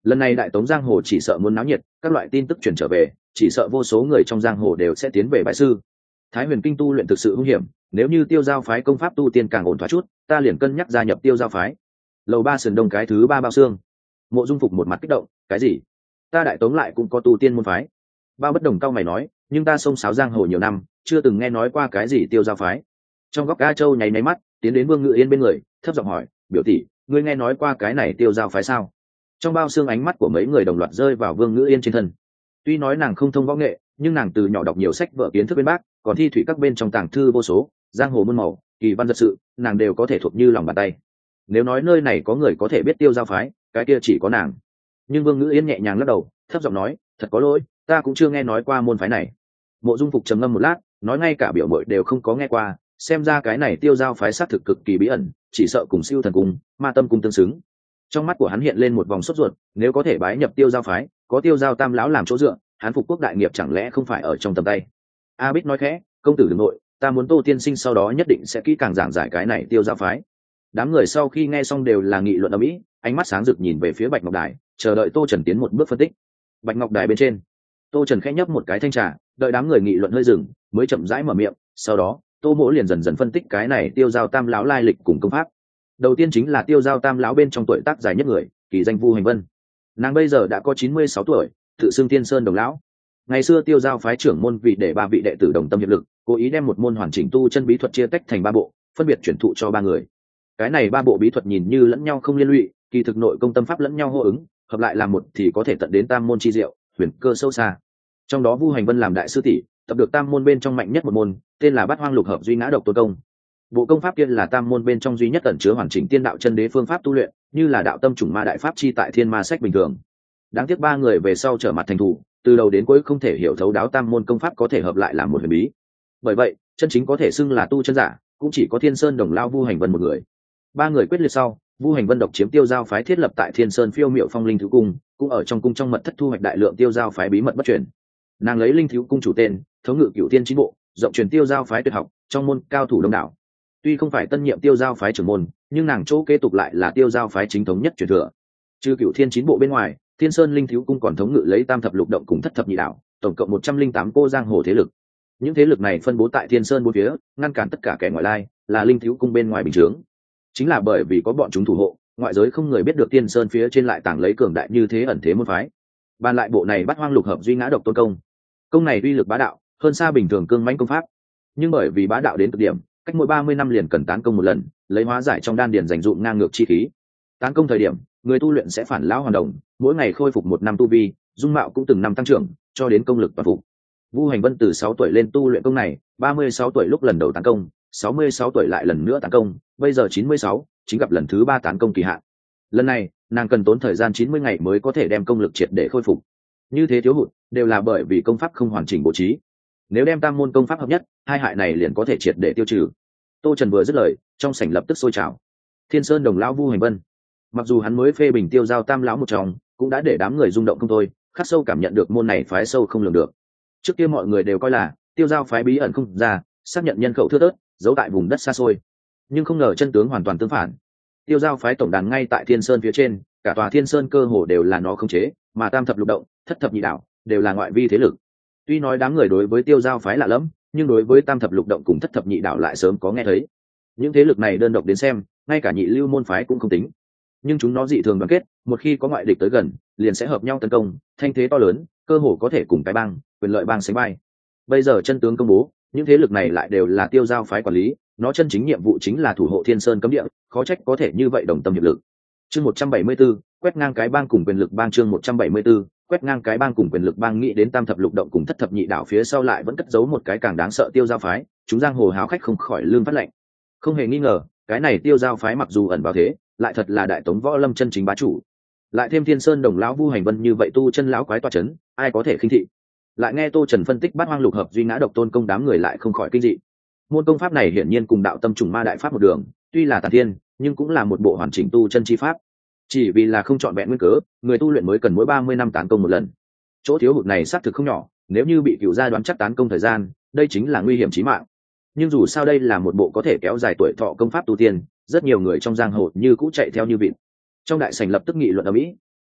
Lần này đại tống giang hồ chỉ sợ muốn náo nhiệt, các loại tin tức truyền trở về, chỉ sợ vô số người trong giang hồ đều sẽ tiến về bái sư. Thái Huyền Kinh tu luyện thực sự hung hiểm, nếu như Tiêu Giao phái công pháp tu tiên càng ổn thỏa chút, ta liền cân nhắc gia nhập Tiêu Giao phái. Lầu ba sườn đông cái thứ ba bao xương. Mộ Dung Phục một mặt kích động, cái gì? Ta đại tống lại cũng có tu tiên môn phái? Bao Bất Đồng cao mày nói, nhưng ta xông xáo giang hồ nhiều năm, chưa từng nghe nói qua cái gì Tiêu Giao phái. Trong góc A Châu nháy nháy mắt, tiến đến Vương Ngự Yên bên người, thấp giọng hỏi, biểu tỷ, ngươi nghe nói qua cái này Tiêu Giao phái sao? Trong bao xương ánh mắt của mấy người đồng loạt rơi vào Vương Ngự Yên trên thân. Tuy nói nàng không thông võ nghệ, nhưng nàng từ nhỏ đọc nhiều sách vở kiến thức bên bác, còn thi thủy các bên trong tàng thư vô số, giang hồ muôn màu, kỳ văn giật sự, nàng đều có thể thuộc như lòng bàn tay. Nếu nói nơi này có người có thể biết Tiêu Giao phái, cái kia chỉ có nàng. Nhưng Vương Ngữ Yên nhẹ nhàng lắc đầu, thấp giọng nói, thật có lỗi, ta cũng chưa nghe nói qua môn phái này. Mộ Dung Phục trầm ngâm một lát, nói ngay cả biểu muội đều không có nghe qua, xem ra cái này Tiêu Giao phái xác thực cực kỳ bí ẩn, chỉ sợ cùng Siêu Thần cung, Ma Tâm cung tương xứng. Trong mắt của hắn hiện lên một vòng sốt ruột, nếu có thể bái nhập Tiêu Giao phái, có Tiêu Giao Tam lão làm chỗ dựa, hắn phục quốc đại nghiệp chẳng lẽ không phải ở trong tầm tay. A Bích nói khẽ, công tử đừng nội, ta muốn Tô tiên sinh sau đó nhất định sẽ kỹ càng giảng giải cái này Tiêu Giao phái. Đám người sau khi nghe xong đều là nghị luận ầm ĩ, ánh mắt sáng rực nhìn về phía Bạch Ngọc Đài, chờ đợi Tô Trần tiến một bước phân tích. Bạch Ngọc Đài bên trên, Tô Trần khẽ nhấp một cái thanh trà, đợi đám người nghị luận hơi dừng, mới chậm rãi mở miệng, sau đó, Tô Mỗ liền dần dần phân tích cái này Tiêu Giao Tam lão lai lịch cùng công pháp. Đầu tiên chính là Tiêu Giao Tam lão bên trong tuổi tác dài nhất người, kỳ danh Vu Hành Vân. Nàng bây giờ đã có chín mươi sáu tuổi, tự xưng Thiên Sơn Đồng lão. Ngày xưa Tiêu Giao phái trưởng môn vì để ba vị đệ tử đồng tâm hiệp lực, cố ý đem một môn hoàn chỉnh tu chân bí thuật chia tách thành ba bộ, phân biệt chuyển thụ cho ba người. Cái này ba bộ bí thuật nhìn như lẫn nhau không liên lụy, kỳ thực nội công tâm pháp lẫn nhau hô ứng, hợp lại làm một thì có thể tận đến tam môn chi diệu, huyền cơ sâu xa. Trong đó Vu Hành Vân làm đại sư tỷ, tập được tam môn bên trong mạnh nhất một môn, tên là Bát Hoang Lục Hợp Duy Ngã Độc Tôn Công. Bộ công pháp kia là tam môn bên trong duy nhất ẩn chứa hoàn chỉnh tiên đạo chân đế phương pháp tu luyện, như là đạo tâm chủng ma đại pháp chi tại thiên ma sách bình thường. Đáng tiếc ba người về sau trở mặt thành thủ, từ đầu đến cuối không thể hiểu thấu đáo tam môn công pháp có thể hợp lại làm một huyền bí. Bởi vậy, chân chính có thể xưng là tu chân giả, cũng chỉ có Thiên Sơn Đồng lão Vu Hành Vân một người. Ba người quyết liệt sau, Vu Hành Vân độc chiếm Tiêu Giao phái thiết lập tại Thiên Sơn Phiêu Miệu Phong Linh Thiếu Cung, cũng ở trong cung trong mật thất thu hoạch đại lượng Tiêu Giao phái bí mật bất truyền. Nàng lấy Linh Thiếu Cung chủ tên, thống ngự Cửu Thiên Chín Bộ, rộng truyền Tiêu Giao phái tuyệt học, trong môn cao thủ đông đảo. Tuy không phải tân nhiệm Tiêu Giao phái trưởng môn, nhưng nàng chỗ kế tục lại là Tiêu Giao phái chính thống nhất truyền thừa. Trừ Cửu Thiên Chín Bộ bên ngoài, Thiên Sơn Linh Thiếu Cung còn thống ngự lấy Tam Thập Lục Động cùng Thất Thập Nhị Đạo, tổng cộng một trăm linh tám cô giang hồ thế lực. Những thế lực này phân bố tại Thiên Sơn bốn phía, ngăn cản tất cả kẻ ngoại lai, là Linh Thiếu Cung bên ngoài bình chướng. Chính là bởi vì có bọn chúng thủ hộ, ngoại giới không người biết được Thiên Sơn phía trên lại tàng lấy cường đại như thế ẩn thế môn phái. Bàn lại bộ này Bát Hoang Lục Hợp Duy Ngã Độc Tôn Công. Công này uy lực bá đạo, hơn xa bình thường cương mãnh công pháp. Nhưng bởi vì bá đạo đến cực điểm, cách mỗi ba mươi năm liền cần tán công một lần, lấy hóa giải trong đan điền dành dụm ngang ngược chi khí. Tán công thời điểm, người tu luyện sẽ phản lão hoàn đồng, mỗi ngày khôi phục một năm tu vi, dung mạo cũng từng năm tăng trưởng, cho đến công lực toàn phục. Vu Hành Vân từ sáu tuổi lên tu luyện công này, ba mươi sáu tuổi lúc lần đầu tán công, sáu mươi sáu tuổi lại lần nữa tán công, bây giờ chín mươi sáu, chính gặp lần thứ ba tán công kỳ hạn. Lần này, nàng cần tốn thời gian chín mươi ngày mới có thể đem công lực triệt để khôi phục. Như thế thiếu hụt, đều là bởi vì công pháp không hoàn chỉnh bố trí. Nếu đem tam môn công pháp hợp nhất, hai hại này liền có thể triệt để tiêu trừ. Tô Trần vừa dứt lời, trong sảnh lập tức sôi trào. Thiên Sơn Đồng lão Vu Hành Vân, mặc dù hắn mới phê bình Tiêu Giao Tam lão một trong, cũng đã để đám người rung động không thôi, khắc sâu cảm nhận được môn này phái sâu không lường được. Trước kia mọi người đều coi là Tiêu Giao phái bí ẩn không ra, xác nhận nhân khẩu thưa thớt, giấu tại vùng đất xa xôi. Nhưng không ngờ chân tướng hoàn toàn tương phản. Tiêu Giao phái tổng đàn ngay tại Thiên Sơn phía trên, cả tòa Thiên Sơn cơ hồ đều là nó khống chế, mà Tam Thập Lục Động, Thất Thập Nhị Đạo đều là ngoại vi thế lực. Tuy nói đám người đối với Tiêu Giao phái lạ lẫm, nhưng đối với Tam Thập Lục Động cùng Thất Thập Nhị Đạo lại sớm có nghe thấy. Những thế lực này đơn độc đến xem, ngay cả nhị lưu môn phái cũng không tính. Nhưng chúng nó dị thường đoàn kết, một khi có ngoại địch tới gần, liền sẽ hợp nhau tấn công, thanh thế to lớn, cơ hồ có thể cùng cái bang, quyền lợi bang sánh vai. Bây giờ chân tướng công bố, những thế lực này lại đều là Tiêu Giao phái quản lý, nó chân chính nhiệm vụ chính là thủ hộ Thiên Sơn cấm địa, khó trách có thể như vậy đồng tâm hiệp lực. Chương một trăm bảy mươi 174, quét ngang cái bang cùng quyền lực bang chương một trăm bảy mươi 174, quét ngang cái bang cùng quyền lực bang nghĩ đến Tam Thập Lục Động cùng Thất Thập Nhị Đạo phía sau lại vẫn cất giấu một cái càng đáng sợ Tiêu Giao phái, chúng giang hồ hào khách không khỏi lương phát lệnh. Không hề nghi ngờ, cái này Tiêu Giao phái mặc dù ẩn vào thế, lại thật là đại tống võ lâm chân chính bá chủ. Lại thêm Thiên Sơn Đồng lão Vu Hành Vân như vậy tu chân lão quái tọa chấn, ai có thể khinh thị. Lại nghe Tô Trần phân tích Bát Hoang Lục Hợp Duy Ngã Độc Tôn Công, đám người lại không khỏi kinh dị. Môn công pháp này hiển nhiên cùng đạo tâm trùng ma đại pháp một đường, tuy là tản thiên, nhưng cũng là một bộ hoàn chỉnh tu chân chi pháp. Chỉ vì là không chọn vẹn nguyên cớ, người tu luyện mới cần mỗi ba mươi năm tán công một lần. Chỗ thiếu hụt này xác thực không nhỏ, nếu như bị cửu gia đoán chắc tán công thời gian, đây chính là nguy hiểm chí mạng. Nhưng dù sao đây là một bộ có thể kéo dài tuổi thọ công pháp tu tiên, rất nhiều người trong giang hồ như cũ chạy theo như vịt. Trong đại sảnh lập tức nghị luận ầm ĩ,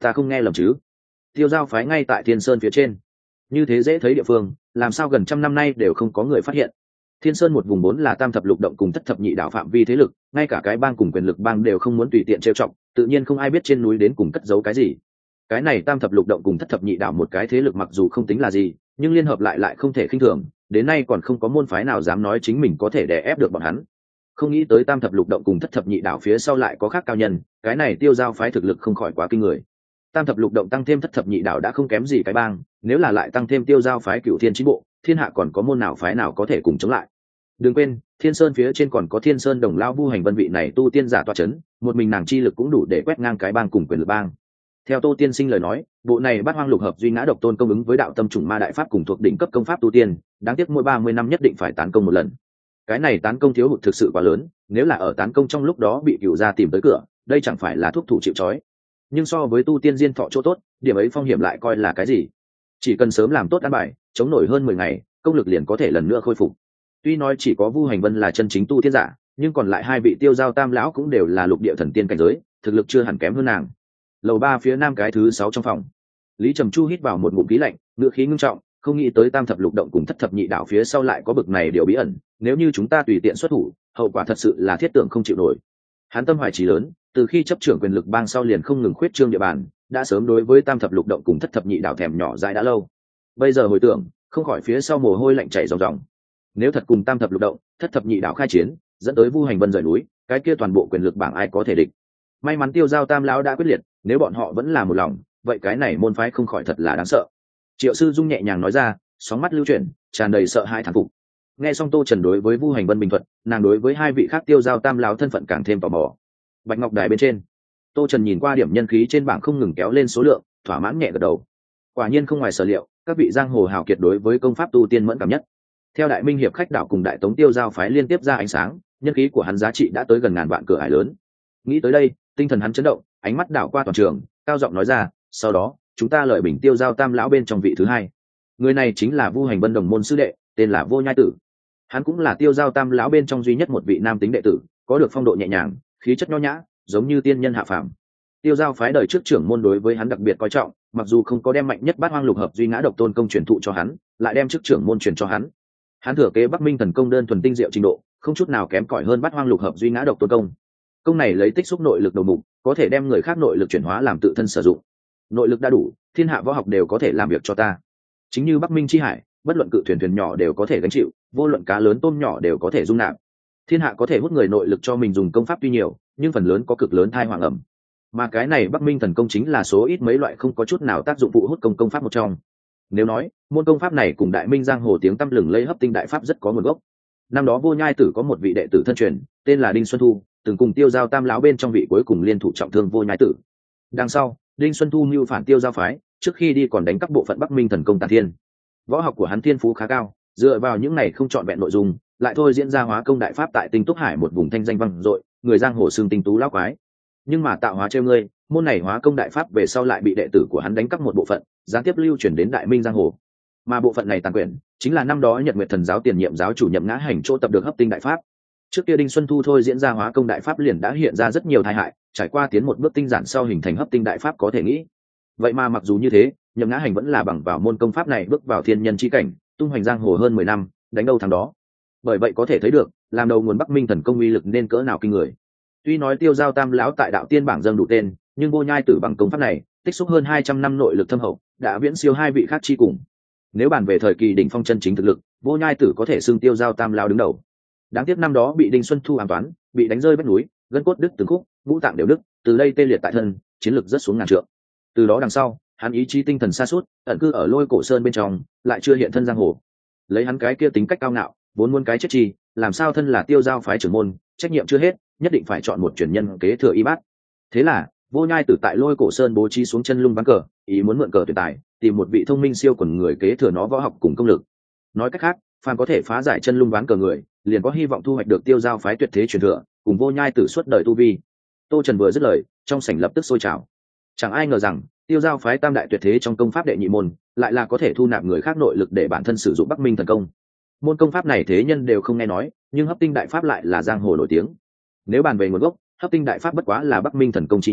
ta không nghe lầm chứ? Tiêu giao phái ngay tại thiên sơn phía trên, như thế dễ thấy địa phương, làm sao gần trăm năm nay đều không có người phát hiện? Thiên sơn một vùng vốn là tam thập lục động cùng thất thập nhị đảo phạm vi thế lực, ngay cả cái bang cùng quyền lực bang đều không muốn tùy tiện trêu chọc, tự nhiên không ai biết trên núi đến cùng cất giấu cái gì. Cái này tam thập lục động cùng thất thập nhị đảo một cái thế lực mặc dù không tính là gì, nhưng liên hợp lại lại không thể khinh thường, đến nay còn không có môn phái nào dám nói chính mình có thể đè ép được bọn hắn. Không nghĩ tới tam thập lục động cùng thất thập nhị đảo phía sau lại có khác cao nhân, cái này tiêu giao phái thực lực không khỏi quá kinh người. Tam thập lục động tăng thêm thất thập nhị đảo đã không kém gì cái bang, nếu là lại tăng thêm tiêu giao phái cửu thiên chín bộ, thiên hạ còn có môn nào phái nào có thể cùng chống lại. Đừng quên, thiên sơn phía trên còn có thiên sơn đồng lao Vu Hành Vân vị này tu tiên giả toa chấn, một mình nàng chi lực cũng đủ để quét ngang cái bang cùng quyền lực bang. Theo Tô Tiên Sinh lời nói, bộ này Bát Hoang Lục Hợp Duy Ngã Độc Tôn công ứng với đạo tâm trùng ma đại pháp cùng thuộc đỉnh cấp công pháp tu tiên, đáng tiếc mỗi ba mươi năm nhất định phải tán công một lần. Cái này tán công thiếu hụt thực sự quá lớn, nếu là ở tán công trong lúc đó bị cửu gia tìm tới cửa, đây chẳng phải là thuốc thủ chịu trói. Nhưng so với tu tiên diên thọ chỗ tốt, điểm ấy phong hiểm lại coi là cái gì? Chỉ cần sớm làm tốt an bài, chống nổi hơn mười ngày, công lực liền có thể lần nữa khôi phục. Tuy nói chỉ có Vu Hành Vân là chân chính tu tiên giả, nhưng còn lại hai vị Tiêu Giao Tam lão cũng đều là lục địa thần tiên cảnh giới, thực lực chưa hẳn kém hơn nàng. Lầu ba phía nam cái thứ sáu trong phòng, Lý Trầm Chu hít vào một ngụm khí lạnh, ngựa khí ngưng trọng, không nghĩ tới tam thập lục động cùng thất thập nhị đảo phía sau lại có bực này điều bí ẩn, nếu như chúng ta tùy tiện xuất thủ, hậu quả thật sự là thiết tưởng không chịu nổi. Hắn tâm hoài chí lớn, từ khi chấp trưởng quyền lực bang sau liền không ngừng khuyết trương địa bàn, đã sớm đối với tam thập lục động cùng thất thập nhị đảo thèm nhỏ dãi đã lâu. Bây giờ hồi tưởng, không khỏi phía sau mồ hôi lạnh chảy ròng ròng. Nếu thật cùng tam thập lục động, thất thập nhị đảo khai chiến, dẫn tới Vu Hành Vân rời núi, cái kia toàn bộ quyền lực bảng ai có thể địch? May mắn Tiêu Giao Tam lão đã quyết liệt, nếu bọn họ vẫn là một lòng, vậy cái này môn phái không khỏi thật là đáng sợ. Triệu Sư Dung nhẹ nhàng nói ra, sóng mắt lưu chuyển, tràn đầy sợ hãi thán phục. Nghe xong Tô Trần đối với Vu Hành Vân bình thuận, nàng đối với hai vị khác Tiêu Giao Tam lão thân phận càng thêm tò mò. Bạch ngọc đài bên trên, Tô Trần nhìn qua điểm nhân khí trên bảng không ngừng kéo lên số lượng, thỏa mãn nhẹ gật đầu. Quả nhiên không ngoài sở liệu, các vị giang hồ hào kiệt đối với công pháp tu tiên mẫn cảm nhất. Theo Đại Minh hiệp khách đảo cùng Đại Tống Tiêu Giao phái liên tiếp ra ánh sáng, nhân khí của hắn giá trị đã tới gần ngàn vạn cửa ải lớn. Nghĩ tới đây, tinh thần hắn chấn động, ánh mắt đảo qua toàn trường, cao giọng nói ra, sau đó chúng ta lợi bình Tiêu Giao Tam lão bên trong vị thứ hai. Người này chính là Vu Hành Vân đồng môn sư đệ, tên là Vô Nhai Tử. Hắn cũng là Tiêu Giao Tam lão bên trong duy nhất một vị nam tính đệ tử, có được phong độ nhẹ nhàng, khí chất nho nhã, giống như tiên nhân hạ phàm. Tiêu Giao phái đời trước trưởng môn đối với hắn đặc biệt coi trọng, mặc dù không có đem mạnh nhất Bát Hoang Lục Hợp Duy Ngã Độc Tôn công truyền thụ cho hắn, lại đem chức trưởng môn truyền cho hắn. Hắn thừa kế Bắc Minh thần công đơn thuần tinh diệu trình độ, không chút nào kém cỏi hơn Bát Hoang Lục Hợp Duy Ngã Độc Tôn công. Công này lấy tích xúc nội lực đầu mục, có thể đem người khác nội lực chuyển hóa làm tự thân sử dụng. Nội lực đã đủ, thiên hạ võ học đều có thể làm việc cho ta. Chính như Bắc Minh chi hải, bất luận cự thuyền thuyền nhỏ đều có thể gánh chịu, vô luận cá lớn tôm nhỏ đều có thể dung nạp. Thiên hạ có thể hút người nội lực cho mình dùng công pháp tuy nhiều, nhưng phần lớn có cực lớn thai hoàng ẩm. Mà cái này Bắc Minh thần công chính là số ít mấy loại không có chút nào tác dụng phụ hút công công pháp một trong. Nếu nói, môn công pháp này cùng Đại Minh giang hồ tiếng tăm lừng lẫy hấp tinh đại pháp rất có nguồn gốc. Năm đó Vô Nhai Tử có một vị đệ tử thân truyền, tên là Đinh Xuân Thu, từng cùng Tiêu Giao Tam lão bên trong vị cuối cùng liên thủ trọng thương Vô Nhai Tử. Đằng sau, Đinh Xuân Thu mưu phản Tiêu Giao phái, trước khi đi còn đánh cắp bộ phận Bắc Minh thần công Tản Thiên. Võ học của hắn thiên phú khá cao, dựa vào những này không trọn vẹn nội dung, lại thôi diễn ra hóa công đại pháp tại Tinh Túc Hải một vùng thanh danh vang dội, người giang hồ xưng tinh tú lão quái. Nhưng mà tạo hóa trêu ngươi, môn này hóa công đại pháp về sau lại bị đệ tử của hắn đánh cắp một bộ phận, gián tiếp lưu truyền đến Đại Minh giang hồ. Mà bộ phận này tàn quyển chính là năm đó Nhật Nguyệt Thần giáo tiền nhiệm giáo chủ Nhậm Ngã Hành chỗ tập được hấp tinh đại pháp. Trước kia Đinh Xuân Thu thôi diễn ra hóa công đại pháp liền đã hiện ra rất nhiều tai hại, trải qua tiến một bước tinh giản sau hình thành hấp tinh đại pháp có thể nghĩ. Vậy mà mặc dù như thế, Nhậm Ngã Hành vẫn là bằng vào môn công pháp này bước vào thiên nhân chi cảnh, tung hoành giang hồ hơn mười năm, đánh đâu thắng đó. Bởi vậy có thể thấy được, làm đầu nguồn Bắc Minh thần công uy lực nên cỡ nào kinh người. Tuy nói Tiêu Giao Tam lão tại đạo tiên bảng dâng đủ tên, nhưng Vô Nhai Tử bằng công pháp này, tích xúc hơn hai trăm năm nội lực thâm hậu, đã viễn siêu hai vị khác chi cùng. Nếu bàn về thời kỳ đỉnh phong chân chính thực lực, Vô Nhai Tử có thể xưng Tiêu Giao Tam lão đứng đầu. Đáng tiếc năm đó bị Đinh Xuân Thu ám toán, bị đánh rơi vách núi, gân cốt đứt từng khúc, ngũ tạng đều đứt, từ đây tê liệt tại thân, chiến lực rất xuống ngàn trượng. Từ đó đằng sau, hắn ý chí tinh thần sa sút, ẩn cư ở Lôi Cổ Sơn bên trong, lại chưa hiện thân giang hồ. Lấy hắn cái kia tính cách cao ngạo, vốn muốn cái chết chi, làm sao thân là Tiêu Giao phái trưởng môn, trách nhiệm chưa hết, nhất định phải chọn một truyền nhân kế thừa y bát. Thế là, Vô Nhai Tử tại Lôi Cổ Sơn bố trí xuống chân lung ván cờ, ý muốn mượn cờ tuyển tài, tìm một vị thông minh siêu quần người kế thừa nó võ học cùng công lực. Nói cách khác, phàm có thể phá giải chân lung ván cờ người, liền có hy vọng thu hoạch được Tiêu Giao phái tuyệt thế truyền thừa, cùng Vô Nhai Tử suốt đời tu vi. Tô Trần vừa dứt lời, trong sảnh lập tức sôi trào. Chẳng ai ngờ rằng, Tiêu Giao phái tam đại tuyệt thế trong công pháp đệ nhị môn, lại là có thể thu nạp người khác nội lực để bản thân sử dụng Bắc Minh thần công. Môn công pháp này thế nhân đều không nghe nói, nhưng hấp tinh đại pháp lại là giang hồ nổi tiếng. Nếu bàn về nguồn gốc, hấp tinh đại pháp bất quá là Bắc Minh thần công chi nhánh,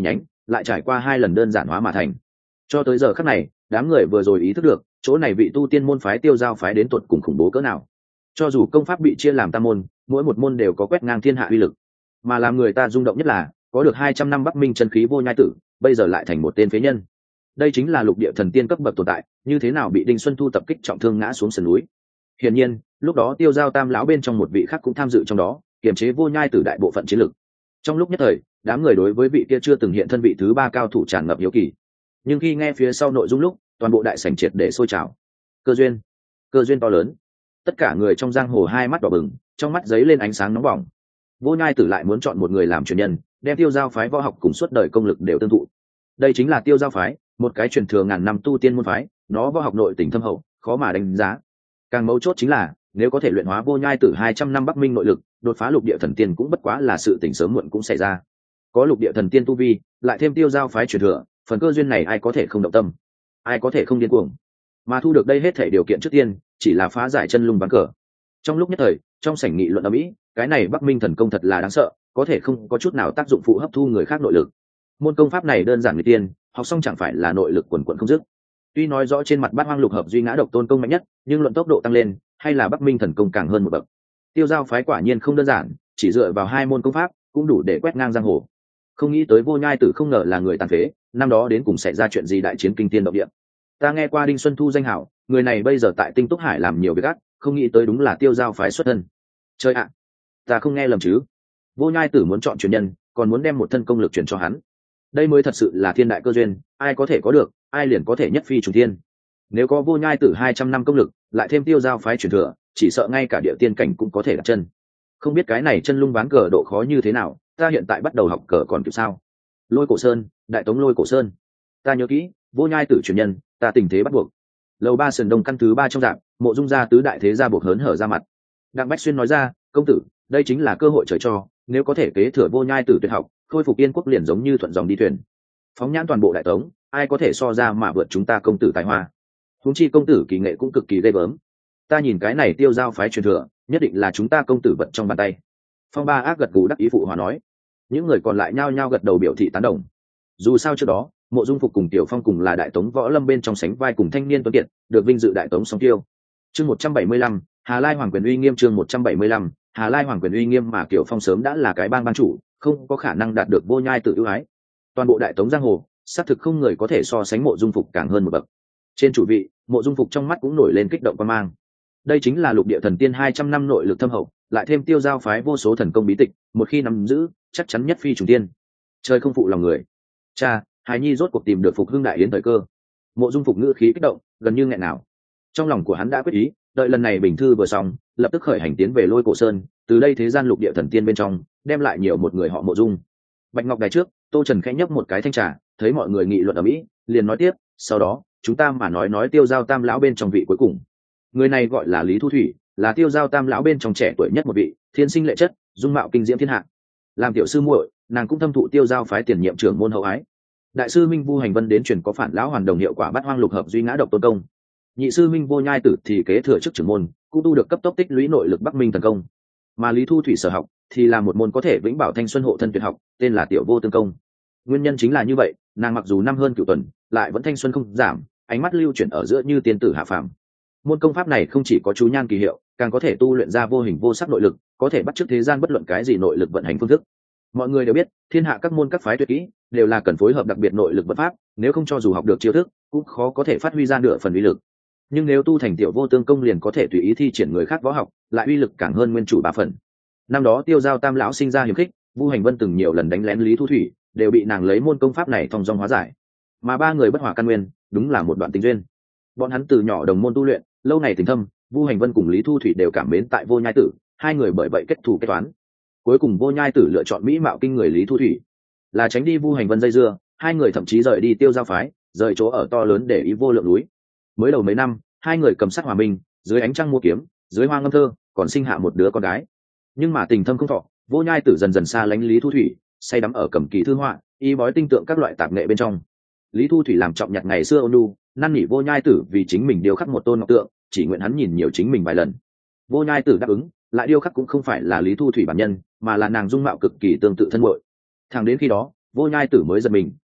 lại trải qua hai lần đơn giản hóa mà thành. Cho tới giờ khắc này, đám người vừa rồi ý thức được chỗ này vị tu tiên môn phái Tiêu Giao phái đến tột cùng khủng bố cỡ nào. Cho dù công pháp bị chia làm tam môn, mỗi một môn đều có quét ngang thiên hạ uy lực, mà làm người ta rung động nhất là có được hai trăm năm Bắc Minh chân khí Vô Nhai Tử, bây giờ lại thành một tên phế nhân. Đây chính là lục địa thần tiên cấp bậc tồn tại, như thế nào bị Đinh Xuân Thu tập kích trọng thương ngã xuống sườn núi. Hiển nhiên, lúc đó Tiêu Giao Tam lão bên trong một vị khác cũng tham dự trong đó, kiềm chế Vô Nhai Tử đại bộ phận chiến lực. Trong lúc nhất thời, đám người đối với vị kia chưa từng hiện thân vị thứ ba cao thủ tràn ngập hiếu kỳ. Nhưng khi nghe phía sau nội dung lúc, toàn bộ đại sảnh triệt để sôi trào. Cơ duyên, cơ duyên to lớn. Tất cả người trong giang hồ hai mắt đỏ bừng, trong mắt giấy lên ánh sáng nóng bỏng. Vô Nhai Tử lại muốn chọn một người làm truyền nhân, đem Tiêu Giao phái võ học cùng suốt đời công lực đều tương thụ. Đây chính là Tiêu Giao phái, một cái truyền thừa ngàn năm tu tiên môn phái, nó võ học nội tình thâm hậu, khó mà đánh giá. Càng mấu chốt chính là, nếu có thể luyện hóa Vô Nhai Tử hai trăm năm Bắc Minh nội lực, đột phá lục địa thần tiên cũng bất quá là sự tình sớm muộn cũng xảy ra. Có lục địa thần tiên tu vi, lại thêm Tiêu Giao phái truyền thừa, phần cơ duyên này ai có thể không động tâm, ai có thể không điên cuồng. Mà thu được đây hết thể điều kiện trước tiên, chỉ là phá giải chân lung ván cờ. Trong lúc nhất thời, trong sảnh nghị luận ầm ĩ, cái này Bắc Minh thần công thật là đáng sợ, có thể không có chút nào tác dụng phụ hấp thu người khác nội lực. Môn công pháp này đơn giản người tiên, học xong chẳng phải là nội lực quần quần không dứt. Tuy nói rõ trên mặt Bát Hoang Lục Hợp Duy Ngã Độc Tôn công mạnh nhất, nhưng luận tốc độ tăng lên, hay là Bắc Minh thần công càng hơn một bậc. Tiêu Giao phái quả nhiên không đơn giản, chỉ dựa vào hai môn công pháp cũng đủ để quét ngang giang hồ. Không nghĩ tới Vô Nhai Tử không ngờ là người tàn phế, năm đó đến cùng xảy ra chuyện gì đại chiến kinh thiên động địa. Ta nghe qua Đinh Xuân Thu danh hảo, người này bây giờ tại Tinh Túc Hải làm nhiều việc ác, không nghĩ tới đúng là Tiêu Giao phái xuất thân. Chơi ạ, ta không nghe lầm chứ? Vô Nhai Tử muốn chọn truyền nhân, còn muốn đem một thân công lực truyền cho hắn. Đây mới thật sự là thiên đại cơ duyên, ai có thể có được, ai liền có thể nhất phi trùng thiên. Nếu có Vô Nhai Tử hai trăm năm công lực, lại thêm Tiêu Giao phái truyền thừa, chỉ sợ ngay cả địa tiên cảnh cũng có thể đặt chân. Không biết cái này chân lung ván cờ độ khó như thế nào, ta hiện tại bắt đầu học cờ còn kịp sao? Lôi Cổ Sơn, Đại Tống Lôi Cổ Sơn. Ta nhớ kỹ, Vô Nhai Tử truyền nhân, ta tình thế bắt buộc. Lầu ba sườn đông căn thứ ba trong dạng, Mộ Dung gia tứ đại thế gia buộc hớn hở ra mặt. Đặng Bách Xuyên nói ra, công tử, đây chính là cơ hội trời cho, nếu có thể kế thừa Vô Nhai Tử tuyệt học, khôi phục Yên quốc liền giống như thuận dòng đi thuyền. Phóng nhãn toàn bộ Đại Tống, ai có thể so ra mà vượt chúng ta công tử tài hoa. Huống chi công tử kỳ nghệ cũng cực kỳ ghê gớm. Ta nhìn cái này Tiêu Giao phái truyền thừa, nhất định là chúng ta công tử vật trong bàn tay. Phong Ba Ác gật gù đắc ý phụ hòa nói. Những người còn lại nhao nhao gật đầu biểu thị tán đồng. Dù sao trước đó, Mộ Dung Phục cùng Tiểu Phong cùng là Đại Tống võ lâm bên trong sánh vai cùng thanh niên tuấn kiệt, được vinh dự Đại Tống song tiêu. Chương một trăm bảy mươi lăm, Hà Lai Hoàng quyền uy nghiêm. Chương một trăm bảy mươi lăm, Hà Lai Hoàng quyền uy nghiêm. Mà Tiểu Phong sớm đã là cái bang bang chủ, không có khả năng đạt được Vô Nhai Tử ưu ái. Toàn bộ Đại Tống giang hồ, xác thực không người có thể so sánh Mộ Dung Phục càng hơn một bậc. Trên chủ vị, Mộ Dung Phục trong mắt cũng nổi lên kích động quan mang. Đây chính là lục địa thần tiên hai trăm năm nội lực thâm hậu, lại thêm Tiêu Giao phái vô số thần công bí tịch, một khi nắm giữ, chắc chắn nhất phi trùng tiên. Trời không phụ lòng người. Cha, Hải Nhi rốt cuộc tìm được phục hưng đại yến thời cơ. Mộ Dung Phục ngữ khí kích động, gần như nghẹn nào. Trong lòng của hắn đã quyết ý, đợi lần này bình thư vừa xong, lập tức khởi hành tiến về Lôi Cổ Sơn, từ đây thế gian lục địa thần tiên bên trong, đem lại nhiều một người họ Mộ Dung. Bạch Ngọc Đài trước, Tô Trần khẽ nhấp một cái thanh trà, thấy mọi người nghị luận ở mỹ, liền nói tiếp, sau đó, chúng ta mà nói nói Tiêu Giao Tam lão bên trong vị cuối cùng. Người này gọi là Lý Thu Thủy, là Tiêu Giao Tam lão bên trong trẻ tuổi nhất một vị, thiên sinh lệ chất, dung mạo kinh diễm thiên hạ. Làm tiểu sư muội, nàng cũng thâm thụ Tiêu Giao phái tiền nhiệm trưởng môn hậu ái. Đại sư Minh Vu Hành Vân đến truyền có phản lão hoàn đồng hiệu quả Bát Hoang Lục Hợp Duy Ngã Độc Tôn công. Nhị sư Minh Vô Nhai Tử thì kế thừa chức trưởng môn, cũng tu được cấp tốc tích lũy nội lực Bắc Minh thần công. Mà Lý Thu Thủy sở học thì là một môn có thể vĩnh bảo thanh xuân hộ thân tuyệt học, tên là Tiểu Vô Tương công. Nguyên nhân chính là như vậy, nàng mặc dù năm hơn cửu tuần, lại vẫn thanh xuân không giảm, ánh mắt lưu chuyển ở giữa như tiên tử hạ phàm. Môn công pháp này không chỉ có chú nhan kỳ hiệu, càng có thể tu luyện ra vô hình vô sắc nội lực, có thể bắt chước thế gian bất luận cái gì nội lực vận hành phương thức. Mọi người đều biết, thiên hạ các môn các phái tuyệt kỹ đều là cần phối hợp đặc biệt nội lực vận pháp, nếu không cho dù học được chiêu thức, cũng khó có thể phát huy ra nửa phần uy lực. Nhưng nếu tu thành Tiểu Vô Tương công liền có thể tùy ý thi triển người khác võ học, lại uy lực càng hơn nguyên chủ ba phần. Năm đó Tiêu Giao Tam lão sinh ra hiềm khích, Vu Hành Vân từng nhiều lần đánh lén Lý Thu Thủy, đều bị nàng lấy môn công pháp này thong dong hóa giải. Mà ba người bất hòa căn nguyên, đúng là một đoạn tình duyên. Bọn hắn từ nhỏ đồng môn tu luyện, lâu ngày tình thâm, Vu Hành Vân cùng Lý Thu Thủy đều cảm mến tại Vô Nhai Tử, hai người bởi vậy kết thù kết toán. Cuối cùng Vô Nhai Tử lựa chọn mỹ mạo kinh người Lý Thu Thủy, là tránh đi Vu Hành Vân dây dưa, hai người thậm chí rời đi Tiêu Giao phái, rời chỗ ở to lớn để ý vô lượng núi. Mới đầu mấy năm, hai người cầm sát hòa minh, dưới ánh trăng mua kiếm, dưới hoa ngâm thơ, còn sinh hạ một đứa con gái. Nhưng mà tình thâm không thọ, Vô Nhai Tử dần dần xa lánh Lý Thu Thủy, say đắm ở cầm kỳ thư họa, y bói tinh tượng các loại tạp nghệ bên trong. Lý Thu Thủy làm trọng nhặt ngày xưa ôn nhu, năn nỉ Vô Nhai Tử vì chính mình điêu khắc một tôn ngọc tượng, chỉ nguyện hắn nhìn nhiều chính mình vài lần. Vô Nhai Tử đáp ứng, lại điêu khắc cũng không phải là Lý Thu Thủy bản nhân, mà là nàng dung mạo cực kỳ tương tự thân muội. Thẳng đến khi đó, Vô Nhai Tử mới giật mình,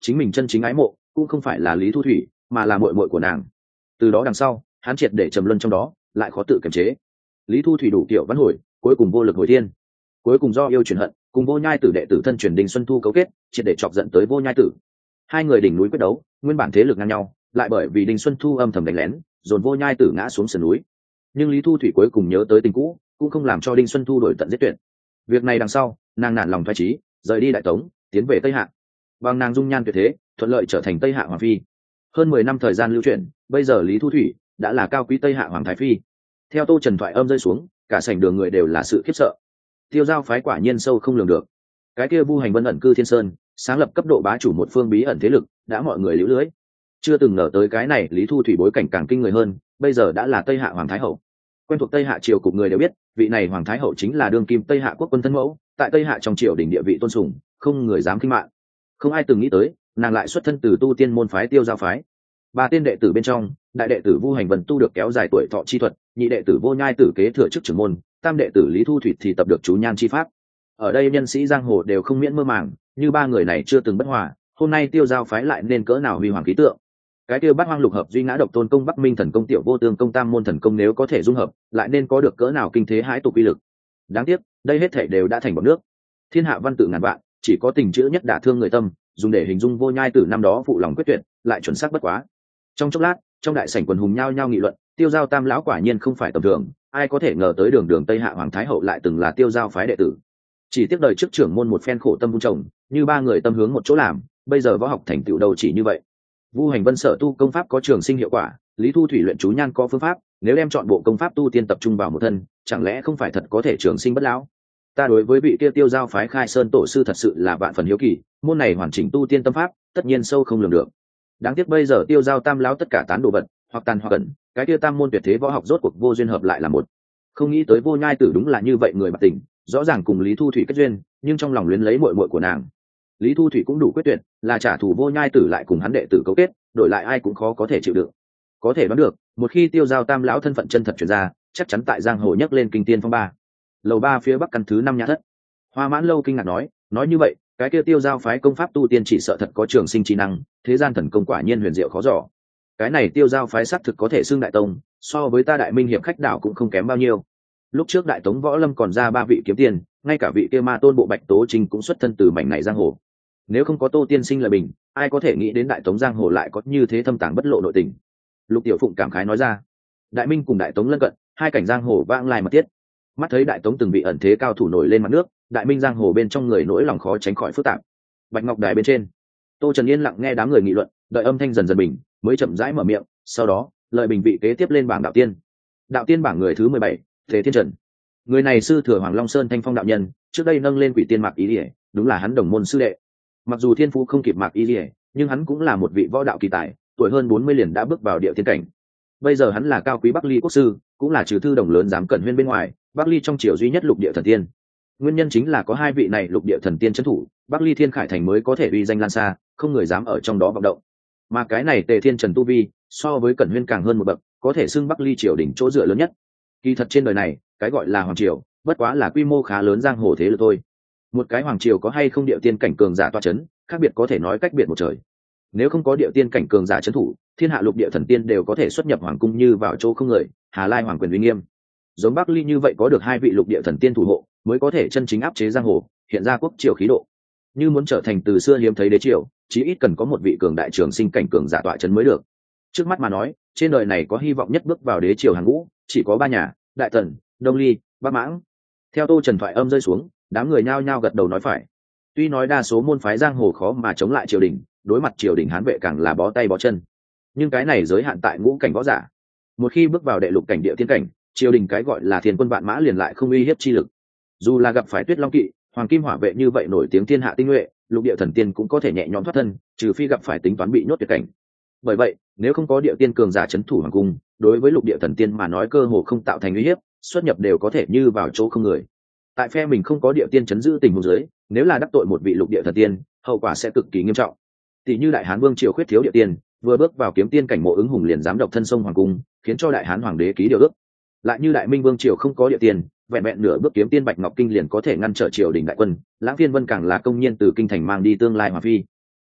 chính mình chân chính ái mộ cũng không phải là Lý Thu Thủy mà là muội muội của nàng. Từ đó đằng sau hắn triệt để trầm luân trong đó, lại khó tự kiềm chế. Lý Thu Thủy đủ kiểu vãn hồi, cuối cùng vô lực hồi thiên, cuối cùng do yêu chuyển hận, cùng Vô Nhai Tử đệ tử thân truyền Đinh Xuân Thu cấu kết, triệt để chọc giận tới Vô Nhai Tử. Hai người đỉnh núi quyết đấu, nguyên bản thế lực ngang nhau, lại bởi vì Đinh Xuân Thu âm thầm đánh lén, dồn Vô Nhai Tử ngã xuống sườn núi. Nhưng Lý Thu Thủy cuối cùng nhớ tới tình cũ, cũng không làm cho Đinh Xuân Thu đổi tận giết tuyệt. Việc này đằng sau, nàng nản lòng phái trí, rời đi Đại Tống, tiến về Tây Hạ. Bằng nàng dung nhan tuyệt thế, thuận lợi trở thành Tây Hạ hoàng phi. Hơn mười năm thời gian lưu chuyển, bây giờ Lý Thu Thủy đã là cao quý Tây Hạ hoàng thái phi. Theo Tô Trần thoại âm rơi xuống, cả sảnh đường người đều là sự khiếp sợ. Tiêu Giao phái quả nhiên sâu không lường được. Cái kia Vu Hành Vân ẩn cư Thiên Sơn, sáng lập cấp độ bá chủ một phương bí ẩn thế lực, đã mọi người liễu lưới. Chưa từng ngờ tới cái này Lý Thu Thủy bối cảnh càng kinh người hơn, bây giờ đã là Tây Hạ hoàng thái hậu. Quen thuộc Tây Hạ triều cục người đều biết, vị này hoàng thái hậu chính là đương kim Tây Hạ quốc quân thân mẫu, tại Tây Hạ trong triều đình địa vị tôn sùng, không người dám khinh mạn. Không ai từng nghĩ tới, nàng lại xuất thân từ tu tiên môn phái Tiêu Giao phái. Ba tên đệ tử bên trong, đại đệ tử Vu Hành Vân tu được kéo dài tuổi thọ chi thuật, nhị đệ tử Vô Nhai Tử kế thừa chức trưởng môn, tam đệ tử Lý Thu Thủy thì tập được chú nhan chi pháp. Ở đây nhân sĩ giang hồ đều không miễn mơ màng, như ba người này chưa từng bất hòa, hôm nay Tiêu Giao phái lại nên cỡ nào huy hoàng khí tượng. Cái kia Bát Hoang Lục Hợp Duy Ngã Độc Tôn Công, Bắc Minh Thần Công, Tiểu Vô Tương Công, Tam Môn Thần Công nếu có thể dung hợp, lại nên có được cỡ nào kinh thế hãi tục uy lực. Đáng tiếc, đây hết thảy đều đã thành bọt nước. Thiên hạ văn tự ngàn vạn, chỉ có tình chữ nhất đả thương người tâm, dùng để hình dung Vô Nhai Tử năm đó phụ lòng quyết tuyệt, lại chuẩn xác bất quá. Trong chốc lát, trong đại sảnh quần hùng nhao nhao nghị luận, Tiêu Giao tam lão quả nhiên không phải tầm thường, ai có thể ngờ tới đường đường Tây Hạ hoàng thái hậu lại từng là Tiêu Giao phái đệ tử. Chỉ tiếc đời trước trưởng môn một phen khổ tâm vun trồng, như ba người tâm hướng một chỗ làm, bây giờ võ học thành tựu đầu chỉ như vậy. Vu Hành Vân sở tu công pháp có trường sinh hiệu quả, Lý Thu Thủy luyện chú nhan có phương pháp, nếu đem chọn bộ công pháp tu tiên tập trung vào một thân, chẳng lẽ không phải thật có thể trường sinh bất lão? Ta đối với vị kia Tiêu Giao phái khai sơn tổ sư thật sự là vạn phần hiếu kỳ, môn này hoàn chỉnh tu tiên tâm pháp, tất nhiên sâu không lường được. Đáng tiếc bây giờ Tiêu Giao tam lão tất cả tán đồ vật, hoặc tàn hoặc cẩn, cái kia tam môn tuyệt thế võ học rốt cuộc vô duyên hợp lại là một. Không nghĩ tới Vô Nhai Tử đúng là như vậy người bạc tình, rõ ràng cùng Lý Thu Thủy kết duyên, nhưng trong lòng luyến lấy muội muội của nàng. Lý Thu Thủy cũng đủ quyết tuyệt, là trả thù Vô Nhai Tử lại cùng hắn đệ tử cấu kết, đổi lại ai cũng khó có thể chịu đựng. Có thể đoán được, một khi Tiêu Giao tam lão thân phận chân thật truyền ra, chắc chắn tại giang hồ nhấc lên kinh tiên phong ba. Lầu ba phía bắc căn thứ năm nhã thất. Hoa Mãn Lâu kinh ngạc nói, nói như vậy, cái kia Tiêu Giao phái công pháp tu tiên chỉ sợ thật có trường sinh trí năng, thế gian thần công quả nhiên huyền diệu khó dò. Cái này Tiêu Giao phái xác thực có thể xưng đại tông, so với ta Đại Minh hiệp khách đảo cũng không kém bao nhiêu. Lúc trước Đại Tống Võ Lâm còn ra ba vị kiếm tiền, ngay cả vị kia Ma Tôn bộ Bạch Tố Trinh cũng xuất thân từ mảnh này giang hồ. Nếu không có Tô tiên sinh lời bình, ai có thể nghĩ đến Đại Tống giang hồ lại có như thế thâm tàng bất lộ nội tình. Lục Tiểu Phụng cảm khái nói ra, Đại Minh cùng Đại Tống lân cận, hai cảnh giang hồ vãng lai mật thiết. Mắt thấy Đại Tống từng bị ẩn thế cao thủ nổi lên mặt nước, Đại Minh giang hồ bên trong người nỗi lòng khó tránh khỏi phức tạp. Bạch Ngọc Đài bên trên, Tô Trần yên lặng nghe đám người nghị luận, đợi âm thanh dần dần bình, mới chậm rãi mở miệng. Sau đó, lời bình vị kế tiếp lên bảng đạo tiên. Đạo tiên bảng người thứ mười bảy, Thế Thiên Trần. Người này sư thừa Hoàng Long Sơn Thanh Phong đạo nhân, trước đây nâng lên Quỷ Tiên Mạc Ý Liễu, đúng là hắn đồng môn sư đệ. Mặc dù thiên phú không kịp Mạc Ý Liễu, nhưng hắn cũng là một vị võ đạo kỳ tài, tuổi hơn bốn mươi liền đã bước vào địa tiên cảnh. Bây giờ hắn là cao quý Bắc Ly quốc sư, cũng là trừ thư đồng lớn dám cẩn huyên bên ngoài, Bắc Ly trong triều duy nhất lục địa thần tiên. Nguyên nhân chính là có hai vị này lục địa thần tiên trấn thủ, Bắc Ly Thiên Khải thành mới có thể uy danh lan xa, không người dám ở trong đó vọng động. Mà cái này Tề Thiên Trần tu vi, so với cẩn huyên càng hơn một bậc, có thể xưng Bắc Ly triều đỉnh chỗ dựa lớn nhất. Kỳ thật trên đời này, cái gọi là hoàng triều, bất quá là quy mô khá lớn giang hồ thế lực thôi. Một cái hoàng triều có hay không địa tiên cảnh cường giả toa chấn, khác biệt có thể nói cách biệt một trời. Nếu không có địa tiên cảnh cường giả trấn thủ, thiên hạ lục địa thần tiên đều có thể xuất nhập hoàng cung như vào chỗ không người, Hà Lai hoàng quyền uy nghiêm. Giống Bắc Ly như vậy có được hai vị lục địa thần tiên thủ hộ, mới có thể chân chính áp chế giang hồ, hiện ra quốc triều khí độ. Như muốn trở thành từ xưa hiếm thấy đế triều, chí ít cần có một vị cường đại trường sinh cảnh cường giả tọa trấn mới được. Trước mắt mà nói, trên đời này có hy vọng nhất bước vào đế triều hàng ngũ, chỉ có ba nhà, Đại Tần, Đông Ly, Bắc Mãng. Theo Tô Trần thoại âm rơi xuống, đám người nhao nhao gật đầu nói phải. Tuy nói đa số môn phái giang hồ khó mà chống lại triều đình, đối mặt triều đình hán vệ càng là bó tay bó chân, nhưng cái này giới hạn tại ngũ cảnh võ giả. Một khi bước vào đệ lục cảnh địa tiên cảnh, triều đình cái gọi là thiên quân vạn mã liền lại không uy hiếp chi lực. Dù là gặp phải Tuyết Long kỵ, Hoàng Kim Hỏa vệ như vậy nổi tiếng thiên hạ tinh nhuệ, lục địa thần tiên cũng có thể nhẹ nhõm thoát thân, trừ phi gặp phải tính toán bị nhốt tuyệt cảnh. Bởi vậy, nếu không có địa tiên cường giả trấn thủ hoàng cung, đối với lục địa thần tiên mà nói cơ hồ không tạo thành uy hiếp, xuất nhập đều có thể như vào chỗ không người. Tại phe mình không có địa tiên trấn giữ tình huống dưới, nếu là đắc tội một vị lục địa thần tiên, hậu quả sẽ cực kỳ nghiêm trọng. Tỷ như Đại Hán Vương triều khuyết thiếu địa tiên, vừa bước vào kiếm tiên cảnh Mộ Ứng Hùng liền dám độc thân sông hoàng cung, khiến cho Đại Hán hoàng đế ký điều ước. Lại như Đại Minh Vương triều không có địa tiên, vẹn vẹn nửa bước kiếm tiên Bạch Ngọc Kinh liền có thể ngăn trở triều đình đại quân, Lãng Phiên Vân càng là công nhiên từ kinh thành mang đi tương lai hoàng phi.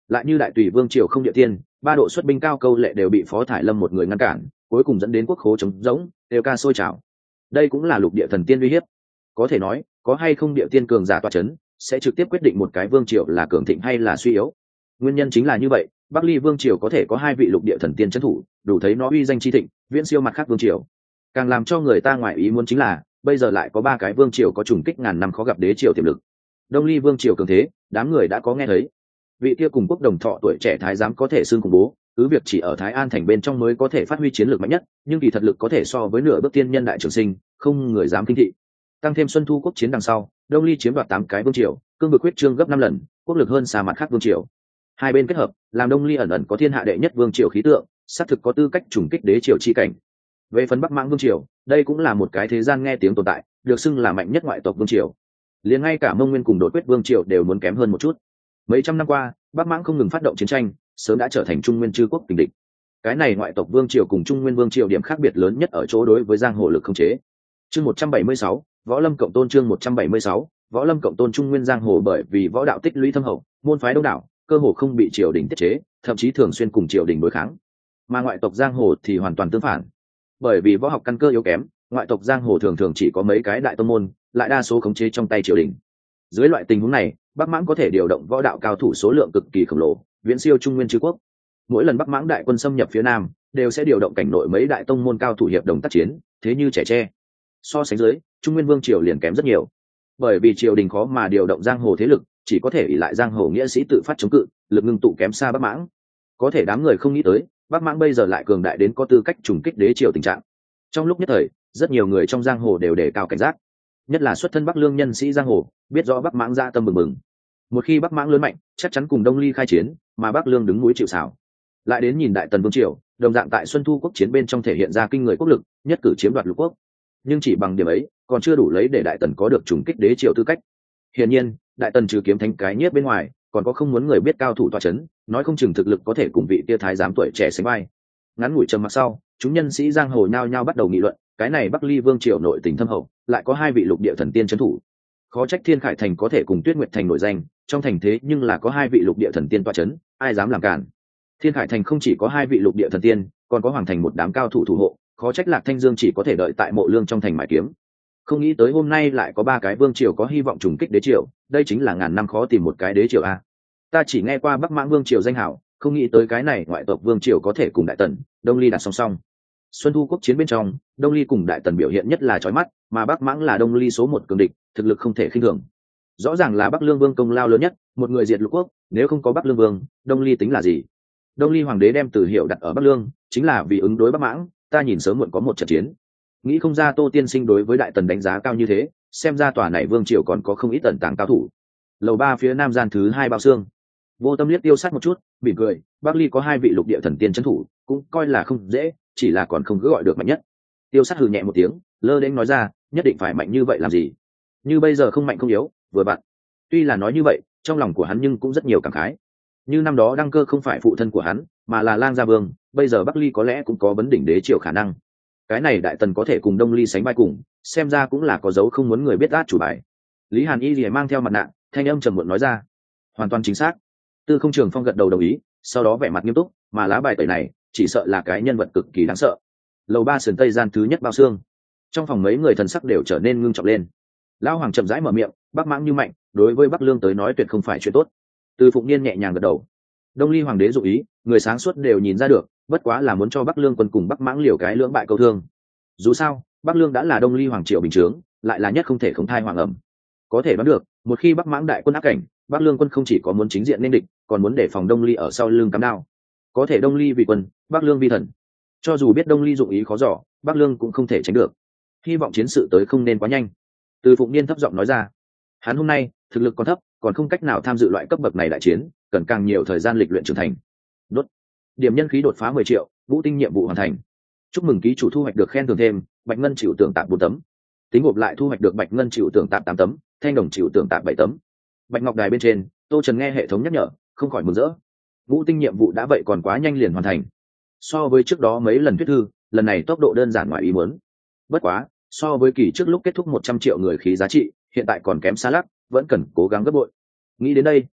lại như đại tùy vương triều không địa tiên, ba độ xuất binh cao câu lệ đều bị Phó Thải Lâm một người ngăn cản, cuối cùng dẫn đến quốc khố trống rỗng, đều ca sôi trào. Đây cũng là lục địa thần tiên uy hiếp. Có thể nói, có hay không địa tiên cường giả tọa chấn, sẽ trực tiếp quyết định một cái vương triều là cường thịnh hay là suy yếu. Nguyên nhân chính là như vậy, Bắc Ly vương triều có thể có hai vị lục địa thần tiên trấn thủ, đủ thấy nó uy danh chi thịnh, viễn siêu mặt khác vương triều. Càng làm cho người ta ngoài ý muốn chính là, bây giờ lại có ba cái vương triều có trùng kích ngàn năm khó gặp đế triều tiềm lực. Đông Ly vương triều cường thế, đám người đã có nghe thấy. Vị kia cùng quốc đồng thọ tuổi trẻ thái giám có thể xưng khủng bố, cứ việc chỉ ở Thái An thành bên trong mới có thể phát huy chiến lược mạnh nhất, nhưng kỳ thật lực có thể so với nửa bước tiên nhân đại trường sinh, không người dám kinh thị. Tăng thêm Xuân Thu quốc chiến đằng sau, Đông Ly chiếm đoạt tám cái vương triều, cương vực quyết trương gấp năm lần, quốc lực hơn xa mặt khác vương triều. Hai bên kết hợp, làm Đông Ly ẩn ẩn có thiên hạ đệ nhất vương triều khí tượng, xác thực có tư cách trùng kích đế triều chi cảnh. Về phần Bắc Mãng vương triều, đây cũng là một cái thế gian nghe tiếng tồn tại, được xưng là mạnh nhất ngoại tộc vương triều. Liền ngay cả Mông Nguyên cùng Đột Quyết vương triều đều muốn kém hơn một chút. Mấy trăm năm qua, Bắc Mãng không ngừng phát động chiến tranh, sớm đã trở thành Trung Nguyên chư quốc kình địch. Cái này ngoại tộc vương triều cùng Trung Nguyên vương triều điểm khác biệt lớn nhất ở chỗ đối với giang hồ lực không chế. Chương một trăm bảy mươi sáu, Võ Lâm cộng tôn chương một trăm bảy mươi sáu, Võ Lâm cộng tôn Trung Nguyên giang hồ bởi vì võ đạo tích lũy thâm hậu, môn phái đông đảo, cơ hồ không bị triều đình tiết chế, thậm chí thường xuyên cùng triều đình đối kháng. Mà ngoại tộc giang hồ thì hoàn toàn tương phản. Bởi vì võ học căn cơ yếu kém, ngoại tộc giang hồ thường thường chỉ có mấy cái đại tông môn, lại đa số khống chế trong tay triều đình. Dưới loại tình huống này, Bắc Mãng có thể điều động võ đạo cao thủ số lượng cực kỳ khổng lồ, viễn siêu Trung Nguyên chư quốc. Mỗi lần Bắc Mãng đại quân xâm nhập phía Nam, đều sẽ điều động cảnh nội mấy đại tông môn cao thủ hiệp đồng tác chiến, thế như trẻ tre. So sánh dưới, Trung Nguyên vương triều liền kém rất nhiều. Bởi vì triều đình khó mà điều động giang hồ thế lực, chỉ có thể ỷ lại giang hồ nghĩa sĩ tự phát chống cự, lực ngưng tụ kém xa Bắc Mãng. Có thể đám người không nghĩ tới, Bắc Mãng bây giờ lại cường đại đến có tư cách trùng kích đế triều tình trạng. Trong lúc nhất thời, rất nhiều người trong giang hồ đều đề cao cảnh giác, nhất là xuất thân Bắc Lương nhân sĩ giang hồ, biết rõ Bắc Mãng dạ tâm bừng bừng. Một khi Bắc Mãng lớn mạnh, chắc chắn cùng Đông Ly khai chiến, mà Bắc Lương đứng núi chịu sào. Lại đến nhìn Đại Tần vương triều, đồng dạng tại Xuân Thu quốc chiến bên trong thể hiện ra kinh người quốc lực, nhất cử chiếm đoạt lục quốc. Nhưng chỉ bằng điểm ấy, còn chưa đủ lấy để Đại Tần có được trùng kích đế triều tư cách. Hiển nhiên, Đại Tần trừ kiếm thánh cái nhiếp bên ngoài, còn có không muốn người biết cao thủ tọa chấn, nói không chừng thực lực có thể cùng vị tia thái giám tuổi trẻ sánh vai. Ngắn ngủi trầm mặc sau, chúng nhân sĩ giang hồ nhao nhao bắt đầu nghị luận, cái này Bắc Ly vương triều nội tình thâm hậu, lại có hai vị lục địa thần tiên trấn thủ. Khó trách Thiên Khải thành có thể cùng Tuyết Nguyệt thành nổi danh, trong thành thế nhưng là có hai vị lục địa thần tiên tọa chấn, ai dám làm cản. Thiên Khải thành không chỉ có hai vị lục địa thần tiên, còn có Hoàng thành một đám cao thủ thủ hộ, khó trách Lạc Thanh Dương chỉ có thể đợi tại Mộ Lương trong thành mài kiếm. Không nghĩ tới hôm nay lại có ba cái vương triều có hy vọng trùng kích đế triều, đây chính là ngàn năm khó tìm một cái đế triều a. Ta chỉ nghe qua Bắc Mãng vương triều danh hảo, không nghĩ tới cái này ngoại tộc vương triều có thể cùng Đại Tần, Đông Ly đặt song song. Xuân Thu quốc chiến bên trong, Đông Ly cùng Đại Tần biểu hiện nhất là chói mắt, mà Bắc Mãng là Đông Ly số một cường địch, thực lực không thể khinh thường. Rõ ràng là Bắc Lương vương công lao lớn nhất, một người diệt lục quốc, nếu không có Bắc Lương vương, Đông Ly tính là gì? Đông Ly hoàng đế đem Từ Hiệu đặt ở Bắc Lương, chính là vì ứng đối Bắc Mãng, ta nhìn sớm muộn có một trận chiến. Nghĩ không ra Tô tiên sinh đối với Đại Tần đánh giá cao như thế, xem ra tòa này vương triều còn có không ít tận tàng cao thủ. Lầu ba phía nam gian thứ hai bao xương. Vô Tâm liếc Tiêu Sát một chút, mỉm cười, Bắc Ly có hai vị lục địa thần tiên trấn thủ, cũng coi là không dễ, chỉ là còn không cứ gọi được mạnh nhất. Tiêu Sát hừ nhẹ một tiếng, lơ đến nói ra, nhất định phải mạnh như vậy làm gì? Như bây giờ không mạnh không yếu, vừa vặn. Tuy là nói như vậy, trong lòng của hắn nhưng cũng rất nhiều cảm khái. Như năm đó Đăng Cơ không phải phụ thân của hắn, mà là Lang Gia Vương, bây giờ Bắc Ly có lẽ cũng có vấn đỉnh đế triều khả năng. Cái này Đại Tần có thể cùng Đông Ly sánh vai cùng, xem ra cũng là có dấu không muốn người biết át chủ bài. Lý Hàn Y lìa mang theo mặt nạ, thanh âm trầm muộn nói ra, hoàn toàn chính xác. Tư Không Trường Phong gật đầu đồng ý, sau đó vẻ mặt nghiêm túc, mà lá bài tẩy này, chỉ sợ là cái nhân vật cực kỳ đáng sợ. Lầu ba sườn tây gian thứ nhất bao xương. Trong phòng mấy người thần sắc đều trở nên ngưng trọng lên. Lão Hoàng chậm rãi mở miệng, Bắc Mãng như mạnh, đối với Bắc Lương tới nói tuyệt không phải chuyện tốt. Từ Phụng Niên nhẹ nhàng gật đầu. Đông Ly hoàng đế dụ ý, người sáng suốt đều nhìn ra được, bất quá là muốn cho Bắc Lương quân cùng Bắc Mãng liều cái lưỡng bại câu thương. Dù sao, Bắc Lương đã là Đông Ly hoàng triều bình chướng, lại là nhất không thể không thai hoàng ẩm. Có thể đoán được, một khi Bắc Mãng đại quân áp cảnh, Bắc Lương quân không chỉ có muốn chính diện nên địch, còn muốn đề phòng Đông Ly ở sau lưng cắm đao. Có thể Đông Ly vì quân, Bắc Lương vì thần. Cho dù biết Đông Ly dụng ý khó dò, Bắc Lương cũng không thể tránh được. Hy vọng chiến sự tới không nên quá nhanh. Từ Phụng Niên thấp giọng nói ra, hắn hôm nay thực lực còn thấp, còn không cách nào tham dự loại cấp bậc này đại chiến, cần càng nhiều thời gian lịch luyện trưởng thành. Đốt. Điểm nhân khí đột phá mười triệu, vũ tinh nhiệm vụ hoàn thành. Chúc mừng ký chủ thu hoạch được khen thưởng thêm, bạch ngân chịu tưởng tạm bốn tấm. Tính gộp lại thu hoạch được bạch ngân chịu tưởng tạm tám tấm, thanh đồng chịu tưởng tạm bảy tấm. Bạch ngọc đài bên trên, Tô Trần nghe hệ thống nhắc nhở, không khỏi mừng rỡ. Vũ tinh nhiệm vụ đã vậy còn quá nhanh liền hoàn thành. So với trước đó mấy lần thuyết thư, lần này tốc độ đơn giản ngoài ý muốn. Bất quá, so với kỳ trước lúc kết thúc một trăm triệu người khí giá trị, hiện tại còn kém xa lắc, vẫn cần cố gắng gấp bội. Nghĩ đến đây,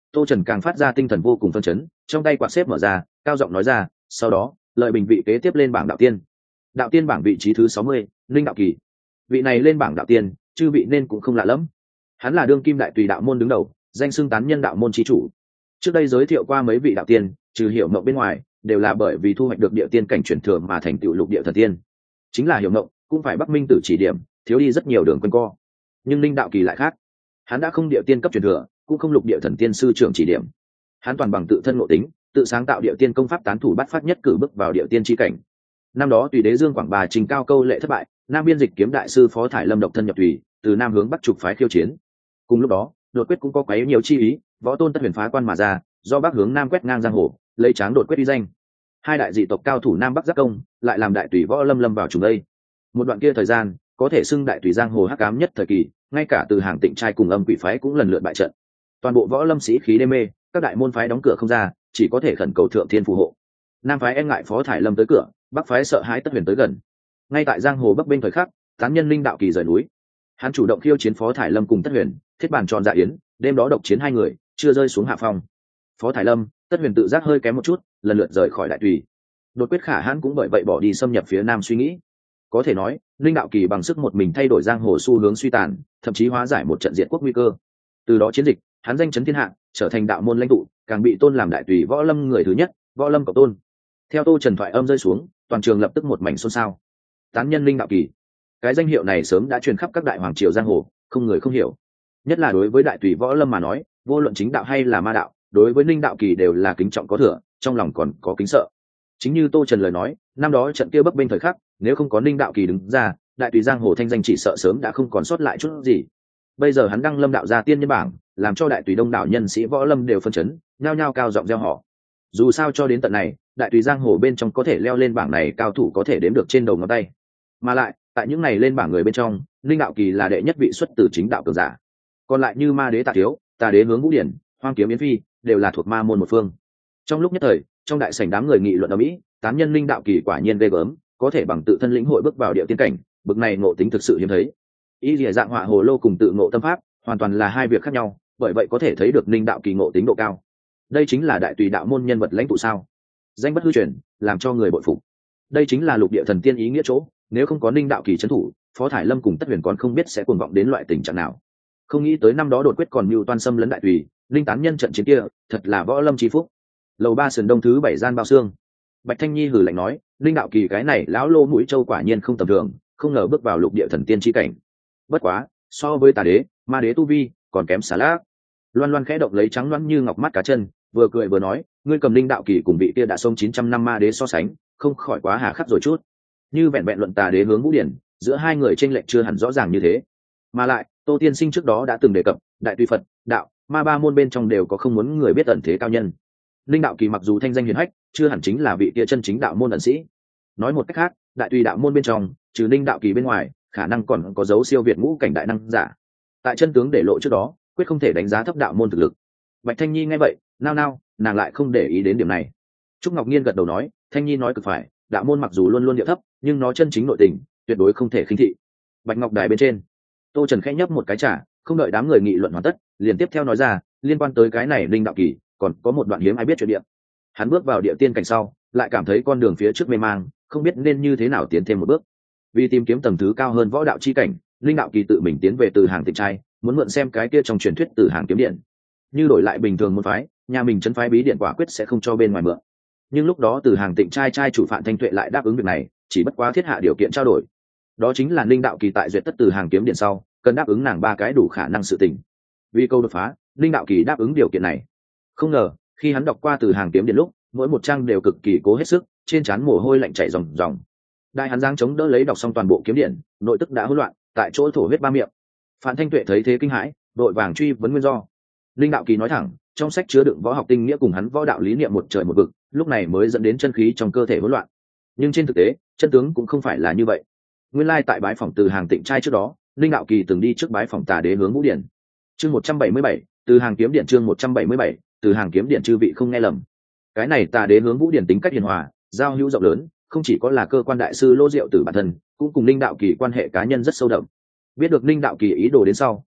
Tô Trần càng phát ra tinh thần vô cùng phân chấn, trong tay quạt xếp mở ra, cao giọng nói ra, sau đó lợi bình vị kế tiếp lên bảng đạo tiên. Đạo tiên bảng vị trí thứ sáu mươi, Linh Đạo Kỳ. Vị này lên bảng đạo tiên, chư vị nên cũng không lạ lắm. Hắn là đương kim đại tùy đạo môn đứng đầu, danh xưng tán nhân đạo môn chi chủ. Trước đây giới thiệu qua mấy vị đạo tiên, trừ Hiểu Mộng bên ngoài, đều là bởi vì thu hoạch được địa tiên cảnh truyền thừa mà thành tựu lục địa thần tiên. Chính là Hiểu Mộng, cũng phải Bắc Minh Tử chỉ điểm, thiếu đi rất nhiều đường quanh co. Nhưng Linh Đạo Kỳ lại khác, hắn đã không địa tiên cấp truyền thừa, cũng không lục địa thần tiên sư trưởng chỉ điểm. Hắn toàn bằng tự thân ngộ tính, tự sáng tạo địa tiên công pháp tán thủ bắt phát nhất cử bước vào địa tiên chi cảnh. Năm đó tùy đế Dương Quảng Bà trình cao câu lệ thất bại, Nam biên dịch kiếm đại sư Phó Thải Lâm độc thân nhập thủy, từ Nam hướng Bắc trục phái khiêu chiến. Cùng lúc đó, đột quyết cũng có quấy nhiều chi ý, võ tôn tất huyền phá quan mà ra, do Bắc hướng Nam quét ngang giang hồ, lấy tráng đột quyết uy danh. Hai đại dị tộc cao thủ Nam Bắc giáp công, lại làm đại tùy võ lâm lâm vào trùng đây. Một đoạn kia thời gian, có thể xưng đại tùy giang hồ hắc ám nhất thời kỳ, ngay cả từ hàng Tịnh trai cùng âm quỷ phái cũng lần lượt bại trận. Toàn bộ võ lâm sĩ khí đê mê, các đại môn phái đóng cửa không ra, chỉ có thể khẩn cầu thượng thiên phù hộ. Nam phái e ngại Phó Thải Lâm tới cửa, Bắc phái sợ hãi tất huyền tới gần. Ngay tại giang hồ bắc bên thời khắc, tán nhân Linh Đạo Kỳ rời núi, hắn chủ động khiêu chiến Phó Thải Lâm cùng tất huyền, thiết bàn tròn dạ yến, đêm đó độc chiến hai người, chưa rơi xuống hạ phong. Phó Thải Lâm, tất huyền tự giác hơi kém một chút, lần lượt rời khỏi đại tùy. Đột quyết khả hãn cũng bởi vậy bỏ đi xâm nhập phía nam suy nghĩ. Có thể nói, Linh Đạo Kỳ bằng sức một mình thay đổi giang hồ xu hướng suy tàn, thậm chí hóa giải một trận diệt quốc nguy cơ. Từ đó chiến dịch, hắn danh chấn thiên hạ, trở thành đạo môn lãnh tụ, càng bị tôn làm đại tùy võ lâm người thứ nhất, võ lâm cộng tôn. Theo Tô Trần thoại âm rơi xuống, toàn trường lập tức một mảnh xôn xao. Tán nhân Linh Đạo Kỳ, cái danh hiệu này sớm đã truyền khắp các đại hoàng triều giang hồ, không người không hiểu. Nhất là đối với đại tùy võ lâm mà nói, vô luận chính đạo hay là ma đạo, đối với Linh Đạo Kỳ đều là kính trọng có thừa, trong lòng còn có kính sợ. Chính như Tô Trần lời nói, năm đó trận kia bấp bênh thời khắc, nếu không có Linh Đạo Kỳ đứng ra, đại tùy giang hồ thanh danh chỉ sợ sớm đã không còn sót lại chút gì. Bây giờ hắn đăng lâm đạo gia tiên nhân bảng, làm cho đại tùy đông đảo nhân sĩ võ lâm đều phân chấn, nhao nhao cao giọng reo họ. Dù sao cho đến tận này, đại tùy giang hồ bên trong có thể leo lên bảng này cao thủ có thể đếm được trên đầu ngón tay. Mà lại, tại những này lên bảng người bên trong, Linh Đạo Kỳ là đệ nhất vị xuất từ chính đạo cường giả. Còn lại như Ma Đế Tạ Thiếu, Tà Đế Hướng Vũ Điển, Hoang Kiếm Yến Phi, đều là thuộc ma môn một phương. Trong lúc nhất thời, trong đại sảnh đám người nghị luận ở mỹ, tán nhân Linh Đạo Kỳ quả nhiên ghê gớm, có thể bằng tự thân lĩnh hội bước vào địa tiên cảnh, bực này ngộ tính thực sự hiếm thấy. Ý lìa dạng họa hồ lô cùng tự ngộ tâm pháp, hoàn toàn là hai việc khác nhau, bởi vậy có thể thấy được Linh Đạo Kỳ ngộ tính độ cao. Đây chính là đại tùy đạo môn nhân vật lãnh tụ sao? Danh bất hư truyền, làm cho người bội phục. Đây chính là lục địa thần tiên ý nghĩa chỗ, nếu không có Linh Đạo Kỳ trấn thủ, Phó Thải Lâm cùng Tất Huyền còn không biết sẽ cuồng vọng đến loại tình trạng nào. Không nghĩ tới năm đó đột quyết còn mưu toan xâm lấn đại tùy, linh tán nhân trận chiến kia, thật là võ lâm chi phúc. Lầu ba sườn đông thứ bảy gian bao xương. Bạch Thanh Nhi hừ lạnh nói, Linh Đạo Kỳ cái này lão lô mũi châu quả nhiên không tầm thường, không ngờ bước vào lục địa thần tiên chi cảnh. Bất quá, so với Tà Đế, Ma Đế tu vi, còn kém xả lác. Loan Loan khẽ động lấy trắng loãng như ngọc mắt cá chân, vừa cười vừa nói, ngươi cầm Linh Đạo Kỳ cùng vị kia đã sống chín trăm năm Ma Đế so sánh, không khỏi quá hà khắc rồi chút. Như vẹn vẹn luận Tà Đế Hướng Vũ Điển, giữa hai người chênh lệch chưa hẳn rõ ràng như thế. Mà lại, Tô Tiên Sinh trước đó đã từng đề cập, đại tùy Phật, đạo, ma ba môn bên trong đều có không muốn người biết ẩn thế cao nhân. Linh Đạo Kỳ mặc dù thanh danh hiển hách, chưa hẳn chính là vị kia chân chính đạo môn ẩn sĩ. Nói một cách khác, đại tùy đạo môn bên trong, trừ Linh Đạo Kỳ bên ngoài, khả năng còn có dấu siêu việt ngũ cảnh đại năng giả. Tại chân tướng để lộ trước đó, quyết không thể đánh giá thấp đạo môn thực lực. Bạch Thanh Nhi nghe vậy, nao nao, nàng lại không để ý đến điểm này. Trúc Ngọc Nhiên gật đầu nói, Thanh Nhi nói cực phải, đạo môn mặc dù luôn luôn điệu thấp, nhưng nó chân chính nội tình, tuyệt đối không thể khinh thị. Bạch Ngọc Đài bên trên, Tô Trần khẽ nhấp một cái trà, không đợi đám người nghị luận hoàn tất, liền tiếp theo nói ra, liên quan tới cái này Linh Đạo Kỳ, còn có một đoạn hiếm ai biết chuyện địa. Hắn bước vào địa tiên cảnh sau, lại cảm thấy con đường phía trước mê mang, không biết nên như thế nào tiến thêm một bước. Vì tìm kiếm tầng thứ cao hơn võ đạo chi cảnh, Linh Đạo Kỳ tự mình tiến về Từ Hàng Tịnh trai, muốn mượn xem cái kia trong truyền thuyết Từ Hàng kiếm điện. Như đổi lại bình thường môn phái, nhà mình trấn phái bí điện quả quyết sẽ không cho bên ngoài mượn. Nhưng lúc đó Từ Hàng Tịnh trai trai chủ Phạm Thanh Tuệ lại đáp ứng việc này, chỉ bất quá thiết hạ điều kiện trao đổi. Đó chính là Linh Đạo Kỳ tại duyệt tất Từ Hàng kiếm điện sau, cần đáp ứng nàng ba cái đủ khả năng sự tình. Vì câu đột phá, Linh Đạo Kỳ đáp ứng điều kiện này. Không ngờ, khi hắn đọc qua Từ Hàng kiếm điện lúc, mỗi một trang đều cực kỳ cố hết sức, trên trán mồ hôi lạnh chảy ròng ròng. Đại hắn giang chống đỡ lấy đọc xong toàn bộ kiếm điện, nội tức đã hỗn loạn, tại chỗ thổ huyết ba miệng. Phạm Thanh Tuệ thấy thế kinh hãi, đội vàng truy vấn nguyên do. Linh Đạo Kỳ nói thẳng, trong sách chứa đựng võ học tinh nghĩa cùng hắn võ đạo lý niệm một trời một vực, lúc này mới dẫn đến chân khí trong cơ thể hỗn loạn. Nhưng trên thực tế, chân tướng cũng không phải là như vậy. Nguyên lai tại bái phòng Từ Hàng Tịnh trai trước đó, Linh Đạo Kỳ từng đi trước bái phòng Tà Đế Hướng Vũ Điển. Chương một trăm bảy mươi bảy, Từ Hàng kiếm điện chương một trăm bảy mươi bảy, Từ Hàng kiếm điện chư vị không nghe lầm. Cái này Tà Đế Hướng Vũ Điển tính cách hiền hòa, giao hữu rộng lớn, không chỉ có là cơ quan đại sư Lô Diệu Tử bản thân, cũng cùng Linh Đạo Kỳ quan hệ cá nhân rất sâu đậm. Biết được Linh Đạo Kỳ ý đồ đến sau,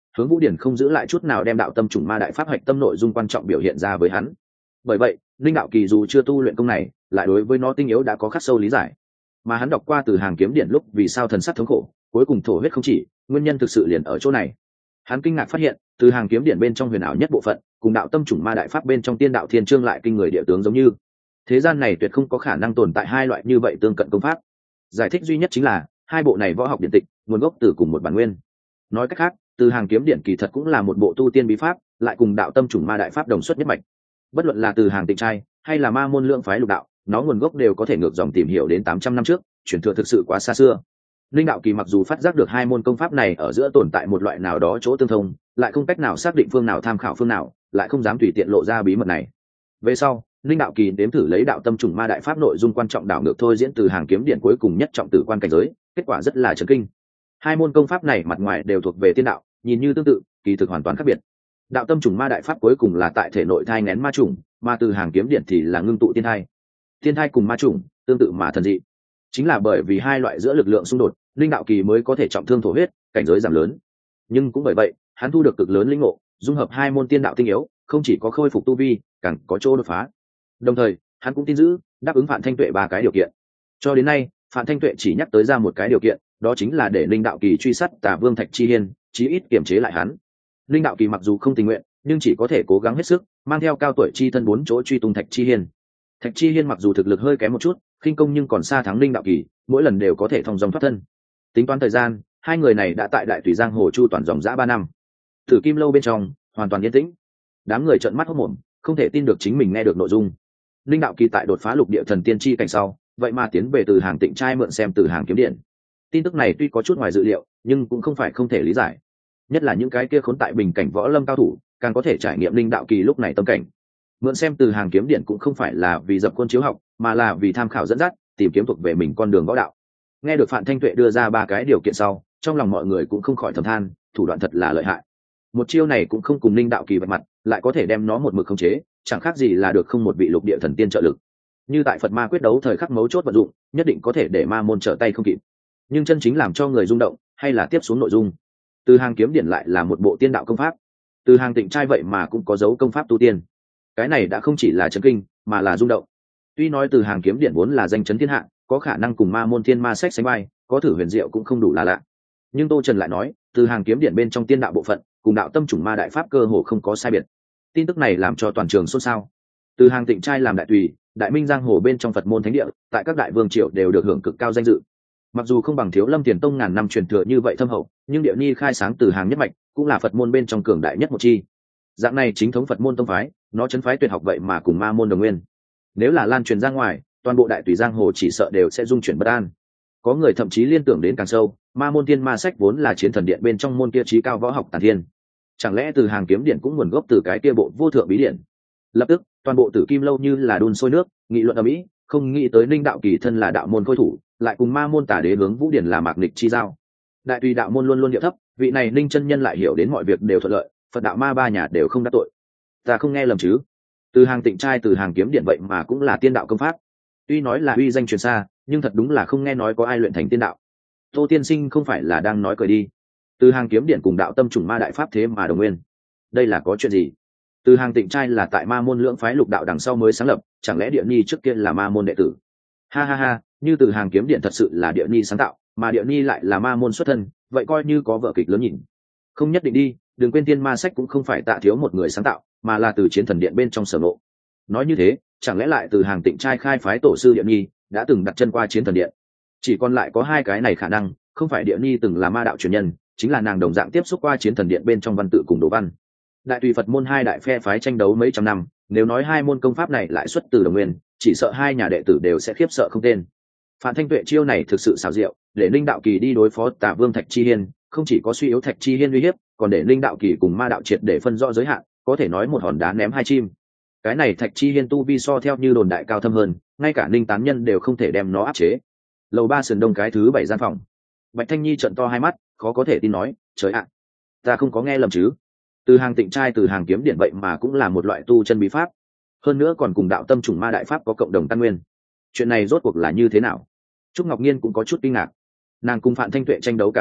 hướng vũ điển không giữ lại chút nào đem đạo tâm trùng ma đại pháp hạch tâm nội dung quan trọng biểu hiện ra với hắn. Bởi vậy linh đạo kỳ dù chưa tu luyện công này, lại đối với nó tinh yếu đã có khắc sâu lý giải. Mà hắn đọc qua từ hàng kiếm điển lúc vì sao thần sắc thống khổ, cuối cùng thổ huyết không chỉ, nguyên nhân thực sự liền ở chỗ này. Hắn kinh ngạc phát hiện từ hàng kiếm điển bên trong huyền ảo nhất bộ phận cùng đạo tâm trùng ma đại pháp bên trong tiên đạo thiên chương lại kinh người địa tướng giống như. Thế gian này tuyệt không có khả năng tồn tại hai loại như vậy tương cận công pháp. Giải thích duy nhất chính là hai bộ này võ học điển tịch nguồn gốc từ cùng một bản nguyên. Nói cách khác, từ hàng kiếm điển kỳ thật cũng là một bộ tu tiên bí pháp, lại cùng đạo tâm trùng ma đại pháp đồng xuất nhất mạch. Bất luận là từ hàng tịnh trai hay là ma môn lượng phái lục đạo, nó nguồn gốc đều có thể ngược dòng tìm hiểu đến tám trăm năm trước, truyền thừa thực sự quá xa xưa. Linh đạo kỳ mặc dù phát giác được hai môn công pháp này ở giữa tồn tại một loại nào đó chỗ tương thông, lại không cách nào xác định phương nào tham khảo phương nào, lại không dám tùy tiện lộ ra bí mật này. Về sau, linh đạo kỳ đếm thử lấy đạo tâm trùng ma đại pháp nội dung quan trọng đảo ngược thôi diễn từ hàng kiếm điện cuối cùng nhất trọng tử quan cảnh giới, kết quả rất là chấn kinh. Hai môn công pháp này mặt ngoài đều thuộc về tiên đạo, nhìn như tương tự, kỳ thực hoàn toàn khác biệt. Đạo tâm trùng ma đại pháp cuối cùng là tại thể nội thai nghén ma trùng, mà từ hàng kiếm điện thì là ngưng tụ tiên thai. Tiên thai cùng ma trùng tương tự mà thần dị. Chính là bởi vì hai loại giữa lực lượng xung đột, linh đạo kỳ mới có thể trọng thương thổ huyết, cảnh giới giảm lớn. Nhưng cũng bởi vậy, hắn thu được cực lớn linh ngộ, dung hợp hai môn tiên đạo tinh yếu, không chỉ có khôi phục tu vi, càng có chỗ đột phá. Đồng thời, hắn cũng tin giữ, đáp ứng Phạm Thanh Tuệ ba cái điều kiện. Cho đến nay, Phạm Thanh Tuệ chỉ nhắc tới ra một cái điều kiện, đó chính là để linh đạo kỳ truy sát Tà Vương Thạch Chi Hiên, chí ít kiềm chế lại hắn. Linh đạo kỳ mặc dù không tình nguyện, nhưng chỉ có thể cố gắng hết sức, mang theo cao tuổi chi thân bốn chỗ truy tung Thạch Chi Hiên. Thạch Chi Hiên mặc dù thực lực hơi kém một chút, khinh công nhưng còn xa thắng linh đạo kỳ, mỗi lần đều có thể thông dòng thoát thân. Tính toán thời gian, hai người này đã tại Đại Tùy Giang Hồ chu toàn dòng dã ba năm. Tử Kim lâu bên trong hoàn toàn yên tĩnh, đám người trợn mắt hốt mồm, không thể tin được chính mình nghe được nội dung. Linh đạo kỳ tại đột phá lục địa thần tiên chi cảnh sau, vậy mà tiến về từ hàng tịnh trai mượn xem từ hàng kiếm điện. Tin tức này tuy có chút ngoài dự liệu, nhưng cũng không phải không thể lý giải. Nhất là những cái kia khốn tại bình cảnh võ lâm cao thủ, càng có thể trải nghiệm linh đạo kỳ lúc này tâm cảnh. Mượn xem từ hàng kiếm điện cũng không phải là vì dập khuôn chiếu học, mà là vì tham khảo dẫn dắt, tìm kiếm thuộc về mình con đường võ đạo. Nghe được Phạm Thanh Tuệ đưa ra ba cái điều kiện sau, trong lòng mọi người cũng không khỏi thầm than, thủ đoạn thật là lợi hại. Một chiêu này cũng không cùng linh đạo kỳ vạch mặt, lại có thể đem nó một mực khống chế, chẳng khác gì là được không một vị lục địa thần tiên trợ lực. Như tại Phật Ma quyết đấu thời khắc mấu chốt vận dụng, nhất định có thể để ma môn trở tay không kịp. Nhưng chân chính làm cho người rung động, hay là tiếp xuống nội dung. Từ hàng kiếm điển lại là một bộ tiên đạo công pháp. Từ hàng tịnh trai vậy mà cũng có dấu công pháp tu tiên. Cái này đã không chỉ là chấn kinh, mà là rung động. Tuy nói từ hàng kiếm điển vốn là danh chấn thiên hạ, có khả năng cùng ma môn thiên ma sách sánh vai, có thử huyền diệu cũng không đủ là lạ. Nhưng Tô Trần lại nói, từ hàng kiếm điển bên trong tiên đạo bộ phận, cùng đạo tâm chủng ma đại pháp cơ hồ không có sai biệt. Tin tức này làm cho toàn trường xôn xao. Từ hàng tịnh trai làm đại tùy, đại minh giang hồ bên trong Phật môn thánh địa, tại các đại vương triều đều được hưởng cực cao danh dự. Mặc dù không bằng Thiếu Lâm Tiền Tông ngàn năm truyền thừa như vậy thâm hậu, nhưng địa ni khai sáng từ hàng nhất mạch, cũng là Phật môn bên trong cường đại nhất một chi. Dạng này chính thống Phật môn tông phái, nó chấn phái tuyệt học vậy mà cùng ma môn đồng nguyên. Nếu là lan truyền ra ngoài, toàn bộ đại tùy giang hồ chỉ sợ đều sẽ dung chuyển bất an. Có người thậm chí liên tưởng đến càng sâu, ma môn thiên ma sách vốn là chiến thần điện bên trong môn kia trí cao võ học tản thiên. Chẳng lẽ từ hàng kiếm điện cũng nguồn gốc từ cái kia bộ vô thượng bí điện? Lập tức, toàn bộ Tử Kim lâu như là đun sôi nước, nghị luận ầm ĩ, không nghĩ tới Ninh đạo kỳ thân là đạo môn khôi thủ, lại cùng ma môn tả đế hướng vũ điển là mạc nghịch chi giao. Đại tùy đạo môn luôn luôn địa thấp, vị này Ninh chân nhân lại hiểu đến mọi việc đều thuận lợi, Phật đạo ma ba nhà đều không đắc tội. Ta không nghe lầm chứ? Từ hàng tịnh trai từ hàng kiếm điện vậy mà cũng là tiên đạo công pháp. Tuy nói là uy danh truyền xa, nhưng thật đúng là không nghe nói có ai luyện thành tiên đạo. Tô tiên sinh không phải là đang nói cười đi? Từ hàng kiếm điện cùng đạo tâm trùng ma đại pháp thế mà đồng nguyên, đây là có chuyện gì? Từ hàng tịnh trai là tại ma môn lưỡng phái lục đạo đằng sau mới sáng lập, chẳng lẽ địa ni trước kia là ma môn đệ tử? Ha ha ha, như từ hàng kiếm điện thật sự là địa ni sáng tạo, mà địa ni lại là ma môn xuất thân, vậy coi như có vở kịch lớn nhìn. Không nhất định đi, đừng quên tiên ma sách cũng không phải Tạ Thiếu một người sáng tạo, mà là từ chiến thần điện bên trong sở ngộ. Nói như thế, chẳng lẽ lại từ hàng tịnh trai khai phái tổ sư địa ni đã từng đặt chân qua chiến thần điện? Chỉ còn lại có hai cái này khả năng, không phải địa ni từng là ma đạo truyền nhân, chính là nàng đồng dạng tiếp xúc qua chiến thần điện bên trong văn tự cùng đồ văn. Đại tùy Phật môn hai đại phe phái tranh đấu mấy trăm năm, nếu nói hai môn công pháp này lại xuất từ đồng nguyên, chỉ sợ hai nhà đệ tử đều sẽ khiếp sợ không tên. Phạm Thanh Tuệ chiêu này thực sự xảo diệu, để Linh đạo kỳ đi đối phó Tả Vương Thạch Chi Hiên, không chỉ có suy yếu Thạch Chi Hiên uy hiếp, còn để Linh đạo kỳ cùng ma đạo triệt để phân rõ giới hạn, có thể nói một hòn đá ném hai chim. Cái này Thạch Chi Hiên tu vi so theo như đồn đại cao thâm hơn, ngay cả Linh tán nhân đều không thể đem nó áp chế. Lầu ba sườn đông cái thứ bảy gian phòng, Bạch Thanh Nhi trợn to hai mắt, khó có thể tin nói, trời ạ, ta không có nghe lầm chứ? Từ hàng tịnh trai từ hàng kiếm điện vậy mà cũng là một loại tu chân bí pháp, hơn nữa còn cùng đạo tâm trùng ma đại pháp có cộng đồng căn nguyên. Chuyện này rốt cuộc là như thế nào? Trúc Ngọc Nhiên cũng có chút kinh ngạc. Nàng cùng Phạm Thanh Tuệ tranh đấu cả đời,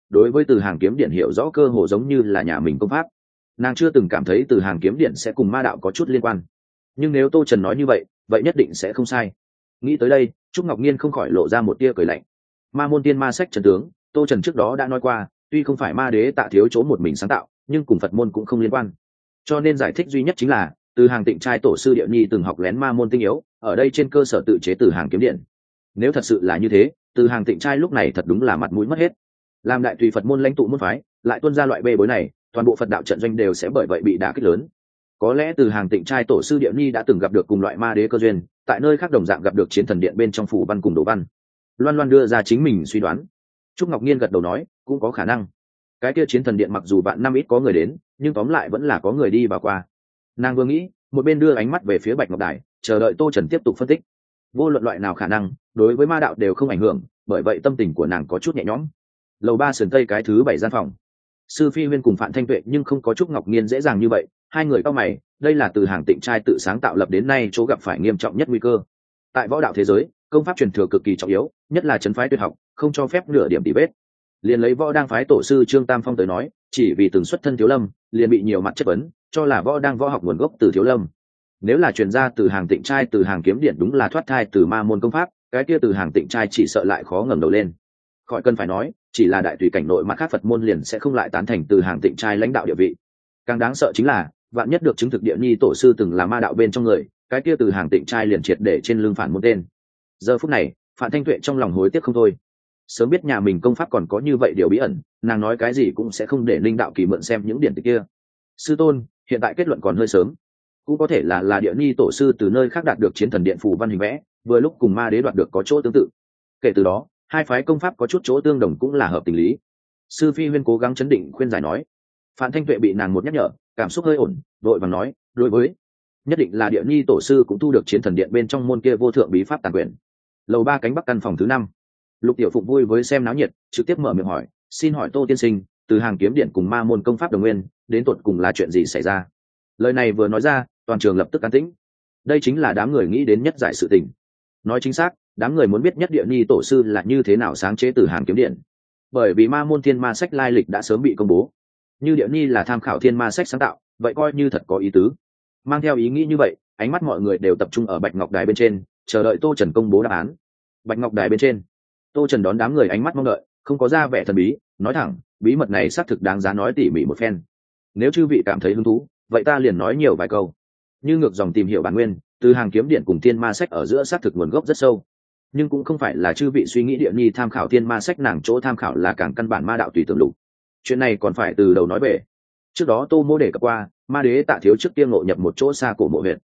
đối với từ hàng kiếm điện hiểu rõ cơ hồ giống như là nhà mình công pháp. Nàng chưa từng cảm thấy từ hàng kiếm điện sẽ cùng ma đạo có chút liên quan, nhưng nếu Tô Trần nói như vậy vậy nhất định sẽ không sai. Nghĩ tới đây, Trúc Ngọc Nhiên không khỏi lộ ra một tia cười lạnh. Ma môn tiên ma sách trần tướng, Tô Trần trước đó đã nói qua, tuy không phải ma đế Tạ Thiếu chỗ một mình sáng tạo, nhưng cùng Phật môn cũng không liên quan. Cho nên giải thích duy nhất chính là từ hàng Tịnh trai tổ sư Địa Nhi từng học lén ma môn tinh yếu, ở đây trên cơ sở tự chế từ hàng kiếm điện. Nếu thật sự là như thế, từ hàng Tịnh trai lúc này thật đúng là mặt mũi mất hết. Làm đại tùy Phật môn lãnh tụ môn phái, lại tuân ra loại bê bối này, toàn bộ Phật đạo trận doanh đều sẽ bởi vậy bị đả kích lớn. Có lẽ từ hàng Tịnh trai tổ sư Địa Nhi đã từng gặp được cùng loại ma đế cơ duyên, tại nơi khác đồng dạng gặp được chiến thần điện bên trong phủ văn cùng đồ văn. Loan Loan đưa ra chính mình suy đoán. Trúc Ngọc Nhiên gật đầu nói, cũng có khả năng. Cái kia chiến thần điện mặc dù vạn năm ít có người đến, nhưng tóm lại vẫn là có người đi vào qua. Nàng vừa nghĩ, một bên đưa ánh mắt về phía Bạch Ngọc Đài, chờ đợi Tô Trần tiếp tục phân tích. Vô luận loại nào khả năng, đối với ma đạo đều không ảnh hưởng, bởi vậy tâm tình của nàng có chút nhẹ nhõm. Lầu ba sườn tây cái thứ bảy gian phòng. Sư Phi Huyên cùng Phạm Thanh Tuệ nhưng không có Trúc Ngọc Nhiên dễ dàng như vậy, hai người cao mày, đây là từ hàng Tịnh trai tự sáng tạo lập đến nay chỗ gặp phải nghiêm trọng nhất nguy cơ. Tại võ đạo thế giới, công pháp truyền thừa cực kỳ trọng yếu, nhất là trấn phái tuyệt học, không cho phép nửa điểm tì vết. Liền lấy võ đang phái tổ sư Trương Tam Phong tới nói, chỉ vì từng xuất thân Thiếu Lâm, liền bị nhiều mặt chất vấn, cho là võ đang võ học nguồn gốc từ Thiếu Lâm. Nếu là truyền ra từ hàng Tịnh trai từ hàng kiếm điện đúng là thoát thai từ ma môn công pháp, cái kia từ hàng Tịnh trai chỉ sợ lại khó ngẩng đầu lên. Khỏi cần phải nói, chỉ là đại tùy cảnh nội mặt khác Phật môn liền sẽ không lại tán thành từ hàng Tịnh trai lãnh đạo địa vị. Càng đáng sợ chính là, vạn nhất được chứng thực Địa Nhi tổ sư từng là ma đạo bên trong người, cái kia từ hàng Tịnh trai liền triệt để trên lưng phản môn tên. Giờ phút này, Phạm Thanh Tuệ trong lòng hối tiếc không thôi. Sớm biết nhà mình công pháp còn có như vậy điều bí ẩn, nàng nói cái gì cũng sẽ không để Linh đạo kỳ mượn xem những điển tịch kia. Sư tôn, hiện tại kết luận còn hơi sớm, cũng có thể là là Địa Nhi tổ sư từ nơi khác đạt được chiến thần điện phù văn hình vẽ, vừa lúc cùng ma đế đoạt được có chỗ tương tự. Kể từ đó, hai phái công pháp có chút chỗ tương đồng cũng là hợp tình lý. Sư Phi Huyên cố gắng chấn định khuyên giải nói. Phạm Thanh Tuệ bị nàng một nhắc nhở, cảm xúc hơi ổn, đội vàng nói, đối với nhất định là Địa Nhi tổ sư cũng thu được chiến thần điện bên trong môn kia vô thượng bí pháp tàn quyền. Lầu ba cánh bắc căn phòng thứ năm. Lục Tiểu Phụng vui với xem náo nhiệt, trực tiếp mở miệng hỏi, xin hỏi Tô tiên sinh, từ hàng kiếm điện cùng ma môn công pháp đồng nguyên, đến tột cùng là chuyện gì xảy ra? Lời này vừa nói ra, toàn trường lập tức an tĩnh. Đây chính là đám người nghĩ đến nhất giải sự tình. Nói chính xác, đám người muốn biết nhất Địa Nhi tổ sư là như thế nào sáng chế từ hàng kiếm điện. Bởi vì ma môn thiên ma sách lai lịch đã sớm bị công bố. Như Địa Nhi là tham khảo thiên ma sách sáng tạo, vậy coi như thật có ý tứ. Mang theo ý nghĩ như vậy, ánh mắt mọi người đều tập trung ở Bạch Ngọc Đài bên trên, chờ đợi Tô Trần công bố đáp án. Bạch Ngọc Đài bên trên, Tô Trần đón đám người ánh mắt mong đợi, không có ra vẻ thần bí, nói thẳng, bí mật này xác thực đáng giá nói tỉ mỉ một phen. Nếu chư vị cảm thấy hứng thú, vậy ta liền nói nhiều vài câu. Như ngược dòng tìm hiểu bản nguyên, từ hàng kiếm điện cùng thiên ma sách ở giữa xác thực nguồn gốc rất sâu, nhưng cũng không phải là chư vị suy nghĩ Địa Nhi tham khảo thiên ma sách nàng chỗ tham khảo là càng căn bản ma đạo tùy tưởng lục. Chuyện này còn phải từ đầu nói về. Trước đó Tô Mô đề cập qua, ma đế Tạ Thiếu trước tiên ngộ nhập một chỗ xa cổ mộ huyện.